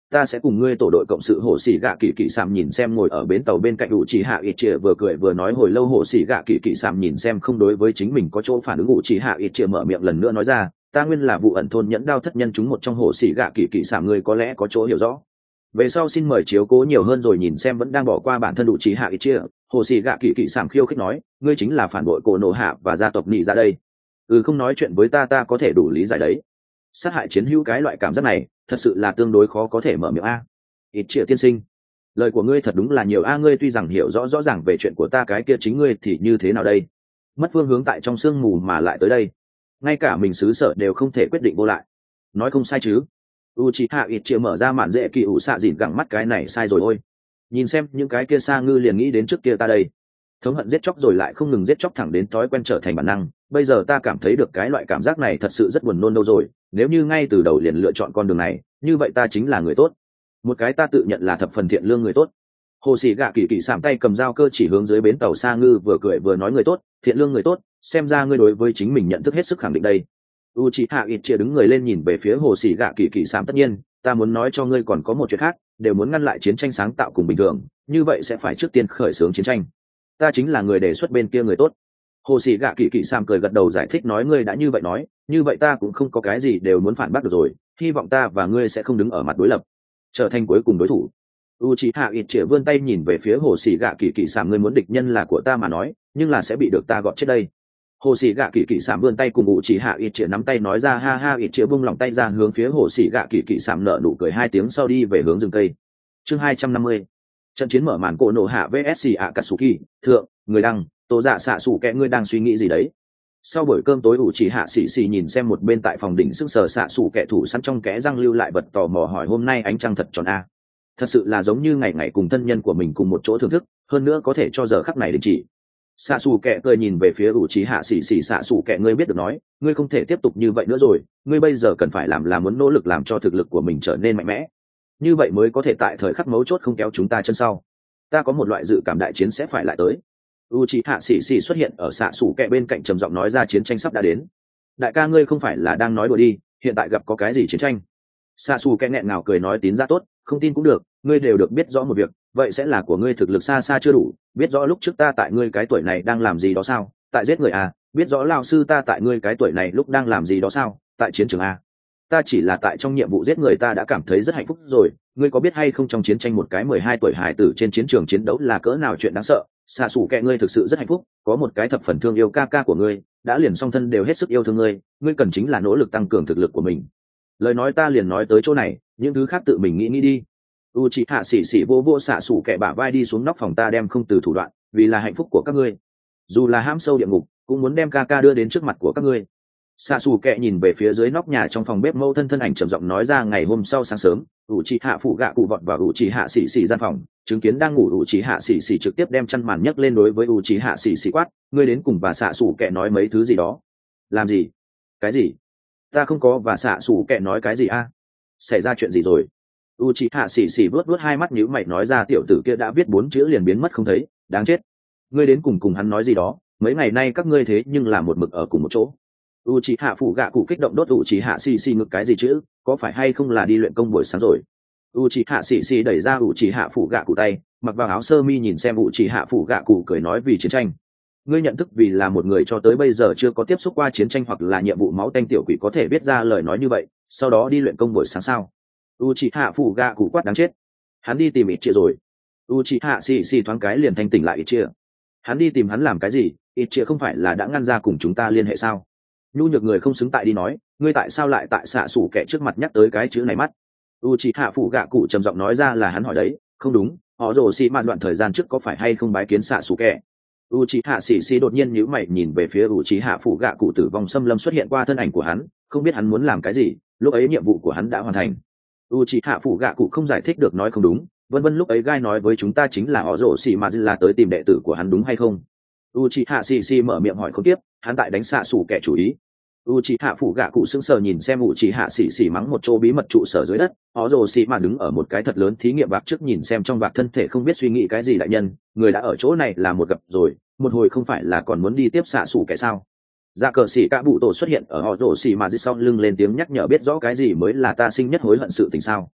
ta sẽ cùng ngươi tổ đội cộng sự hồ sĩ gạ kỳ kỳ sảm nhìn xem ngồi ở bến tàu bên cạnh ủ trì hạ ít chia vừa cười vừa nói hồi lâu hồ sĩ gạ kỳ kỳ sảm nhìn xem không đối với chính mình có chỗ phản ứng ủ trì hạ ít chia mở miệng lần nữa nói ra ta nguyên là vụ ẩn thôn nhẫn đao thất nhân chúng một trong hồ sĩ gạ kỳ kỳ sảm ngươi có lẽ có chỗ hiểu rõ về sau xin mời chiếu cố nhiều hơn rồi nhìn xem vẫn đang bỏ qua bản thân ủ trì hạ ít chia hồ sĩ gạ kỳ kỳ sảm khiêu khích nói ngươi chính là phản bội cổ nổ hạ và gia tộc nhị ra đây ừ không nói chuyện với ta ta có thể đủ lý giải đấy sát hại chiến hữu cái loại cảm giác này thật sự là tương đối khó có thể mở miệng a ít triệu tiên sinh lời của ngươi thật đúng là nhiều a ngươi tuy rằng hiểu rõ rõ ràng về chuyện của ta cái kia chính ngươi thì như thế nào đây mất phương hướng tại trong sương mù mà lại tới đây ngay cả mình xứ sở đều không thể quyết định vô lại nói không sai chứ u chị hạ ít triệu mở ra mạn dễ kỳ ủ xạ dịn gẳng mắt cái này sai rồi ôi nhìn xem những cái kia xa ngư liền nghĩ đến trước kia ta đây thống hận giết chóc rồi lại không ngừng giết chóc thẳng đến thói quen trở thành bản năng bây giờ ta cảm thấy được cái loại cảm giác này thật sự rất buồn nôn đâu rồi nếu như ngay từ đầu liền lựa chọn con đường này như vậy ta chính là người tốt một cái ta tự nhận là thập phần thiện lương người tốt hồ sĩ gạ kỳ kỳ sạm tay cầm dao cơ chỉ hướng dưới bến tàu xa ngư vừa cười vừa nói người tốt thiện lương người tốt xem ra ngươi đối với chính mình nhận thức hết sức khẳng định đây u chị hạ ít chia đứng người lên nhìn về phía hồ sĩ gạ kỳ kỳ sạm tất nhiên ta muốn nói cho ngươi còn có một chuyện khác đều muốn ngăn lại chiến tranh sáng tạo cùng bình thường như vậy sẽ phải trước tiên khởi xướng chiến tranh ta chính là người đề xuất bên kia người tốt hồ sĩ gạ kỳ kỳ sam cười gật đầu giải thích nói ngươi đã như vậy nói như vậy ta cũng không có cái gì đều muốn phản bác được rồi hy vọng ta và ngươi sẽ không đứng ở mặt đối lập trở thành cuối cùng đối thủ u c h i hạ ít chĩa vươn tay nhìn về phía hồ sĩ gạ kỳ kỳ sam ngươi muốn địch nhân là của ta mà nói nhưng là sẽ bị được ta gọt chết đây hồ sĩ gạ kỳ kỳ sam vươn tay cùng u c h i hạ ít chĩa nắm tay nói ra ha ha ít chĩa bung lòng tay ra hướng phía hồ sĩ gạ kỳ kỳ sam nở nụ cười hai tiếng sau đi về hướng rừng cây chương hai trăm năm mươi trận chiến mở màn cổ nổ hạ vs akatsuki thượng người đăng tổ dạ xạ xủ kẹ ngươi đang suy nghĩ gì đấy sau buổi cơm tối ủ chỉ hạ xì xì nhìn xem một bên tại phòng đỉnh sức sờ xạ xủ kẹ thủ sẵn trong kẽ răng lưu lại vật tò mò hỏi hôm nay ánh trăng thật tròn a thật sự là giống như ngày ngày cùng thân nhân của mình cùng một chỗ thưởng thức hơn nữa có thể cho giờ khắc này đình chỉ xạ xù kẹ cười nhìn về phía ủ chỉ hạ xì xì xạ xù kẹ ngươi biết được nói ngươi không thể tiếp tục như vậy nữa rồi ngươi bây giờ cần phải làm là muốn nỗ lực làm cho thực lực của mình trở nên mạnh mẽ như vậy mới có thể tại thời khắc mấu chốt không kéo chúng ta chân sau ta có một loại dự cảm đại chiến sẽ phải lại tới u c h i hạ xì xì xuất hiện ở xạ xủ kẹ bên cạnh trầm giọng nói ra chiến tranh sắp đã đến đại ca ngươi không phải là đang nói đùa đi hiện tại gặp có cái gì chiến tranh xạ xù kẹ nghẹn ngào cười nói tín ra tốt không tin cũng được ngươi đều được biết rõ một việc vậy sẽ là của ngươi thực lực xa xa chưa đủ biết rõ lúc trước ta tại ngươi cái tuổi này đang làm gì đó sao tại giết người à biết rõ lao sư ta tại ngươi cái tuổi này lúc đang làm gì đó sao tại chiến trường à ta chỉ là tại trong nhiệm vụ giết người ta đã cảm thấy rất hạnh phúc rồi ngươi có biết hay không trong chiến tranh một cái mười hai tuổi hải tử trên chiến trường chiến đấu là cỡ nào chuyện đáng sợ xạ xủ kẹ ngươi thực sự rất hạnh phúc có một cái thập phần thương yêu ca ca của ngươi đã liền song thân đều hết sức yêu thương ngươi ngươi cần chính là nỗ lực tăng cường thực lực của mình lời nói ta liền nói tới chỗ này những thứ khác tự mình nghĩ nghĩ đi u chị hạ xỉ xỉ vô vô xạ xủ kẹ bả vai đi xuống nóc phòng ta đem không từ thủ đoạn vì là hạnh phúc của các ngươi dù là hãm sâu địa ngục cũng muốn đem ca ca đưa đến trước mặt của các ngươi xạ xù kẹ nhìn về phía dưới nóc nhà trong phòng bếp mâu thân thân ảnh trầm giọng nói ra ngày hôm sau sáng sớm ủ trì hạ phụ gạ cụ vọt vào ủ trì hạ xì xì gian phòng chứng kiến đang ngủ ủ trì hạ xì xì trực tiếp đem chăn màn nhấc lên đối với ủ trì hạ xì xì quát ngươi đến cùng và xạ xù kẹ nói mấy thứ gì đó làm gì cái gì ta không có và xạ xù kẹ nói cái gì a xảy ra chuyện gì rồi ủ trì hạ xì xì vuốt vuốt hai mắt nhíu mày nói ra tiểu tử kia đã viết bốn chữ liền biến mất không thấy đáng chết ngươi đến cùng cùng hắn nói gì đó mấy ngày nay các ngươi thế nhưng là một mực ở cùng một chỗ u c hạ phụ gạ cụ kích động đốt u c hạ xì xì ngực cái gì chứ có phải hay không là đi luyện công buổi sáng rồi u c hạ xì xì đẩy ra u c hạ phụ gạ cụ tay mặc vào áo sơ mi nhìn xem u c hạ phụ gạ cụ cười nói vì chiến tranh ngươi nhận thức vì là một người cho tới bây giờ chưa có tiếp xúc qua chiến tranh hoặc là nhiệm vụ máu tanh tiểu quỷ có thể biết ra lời nói như vậy sau đó đi luyện công buổi sáng sao u c hạ phụ gạ cụ quát đáng chết hắn đi tìm ít chia rồi u c hạ xì xì thoáng cái liền thanh tỉnh lại ít chia hắn đi tìm hắn làm cái gì ít chia không phải là đã ngăn ra cùng chúng ta liên hệ sao nhu nhược người không xứng tại đi nói ngươi tại sao lại tại xạ xủ kẻ trước mặt nhắc tới cái chữ này mắt u c h i hạ phụ gạ cụ trầm giọng nói ra là hắn hỏi đấy không đúng họ rồ xì mạn đoạn thời gian trước có phải hay không bái kiến xạ xủ kẻ u c h i hạ xì xì đột nhiên nhíu mày nhìn về phía u c h i hạ phụ gạ cụ tử vong xâm lâm xuất hiện qua thân ảnh của hắn không biết hắn muốn làm cái gì lúc ấy nhiệm vụ của hắn đã hoàn thành u c h i hạ phụ gạ cụ không giải thích được nói không đúng vân vân lúc ấy gai nói với chúng ta chính là họ rồ xì mạn là tới tìm đệ tử của hắn đúng hay không u c h i hạ xì xì mở miệng hỏi không tiếp hắn tại đánh xạ xủ kẻ chủ ý u c h i hạ phụ gạ cụ sững sờ nhìn xem u c h i hạ xì xì mắng một chỗ bí mật trụ sở dưới đất họ rồ xì mà đứng ở một cái thật lớn thí nghiệm vạc trước nhìn xem trong vạc thân thể không biết suy nghĩ cái gì đại nhân người đã ở chỗ này là một gặp rồi một hồi không phải là còn muốn đi tiếp xạ xủ kẻ sao dạ cờ xì cả bụ tổ xuất hiện ở họ rồ xì mà dưới sau lưng lên tiếng nhắc nhở biết rõ cái gì mới là ta sinh nhất hối hận sự tình sao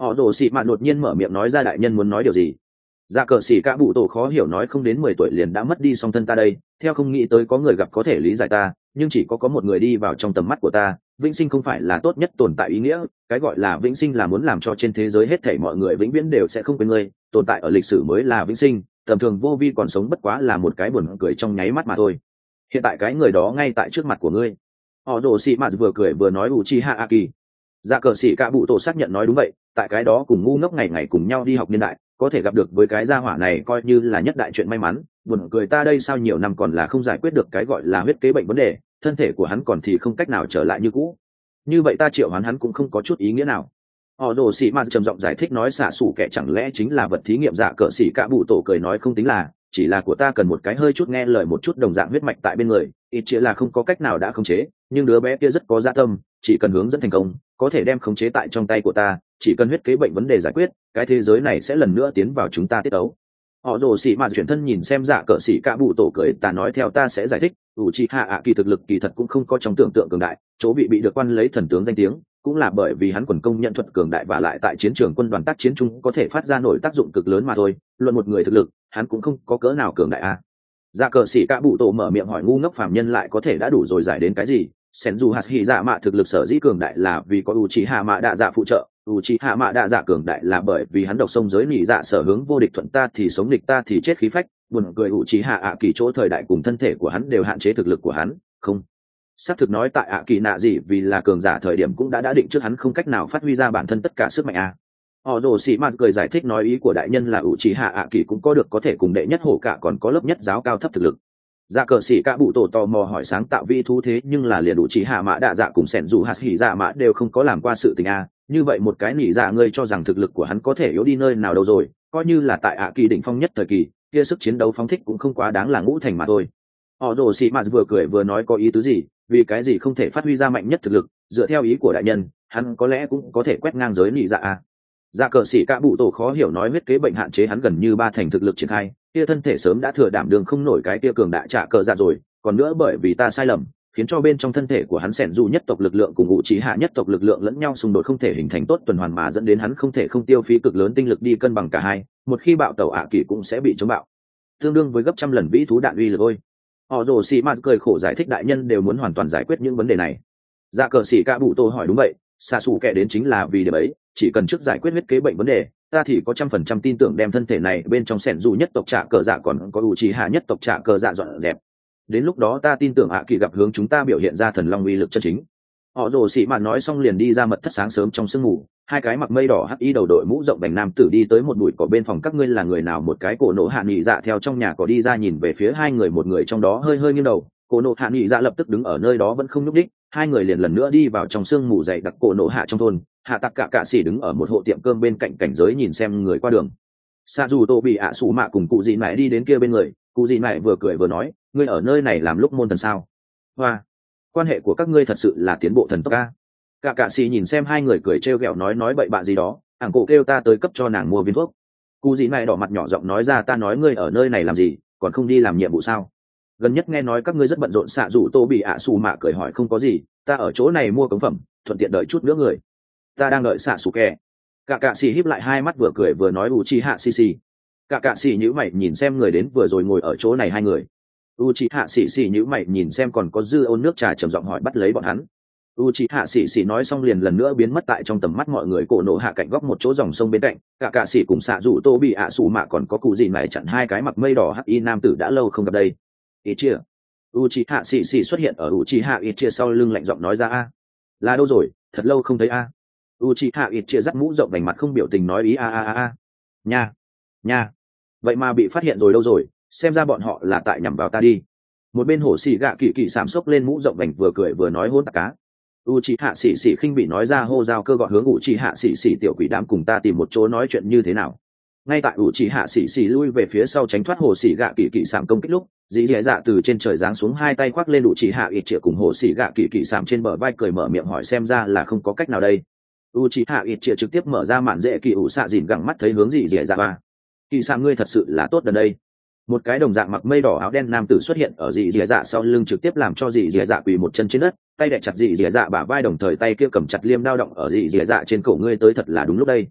họ rồ xì mạt đột nhiên mở miệng nói ra đại nhân muốn nói điều gì. Dạ cờ xỉ cả bụ tổ khó hiểu nói không đến mười tuổi liền đã mất đi song thân ta đây, theo không nghĩ tới có người gặp có thể lý giải ta, nhưng chỉ có có một người đi vào trong tầm mắt của ta. Vĩnh sinh không phải là tốt nhất tồn tại ý nghĩa, cái gọi là vĩnh sinh là muốn làm cho trên thế giới hết thảy mọi người vĩnh viễn đều sẽ không quên ngươi, tồn tại ở lịch sử mới là vĩnh sinh, tầm thường vô vi còn sống bất quá là một cái buồn cười trong nháy mắt mà thôi. Hiện tại cái người đó ngay tại trước mặt của ngươi. Họ rồ xì mạt vừa cười vừa nói Uchiha Aki. Dạ cờ xỉ cả bụ tổ xác nhận nói đúng vậy, tại cái đó cùng ngu ngốc ngày ngày cùng nhau đi học niên đại, có thể gặp được với cái gia hỏa này coi như là nhất đại chuyện may mắn. Buồn cười ta đây sao nhiều năm còn là không giải quyết được cái gọi là huyết kế bệnh vấn đề, thân thể của hắn còn thì không cách nào trở lại như cũ. Như vậy ta triệu hoán hắn cũng không có chút ý nghĩa nào. Họ đồ xỉ mạt trầm giọng giải thích nói xả sủ kẻ chẳng lẽ chính là vật thí nghiệm. Dạ cờ xỉ cả bụ tổ cười nói không tính là, chỉ là của ta cần một cái hơi chút nghe lời một chút đồng dạng huyết mạch tại bên người, ít chia là không có cách nào đã khống chế, nhưng đứa bé kia rất có dạ tâm, chỉ cần hướng dẫn thành công, có thể đem khống chế tại trong tay của ta, chỉ cần huyết kế bệnh vấn đề giải quyết, cái thế giới này sẽ lần nữa tiến vào chúng ta tiết ấu. Họ rồ xỉ mạt chuyển thân nhìn xem dạ cờ xỉ cả bụ tổ cười ta nói theo ta sẽ giải thích. Uchiha ạ kỳ thực lực kỳ thật cũng không có trong tưởng tượng cường đại, chỗ bị bị được quan lấy thần tướng danh tiếng cũng là bởi vì hắn quần công nhận thuật cường đại và lại tại chiến trường quân đoàn tác chiến chung có thể phát ra nổi tác dụng cực lớn mà thôi. Luận một người thực lực, hắn cũng không có cỡ nào cường đại a. Dạ cờ xỉ cả bụ tổ mở miệng hỏi ngu ngốc phàm nhân lại có thể đã đủ rồi giải đến cái gì. Senju Hashi dạ mạ thực lực sở dĩ cường đại là vì có Uchiha mạ đạ dạ phụ trợ, Uchiha mạ đạ dạ cường đại là bởi vì hắn độc sông giới nỉ dạ sở hướng vô địch thuận ta thì sống địch ta thì chết khí phách. Buồn cười Uchiha ạ kỳ chỗ thời đại cùng thân thể của hắn đều hạn chế thực lực của hắn, không. Xác thực nói tại ạ kỳ nạ gì vì là cường giả thời điểm cũng đã đã định trước hắn không cách nào phát huy ra bản thân tất cả sức mạnh a. Họ đồ sĩ mạt cười giải thích nói ý của đại nhân là Uchiha ạ kỳ cũng có được có thể cùng đệ nhất hổ cả còn có lớp nhất giáo cao thấp thực lực. Dạ cờ sĩ cả bụ tổ tò mò hỏi sáng tạo vi thú thế nhưng là liền Uchiha mạ đạ dạ cùng sẻn dù hạt hỉ dạ mạ đều không có làm qua sự tình a. Như vậy một cái nỉ dạ ngươi cho rằng thực lực của hắn có thể yếu đi nơi nào đâu rồi, coi như là tại ạ kỳ đỉnh phong nhất thời kỳ kia sức chiến đấu phóng thích cũng không quá đáng là ngũ thành mà thôi. Họ đồ sĩ mạt vừa cười vừa nói có ý tứ gì, vì cái gì không thể phát huy ra mạnh nhất thực lực, dựa theo ý của đại nhân hắn có lẽ cũng có thể quét ngang giới nỉ dạ a. Dạ cờ sĩ cả bụ tổ khó hiểu nói huyết kế bệnh hạn chế hắn gần như ba thành thực lực triển khai, kia thân thể sớm đã thừa đảm đường không nổi cái kia cường đại trả cờ dạ rồi, còn nữa bởi vì ta sai lầm khiến cho bên trong thân thể của hắn xẻn dù nhất tộc lực lượng cùng ngụ trí hạ nhất tộc lực lượng lẫn nhau xung đột không thể hình thành tốt tuần hoàn mà dẫn đến hắn không thể không tiêu phí cực lớn tinh lực đi cân bằng cả hai, một khi bạo tẩu ạ kỳ cũng sẽ bị chống bạo, tương đương với gấp trăm lần vĩ thú đạn uy lực thôi. Họ rồ xì mạt cười khổ giải thích đại nhân đều muốn hoàn toàn giải quyết những vấn đề này. Dạ cờ xỉ cả bụ tô hỏi đúng vậy, xa xù kẻ đến chính là vì điểm ấy, chỉ cần trước giải quyết huyết kế bệnh vấn đề, ta thì có trăm phần trăm tin tưởng đem thân thể này bên trong xẻn dù nhất tộc trả cờ dạ còn có ủ trì hạ nhất tộc trả cờ dạ dọn đẹp. Đến lúc đó ta tin tưởng ạ kỳ gặp hướng chúng ta biểu hiện ra thần long uy lực chân chính. Họ rồ xỉ mạt nói xong liền đi ra mật thất sáng sớm trong sương mù, hai cái mặc mây đỏ hắc y đầu đội mũ rộng bành nam tử đi tới một bụi cỏ bên phòng các ngươi là người nào. Một cái cổ nộ hạ nghị dạ theo trong nhà cỏ đi ra nhìn về phía hai người, một người trong đó hơi hơi nghiêng đầu, cổ nộ hạ nghị dạ lập tức đứng ở nơi đó vẫn không nhúc đích, hai người liền lần nữa đi vào trong sương mù dày đặc cổ nộ hạ trong thôn. Hạ tặc cả cạ xỉ đứng ở một hộ tiệm cơm bên cạnh cảnh giới nhìn xem người qua đường. Sa dù tô bị ạ sủ mạ cùng cụ dì mẹ đi đến kia bên người, cụ dì mẹ vừa cười vừa nói ngươi ở nơi này làm lúc môn thần sao. Hoa, quan hệ của các ngươi thật sự là tiến bộ thần tốc ca. Cả cạ xỉ nhìn xem hai người cười trêu ghẹo nói nói bậy bạ gì đó, ảng cổ kêu ta tới cấp cho nàng mua viên thuốc. Cụ dì mẹ đỏ mặt nhỏ giọng nói ra ta nói ngươi ở nơi này làm gì, còn không đi làm nhiệm vụ sao. Gần nhất nghe nói các ngươi rất bận rộn. Xạ dù tô bị ạ sủ mạ cười hỏi không có gì, ta ở chỗ này mua cống phẩm thuận tiện đợi chút nữa người. Ta đang đợi xạ xù kẻ. Cả cạ xì híp lại hai mắt vừa cười vừa nói Uchiha xì xì. Cả cạ xì nhíu mày nhìn xem người đến vừa rồi ngồi ở chỗ này hai người. Uchiha xì xì nhíu mày nhìn xem còn có dư ôn nước trà trầm giọng hỏi bắt lấy bọn hắn. Uchiha xì xì nói xong liền lần nữa biến mất tại trong tầm mắt mọi người. Cổ nộ hạ cạnh góc một chỗ dòng sông bên cạnh, cả cạ xì cùng xạ rủ tô bị ạ sủ mạ còn có cụ gì mày chặn hai cái mặc mây đỏ hắc y nam tử đã lâu không gặp đây. Ý chia. Uchiha xì xì xuất hiện ở Uchiha ít chia sau lưng lạnh giọng nói ra a. Là đâu rồi, thật lâu không thấy a. Uchiha ít chia dắt mũ rộng vành mặt không biểu tình nói ý a a a a. Nha, nha. Vậy mà bị phát hiện rồi đâu rồi, xem ra bọn họ là tại nhằm vào ta đi. Một bên hổ xì gạ kỳ kỳ sạm sốc lên mũ rộng vành vừa cười vừa nói hôn tạc cá. Uchiha xì xì khinh bị nói ra hô giao cơ gọi hướng Uchiha xì xì tiểu quỷ đám cùng ta tìm một chỗ nói chuyện như thế nào. Ngay tại Uchiha xì xì lui về phía sau tránh thoát hổ xì gạ kỳ kỳ sạm công kích lúc, dì dì dạ từ trên trời giáng xuống hai tay khoác lên Uchiha ít chia cùng hổ xì gạ kỳ kỳ sạm trên bờ vai cười mở miệng hỏi xem ra là không có cách nào đây. Uchiha ít chia trực tiếp mở ra màn dễ kỳ ủ xạ dìn gẳng mắt thấy hướng dì dì dạ ba. Kỳ sạm ngươi thật sự là tốt gần đây. Một cái đồng dạng mặc mây đỏ áo đen nam tử xuất hiện ở dì dì dạ sau lưng trực tiếp làm cho dì dì dạ quỳ một chân trên đất, tay đè chặt dì dì dạ bả vai đồng thời tay kia cầm chặt liêm đao động ở dì dì dạ trên cổ ngươi tới thật là đúng lúc đây.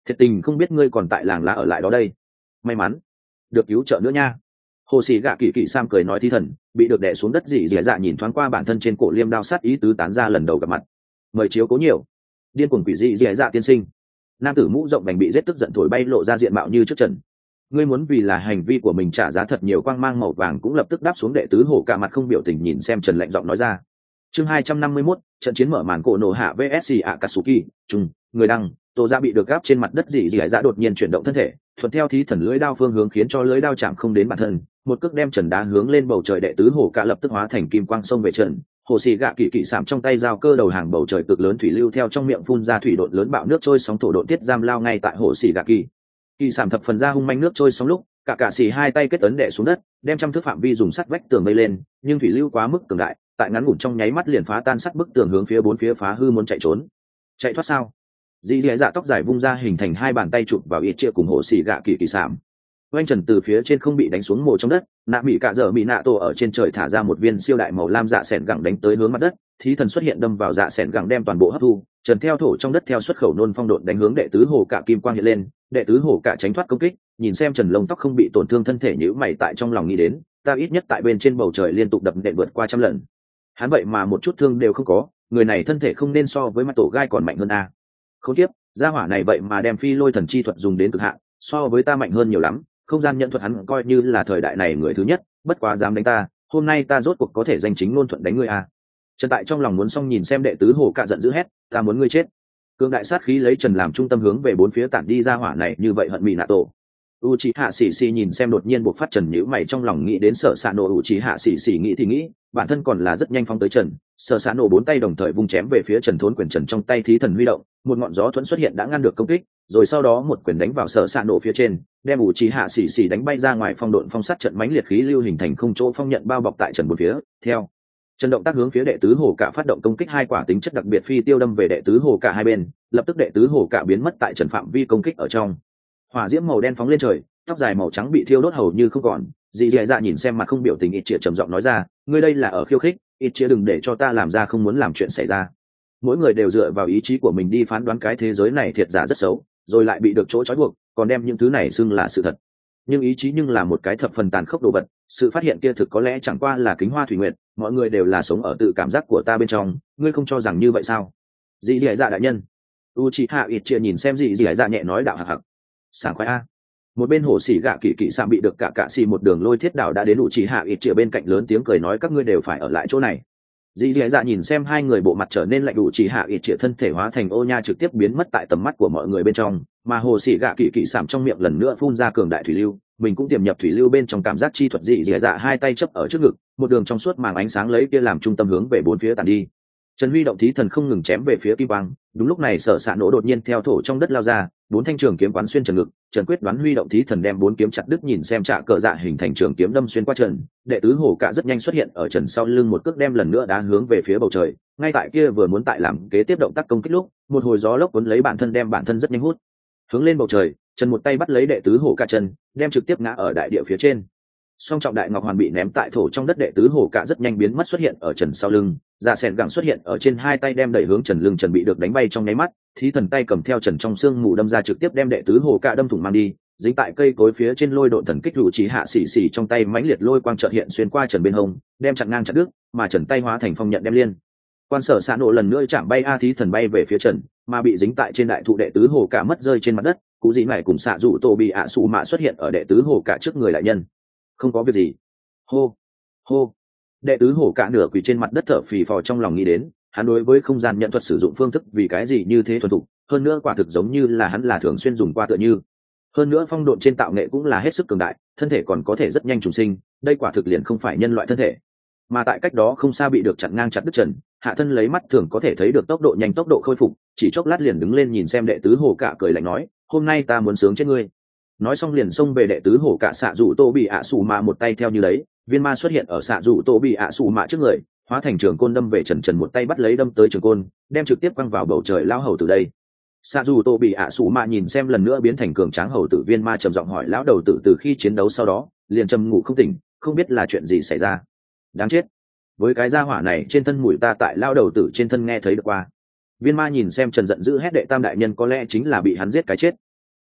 thiệt tình không biết ngươi còn tại làng lá ở lại đó đây. May mắn được cứu trợ nữa nha. Hồ sĩ gạ kỳ kỳ sam cười nói thi thần bị được đè xuống đất dị dẻ dạ nhìn thoáng qua bản thân trên cổ liêm đao sát ý tứ tán ra lần đầu gặp mặt. Mời chiếu cố nhiều. Điên cuồng quỷ dị dẻ dạ tiên sinh. Nam tử mũ rộng bành bị giết tức giận thổi bay lộ ra diện mạo như trước trần. Ngươi muốn vì là hành vi của mình trả giá thật nhiều, quang mang màu vàng cũng lập tức đáp xuống. Đệ tứ hổ cả mặt không biểu tình nhìn xem Trần lạnh giọng nói ra. Chương hai trăm năm mươi mốt, trận chiến mở màn cổ nổ hạ vs Akatsuki, trùng, người đăng, Tô Dạ bị được gáp trên mặt đất dị dị dạ đột nhiên chuyển động thân thể, thuận theo thí thần lưỡi đao phương hướng khiến cho lưỡi đao chạm không đến bản thân, một cước đem Trần đá hướng lên bầu trời. Đệ tứ hổ cả lập tức hóa thành kim quang xông về Trần. Hồ xì gạ kỳ kỳ sạm trong tay dao cơ đầu hàng bầu trời cực lớn thủy lưu theo trong miệng phun ra thủy độn lớn bạo nước trôi sóng thổ độn tiết giam lao ngay tại hồ xì gạ kỳ kỳ sạm thập phần ra hung manh nước trôi sóng lúc cả cả xì hai tay kết ấn đẻ xuống đất đem trăm thước phạm vi dùng sắt vách tường mây lên, nhưng thủy lưu quá mức cường đại, tại ngắn ngủn trong nháy mắt liền phá tan sắt bức tường hướng phía bốn phía phá hư muốn chạy trốn. Chạy thoát sao? Dì dì dạ tóc dài vung ra hình thành hai bàn tay chụp vào ít chia cùng hồ xì gạ kỳ kỳ sạm. Oanh Trần từ phía trên không bị đánh xuống mồ trong đất, nạ mỹ cả giờ mỹ nạ tổ ở trên trời thả ra một viên siêu đại màu lam dạ sẻn gẳng đánh tới hướng mặt đất, thí thần xuất hiện đâm vào dạ sẻn gẳng đem toàn bộ hấp thu. Trần theo thổ trong đất theo xuất khẩu nôn phong độn đánh hướng đệ tứ hồ cả kim quang hiện lên, đệ tứ hồ cả tránh thoát công kích, nhìn xem Trần lông tóc không bị tổn thương thân thể nhíu mày tại trong lòng nghĩ đến, ta ít nhất tại bên trên bầu trời liên tục đập nện vượt qua trăm lần. Hắn vậy mà một chút thương đều không có, người này thân thể không nên so với mặt tổ gai còn mạnh hơn a. Khốn kiếp, gia hỏa này vậy mà đem phi lôi thần chi thuật dùng đến cực hạn, so với ta mạnh hơn nhiều lắm. Không gian nhận thuật hắn coi như là thời đại này người thứ nhất, bất quá dám đánh ta, hôm nay ta rốt cuộc có thể danh chính ngôn thuận đánh ngươi à. Trần tại trong lòng muốn xong nhìn xem đệ tứ hồ cạ giận dữ hét, ta muốn ngươi chết. Cương đại sát khí lấy Trần làm trung tâm hướng về bốn phía tản đi ra hỏa này như vậy hận mị nạ tổ. Uchiha Sĩ Sĩ nhìn xem đột nhiên buộc phát Trần nhíu mày trong lòng nghĩ đến Sở Sạ Nổ. Uchiha Sĩ Sĩ nghĩ thì nghĩ, bản thân còn là rất nhanh phóng tới Trần. Sở Sạ Nổ bốn tay đồng thời vung chém về phía Trần thốn quyền Trần trong tay thí thần huy động, một ngọn gió thuẫn xuất hiện đã ngăn được công kích, rồi sau đó một quyền đánh vào Sở Sạ Nổ phía trên, đem Uchiha Sĩ Sĩ đánh bay ra ngoài. Phong độn phong sát trận mãnh liệt khí lưu hình thành không chỗ phong nhận bao bọc tại Trần bốn phía. Theo Trần động tác hướng phía đệ tứ hồ cả phát động công kích, hai quả tính chất đặc biệt phi tiêu đâm về đệ tứ hồ cả hai bên, lập tức đệ tứ hồ cả biến mất tại Trần phạm vi công kích ở trong. Hỏa diễm màu đen phóng lên trời, tóc dài màu trắng bị thiêu đốt hầu như không còn. Dì dì dạ nhìn xem mặt không biểu tình ít triệt trầm giọng nói ra, ngươi đây là ở khiêu khích, ít triệt đừng để cho ta làm ra không muốn làm chuyện xảy ra. Mỗi người đều dựa vào ý chí của mình đi phán đoán cái thế giới này thiệt giả rất xấu, rồi lại bị được chỗ trói buộc, còn đem những thứ này xưng là sự thật. Nhưng ý chí nhưng là một cái thập phần tàn khốc đồ vật, sự phát hiện kia thực có lẽ chẳng qua là kính hoa thủy nguyện, mọi người đều là sống ở tự cảm giác của ta bên trong, ngươi không cho rằng như vậy sao? Dì dì dạ đại nhân. Uchiha ít triệt nhìn xem dì dì dạ nhẹ nói đạo hạc hạc. Sảng khoái a. Một bên hồ sĩ gạ kỳ kỳ sạm bị được cả cạ xì một đường lôi thiết đảo đã đến Uchiha ít triệt bên cạnh lớn tiếng cười nói các ngươi đều phải ở lại chỗ này. Dì dì dạ nhìn xem hai người bộ mặt trở nên lạnh, Uchiha ít triệt thân thể hóa thành ô nha trực tiếp biến mất tại tầm mắt của mọi người bên trong, mà hồ sĩ gạ kỳ kỳ sạm trong miệng lần nữa phun ra cường đại thủy lưu, mình cũng tiềm nhập thủy lưu bên trong cảm giác chi thuật. Dì dì dạ hai tay chấp ở trước ngực, một đường trong suốt màng ánh sáng lấy kia làm trung tâm hướng về bốn phía tàn đi. Trần huy động thí thần không ngừng chém về phía kim quang, đúng lúc này Sở Sạ Nổ đột nhiên theo thổ trong đất lao ra, bốn thanh trường kiếm quán xuyên Trần ngực. Trần quyết đoán huy động thí thần đem bốn kiếm chặt đứt, nhìn xem trạ cờ dạ hình thành trường kiếm đâm xuyên qua Trần. Đệ tứ hổ cạ rất nhanh xuất hiện ở Trần sau lưng, một cước đem lần nữa đá hướng về phía bầu trời. Ngay tại kia vừa muốn tại làm kế tiếp động tác công kích lúc, một hồi gió lốc cuốn lấy bản thân đem bản thân rất nhanh hút hướng lên bầu trời. Trần một tay bắt lấy đệ tứ hổ cạ Trần, đem trực tiếp ngã ở đại địa phía trên. Song trọng đại ngọc hoàn bị ném tại thổ trong đất, đệ tứ hổ cạ rất nhanh biến mất xuất hiện ở Trần sau lưng, dạ sẹn gẳng xuất hiện ở trên hai tay đem đẩy hướng Trần lưng. Trần bị được đánh bay trong nháy mắt, thí thần tay cầm theo Trần trong xương mù đâm ra trực tiếp đem đệ tứ hổ cạ đâm thủng mang đi, dính tại cây cối phía trên lôi độn thần kích. Rủ chỉ hạ xỉ xỉ trong tay mãnh liệt lôi quang chợt hiện xuyên qua Trần bên hông, đem chặn ngang chặt đứt, mà Trần tay hóa thành phong nhận đem liên quan. Sở Sạ Nổ lần nữa chạm bay a thí thần bay về phía Trần, mà bị dính tại trên đại thụ đệ tứ hổ cạ mất rơi trên mặt đất. Cú dĩ mải cùng xạ dụ tổ bị ạ sụ mạ xuất hiện ở đệ tứ hổ cạ trước người đại nhân. Không có việc gì. Hô hô. Đệ tứ hổ cạ nửa quỳ trên mặt đất thở phì phò, trong lòng nghĩ đến hắn đối với không gian nhận thuật sử dụng phương thức vì cái gì như thế thuần thục, hơn nữa quả thực giống như là hắn là thường xuyên dùng qua tựa như. Hơn nữa phong độn trên tạo nghệ cũng là hết sức cường đại, thân thể còn có thể rất nhanh trùng sinh, đây quả thực liền không phải nhân loại thân thể. Mà tại cách đó không xa bị được chặn ngang chặt đứt Trần, hạ thân lấy mắt thường có thể thấy được tốc độ nhanh, tốc độ khôi phục, chỉ chốc lát liền đứng lên nhìn xem đệ tứ hổ cạ cười lạnh nói, hôm nay ta muốn sướng chết ngươi. Nói xong liền xông về đệ tứ hổ cạ xạ dụ tô bị ạ sủ mạ, một tay theo như đấy, viên ma xuất hiện ở xạ dụ tô bị ạ sủ mạ trước người, hóa thành trường côn đâm về Trần. Trần một tay bắt lấy đâm tới trường côn, đem trực tiếp quăng vào bầu trời lao hầu từ đây. Xạ dù tô bị ạ sủ mạ nhìn xem lần nữa biến thành cường tráng hầu tử viên ma trầm giọng hỏi lão đầu tử từ khi chiến đấu sau đó liền trầm ngủ không tỉnh, không biết là chuyện gì xảy ra. Đáng chết, với cái gia hỏa này trên thân mùi ta tại lao đầu tử trên thân nghe thấy được qua. Viên ma nhìn xem Trần giận dữ hét đệ tam đại nhân có lẽ chính là bị hắn giết cái chết.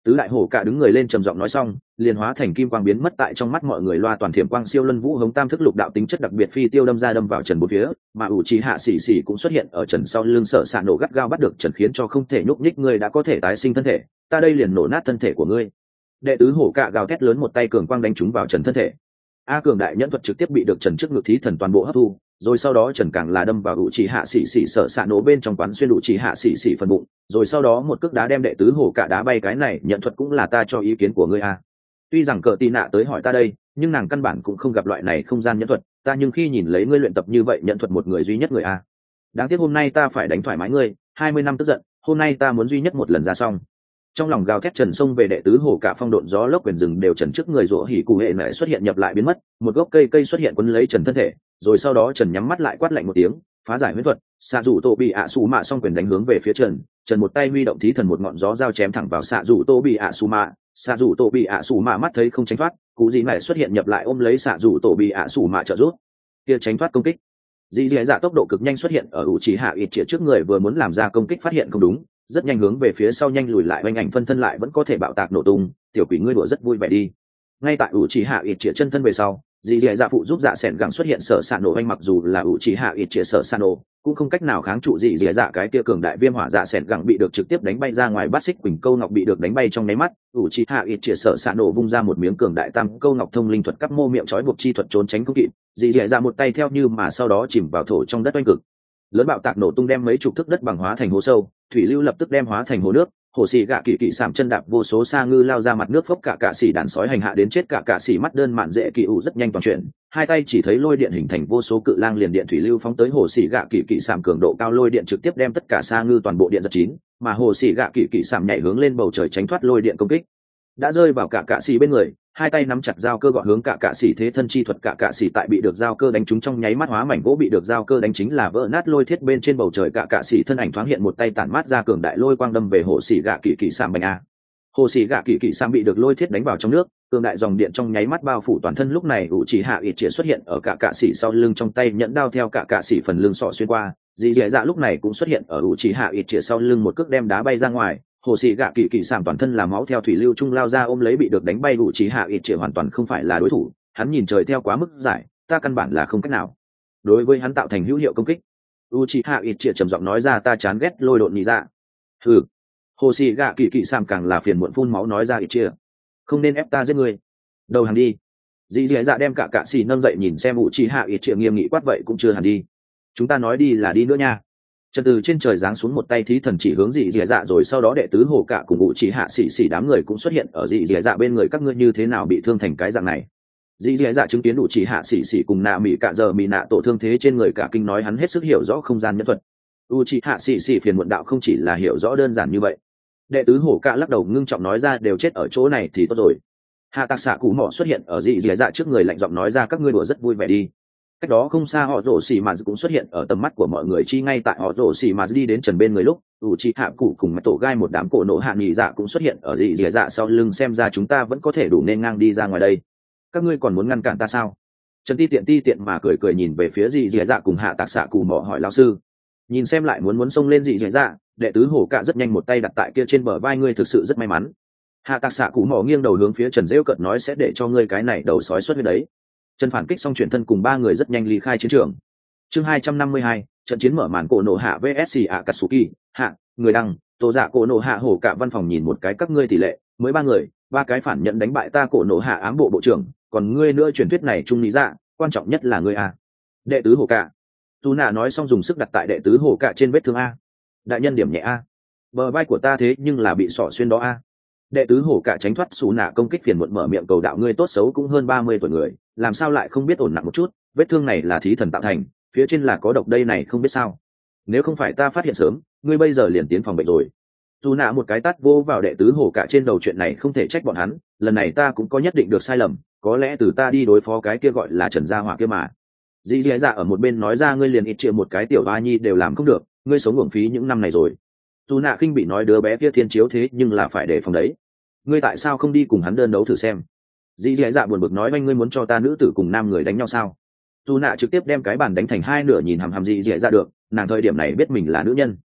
Tứ đại hổ cả đứng người lên trầm giọng nói xong, liền hóa thành kim quang biến mất tại trong mắt mọi người, loa toàn thiểm quang siêu luân vũ hống tam thức lục đạo tính chất đặc biệt phi tiêu đâm ra đâm vào Trần bốn phía, mà ủ trì hạ xỉ xỉ cũng xuất hiện ở Trần sau lưng, sở xạ nổ gắt gao bắt được Trần khiến cho không thể nhúc nhích. Ngươi đã có thể tái sinh thân thể, ta đây liền nổ nát thân thể của ngươi. Đệ tứ hổ cả gào thét lớn, một tay cường quang đánh trúng vào Trần thân thể. A cường đại nhẫn thuật trực tiếp bị được Trần trước ngực thí thần toàn bộ hấp thu, rồi sau đó Trần càng là đâm vào ủ trì hạ xỉ xỉ sở xạ nổ bên trong, quán xuyên ủ trì hạ xỉ xỉ phần bụng, rồi sau đó một cước đá đem đệ tứ hổ cả đá bay. Cái này nhận thuật cũng là ta cho ý kiến của ngươi à. Tuy rằng cờ tì nạ tới hỏi ta đây, nhưng nàng căn bản cũng không gặp loại này không gian nhẫn thuật, ta nhưng khi nhìn lấy ngươi luyện tập như vậy nhận thuật một người duy nhất người à. Đáng tiếc hôm nay ta phải đánh thoải mái ngươi, hai mươi năm tức giận, hôm nay ta muốn duy nhất một lần ra xong. Trong lòng gào thét Trần xông về đệ tứ hổ cả, phong độn gió lốc quyền rừng đều Trần trước người rủa hỉ cụ hệ nệ xuất hiện nhập lại biến mất, một gốc cây cây xuất hiện quấn lấy Trần thân thể, rồi sau đó Trần nhắm mắt lại quát lạnh một tiếng, phá giải huyễn thuật, xạ rủ tổ bị ạ xù mạ xong quyền đánh hướng về phía Trần. Trần một tay huy động thí thần, một ngọn gió dao chém thẳng vào xạ rủ tổ bị ạ xù mạ, xạ rủ tổ bị ạ xù mạ mắt thấy không tránh thoát, cụ gì này xuất hiện nhập lại ôm lấy xạ rủ tổ bị ạ xù mạ trợ giúp kia tránh thoát công kích. Dì dì dạ tốc độ cực nhanh xuất hiện ở ủ trì hạ ít chĩa trước người, vừa muốn làm ra công kích phát hiện không đúng, rất nhanh hướng về phía sau nhanh lùi lại, oanh ảnh phân thân lại vẫn có thể bạo tạc nổ tung. Tiểu quỷ ngươi đùa rất vui vẻ đi. Ngay tại ủ trì hạ ít chĩa chân thân về sau, dì dì dạ phụ giúp dạ sẻn gẳng xuất hiện, sở sạn nổ oanh mặc dù là ủ trì hạ ít chĩa sở sạn nổ cũng không cách nào kháng trụ dì dì dạ cái kia cường đại viêm hỏa. Dạ sẻn gẳng bị được trực tiếp đánh bay ra ngoài, bắt xích quỳnh câu ngọc bị được đánh bay trong nháy mắt, ủ trì hạ ít chĩa sở sạn nổ vung ra một miếng cường đại tam câu ngọc thông linh thuật cắp mô miệng trói buộc chi thuật trốn tránh không kịp, dì dì dạ một tay theo như mà sau đó chìm vào thổ trong đất oanh cực lớn, bạo tạc nổ tung đem mấy chục thước đất bằng hóa thành hố sâu, thủy lưu lập tức đem hóa thành hồ nước. Hồ xì gạ kỳ kỳ sảm chân đạp vô số sa ngư lao ra mặt nước, phốc cả cạ xỉ đàn sói hành hạ đến chết. Cả cạ xỉ mắt đơn mạn dễ kỳ ủ rất nhanh toàn chuyển, hai tay chỉ thấy lôi điện hình thành vô số cự lang liền điện thủy lưu phóng tới hồ xì gạ kỳ kỳ sảm, cường độ cao lôi điện trực tiếp đem tất cả sa ngư toàn bộ điện giật chín, mà hồ xì gạ kỳ kỳ sảm nhảy hướng lên bầu trời tránh thoát lôi điện công kích, đã rơi vào cả cạ xỉ bên người, hai tay nắm chặt dao cơ gọn hướng cả cạ xỉ thế thân chi thuật. Cả cạ xỉ tại bị được dao cơ đánh trúng trong nháy mắt hóa mảnh gỗ bị được dao cơ đánh chính là vỡ nát, lôi thiết bên trên bầu trời cả cạ xỉ thân ảnh thoáng hiện, một tay tản mát ra cường đại lôi quang đâm về hồ xỉ gạ kỳ kỳ sảm bành a. Hồ xỉ gạ kỳ kỳ sảm bị được lôi thiết đánh vào trong nước, cường đại dòng điện trong nháy mắt bao phủ toàn thân. Lúc này ủ chỉ hạ ít chĩa xuất hiện ở cả cạ xỉ sau lưng, trong tay nhẫn đao theo cả cạ xỉ phần lưng sọ xuyên qua. Dì dì dạ lúc này cũng xuất hiện ở ủ chỉ hạ ít chĩa sau lưng, một cước đem đá bay ra ngoài. Hồ xì gạ kỳ kỳ sảm toàn thân là máu theo thủy lưu trung lao ra ôm lấy bị được đánh bay ủ trì hạ ít chĩa, hoàn toàn không phải là đối thủ. Hắn nhìn trời theo quá mức giải, ta căn bản là không cách nào đối với hắn tạo thành hữu hiệu công kích. u trì hạ ít chĩa trầm giọng nói ra, ta chán ghét lôi độn nhị dạ. Hừ. Hồ xì gạ kỳ kỳ sảm càng là phiền muộn phun máu nói ra, ít chĩa không nên ép ta giết người, đầu hàng đi. Dì dì dạ đem cả cạ xì nâng dậy nhìn xem ủ trì hạ ít chĩa nghiêm nghị quát, vậy cũng chưa hẳn đi, chúng ta nói đi là đi nữa nha. Trần từ trên trời giáng xuống, một tay thí thần chỉ hướng dị dì dạ, rồi sau đó đệ tứ hồ cả cùng ủ chỉ hạ xỉ xỉ đám người cũng xuất hiện ở dị dì dạ bên người. Các ngươi như thế nào bị thương thành cái dạng này? Dị dì dạ chứng kiến ủ chỉ hạ xỉ xỉ cùng nạ mỹ cả giờ mỹ nạ tổ thương thế trên người, cả kinh nói hắn hết sức hiểu rõ không gian nhân thuật. U chỉ hạ xỉ xỉ phiền muộn đạo, không chỉ là hiểu rõ đơn giản như vậy. Đệ tứ hổ cả lắc đầu ngưng trọng nói ra, đều chết ở chỗ này thì tốt rồi. Hạ tạc xạ cụ mỏ xuất hiện ở dị dì dạ trước người, lạnh giọng nói ra, các ngươi đùa rất vui vẻ đi. Cách đó không xa họ rổ xì mà cũng xuất hiện ở tầm mắt của mọi người, chi ngay tại họ rổ xì mà đi đến Trần bên người lúc ủ chi hạ cụ cùng tổ gai một đám cổ nổ hạ nghỉ dạ cũng xuất hiện ở dị dì dạ sau lưng, xem ra chúng ta vẫn có thể đủ nên ngang đi ra ngoài đây. Các ngươi còn muốn ngăn cản ta sao? Trần ti tiện ti tiện mà cười cười nhìn về phía dị dì dạ cùng hạ tạc xạ cụ mỏ hỏi lao sư, nhìn xem lại muốn muốn xông lên dị dì dạ. Đệ tứ hổ cạ rất nhanh một tay đặt tại kia trên bờ vai, ngươi thực sự rất may mắn. Hạ tạc xạ cụ mỏ nghiêng đầu hướng phía Trần rêu cợt nói, sẽ để cho ngươi cái này đầu sói xuất huyết đấy. Trần phản kích xong chuyển thân cùng ba người rất nhanh ly khai chiến trường. Chương hai trăm năm mươi hai, trận chiến mở màn cổ nổ hạ vs Akatsuki. Hạ, người đăng, tổ dạ cổ nổ hạ hổ cả văn phòng nhìn một cái, các ngươi tỷ lệ mới ba người, ba cái phản nhận đánh bại ta cổ nổ hạ ám bộ bộ trưởng, còn ngươi nữa truyền thuyết này trung lý dạ, quan trọng nhất là ngươi a. Đệ tứ hổ cả. Tu nạ nói xong dùng sức đặt tại đệ tứ hổ cả trên vết thương a. Đại nhân điểm nhẹ a. Bờ vai của ta thế nhưng là bị sọ xuyên đó a. Đệ tứ hổ cả tránh thoát xù nạ công kích, phiền muộn mở miệng cầu đạo, ngươi tốt xấu cũng hơn ba mươi tuổi người, làm sao lại không biết ổn nặng một chút, vết thương này là thí thần tạo thành, phía trên là có độc đây này không biết sao. Nếu không phải ta phát hiện sớm, ngươi bây giờ liền tiến phòng bệnh rồi. Dù nạ một cái tát vô vào đệ tứ hổ cả trên đầu, chuyện này không thể trách bọn hắn, lần này ta cũng có nhất định được sai lầm, có lẽ từ ta đi đối phó cái kia gọi là Trần Gia Hỏa kia mà. Dĩ dĩ dạ ở một bên nói ra, ngươi liền ít triệu một cái tiểu hoa nhi đều làm không được, ngươi sống uổng phí những năm này rồi. Dù nạ khinh bị nói, đứa bé kia thiên chiếu thế nhưng là phải để phòng đấy, ngươi tại sao không đi cùng hắn đơn đấu thử xem? Dĩ dĩ dạ buồn bực nói, anh ngươi muốn cho ta nữ tử cùng nam người đánh nhau sao? Dù nạ trực tiếp đem cái bàn đánh thành hai nửa, nhìn hằm hằm dĩ dĩ dạ được, nàng thời điểm này biết mình là nữ nhân.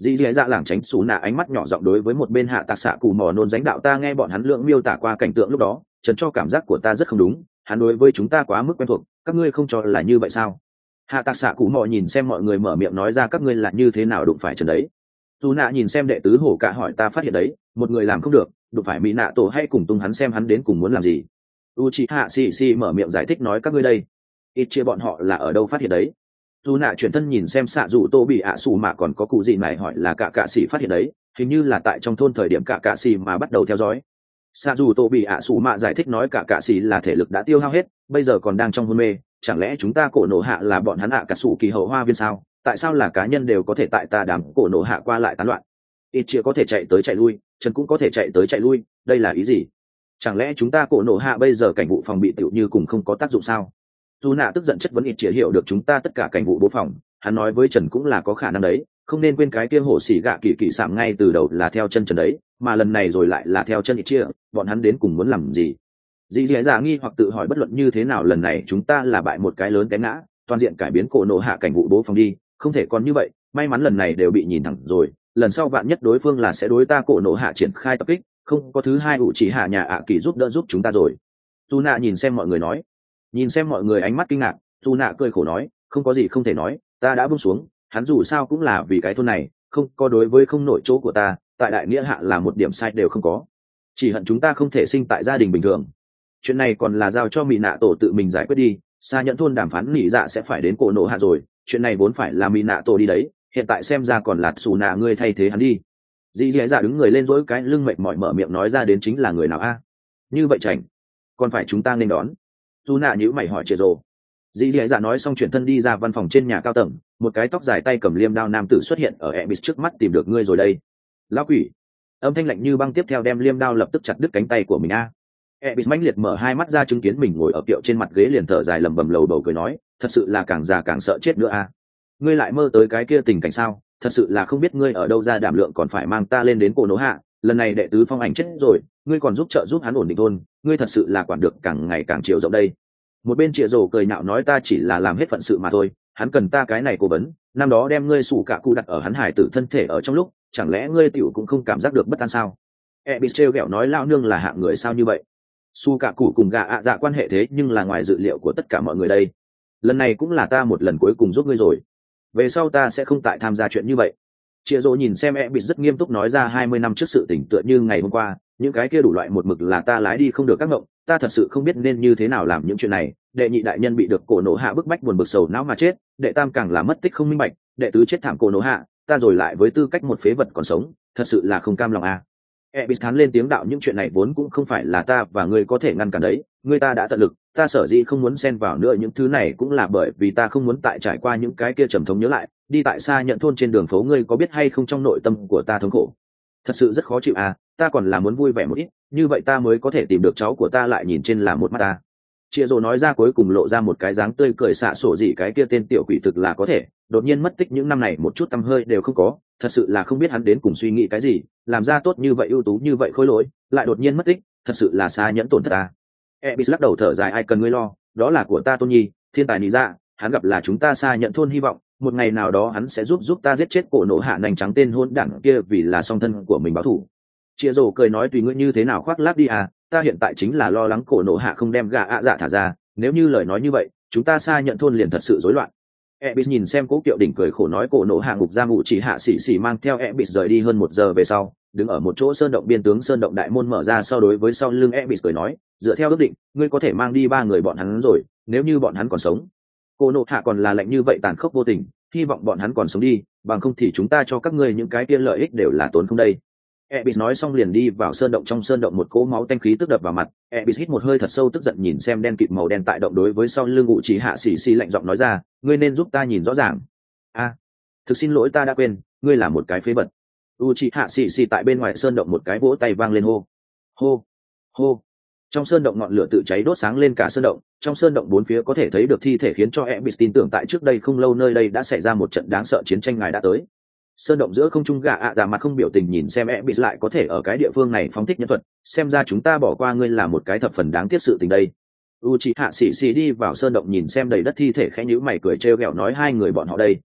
dì dì dạ lảng tránh xù nạ ánh mắt nhỏ giọng đối với một bên hạ tạc xạ cù mò nôn dánh đạo ta nghe bọn hắn lượng miêu tả qua cảnh tượng lúc đó trần cho cảm giác của ta rất không đúng, hắn đối với chúng ta quá mức quen thuộc, các ngươi không cho là như vậy sao? Hạ tạc xạ cù mò nhìn xem mọi người mở miệng nói ra các ngươi là như thế nào đụng phải trần đấy. Dù nạ nhìn xem đệ tứ hổ cả hỏi ta phát hiện đấy, một người làm không được, đụng phải mỹ nạ tổ hay cùng tung hắn xem hắn đến cùng muốn làm gì. Uchiha xì xì mở miệng giải thích nói các ngươi đây ít chia bọn họ là ở đâu phát hiện đấy. Dù nạ chuyển thân nhìn xem xạ dù tô bị ạ xù mà còn có cụ gì này hỏi là cả cạ xì phát hiện đấy, hình như là tại trong thôn thời điểm cả cạ xì mà bắt đầu theo dõi. Xạ dù tô bị ạ xù mạ giải thích nói cả cạ xì là thể lực đã tiêu hao hết, bây giờ còn đang trong hôn mê, chẳng lẽ chúng ta cổ nổ hạ là bọn hắn ạ cả sủ kỳ hậu hoa viên sao? Tại sao là cá nhân đều có thể tại ta đám cổ nổ hạ qua lại tán loạn, ít chia có thể chạy tới chạy lui, trần cũng có thể chạy tới chạy lui, đây là ý gì? Chẳng lẽ chúng ta cổ nổ hạ bây giờ cảnh vụ phòng bị tựu như cùng không có tác dụng sao? Dù nạ tức giận chất vấn ít chia hiểu được chúng ta tất cả cảnh vụ bố phòng, hắn nói với trần cũng là có khả năng đấy, không nên quên cái kia hổ xỉ gạ kỳ kỳ sạm ngay từ đầu là theo chân trần đấy, mà lần này rồi lại là theo chân ít chia, bọn hắn đến cùng muốn làm gì? Dì dì dạ nghi hoặc tự hỏi bất luận như thế nào lần này chúng ta là bại một cái lớn cái ngã, toàn diện cải biến cổ nổ hạ cảnh vụ bố phòng đi, không thể còn như vậy, may mắn lần này đều bị nhìn thẳng rồi, lần sau vạn nhất đối phương là sẽ đối ta cổ nổ hạ triển khai tập kích, không có thứ hai ủ chỉ hạ nhà ạ kỳ giúp đỡ giúp chúng ta rồi. Tu nạ nhìn xem mọi người nói, nhìn xem mọi người ánh mắt kinh ngạc, Tu nạ cười khổ nói, không có gì không thể nói, ta đã buông xuống, hắn dù sao cũng là vì cái thôn này, không có đối với không nổi chỗ của ta, tại đại nghĩa hạ là một điểm sai đều không có, chỉ hận chúng ta không thể sinh tại gia đình bình thường. Chuyện này còn là giao cho mỹ nạ tổ tự mình giải quyết đi, xa nhận thôn đàm phán nỉ dạ sẽ phải đến cổ nổ hạ rồi, chuyện này vốn phải là mỹ nạ tổ đi đấy, hiện tại xem ra còn là xù nạ ngươi thay thế hắn đi. Dì dì dạ đứng người lên dỗi cái lưng mệt mỏi mở miệng nói ra đến chính là người nào a? Như vậy chảnh, còn phải chúng ta nên đón. Dù nạ nhữ mày hỏi chia rồ. Dì dì dạ nói xong chuyển thân đi ra văn phòng trên nhà cao tầng, một cái tóc dài tay cầm liêm đao nam tử xuất hiện ở Ebis trước mắt tìm được ngươi rồi đây. Lão quỷ. Âm thanh lạnh như băng tiếp theo đem liêm đao lập tức chặt đứt cánh tay của mình a. Ebis mãnh liệt mở hai mắt ra chứng kiến mình ngồi ở kiệu trên mặt ghế liền thở dài lầm bầm lầu bầu cười nói, thật sự là càng già càng sợ chết nữa a. Ngươi lại mơ tới cái kia tình cảnh sao? Thật sự là không biết ngươi ở đâu ra đảm lượng còn phải mang ta lên đến cổ nổ hạ, lần này đệ tứ phong ảnh chết rồi, ngươi còn giúp trợ giúp hắn ổn định thôn, ngươi thật sự là quản được càng ngày càng chiều rộng đây. Một bên Triệu Dồ cười nhạo nói ta chỉ là làm hết phận sự mà thôi, hắn cần ta cái này cố vấn, năm đó đem ngươi sủ cả cụ đặt ở hắn hải tử thân thể ở trong lúc, chẳng lẽ ngươi tiểu cũng không cảm giác được bất an sao? Ebis trêu ghẹo nói lão nương là hạng người sao như vậy? Su cả cụ cùng gà ạ dạ quan hệ thế nhưng là ngoài dự liệu của tất cả mọi người đây. Lần này cũng là ta một lần cuối cùng giúp ngươi rồi, về sau ta sẽ không tại tham gia chuyện như vậy. Chia Dỗ nhìn xem e bị rất nghiêm túc nói ra hai mươi năm trước sự tỉnh tựa như ngày hôm qua, những cái kia đủ loại một mực là ta lái đi không được các ngộng, ta thật sự không biết nên như thế nào làm những chuyện này. Đệ nhị đại nhân bị được cổ nổ hạ bức bách buồn bực sầu não mà chết, đệ tam càng là mất tích không minh bạch, đệ tứ chết thảm cổ nổ hạ, ta rồi lại với tư cách một phế vật còn sống, thật sự là không cam lòng à. E bị thán lên tiếng đạo những chuyện này vốn cũng không phải là ta và ngươi có thể ngăn cản đấy, ngươi ta đã tận lực, ta sở dĩ không muốn xen vào nữa những thứ này cũng là bởi vì ta không muốn tại trải qua những cái kia trầm thống nhớ lại, đi tại xa nhận thôn trên đường phố ngươi có biết hay không trong nội tâm của ta thống khổ, thật sự rất khó chịu à, ta còn là muốn vui vẻ một ít, như vậy ta mới có thể tìm được cháu của ta lại nhìn trên là một mắt ta. Chia Dỗ nói ra cuối cùng lộ ra một cái dáng tươi cười xạ sổ gì cái kia tên tiểu quỷ thực là có thể, đột nhiên mất tích những năm này một chút tăm hơi đều không có, thật sự là không biết hắn đến cùng suy nghĩ cái gì, làm ra tốt như vậy ưu tú như vậy khối lỗi, lại đột nhiên mất tích, thật sự là xa nhẫn tổn thất à. Ebis lắc đầu thở dài ai cần ngươi lo, đó là của ta tôn nhi, thiên tài nị dạ, hắn gặp là chúng ta xa nhận thôn hy vọng, một ngày nào đó hắn sẽ giúp giúp ta giết chết cổ nổ hạ nành trắng tên hôn đảng kia vì là song thân của mình báo thù. Chia Dỗ cười nói tùy ngươi như thế nào khoác lác đi à, ta hiện tại chính là lo lắng cổ nổ hạ không đem gà ạ dạ thả ra, nếu như lời nói như vậy, chúng ta xa nhận thôn liền thật sự rối loạn. Ebis nhìn xem Cố Kiệu đỉnh cười khổ nói cổ nổ hạ ngục giam ngụ chỉ hạ xỉ xỉ mang theo Ebis rời đi hơn một giờ về sau, đứng ở một chỗ sơn động biên tướng sơn động đại môn mở ra sau đối với sau lưng Ebis cười nói, dựa theo ước định, ngươi có thể mang đi ba người bọn hắn rồi, nếu như bọn hắn còn sống. Cổ nổ hạ còn là lạnh như vậy tàn khốc vô tình, hy vọng bọn hắn còn sống đi, bằng không thì chúng ta cho các ngươi những cái kia lợi ích đều là tốn không đây. Ebis nói xong liền đi vào sơn động, trong sơn động một cỗ máu tanh khí tức đập vào mặt, Ebis hít một hơi thật sâu tức giận nhìn xem đen kịt màu đen tại động đối với sau lưng ngụ chỉ hạ xỉ xỉ lạnh giọng nói ra, ngươi nên giúp ta nhìn rõ ràng. A, à, thực xin lỗi ta đã quên, ngươi là một cái phế vật. Uchiha xỉ xỉ tại bên ngoài sơn động một cái vỗ tay vang lên hô, hô, hô. Trong sơn động ngọn lửa tự cháy đốt sáng lên cả sơn động, trong sơn động bốn phía có thể thấy được thi thể khiến cho Ebis tin tưởng tại trước đây không lâu nơi đây đã xảy ra một trận đáng sợ chiến tranh ngài đã tới. Sơn động giữa không trung gạ ạ à mặt không biểu tình nhìn xem Ebis lại có thể ở cái địa phương này phóng thích nhân thuật, xem ra chúng ta bỏ qua ngươi là một cái thập phần đáng tiếc sự tình đây. Uchiha xỉ xỉ đi vào sơn động nhìn xem đầy đất thi thể khẽ nhíu mày cười trêu ghẹo nói hai người bọn họ đây.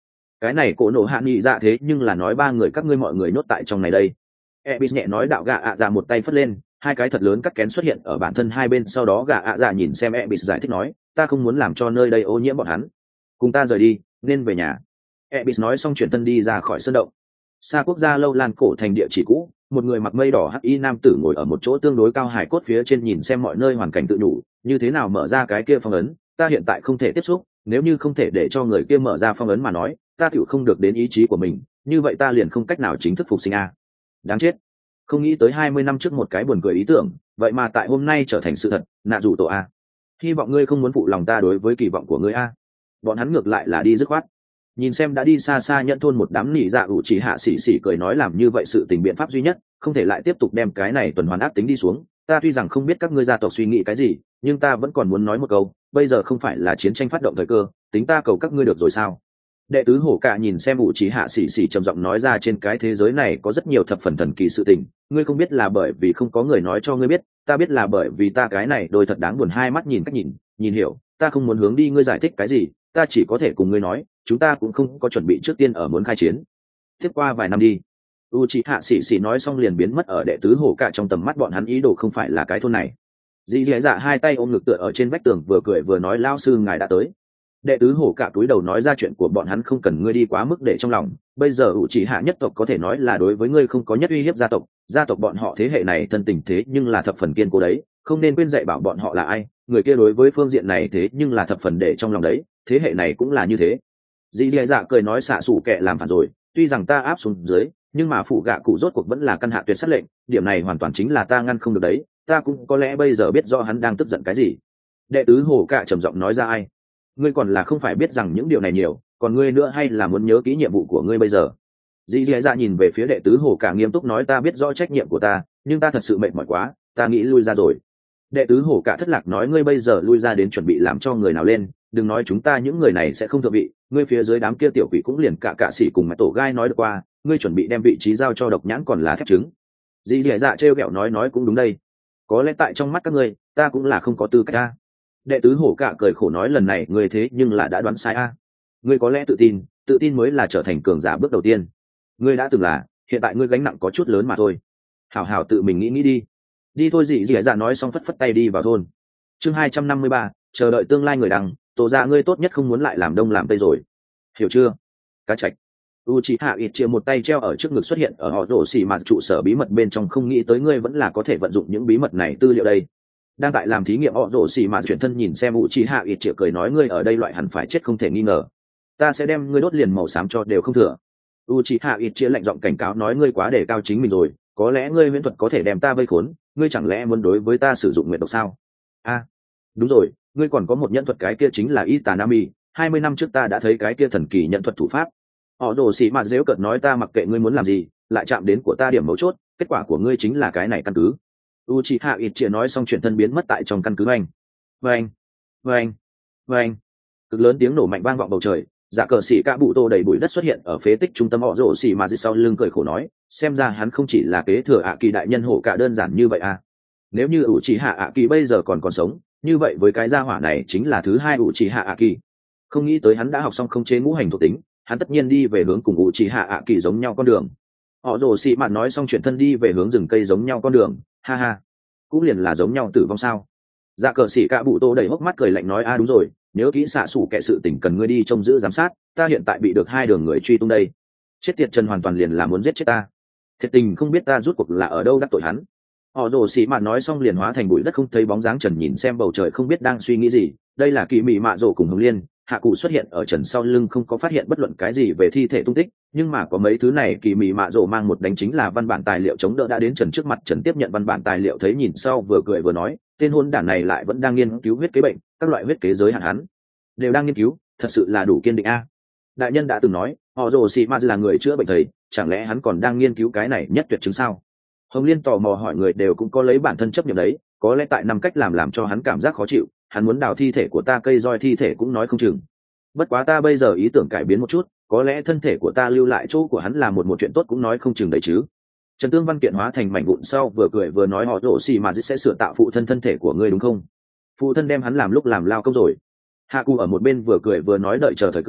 cái này cổ nổ hạ nghị dạ thế nhưng là nói ba người các ngươi mọi người nhốt tại trong này đây. Ebis nhẹ nói đạo gạ ạ dạ một tay phất lên, hai cái thật lớn cắt kén xuất hiện ở bản thân hai bên, sau đó gạ ạ dạ nhìn xem Ebis giải thích nói, ta không muốn làm cho nơi đây ô nhiễm bọn hắn, cùng ta rời đi, nên về nhà. Ebis nói xong chuyển thân đi ra khỏi sân động. Xa quốc gia lâu lan cổ thành địa chỉ cũ, một người mặc mây đỏ hắc y nam tử ngồi ở một chỗ tương đối cao hải cốt phía trên nhìn xem mọi nơi hoàn cảnh tự đủ, như thế nào mở ra cái kia phong ấn, ta hiện tại không thể tiếp xúc, nếu như không thể để cho người kia mở ra phong ấn mà nói, ta tựu không được đến ý chí của mình, như vậy ta liền không cách nào chính thức phục sinh a. Đáng chết. Không nghĩ tới hai mươi năm trước một cái buồn cười ý tưởng, vậy mà tại hôm nay trở thành sự thật, nạ dù tổ a. Hy vọng ngươi không muốn phụ lòng ta đối với kỳ vọng của ngươi a. Bọn hắn ngược lại là đi dứt khoát. Nhìn xem đã đi xa xa nhận thôn một đám nỉ dạ ủ chỉ hạ xỉ xỉ cười nói làm như vậy sự tình biện pháp duy nhất, không thể lại tiếp tục đem cái này tuần hoàn ác tính đi xuống. Ta tuy rằng không biết các ngươi gia tộc suy nghĩ cái gì, nhưng ta vẫn còn muốn nói một câu, bây giờ không phải là chiến tranh phát động thời cơ, tính ta cầu các ngươi được rồi sao? Đệ tứ hổ cả nhìn xem ủ chỉ hạ xỉ xỉ trầm giọng nói ra, trên cái thế giới này có rất nhiều thập phần thần kỳ sự tình, ngươi không biết là bởi vì không có người nói cho ngươi biết, ta biết là bởi vì ta cái này đôi thật đáng buồn hai mắt nhìn cách nhìn, nhìn hiểu, ta không muốn hướng đi ngươi giải thích cái gì, ta chỉ có thể cùng ngươi nói, chúng ta cũng không có chuẩn bị trước tiên ở muốn khai chiến. Tiếp qua vài năm đi. Uchiha xỉ xỉ nói xong liền biến mất ở đệ tứ hổ cả trong tầm mắt bọn hắn, ý đồ không phải là cái thôn này. Dì dì dạ hai tay ôm ngực tựa ở trên vách tường vừa cười vừa nói, lao sư ngài đã tới. Đệ tứ hổ cả túi đầu nói ra chuyện của bọn hắn không cần ngươi đi quá mức để trong lòng, bây giờ Uchiha nhất tộc có thể nói là đối với ngươi không có nhất uy hiếp gia tộc, gia tộc bọn họ thế hệ này thân tình thế nhưng là thập phần kiên cố đấy, không nên quên dạy bảo bọn họ là ai, người kia đối với phương diện này thế nhưng là thập phần để trong lòng đấy, thế hệ này cũng là như thế. Dì dì dạ cười nói, xạ xù kệ làm phản rồi, tuy rằng ta áp xuống dưới, nhưng mà phụ gạ cụ rốt cuộc vẫn là căn hạ tuyệt sát lệnh, điểm này hoàn toàn chính là ta ngăn không được đấy, ta cũng có lẽ bây giờ biết rõ hắn đang tức giận cái gì. Đệ tứ hổ cả trầm giọng nói ra, ai? Ngươi còn là không phải biết rằng những điều này nhiều, còn ngươi nữa hay là muốn nhớ kỹ nhiệm vụ của ngươi bây giờ? Dì dì dạ nhìn về phía đệ tứ hổ cả nghiêm túc nói, ta biết rõ trách nhiệm của ta, nhưng ta thật sự mệt mỏi quá, ta nghĩ lui ra rồi. Đệ tứ hổ cả thất lạc nói, ngươi bây giờ lui ra đến chuẩn bị làm cho người nào lên, đừng nói chúng ta những người này sẽ không thượng vị, ngươi phía dưới đám kia tiểu quỷ cũng liền cả cả sĩ cùng mẹ tổ gai nói được qua, ngươi chuẩn bị đem vị trí giao cho độc nhãn còn là thép trứng. Dì dì dạ trêu ghẹo nói, nói cũng đúng đây, có lẽ tại trong mắt các ngươi ta cũng là không có tư cách a. Đệ tứ hổ cả cười khổ nói, lần này ngươi thế nhưng là đã đoán sai a. Ngươi có lẽ tự tin, tự tin mới là trở thành cường giả bước đầu tiên, ngươi đã từng là, hiện tại ngươi gánh nặng có chút lớn mà thôi, hảo hảo tự mình nghĩ nghĩ đi. Đi thôi. Dì dì dạ nói xong phất phất tay đi vào thôn. Chương hai trăm năm mươi ba, chờ đợi tương lai người đằng, tổ ra ngươi tốt nhất không muốn lại làm đông làm tây rồi, hiểu chưa? Cá trạch. Uchiha Itchia một tay treo ở trước ngực xuất hiện ở họ rổ xì mà trụ sở bí mật bên trong, không nghĩ tới ngươi vẫn là có thể vận dụng những bí mật này tư liệu đây. Đang tại làm thí nghiệm họ rổ xì mà chuyển thân nhìn xem Uchiha Itchia cười nói, ngươi ở đây loại hẳn phải chết không thể nghi ngờ, ta sẽ đem ngươi đốt liền màu xám cho đều không thừa. Uchiha Itchia lạnh giọng cảnh cáo nói, ngươi quá đề cao chính mình rồi, có lẽ ngươi huyễn thuật có thể đem ta vây khốn, ngươi chẳng lẽ muốn đối với ta sử dụng nguyệt độc sao? A, à, đúng rồi, ngươi còn có một nhận thuật, cái kia chính là Itanami, hai mươi năm trước ta đã thấy cái kia thần kỳ nhận thuật thủ pháp. Họ đồ xì mà dễu cợt nói, ta mặc kệ ngươi muốn làm gì, lại chạm đến của ta điểm mấu chốt, kết quả của ngươi chính là cái này căn cứ. Uchiha Itchia nói xong chuyển thân biến mất tại trong căn cứ. anh vâng vâng vâng cực lớn tiếng nổ mạnh vang vọng bầu trời, dạ cờ xì cả bụ tô đầy bụi đất xuất hiện ở phế tích trung tâm. Họ rổ xì mà sau lưng cười khổ nói, xem ra hắn không chỉ là kế thừa ạ kỳ đại nhân hộ cả đơn giản như vậy à. Nếu như Uchiha ạ kỳ bây giờ còn còn sống, như vậy với cái gia hỏa này chính là thứ hai Uchiha ạ kỳ. Không nghĩ tới hắn đã học xong không chế ngũ hành thuộc tính, hắn tất nhiên đi về hướng cùng Uchiha ạ kỳ giống nhau con đường. Họ rồ xị mạt nói xong chuyển thân đi về hướng rừng cây giống nhau con đường, ha ha, cũng liền là giống nhau tử vong sao? Dạ cờ xỉ cả bụ tô đầy hốc mắt cười lạnh nói, a à đúng rồi, nhớ kỹ xạ xủ kệ sự tình cần ngươi đi trông giữ giám sát, ta hiện tại bị được hai đường người truy tung đây. Chết tiệt Trần hoàn toàn liền là muốn giết chết ta, thiệt tình không biết ta rút cuộc là ở đâu đắc tội hắn. Họ rồ xỉ mạt nói xong liền hóa thành bụi đất không thấy bóng dáng. Trần nhìn xem bầu trời không biết đang suy nghĩ gì, đây là kỳ mị mạ rồ cùng Hồng Liên hạ cụ xuất hiện ở Trần sau lưng, không có phát hiện bất luận cái gì về thi thể tung tích, nhưng mà có mấy thứ này kỳ mị mạ rồ mang một đánh chính là văn bản tài liệu chống đỡ đã đến Trần trước mặt. Trần tiếp nhận văn bản tài liệu thấy nhìn sau vừa cười vừa nói, tên hôn đản này lại vẫn đang nghiên cứu huyết kế bệnh, các loại huyết kế giới hạn hắn đều đang nghiên cứu, thật sự là đủ kiên định a. Đại nhân đã từng nói họ rồ xì ma là người chữa bệnh thầy, chẳng lẽ hắn còn đang nghiên cứu cái này nhất tuyệt chứng sao? Hồng Liên tò mò hỏi, người đều cũng có lấy bản thân chấp nhận đấy, có lẽ tại năm cách làm làm cho hắn cảm giác khó chịu, hắn muốn đào thi thể của ta, cây roi thi thể cũng nói không chừng. Bất quá ta bây giờ ý tưởng cải biến một chút, có lẽ thân thể của ta lưu lại chỗ của hắn là một một chuyện tốt cũng nói không chừng đấy chứ. Trần Tương văn kiện hóa thành mảnh vụn sau vừa cười vừa nói, họ rồ xì mà sẽ sửa tạo phụ thân thân thể của ngươi đúng không? Phụ thân đem hắn làm lúc làm lao công rồi. Hạ cụ ở một bên vừa cười vừa nói, đợi chờ thời cơ,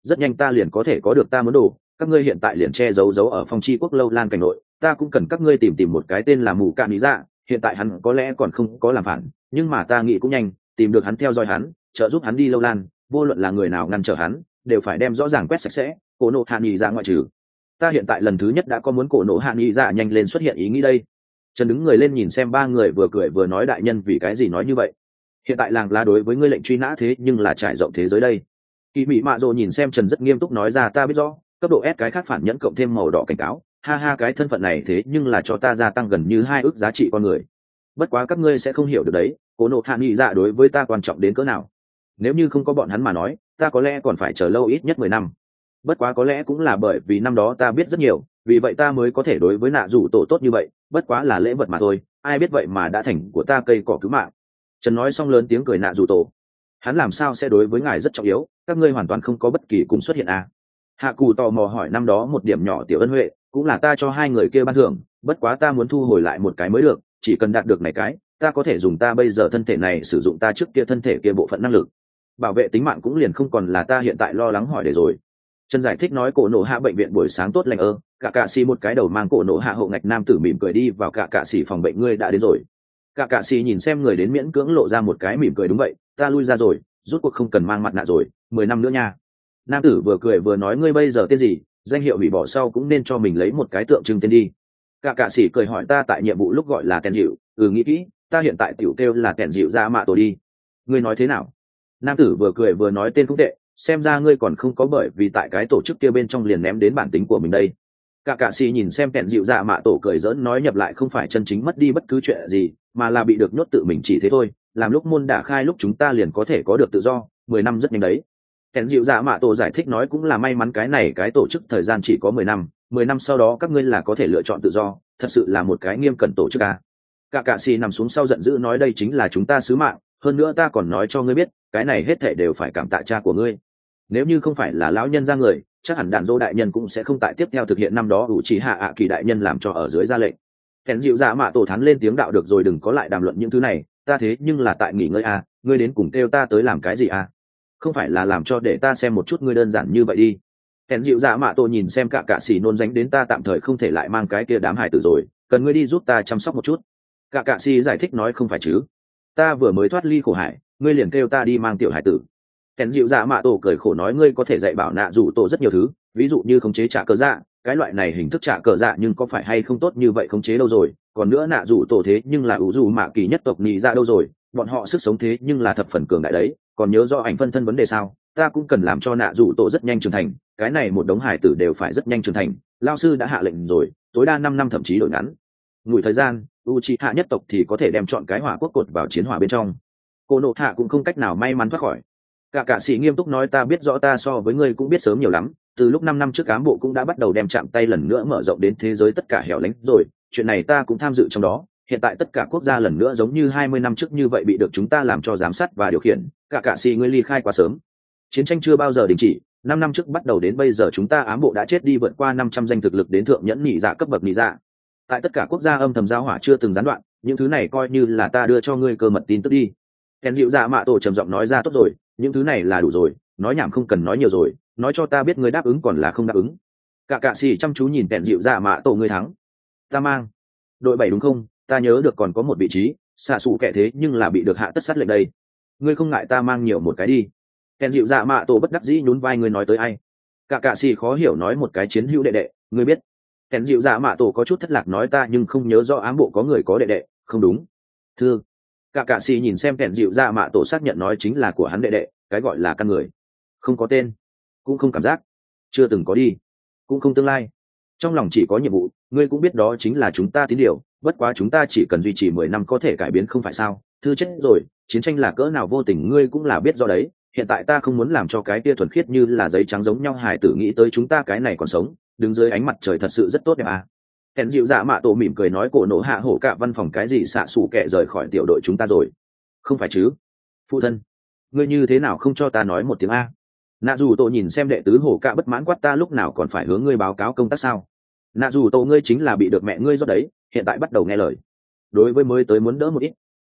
rất nhanh ta liền có thể có được ta muốn đồ. Các ngươi hiện tại liền che giấu giấu ở phong chi quốc lâu lan cảnh nội, ta cũng cần các ngươi tìm tìm một cái tên là mù cạn lý dạ. Hiện tại hắn có lẽ còn không có làm phản, nhưng mà ta nghĩ cũng nhanh tìm được hắn, theo dõi hắn, trợ giúp hắn đi lâu lan. Vô luận là người nào ngăn trở hắn, đều phải đem rõ ràng quét sạch sẽ, cổ nộ hạ nghị dạ ngoại trừ. Ta hiện tại lần thứ nhất đã có muốn cổ nộ hạ nghị dạ nhanh lên xuất hiện ý nghĩ đây. Trần đứng người lên nhìn xem ba người, vừa cười vừa nói, đại nhân vì cái gì nói như vậy? Hiện tại làng lá đối với ngươi lệnh truy nã thế nhưng là trải rộng thế giới đây. Kỳ Mị Mạ Dỗ nhìn xem Trần rất nghiêm túc nói ra, ta biết rõ, cấp độ S cái khác phản nhẫn cộng thêm màu đỏ cảnh cáo, ha ha, cái thân phận này thế nhưng là cho ta gia tăng gần như hai ước giá trị con người. Bất quá các ngươi sẽ không hiểu được đấy, cổ nộ hạ nghị dạ đối với ta quan trọng đến cỡ nào. Nếu như không có bọn hắn mà nói, ta có lẽ còn phải chờ lâu ít nhất mười năm. Bất quá có lẽ cũng là bởi vì năm đó ta biết rất nhiều, vì vậy ta mới có thể đối với nạ rủ tổ tốt như vậy, bất quá là lễ vật mà thôi, ai biết vậy mà đã thành của ta cây cỏ cứu mạng. Trần nói xong lớn tiếng cười, nạ rủ tổ, hắn làm sao sẽ đối với ngài rất trọng yếu, các ngươi hoàn toàn không có bất kỳ cùng xuất hiện à. Hạ Cù tò mò hỏi, năm đó một điểm nhỏ tiểu ân huệ, cũng là ta cho hai người kia ban thưởng, bất quá ta muốn thu hồi lại một cái mới được, chỉ cần đạt được này cái, ta có thể dùng ta bây giờ thân thể này sử dụng ta trước kia thân thể kia bộ phận năng lực. Bảo vệ tính mạng cũng liền không còn là ta hiện tại lo lắng hỏi để rồi. Trần giải thích nói, cổ nổ hạ bệnh viện buổi sáng tốt lành ơ, cả cạ xì một cái đầu mang cổ nổ hạ hậu ngạch nam tử mỉm cười đi vào, cả cạ xì phòng bệnh ngươi đã đến rồi. Cả cạ xì nhìn xem người đến miễn cưỡng lộ ra một cái mỉm cười, đúng vậy, ta lui ra rồi, rút cuộc không cần mang mặt nạ rồi, mười năm nữa nha. Nam tử vừa cười vừa nói, ngươi bây giờ tên gì, danh hiệu hủy bỏ sau cũng nên cho mình lấy một cái tượng trưng tên đi. Cả cạ xì cười hỏi, ta tại nhiệm vụ lúc gọi là kèn dịu, ừ nghĩ kỹ, ta hiện tại tiểu kêu là kèn dịu ra mạ tổ đi. Ngươi nói thế nào? Nam tử vừa cười vừa nói, tên cũng tệ, xem ra ngươi còn không có bởi vì tại cái tổ chức kia bên trong liền ném đến bản tính của mình đây. Cả cạ xì nhìn xem kẹn dịu dạ mạ tổ cười giỡn nói, nhập lại không phải chân chính mất đi bất cứ chuyện gì, mà là bị được nhốt tự mình chỉ thế thôi, làm lúc môn đả khai lúc chúng ta liền có thể có được tự do, mười năm rất nhanh đấy. Kẹn dịu dạ mạ tổ giải thích nói, cũng là may mắn cái này cái tổ chức thời gian chỉ có mười năm, mười năm sau đó các ngươi là có thể lựa chọn tự do, thật sự là một cái nghiêm cẩn tổ chức à. Cả cạ xì nằm xuống sau giận dữ nói, đây chính là chúng ta sứ mạng, hơn nữa ta còn nói cho ngươi biết, cái này hết thảy đều phải cảm tạ cha của ngươi. Nếu như không phải là lão nhân ra người, chắc hẳn đàn dô đại nhân cũng sẽ không tại tiếp theo thực hiện năm đó ủ chỉ hạ ạ kỳ đại nhân làm cho ở dưới ra lệnh. Kèn dịu dạ mạ tổ thắn lên tiếng, đạo được rồi, đừng có lại đàm luận những thứ này, ta thế nhưng là tại nghỉ ngơi à, ngươi đến cùng kêu ta tới làm cái gì à? Không phải là làm cho để ta xem một chút ngươi đơn giản như vậy đi. Kèn dịu dạ mạ tổ nhìn xem cả cạ xỉ nôn dánh đến, ta tạm thời không thể lại mang cái kia đám hải tử rồi, cần ngươi đi giúp ta chăm sóc một chút. Cả cạ xỉ giải thích nói, không phải chứ, ta vừa mới thoát ly khổ hải, ngươi liền kêu ta đi mang tiểu hải tử. Kèn dịu dạ mạ tổ cười khổ nói, ngươi có thể dạy bảo nạ rủ tổ rất nhiều thứ, ví dụ như khống chế trả cờ dạ, cái loại này hình thức trả cờ dạ nhưng có phải hay không tốt như vậy khống chế đâu rồi, còn nữa nạ rủ tổ thế nhưng là ủ dù mạ kỳ nhất tộc nhị ra đâu rồi, bọn họ sức sống thế nhưng là thập phần cường đại đấy, còn nhớ do ảnh phân thân vấn đề sao, ta cũng cần làm cho nạ rủ tổ rất nhanh trưởng thành, cái này một đống hải tử đều phải rất nhanh trưởng thành, lao sư đã hạ lệnh rồi, tối đa năm năm thậm chí đổi ngắn ngủi thời gian, Uchiha nhất tộc thì có thể đem chọn cái hỏa quốc cột vào chiến hỏa bên trong. Cô nộ hạ cũng không cách nào may mắn thoát khỏi. Cả cạ sĩ nghiêm túc nói, ta biết rõ, ta so với ngươi cũng biết sớm nhiều lắm, từ lúc năm năm trước cán bộ cũng đã bắt đầu đem chạm tay lần nữa mở rộng đến thế giới tất cả hẻo lánh rồi, chuyện này ta cũng tham dự trong đó, hiện tại tất cả quốc gia lần nữa giống như hai mươi năm trước như vậy bị được chúng ta làm cho giám sát và điều khiển, cả cạ sĩ ngươi ly khai quá sớm. Chiến tranh chưa bao giờ đình chỉ, năm năm trước bắt đầu đến bây giờ chúng ta ám bộ đã chết đi vượt qua năm trăm danh thực lực đến thượng nhẫn nhị dạ cấp bậc nhị dạ. Tại tất cả quốc gia âm thầm giao hỏa chưa từng gián đoạn, những thứ này coi như là ta đưa cho ngươi cơ mật tin tức đi. Kèn dịu dạ mạ tổ trầm giọng nói ra, tốt rồi, những thứ này là đủ rồi, nói nhảm không cần nói nhiều rồi, nói cho ta biết ngươi đáp ứng còn là không đáp ứng. Cả cạ xì chăm chú nhìn kèn dịu dạ mạ tổ, ngươi thắng. Ta mang đội bảy đúng không? Ta nhớ được còn có một vị trí xạ xù kệ thế nhưng là bị được hạ tất sát lệnh đây, ngươi không ngại ta mang nhiều một cái đi. Kèn dịu dạ mạ tổ bất đắc dĩ nhún vai, ngươi nói tới ai? Cả cạ xì khó hiểu nói, một cái chiến hữu đệ đệ, ngươi biết. Kèn dịu dạ mạ tổ có chút thất lạc nói, ta nhưng không nhớ rõ ám bộ có người có đệ đệ, không đúng. Thưa. Cả cạ xì nhìn xem kèn dịu dạ mạ tổ xác nhận nói, chính là của hắn đệ đệ, cái gọi là căn người, không có tên, cũng không cảm giác, chưa từng có đi, cũng không tương lai, trong lòng chỉ có nhiệm vụ, ngươi cũng biết đó chính là chúng ta tín điều, bất quá chúng ta chỉ cần duy trì mười năm có thể cải biến không phải sao? Thư chết rồi, chiến tranh là cỡ nào vô tình ngươi cũng là biết do đấy, hiện tại ta không muốn làm cho cái tia thuần khiết như là giấy trắng giống nhau hài tử nghĩ tới chúng ta cái này còn sống, đứng dưới ánh mặt trời thật sự rất tốt đẹp à. Kèn dịu dạ mạ tổ mỉm cười nói, cổ nổ hạ hổ cả văn phòng cái gì xạ xù kệ rời khỏi tiểu đội chúng ta rồi, không phải chứ? Phụ thân, ngươi như thế nào không cho ta nói một tiếng a? Nạ dù tổ nhìn xem đệ tứ hổ cả bất mãn quát, ta lúc nào còn phải hướng ngươi báo cáo công tác sao? Nạ dù tổ, ngươi chính là bị được mẹ ngươi rót đấy, hiện tại bắt đầu nghe lời, đối với mới tới muốn đỡ một ít.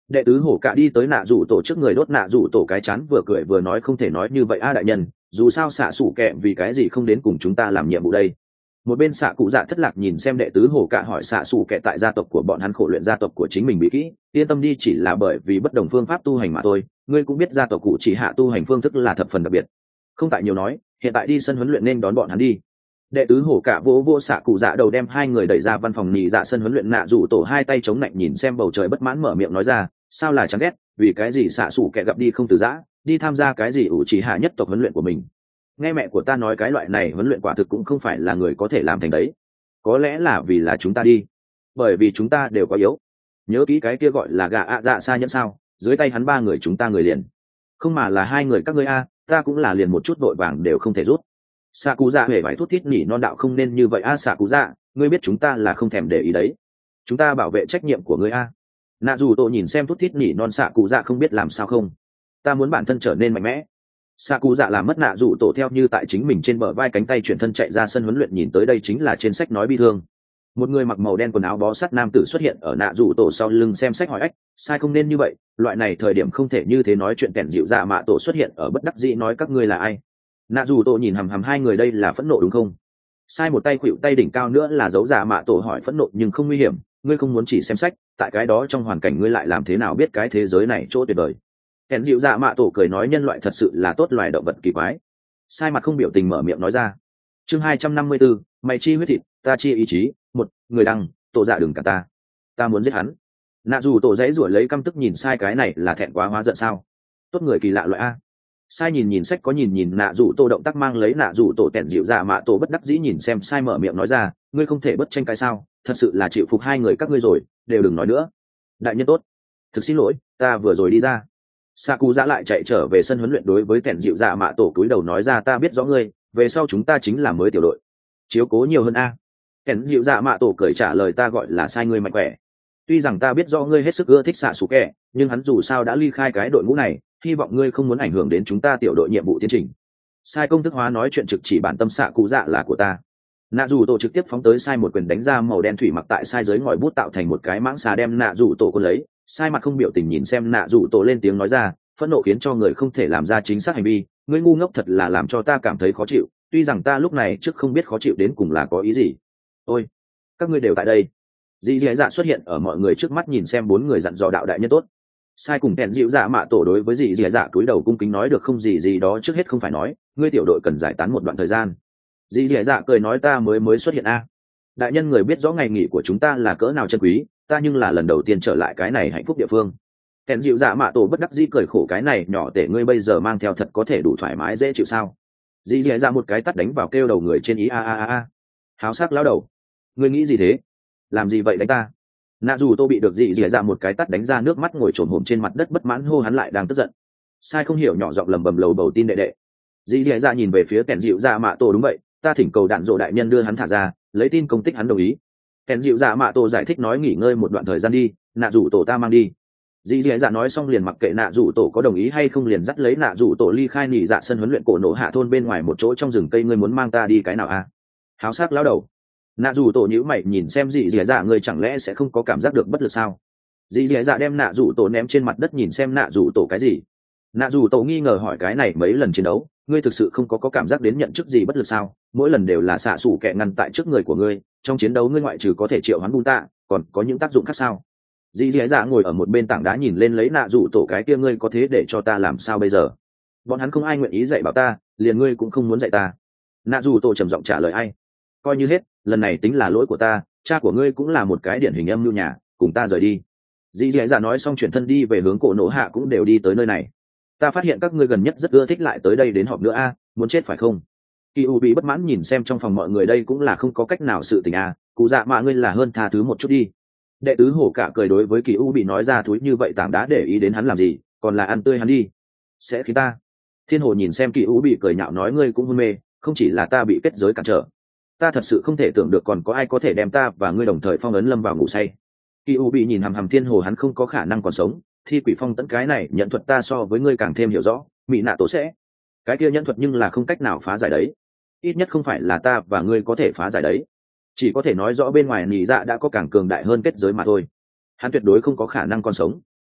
Đệ tứ hổ cả đi tới nạ rủ tổ trước người đốt nạ rủ tổ cái chán, vừa cười vừa nói không thể nói như vậy a đại nhân, dù sao xạ xủ kẹ vì cái gì không đến cùng chúng ta làm nhiệm vụ đây. Một bên xạ cụ dạ thất lạc nhìn xem đệ tứ hổ cả hỏi xạ xủ kẹ tại gia tộc của bọn hắn khổ luyện gia tộc của chính mình bị kỹ, yên tâm đi, chỉ là bởi vì bất đồng phương pháp tu hành mà thôi, ngươi cũng biết gia tộc cụ chỉ hạ tu hành phương thức là thập phần đặc biệt. Không tại nhiều nói, hiện tại đi sân huấn luyện nên đón bọn hắn đi. Đệ tứ hổ cả vỗ vỗ xạ cụ dạ đầu, đem hai người đẩy ra văn phòng nhị dạ sân huấn luyện, nạ rủ tổ hai tay chống lạnh nhìn xem bầu trời bất mãn mở miệng nói ra, sao là chán ghét, vì cái gì xạ xủ kẻ gặp đi không từ giã, đi tham gia cái gì ủ chỉ hạ nhất tộc huấn luyện của mình. Nghe mẹ của ta nói cái loại này huấn luyện quả thực cũng không phải là người có thể làm thành đấy. Có lẽ là vì là chúng ta đi, bởi vì chúng ta đều có yếu. Nhớ kỹ cái kia gọi là gà ạ dạ xa nhẫn sao, dưới tay hắn ba người chúng ta người liền, không mà là hai người các ngươi a, ta cũng là liền một chút đội vàng đều không thể rút. Xạ cụ dạ hề vải thút thít nhỉ non đạo không nên như vậy a, xạ cụ dạ ngươi biết chúng ta là không thèm để ý đấy, chúng ta bảo vệ trách nhiệm của ngươi a. Nạ dù tổ nhìn xem thút thít nhỉ non xạ cụ dạ không biết làm sao không, ta muốn bản thân trở nên mạnh mẽ. Xạ cụ dạ làm mất nạ dù tổ theo như tại chính mình trên bờ vai cánh tay chuyển thân chạy ra sân huấn luyện, nhìn tới đây chính là trên sách nói bi thương. Một người mặc màu đen quần áo bó sát nam tử xuất hiện ở nạ dù tổ sau lưng xem sách hỏi ách, sai không nên như vậy, loại này thời điểm không thể như thế nói chuyện. Kẻn dịu dạ mạ tổ xuất hiện ở bất đắc dĩ nói các ngươi là ai. Nạ dù tổ nhìn hằm hằm hai người, đây là phẫn nộ đúng không? Sai một tay khuỵu tay đỉnh cao nữa là dấu dạ mạ tổ hỏi phẫn nộ nhưng không nguy hiểm, ngươi không muốn chỉ xem sách, tại cái đó trong hoàn cảnh ngươi lại làm thế nào biết cái thế giới này chỗ tuyệt vời. Kẻn dịu dạ mạ tổ cười nói nhân loại thật sự là tốt loài động vật kỳ quái. Sai mặt không biểu tình mở miệng nói ra. Chương hai trăm năm mươi bốn, mày chi huyết thịt, ta chi ý chí. Một người đăng, tổ dạ đừng cả ta, ta muốn giết hắn. Nạ dù tổ dãy ruổi lấy căm tức nhìn sai, cái này là thẹn quá hóa giận sao? Tốt người kỳ lạ loại a. Sai nhìn nhìn sách có nhìn nhìn nạ dù tổ động tác mang lấy nạ dù tổ tẻn dịu dạ mạ tổ bất đắc dĩ nhìn xem sai mở miệng nói ra, ngươi không thể bất tranh cái sao, thật sự là chịu phục hai người các ngươi rồi, đều đừng nói nữa. Đại nhân tốt, thực xin lỗi, ta vừa rồi đi ra. Sa cụ dạ lại chạy trở về sân huấn luyện, đối với tẻn dịu dạ mạ tổ cúi đầu nói ra, ta biết rõ ngươi, về sau chúng ta chính là mới tiểu đội, chiếu cố nhiều hơn a. Tẻn dịu dạ mạ tổ cười trả lời, ta gọi là sai ngươi mạnh khỏe. Tuy rằng ta biết rõ ngươi hết sức ưa thích xạ xù kẹ, nhưng hắn dù sao đã ly khai cái đội ngũ này, hy vọng ngươi không muốn ảnh hưởng đến chúng ta tiểu đội nhiệm vụ tiến trình. Sai công thức hóa nói chuyện trực chỉ bản tâm, xạ cụ dạ là của ta. Nạ dù tổ trực tiếp phóng tới sai một quyền đánh ra, màu đen thủy mặc tại sai dưới ngòi bút tạo thành một cái mãng xà đem nạ dù tổ quân lấy. Sai mặt không biểu tình nhìn xem nạ dù tổ lên tiếng nói ra, phẫn nộ khiến cho người không thể làm ra chính xác hành vi, ngươi ngu ngốc thật là làm cho ta cảm thấy khó chịu, tuy rằng ta lúc này trước không biết khó chịu đến cùng là có ý gì. Ôi, các ngươi đều tại đây. Dì dì dạ xuất hiện ở mọi người trước mắt nhìn xem bốn người dặn dò đạo đại nhân tốt. Sai cùng kèn dịu dạ mạ tổ đối với dì dì dạ cúi đầu cung kính nói được không gì gì đó, trước hết không phải nói, ngươi tiểu đội cần giải tán một đoạn thời gian. Dì dì dạ cười nói, ta mới mới xuất hiện a. Đại nhân người biết rõ ngày nghỉ của chúng ta là cỡ nào chân quý, ta nhưng là lần đầu tiên trở lại cái này hạnh phúc địa phương. Kèn dịu dạ mạ tổ bất đắc dĩ cười khổ, cái này nhỏ tể ngươi bây giờ mang theo thật có thể đủ thoải mái dễ chịu sao? Dì dì dạ một cái tắt đánh vào kêu đầu người trên ý a a a a. Háo sắc lão đầu, ngươi nghĩ gì thế? Làm gì vậy đánh ta? Nạ dù tô bị được dì dì dạ một cái tắt đánh ra, nước mắt ngồi trồn hổm trên mặt đất bất mãn hô hắn lại đang tức giận. Sai không hiểu nhỏ giọng lầm bầm lầu bầu tin đệ đệ. Dì dì dạ nhìn về phía kèn dịu dạ mạ tổ, đúng vậy, ta thỉnh cầu đạn dộ đại nhân đưa hắn thả ra, lấy tin công tích hắn đồng ý. Kèn dịu dạ mạ tổ giải thích nói, nghỉ ngơi một đoạn thời gian đi, nạ dù tổ ta mang đi. Dì dì dạ nói xong liền mặc kệ nạ dù tổ có đồng ý hay không, liền dắt lấy nạ dù tổ ly khai nỉ dạ sân huấn luyện cổ nổ hạ thôn bên ngoài một chỗ trong rừng cây. Ngươi muốn mang ta đi cái nào a? Háo sắc lão đầu. Nạ dù tổ nhíu mày nhìn xem dì dì dạ, ngươi chẳng lẽ sẽ không có cảm giác được bất lực sao? Dì dì dạ đem nạ dù tổ ném trên mặt đất nhìn xem nạ dù tổ cái gì. Nạ dù tổ nghi ngờ hỏi, cái này mấy lần chiến đấu ngươi thực sự không có có cảm giác đến nhận chức gì bất lực sao? Mỗi lần đều là xạ xủ kẹ ngăn tại trước người của ngươi, trong chiến đấu ngươi ngoại trừ có thể triệu hoán bung tạ, còn có những tác dụng khác sao? Dì dì dạ ngồi ở một bên tảng đá nhìn lên lấy nạ dù tổ, cái kia ngươi có thế để cho ta làm sao bây giờ? Bọn hắn không ai nguyện ý dạy bảo ta, liền ngươi cũng không muốn dạy ta. Nạ dù tổ trầm giọng trả lời, ai coi như hết, lần này tính là lỗi của ta, cha của ngươi cũng là một cái điển hình âm mưu nhà, cùng ta rời đi. Dì dì dạ nói xong chuyển thân đi về hướng cổ nổ hạ, cũng đều đi tới nơi này. Ta phát hiện các ngươi gần nhất rất ưa thích lại tới đây đến họp nữa a, muốn chết phải không? Kỳ u bị bất mãn nhìn xem trong phòng mọi người, đây cũng là không có cách nào sự tình a, cụ dạ mạ ngươi là hơn tha thứ một chút đi. Đệ tứ hổ cả cười đối với kỳ u bị nói ra, thúi như vậy tảng đá để ý đến hắn làm gì, còn là ăn tươi hắn đi, sẽ khiến ta. Thiên hồ nhìn xem kỳ u bị cười nhạo nói, ngươi cũng hôn mê, không chỉ là ta bị kết giới cản trở, ta thật sự không thể tưởng được còn có ai có thể đem ta và ngươi đồng thời phong ấn lâm vào ngủ say. Kỳ u bị nhìn hằm hằm thiên hồ, hắn không có khả năng còn sống, thi quỷ phong tấn cái này nhận thuật ta so với ngươi càng thêm hiểu rõ, mỹ nạ tổ sẽ cái kia nhận thuật nhưng là không cách nào phá giải đấy, ít nhất không phải là ta và ngươi có thể phá giải đấy, chỉ có thể nói rõ bên ngoài nỉ dạ đã có càng cường đại hơn kết giới mà thôi, hắn tuyệt đối không có khả năng còn sống.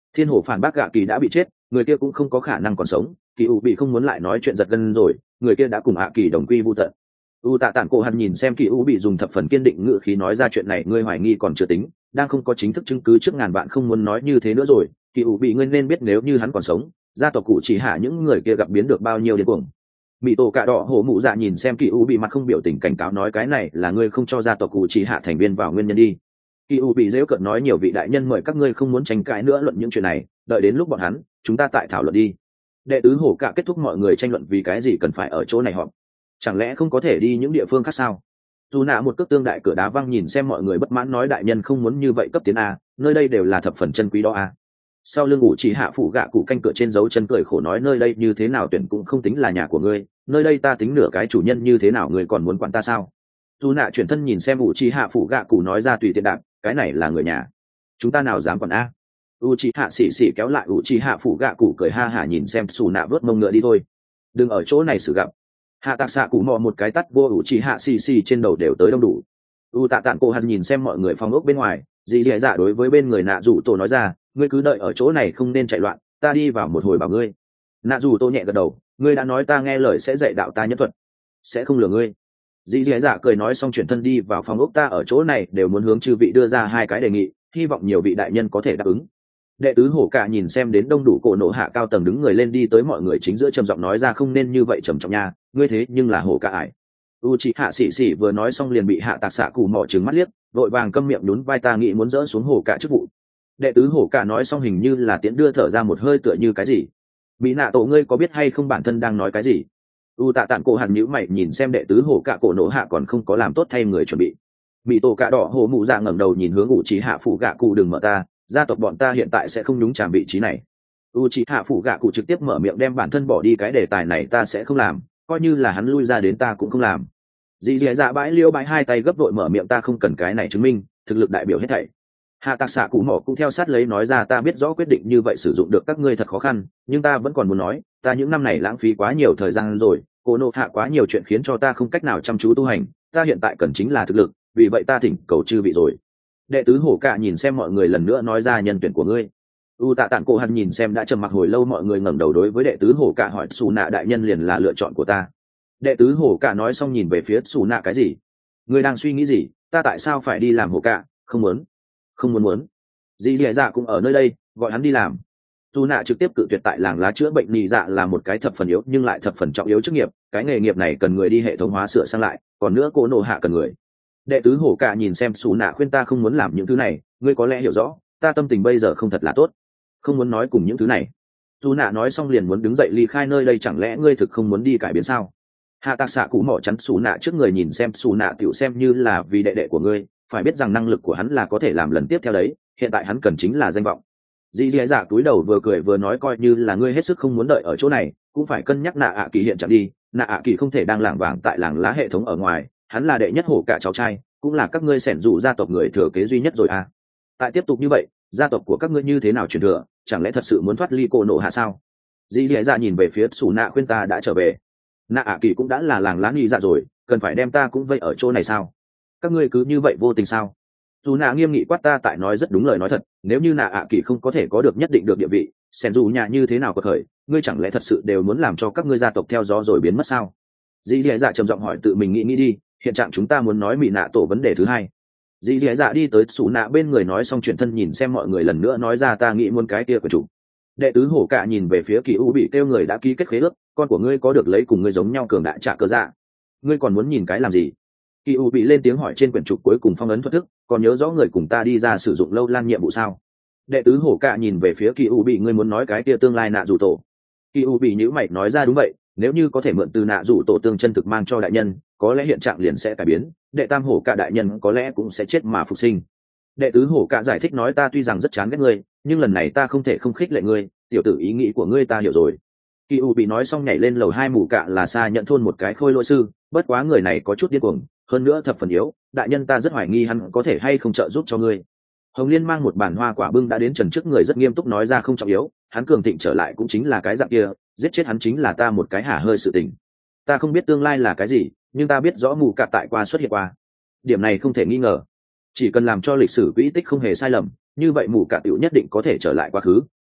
Thiên hổ phản bác gạ kỳ đã bị chết, người kia cũng không có khả năng còn sống. Kỳ u bị không muốn lại nói chuyện giật gân rồi, người kia đã cùng ạ kỳ đồng quy vu tận. U tạ tản cổ hạt nhìn xem Kỳ u bị dùng thập phần kiên định ngữ khí nói ra chuyện này, ngươi hoài nghi còn chưa tính, đang không có chính thức chứng cứ trước ngàn bạn không muốn nói như thế nữa rồi. Kỳ u bị ngươi nên biết nếu như hắn còn sống, gia tộc cụ chỉ hạ những người kia gặp biến được bao nhiêu điên cuồng. Mị tổ cạ đỏ hổ mụ dạ nhìn xem Kỳ u bị mặt không biểu tình cảnh cáo nói cái này là ngươi không cho gia tộc cụ chỉ hạ thành viên vào nguyên nhân đi. Kỳ u bị dễu cợt nói nhiều vị đại nhân mời các ngươi không muốn tranh cãi nữa luận những chuyện này, đợi đến lúc bọn hắn chúng ta tại thảo luận đi. Đệ tứ hổ cạ kết thúc mọi người tranh luận vì cái gì cần phải ở chỗ này họp, chẳng lẽ không có thể đi những địa phương khác sao? Dù nạ một cước tương đại cửa đá văng nhìn xem mọi người bất mãn nói đại nhân không muốn như vậy cấp tiến a, nơi đây đều là thập phần chân quý đó a. Sau lưng ủ chỉ hạ phụ gạ cụ canh cửa trên dấu chân cười khổ nói nơi đây như thế nào tuyển cũng không tính là nhà của ngươi, nơi đây ta tính nửa cái chủ nhân như thế nào ngươi còn muốn quản ta sao? Dù nạ chuyển thân nhìn xem ủ chỉ hạ phụ gạ cụ nói ra tùy tiện đạp, cái này là người nhà, chúng ta nào dám quản a? U chỉ hạ xỉ xỉ kéo lại ủ chỉ hạ phụ gạ cụ cười ha hả nhìn xem xù nạ vớt mông ngựa đi thôi, đừng ở chỗ này xử gặp. Hạ tạc xạ cụ mò một cái tắt vô ủ chỉ hạ xì xì trên đầu đều tới đông đủ. U tạ tản cô hạt nhìn xem mọi người phong ốc bên ngoài, dì dì dạ đối với bên người nạ rủ tổ nói ra, ngươi cứ đợi ở chỗ này không nên chạy loạn, ta đi vào một hồi bảo ngươi. Nạ rủ tổ nhẹ gật đầu, ngươi đã nói ta nghe lời sẽ dạy đạo ta nhất thuật, sẽ không lừa ngươi. Dì dì dạ cười nói xong chuyển thân đi vào phòng ốc, ta ở chỗ này đều muốn hướng chư vị đưa ra hai cái đề nghị, hy vọng nhiều vị đại nhân có thể đáp ứng. Đệ tứ hổ cả nhìn xem đến đông đủ cổ nổ hạ cao tầng đứng người lên đi tới mọi người chính giữa trầm giọng nói ra không nên như vậy trầm trọng nha, ngươi thế nhưng là hổ cả ải. U chị hạ xỉ xỉ vừa nói xong liền bị hạ tạc xạ cụ mò trừng mắt liếc, vội vàng câm miệng nhún vai ta nghĩ muốn dỡ xuống hổ cả chức vụ. Đệ tứ hổ cả nói xong hình như là tiễn đưa thở ra một hơi tựa như cái gì. Bị nạ tổ ngươi có biết hay không bản thân đang nói cái gì? U tạ tản cổ hạt nhíu mày nhìn xem đệ tứ hổ cả cổ nổ hạ còn không có làm tốt thay người chuẩn bị. Bị tổ cả đỏ hổ mụ dạ ngẩng đầu nhìn hướng u chị hạ phụ gạ cụ đừng mở ta, gia tộc bọn ta hiện tại sẽ không nhúng chàm vị trí này. U chị hạ phụ gạ cụ trực tiếp mở miệng đem bản thân bỏ đi cái đề tài này ta sẽ không làm, coi như là hắn lui ra đến ta cũng không làm. Dì dì dạ bãi liêu bãi hai tay gấp vội mở miệng ta không cần cái này chứng minh thực lực đại biểu hết thảy. Hạ tạc xạ cụ mỏ cũng theo sát lấy nói ra ta biết rõ quyết định như vậy sử dụng được các ngươi thật khó khăn, nhưng ta vẫn còn muốn nói ta những năm này lãng phí quá nhiều thời gian rồi, cô nộ hạ quá nhiều chuyện khiến cho ta không cách nào chăm chú tu hành, ta hiện tại cần chính là thực lực, vì vậy ta thỉnh cầu chư vị rồi. Đệ tứ hổ cạ nhìn xem mọi người lần nữa nói ra nhân tuyển của ngươi. U tạ tản cổ hạt nhìn xem đã trầm mặc hồi lâu mọi người ngẩng đầu đối với đệ tứ hổ cạ hỏi xù nạ đại nhân liền là lựa chọn của ta. Đệ tứ hổ cạ nói xong nhìn về phía xù nạ cái gì? Ngươi đang suy nghĩ gì? Ta tại sao phải đi làm hổ cạ? Không muốn, không muốn muốn. Dì dì dạ cũng ở nơi đây, gọi hắn đi làm. Xù nạ trực tiếp cự tuyệt tại làng lá chữa bệnh nì dạ là một cái thập phần yếu nhưng lại thập phần trọng yếu chức nghiệp, cái nghề nghiệp này cần người đi hệ thống hóa sửa sang lại, còn nữa cô nộ hạ cần người. Đệ tứ hổ cả nhìn xem xù nạ khuyên ta không muốn làm những thứ này, ngươi có lẽ hiểu rõ ta tâm tình bây giờ không thật là tốt, không muốn nói cùng những thứ này. Xù nạ nói xong liền muốn đứng dậy ly khai nơi đây, chẳng lẽ ngươi thực không muốn đi cải biến sao? Hạ tạc xạ cụ mỏ chắn xù nạ trước người nhìn xem xù nạ tiểu xem như là vì đệ đệ của ngươi, phải biết rằng năng lực của hắn là có thể làm lần tiếp theo đấy, hiện tại hắn cần chính là danh vọng. Dì dì dạ túi đầu vừa cười vừa nói coi như là ngươi hết sức không muốn đợi ở chỗ này cũng phải cân nhắc nạ ạ kỳ hiện trạng đi, nạ ạ kỳ không thể đang lảng vảng tại làng lá hệ thống ở ngoài, hắn là đệ nhất hổ cả cháu trai, cũng là các ngươi sẻn dụ gia tộc người thừa kế duy nhất rồi à. Tại tiếp tục như vậy gia tộc của các ngươi như thế nào truyền thừa, chẳng lẽ thật sự muốn thoát ly cô nộ hạ sao? Dì dì dạ nhìn về phía xù nạ khuyên ta đã trở về, nạ ạ kỳ cũng đã là làng lá nghi dạ rồi, cần phải đem ta cũng vây ở chỗ này sao? Các ngươi cứ như vậy vô tình sao? Dù nạ nghiêm nghị quát ta tại nói rất đúng lời nói thật, nếu như nạ ạ kỳ không có thể có được nhất định được địa vị, sẻn dù nhà như thế nào có khởi, ngươi chẳng lẽ thật sự đều muốn làm cho các ngươi gia tộc theo gió rồi biến mất sao? Dì dì dạ trầm giọng hỏi tự mình nghĩ nghĩ đi, hiện trạng chúng ta muốn nói mỹ nạ tổ vấn đề thứ hai. Dì dì dạ đi tới xù nạ bên người nói xong chuyển thân nhìn xem mọi người lần nữa nói ra ta nghĩ muốn cái kia của chủ. Đệ tứ hổ cả nhìn về phía kỳ u bị kêu người đã ký kết khế ước, con của ngươi có được lấy cùng ngươi giống nhau cường đại trả cơ dạ, ngươi còn muốn nhìn cái làm gì? Kỳ u bị lên tiếng hỏi trên quyển trục cuối cùng phong ấn thuật thức, còn nhớ rõ người cùng ta đi ra sử dụng lâu lan nhiệm vụ sao? Đệ tứ hổ cả nhìn về phía kỳ u bị ngươi muốn nói cái kia tương lai nạ rủ tổ. Kỳ u bị nhíu mày nói ra đúng vậy, nếu như có thể mượn từ nạ rủ tổ tương chân thực mang cho đại nhân, có lẽ hiện trạng liền sẽ cải biến, đệ tam hổ cả đại nhân có lẽ cũng sẽ chết mà phục sinh. Đệ tứ hổ cả giải thích nói ta tuy rằng rất chán ghét ngươi, nhưng lần này ta không thể không khích lệ ngươi, tiểu tử ý nghĩ của ngươi ta hiểu rồi. Kỳ u bị nói xong nhảy lên lầu hai mù cạ là xa nhận thôn một cái khôi lỗi sư, bất quá người này có chút điên cuồng, hơn nữa thập phần yếu, đại nhân ta rất hoài nghi hắn có thể hay không trợ giúp cho ngươi. Hồng Liên mang một bản hoa quả bưng đã đến trần trước người rất nghiêm túc nói ra không trọng yếu, hắn cường thịnh trở lại cũng chính là cái dạng kia, giết chết hắn chính là ta một cái hả hơi sự tình. Ta không biết tương lai là cái gì, nhưng ta biết rõ mù cạ tại qua xuất hiện qua, điểm này không thể nghi ngờ. Chỉ cần làm cho lịch sử quỹ tích không hề sai lầm, như vậy mù cạ tiểu nhất định có thể trở lại quá khứ,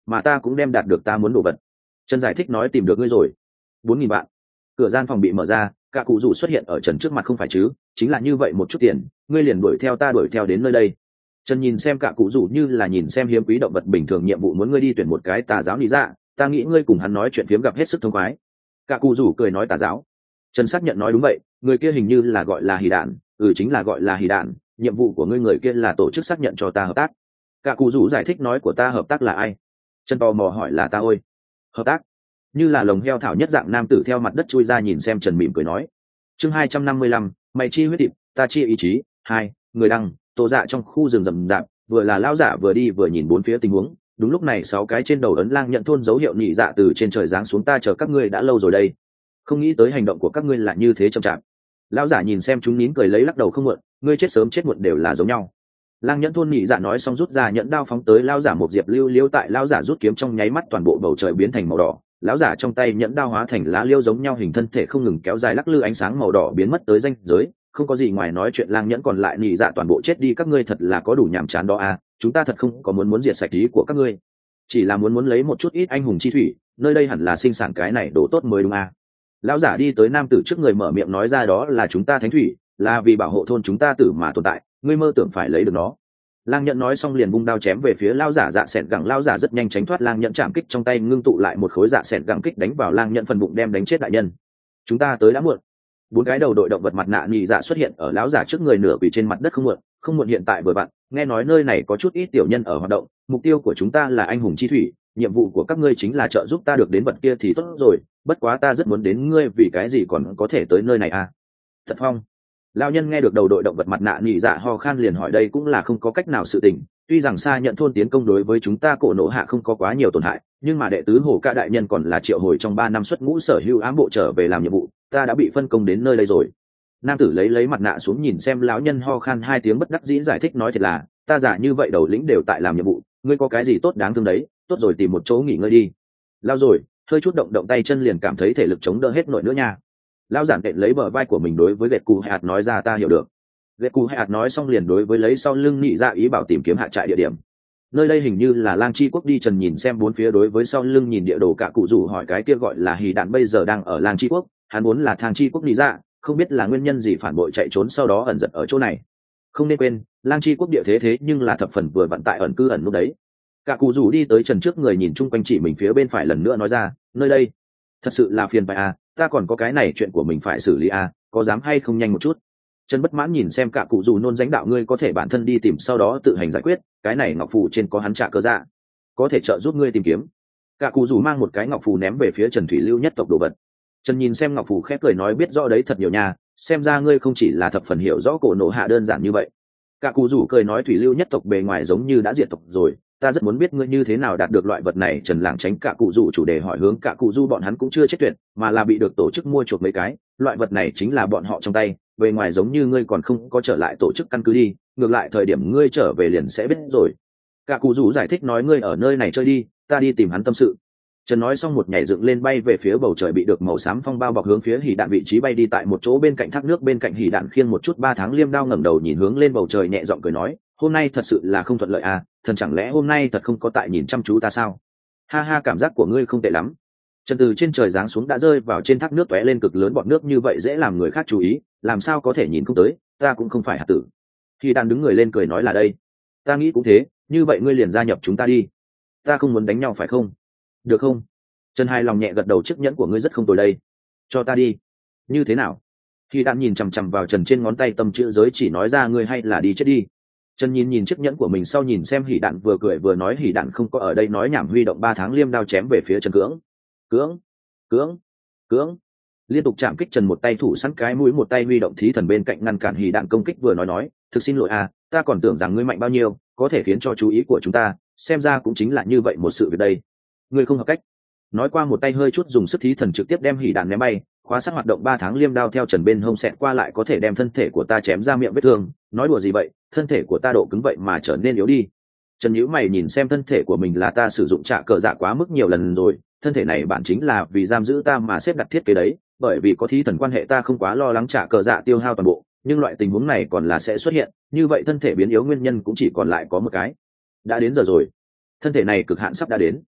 mà ta cũng đem đạt được ta muốn đồ vật. Trần giải thích nói tìm được ngươi rồi. Bốn nghìn vạn. Cửa gian phòng bị mở ra, cả cụ rủ xuất hiện ở Trần trước mặt. Không phải chứ, chính là như vậy một chút tiền, ngươi liền đuổi theo ta đuổi theo đến nơi đây. Trần nhìn xem cả cụ rủ như là nhìn xem hiếm quý động vật bình thường. Nhiệm vụ muốn ngươi đi tuyển một cái tà giáo lý dạ, ta nghĩ ngươi cùng hắn nói chuyện phiếm gặp hết sức thông khoái. Cả cụ rủ cười nói tà giáo. Trần xác nhận nói đúng vậy, người kia hình như là gọi là hỉ đạn. Ừ, chính là gọi là hỉ đạn. Nhiệm vụ của ngươi người kia là tổ chức xác nhận cho ta hợp tác. Cả cụ rủ giải thích nói của ta hợp tác là ai. Trần tò mò hỏi là ta ôi. Hợp tác? Như là lồng heo thảo nhất dạng nam tử theo mặt đất chui ra nhìn xem Trần mỉm cười nói. Chương hai trăm năm mươi lăm, mày chi huyết điệp, ta chi ý chí. Hai, người đăng, tổ dạ trong khu rừng rậm rạp, vừa là lão giả vừa đi vừa nhìn bốn phía tình huống. Đúng lúc này sáu cái trên đầu ấn lang nhận thôn dấu hiệu nhị dạ từ trên trời giáng xuống. Ta chờ các ngươi đã lâu rồi đây, không nghĩ tới hành động của các ngươi là như thế chậm chạp. Lão giả nhìn xem chúng nín cười lấy lắc đầu không muộn, ngươi chết sớm chết muộn đều là giống nhau. Lang nhẫn thôn nhị dạ nói xong rút ra nhẫn đao phóng tới lão giả. Một diệp lưu liêu tại lão giả rút kiếm trong nháy mắt toàn bộ bầu trời biến thành màu đỏ. Lão giả trong tay nhẫn đao hóa thành lá liêu giống nhau hình thân thể không ngừng kéo dài lắc lư, ánh sáng màu đỏ biến mất tới ranh giới. Không có gì ngoài nói chuyện. Lang nhẫn còn lại nhị dạ toàn bộ chết đi. Các ngươi thật là có đủ nhàm chán đó à, chúng ta thật không có muốn muốn diệt sạch ý của các ngươi, chỉ là muốn muốn lấy một chút ít anh hùng chi thủy, nơi đây hẳn là sinh sản cái này đồ tốt mới đúng à. Lão giả đi tới nam tử trước người mở miệng nói ra đó là chúng ta thánh thủy, là vì bảo hộ thôn chúng ta tử mà tồn tại, ngươi mơ tưởng phải lấy được nó. Lang nhận nói xong liền vung đao chém về phía lão giả. Dạ sẹn gẳng lão giả rất nhanh tránh thoát lang nhận chạm kích trong tay, ngưng tụ lại một khối dạ sẹn gẳng kích đánh vào lang nhận phần bụng đem đánh chết đại nhân. Chúng ta tới đã muộn. Bốn cái đầu đội động vật mặt nạ nhị dạ xuất hiện ở lão giả trước người nửa quỳ trên mặt đất. Không muộn, không muộn hiện tại vừa vặn, nghe nói nơi này có chút ít tiểu nhân ở hoạt động, mục tiêu của chúng ta là anh hùng chi thủy, nhiệm vụ của các ngươi chính là trợ giúp ta được đến vật kia thì tốt rồi, bất quá ta rất muốn đến ngươi, vì cái gì còn có thể tới nơi này à? Thật phong. Lão nhân nghe được đầu đội động vật mặt nạ nhị dạ ho khan liền hỏi đây cũng là không có cách nào sự tình, tuy rằng xa nhận thôn tiến công đối với chúng ta cổ nổ hạ không có quá nhiều tổn hại, nhưng mà đệ tứ hồ ca đại nhân còn là triệu hồi trong ba năm xuất ngũ sở hữu ám bộ trở về làm nhiệm vụ, ta đã bị phân công đến nơi đây rồi. Nam tử lấy lấy mặt nạ xuống nhìn xem lão nhân ho khan hai tiếng bất đắc dĩ giải thích nói thiệt là ta giả như vậy đầu lĩnh đều tại làm nhiệm vụ, ngươi có cái gì tốt đáng thương đấy, tốt rồi tìm một chỗ nghỉ ngơi đi. Lao rồi hơi chút động động tay chân liền cảm thấy thể lực chống đỡ hết nổi nữa nha. Lão giản kệ lấy bờ vai của mình đối với gậy cù hạt nói ra ta hiểu được. Gậy cù hạt nói xong liền đối với lấy sau lưng nhị ra ý bảo tìm kiếm hạ trại địa điểm. Nơi đây hình như là lang chi quốc đi. Trần nhìn xem bốn phía đối với sau lưng nhìn địa đồ cả cụ rủ hỏi cái kia gọi là hì đạn bây giờ đang ở lang chi quốc, hắn muốn là thang chi quốc nhị ra, không biết là nguyên nhân gì phản bội chạy trốn sau đó ẩn giật ở chỗ này. Không nên quên lang chi quốc địa thế thế nhưng là thập phần vừa vặn tại ẩn cư ẩn lúc đấy. Cả cụ rủ đi tới Trần trước người nhìn chung quanh chỉ mình phía bên phải lần nữa nói ra nơi đây thật sự là phiền phải à, ta còn có cái này chuyện của mình phải xử lý à, có dám hay không nhanh một chút. Trần bất mãn nhìn xem cả cụ rủ nôn dánh đạo ngươi có thể bản thân đi tìm sau đó tự hành giải quyết, cái này ngọc phù trên có hắn trả cơ dạ, có thể trợ giúp ngươi tìm kiếm. Cả cụ rủ mang một cái ngọc phù ném về phía Trần thủy lưu nhất tộc đồ vật. Trần nhìn xem ngọc phù khép cười nói biết rõ đấy thật nhiều nhà, xem ra ngươi không chỉ là thập phần hiểu rõ cổ nổ hạ đơn giản như vậy. Cả cụ rủ cười nói thủy lưu nhất tộc bề ngoài giống như đã diệt tộc rồi, ta rất muốn biết ngươi như thế nào đạt được loại vật này. Trần lảng tránh cả cụ rủ chủ đề hỏi hướng cả cụ du bọn hắn cũng chưa chết tuyệt, mà là bị được tổ chức mua chuộc mấy cái, loại vật này chính là bọn họ trong tay, bề ngoài giống như ngươi còn không có trở lại tổ chức căn cứ đi, ngược lại thời điểm ngươi trở về liền sẽ biết rồi. Cả cụ rủ giải thích nói ngươi ở nơi này chơi đi, ta đi tìm hắn tâm sự. Trần nói xong một nhảy dựng lên bay về phía bầu trời, bị được màu xám phong bao bọc hướng phía hỉ đạn vị trí bay đi. Tại một chỗ bên cạnh thác nước bên cạnh hỉ đạn khiêng một chút ba tháng liêm đao ngẩng đầu nhìn hướng lên bầu trời nhẹ giọng cười nói hôm nay thật sự là không thuận lợi à, thần chẳng lẽ hôm nay thật không có tại nhìn chăm chú ta sao? Ha ha, cảm giác của ngươi không tệ lắm. Trần từ trên trời giáng xuống đã rơi vào trên thác nước tóe lên cực lớn bọt nước, như vậy dễ làm người khác chú ý, làm sao có thể nhìn không tới, ta cũng không phải hạt tử. Hỉ đạn đứng người lên cười nói là đây, ta nghĩ cũng thế, như vậy ngươi liền gia nhập chúng ta đi, ta không muốn đánh nhau phải không? Được không? Trần hài lòng nhẹ gật đầu, chiếc nhẫn của ngươi rất không tồi đây, cho ta đi. Như thế nào? Khi đạn nhìn chằm chằm vào Trần trên ngón tay tâm chữ giới chỉ nói ra ngươi hay là đi chết đi. Trần nhìn nhìn chiếc nhẫn của mình sau nhìn xem hỉ đạn vừa cười vừa nói hỉ đạn không có ở đây nói nhảm, huy động ba tháng liêm đao chém về phía Trần. Cưỡng cưỡng cưỡng cưỡng liên tục chạm kích. Trần một tay thủ sẵn cái mũi, một tay huy động thí thần bên cạnh ngăn cản hỉ đạn công kích, vừa nói nói thực xin lỗi à, ta còn tưởng rằng ngươi mạnh bao nhiêu có thể khiến cho chú ý của chúng ta, xem ra cũng chính là như vậy một sự việc đây, ngươi không hợp cách. Nói qua một tay hơi chút dùng sức, thí thần trực tiếp đem hỉ đạn ném bay, khóa sát hoạt động ba tháng liêm đao theo Trần bên hông xẹt qua lại có thể đem thân thể của ta chém ra miệng vết thương. Nói đùa gì vậy, thân thể của ta độ cứng vậy mà trở nên yếu đi. Trần nhíu mày nhìn xem thân thể của mình, là ta sử dụng trạ cờ dạ quá mức nhiều lần rồi, thân thể này bản chính là vì giam giữ ta mà xếp đặt thiết kế đấy, bởi vì có thí thần quan hệ ta không quá lo lắng trạ cờ dạ tiêu hao toàn bộ, nhưng loại tình huống này còn là sẽ xuất hiện, như vậy thân thể biến yếu nguyên nhân cũng chỉ còn lại có một cái. Đã đến giờ rồi, thân thể này cực hạn sắp đã đến.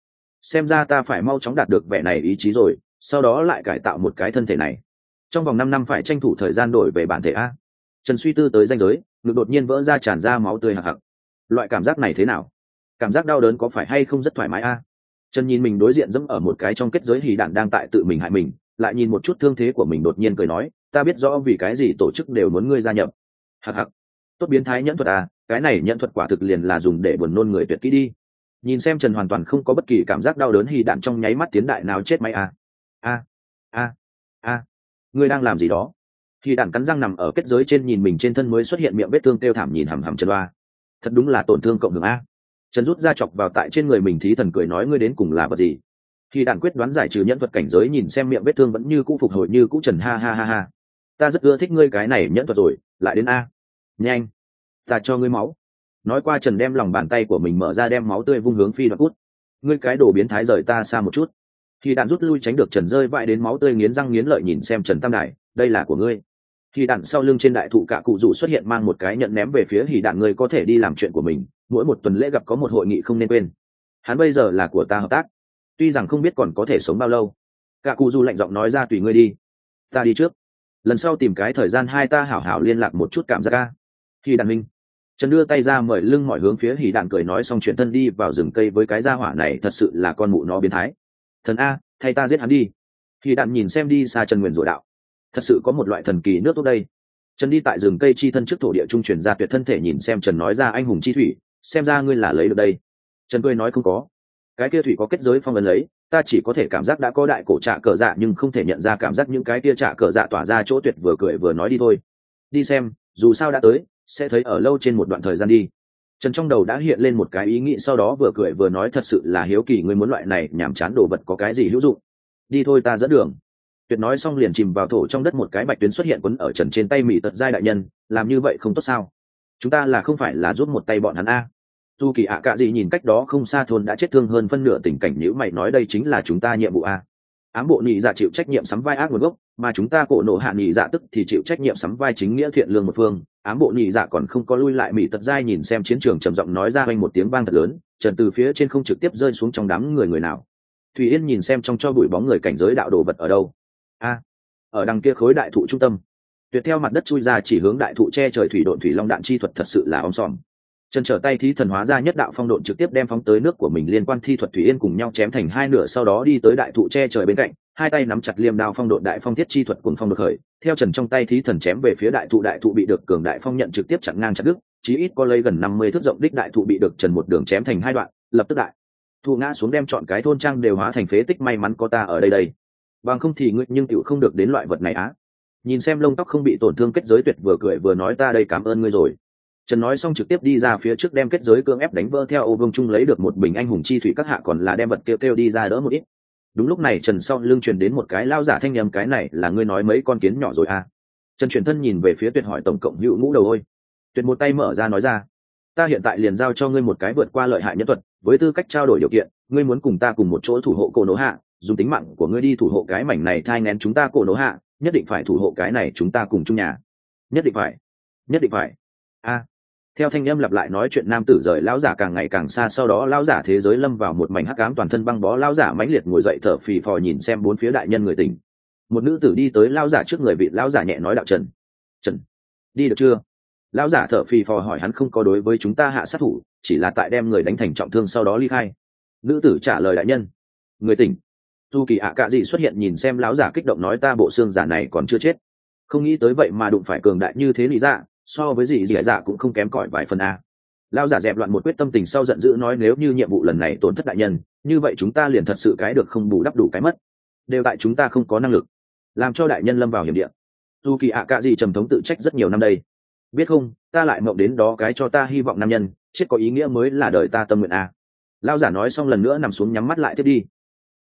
xem ra ta phải mau chóng đạt được vẻ này ý chí rồi, sau đó lại cải tạo một cái thân thể này. Trong vòng năm năm phải tranh thủ thời gian đổi về bản thể a. Trần suy tư tới ranh giới, ngực đột nhiên vỡ ra, tràn ra máu tươi hặc hặc. Loại cảm giác này thế nào? Cảm giác đau đớn có phải hay không rất thoải mái a? Trần nhìn mình đối diện dẫm ở một cái trong kết giới hỉ đạn đang tại tự mình hại mình, lại nhìn một chút thương thế của mình, đột nhiên cười nói, ta biết rõ vì cái gì tổ chức đều muốn ngươi gia nhập. Hặc hặc. Tốt biến thái nhẫn thuật à, cái này nhẫn thuật quả thực liền là dùng để buồn nôn người tuyệt kỹ đi. Nhìn xem Trần hoàn toàn không có bất kỳ cảm giác đau đớn, hỉ đạn trong nháy mắt tiến đại nào chết máy a. A a a, ngươi đang làm gì đó? Hỉ đạn cắn răng nằm ở kết giới trên, nhìn mình trên thân mới xuất hiện miệng vết thương, kêu thảm nhìn hằm hằm Trần Oa. Thật đúng là tổn thương cộng hưởng a. Trần rút ra chọc vào tại trên người mình, thí thần cười nói, ngươi đến cùng là vật gì? Hỉ đạn quyết đoán giải trừ nhẫn thuật cảnh giới, nhìn xem miệng vết thương vẫn như cũ phục hồi như cũ, Trần ha ha ha ha. Ta rất ưa thích ngươi cái này nhẫn thuật rồi, lại đến a. Nhanh, ta cho ngươi máu. Nói qua, Trần đem lòng bàn tay của mình mở ra, đem máu tươi vung hướng Phi Đoạt Cút. Ngươi cái đồ biến thái, rời ta xa một chút. Khi đạn rút lui tránh được Trần rơi vãi đến máu tươi, nghiến răng nghiến lợi nhìn xem Trần Tam Đại, đây là của ngươi. Khi đạn sau lưng trên đại thụ cả cụ rủ xuất hiện, mang một cái nhận ném về phía Hỉ đạn, ngươi có thể đi làm chuyện của mình, mỗi một tuần lễ gặp có một hội nghị không nên quên. Hắn bây giờ là của ta hợp tác, tuy rằng không biết còn có thể sống bao lâu. Cả cụ rủ lạnh giọng nói ra, tùy ngươi đi, ta đi trước, lần sau tìm cái thời gian hai ta hảo hảo liên lạc một chút, cảm giác ca. Khi đạn minh. Trần đưa tay ra mời lưng mỏi hướng phía Hỉ đạn, cười nói xong chuyển thân đi vào rừng cây với cái gia hỏa này, thật sự là con mụ nó biến thái. Thần a, thay ta giết hắn đi. Hỉ đạn nhìn xem đi xa Trần nguyền rủa đạo, thật sự có một loại thần kỳ nước tốt đây. Trần đi tại rừng cây chi thân trước thổ địa trung truyền ra tuyệt thân thể, nhìn xem Trần nói ra, anh hùng chi thủy, xem ra ngươi là lấy được đây. Trần cười nói, không có, cái kia thủy có kết giới phong ấn lấy, ta chỉ có thể cảm giác đã có đại cổ trạ cờ dạ, nhưng không thể nhận ra cảm giác những cái kia trạ cờ dạ tỏa ra chỗ tuyệt. Vừa cười vừa nói, đi thôi, đi xem, dù sao đã tới, sẽ thấy ở lâu trên một đoạn thời gian đi. Trần trong đầu đã hiện lên một cái ý nghĩ, sau đó vừa cười vừa nói, thật sự là hiếu kỳ, ngươi muốn loại này nhảm chán đồ vật có cái gì hữu dụng? Đi thôi, ta dẫn đường. Tuyệt nói xong liền chìm vào thổ trong đất, một cái bạch tuyến xuất hiện quấn ở Trần trên tay, mỹ tật giai đại nhân, làm như vậy không tốt sao? Chúng ta là không phải là giúp một tay bọn hắn a? Du Kỳ ạ cạ gì nhìn cách đó không xa thôn đã chết thương hơn phân nửa tình cảnh, nhữ mày nói, đây chính là chúng ta nhiệm vụ a. Ám bộ nhị dạ chịu trách nhiệm sắm vai ác nguồn gốc, mà chúng ta cổ nộ hạ nhị dạ tức thì chịu trách nhiệm sắm vai chính nghĩa thiện lương một phương. Ám bộ nhị dạ còn không có lui lại, mỹ tật giai nhìn xem chiến trường trầm giọng nói ra, oanh một tiếng vang thật lớn, Trần từ phía trên không trực tiếp rơi xuống trong đám người. Người nào? Thủy Yên nhìn xem trong cho bụi bóng người, cảnh giới đạo đồ vật ở đâu? A, ở đằng kia khối đại thụ trung tâm. Tuyệt theo mặt đất chui ra, chỉ hướng đại thụ che trời, thủy độn thủy long đạn chi thuật thật sự là om sòm. Trần trở tay thí thần hóa ra nhất đạo phong độn, trực tiếp đem phóng tới nước của mình liên quan thi thuật Thủy Yên cùng nhau chém thành hai nửa, sau đó đi tới đại thụ che trời bên cạnh, hai tay nắm chặt liêm đao phong độn đại phong thiết chi thuật cùng phong được khởi, theo Trần trong tay thí thần chém về phía đại thụ, đại thụ bị được cường đại phong nhận trực tiếp chặn ngang chặt đứt, chí ít có lấy gần năm mươi thước rộng đích đại thụ bị được Trần một đường chém thành hai đoạn, lập tức đại thụ ngã xuống, đem chọn cái thôn trang đều hóa thành phế tích. May mắn có ta ở đây đây, bằng không thì ngươi nhưng tiểu không được đến loại vật này á. Nhìn xem lông tóc không bị tổn thương kết giới, Tuyệt vừa cười vừa nói, ta đây cảm ơn ngươi rồi. Trần nói xong trực tiếp đi ra phía trước, đem kết giới cưỡng ép đánh vỡ, theo ô vương trung lấy được một bình anh hùng chi thủy, các hạ còn là đem vật kêu kêu đi ra đỡ một ít. Đúng lúc này Trần sau lưng truyền đến một cái lao giả thanh âm, cái này là ngươi nói mấy con kiến nhỏ rồi à? Trần chuyển thân nhìn về phía Tuyệt hỏi, tổng cộng hữu ngũ đầu ôi. Tuyệt một tay mở ra nói ra, ta hiện tại liền giao cho ngươi một cái vượt qua lợi hại nhân thuật, với tư cách trao đổi điều kiện, ngươi muốn cùng ta cùng một chỗ thủ hộ cổ nổ hạ, dùng tính mạng của ngươi đi thủ hộ cái mảnh này thai nghén chúng ta cổ nổ hạ, nhất định phải thủ hộ cái này chúng ta cùng chung nhà, nhất định phải, nhất định phải. A. Theo thanh âm lặp lại nói chuyện, nam tử rời lão giả càng ngày càng xa, sau đó lão giả thế giới lâm vào một mảnh hắc ám, toàn thân băng bó. Lão giả mãnh liệt ngồi dậy, thở phì phò nhìn xem bốn phía đại nhân người tỉnh. Một nữ tử đi tới lão giả trước người, vị lão giả nhẹ nói, đạo Trần, Trần, đi được chưa? Lão giả thở phì phò hỏi, hắn không có đối với chúng ta hạ sát thủ, chỉ là tại đem người đánh thành trọng thương sau đó ly khai. Nữ tử trả lời, đại nhân, người tỉnh. Du Kỳ ạ cạ gì xuất hiện, nhìn xem lão giả kích động nói, ta bộ xương giả này còn chưa chết, không nghĩ tới vậy mà đụng phải cường đại như thế lý dạ, so với gì dì dạ cũng không kém cỏi vài phần a. Lão giả dẹp loạn một quyết tâm tình sau giận dữ nói, nếu như nhiệm vụ lần này tổn thất đại nhân, như vậy chúng ta liền thật sự cái được không bù đắp đủ cái mất, đều tại chúng ta không có năng lực làm cho đại nhân lâm vào hiểm địa. Du Kỳ ạ cạ gì trầm thống tự trách rất nhiều năm đây, biết không, ta lại mộng đến đó cái cho ta hy vọng nam nhân chết có ý nghĩa mới là đời ta tâm nguyện a. Lão giả nói xong lần nữa nằm xuống nhắm mắt lại tiếp đi.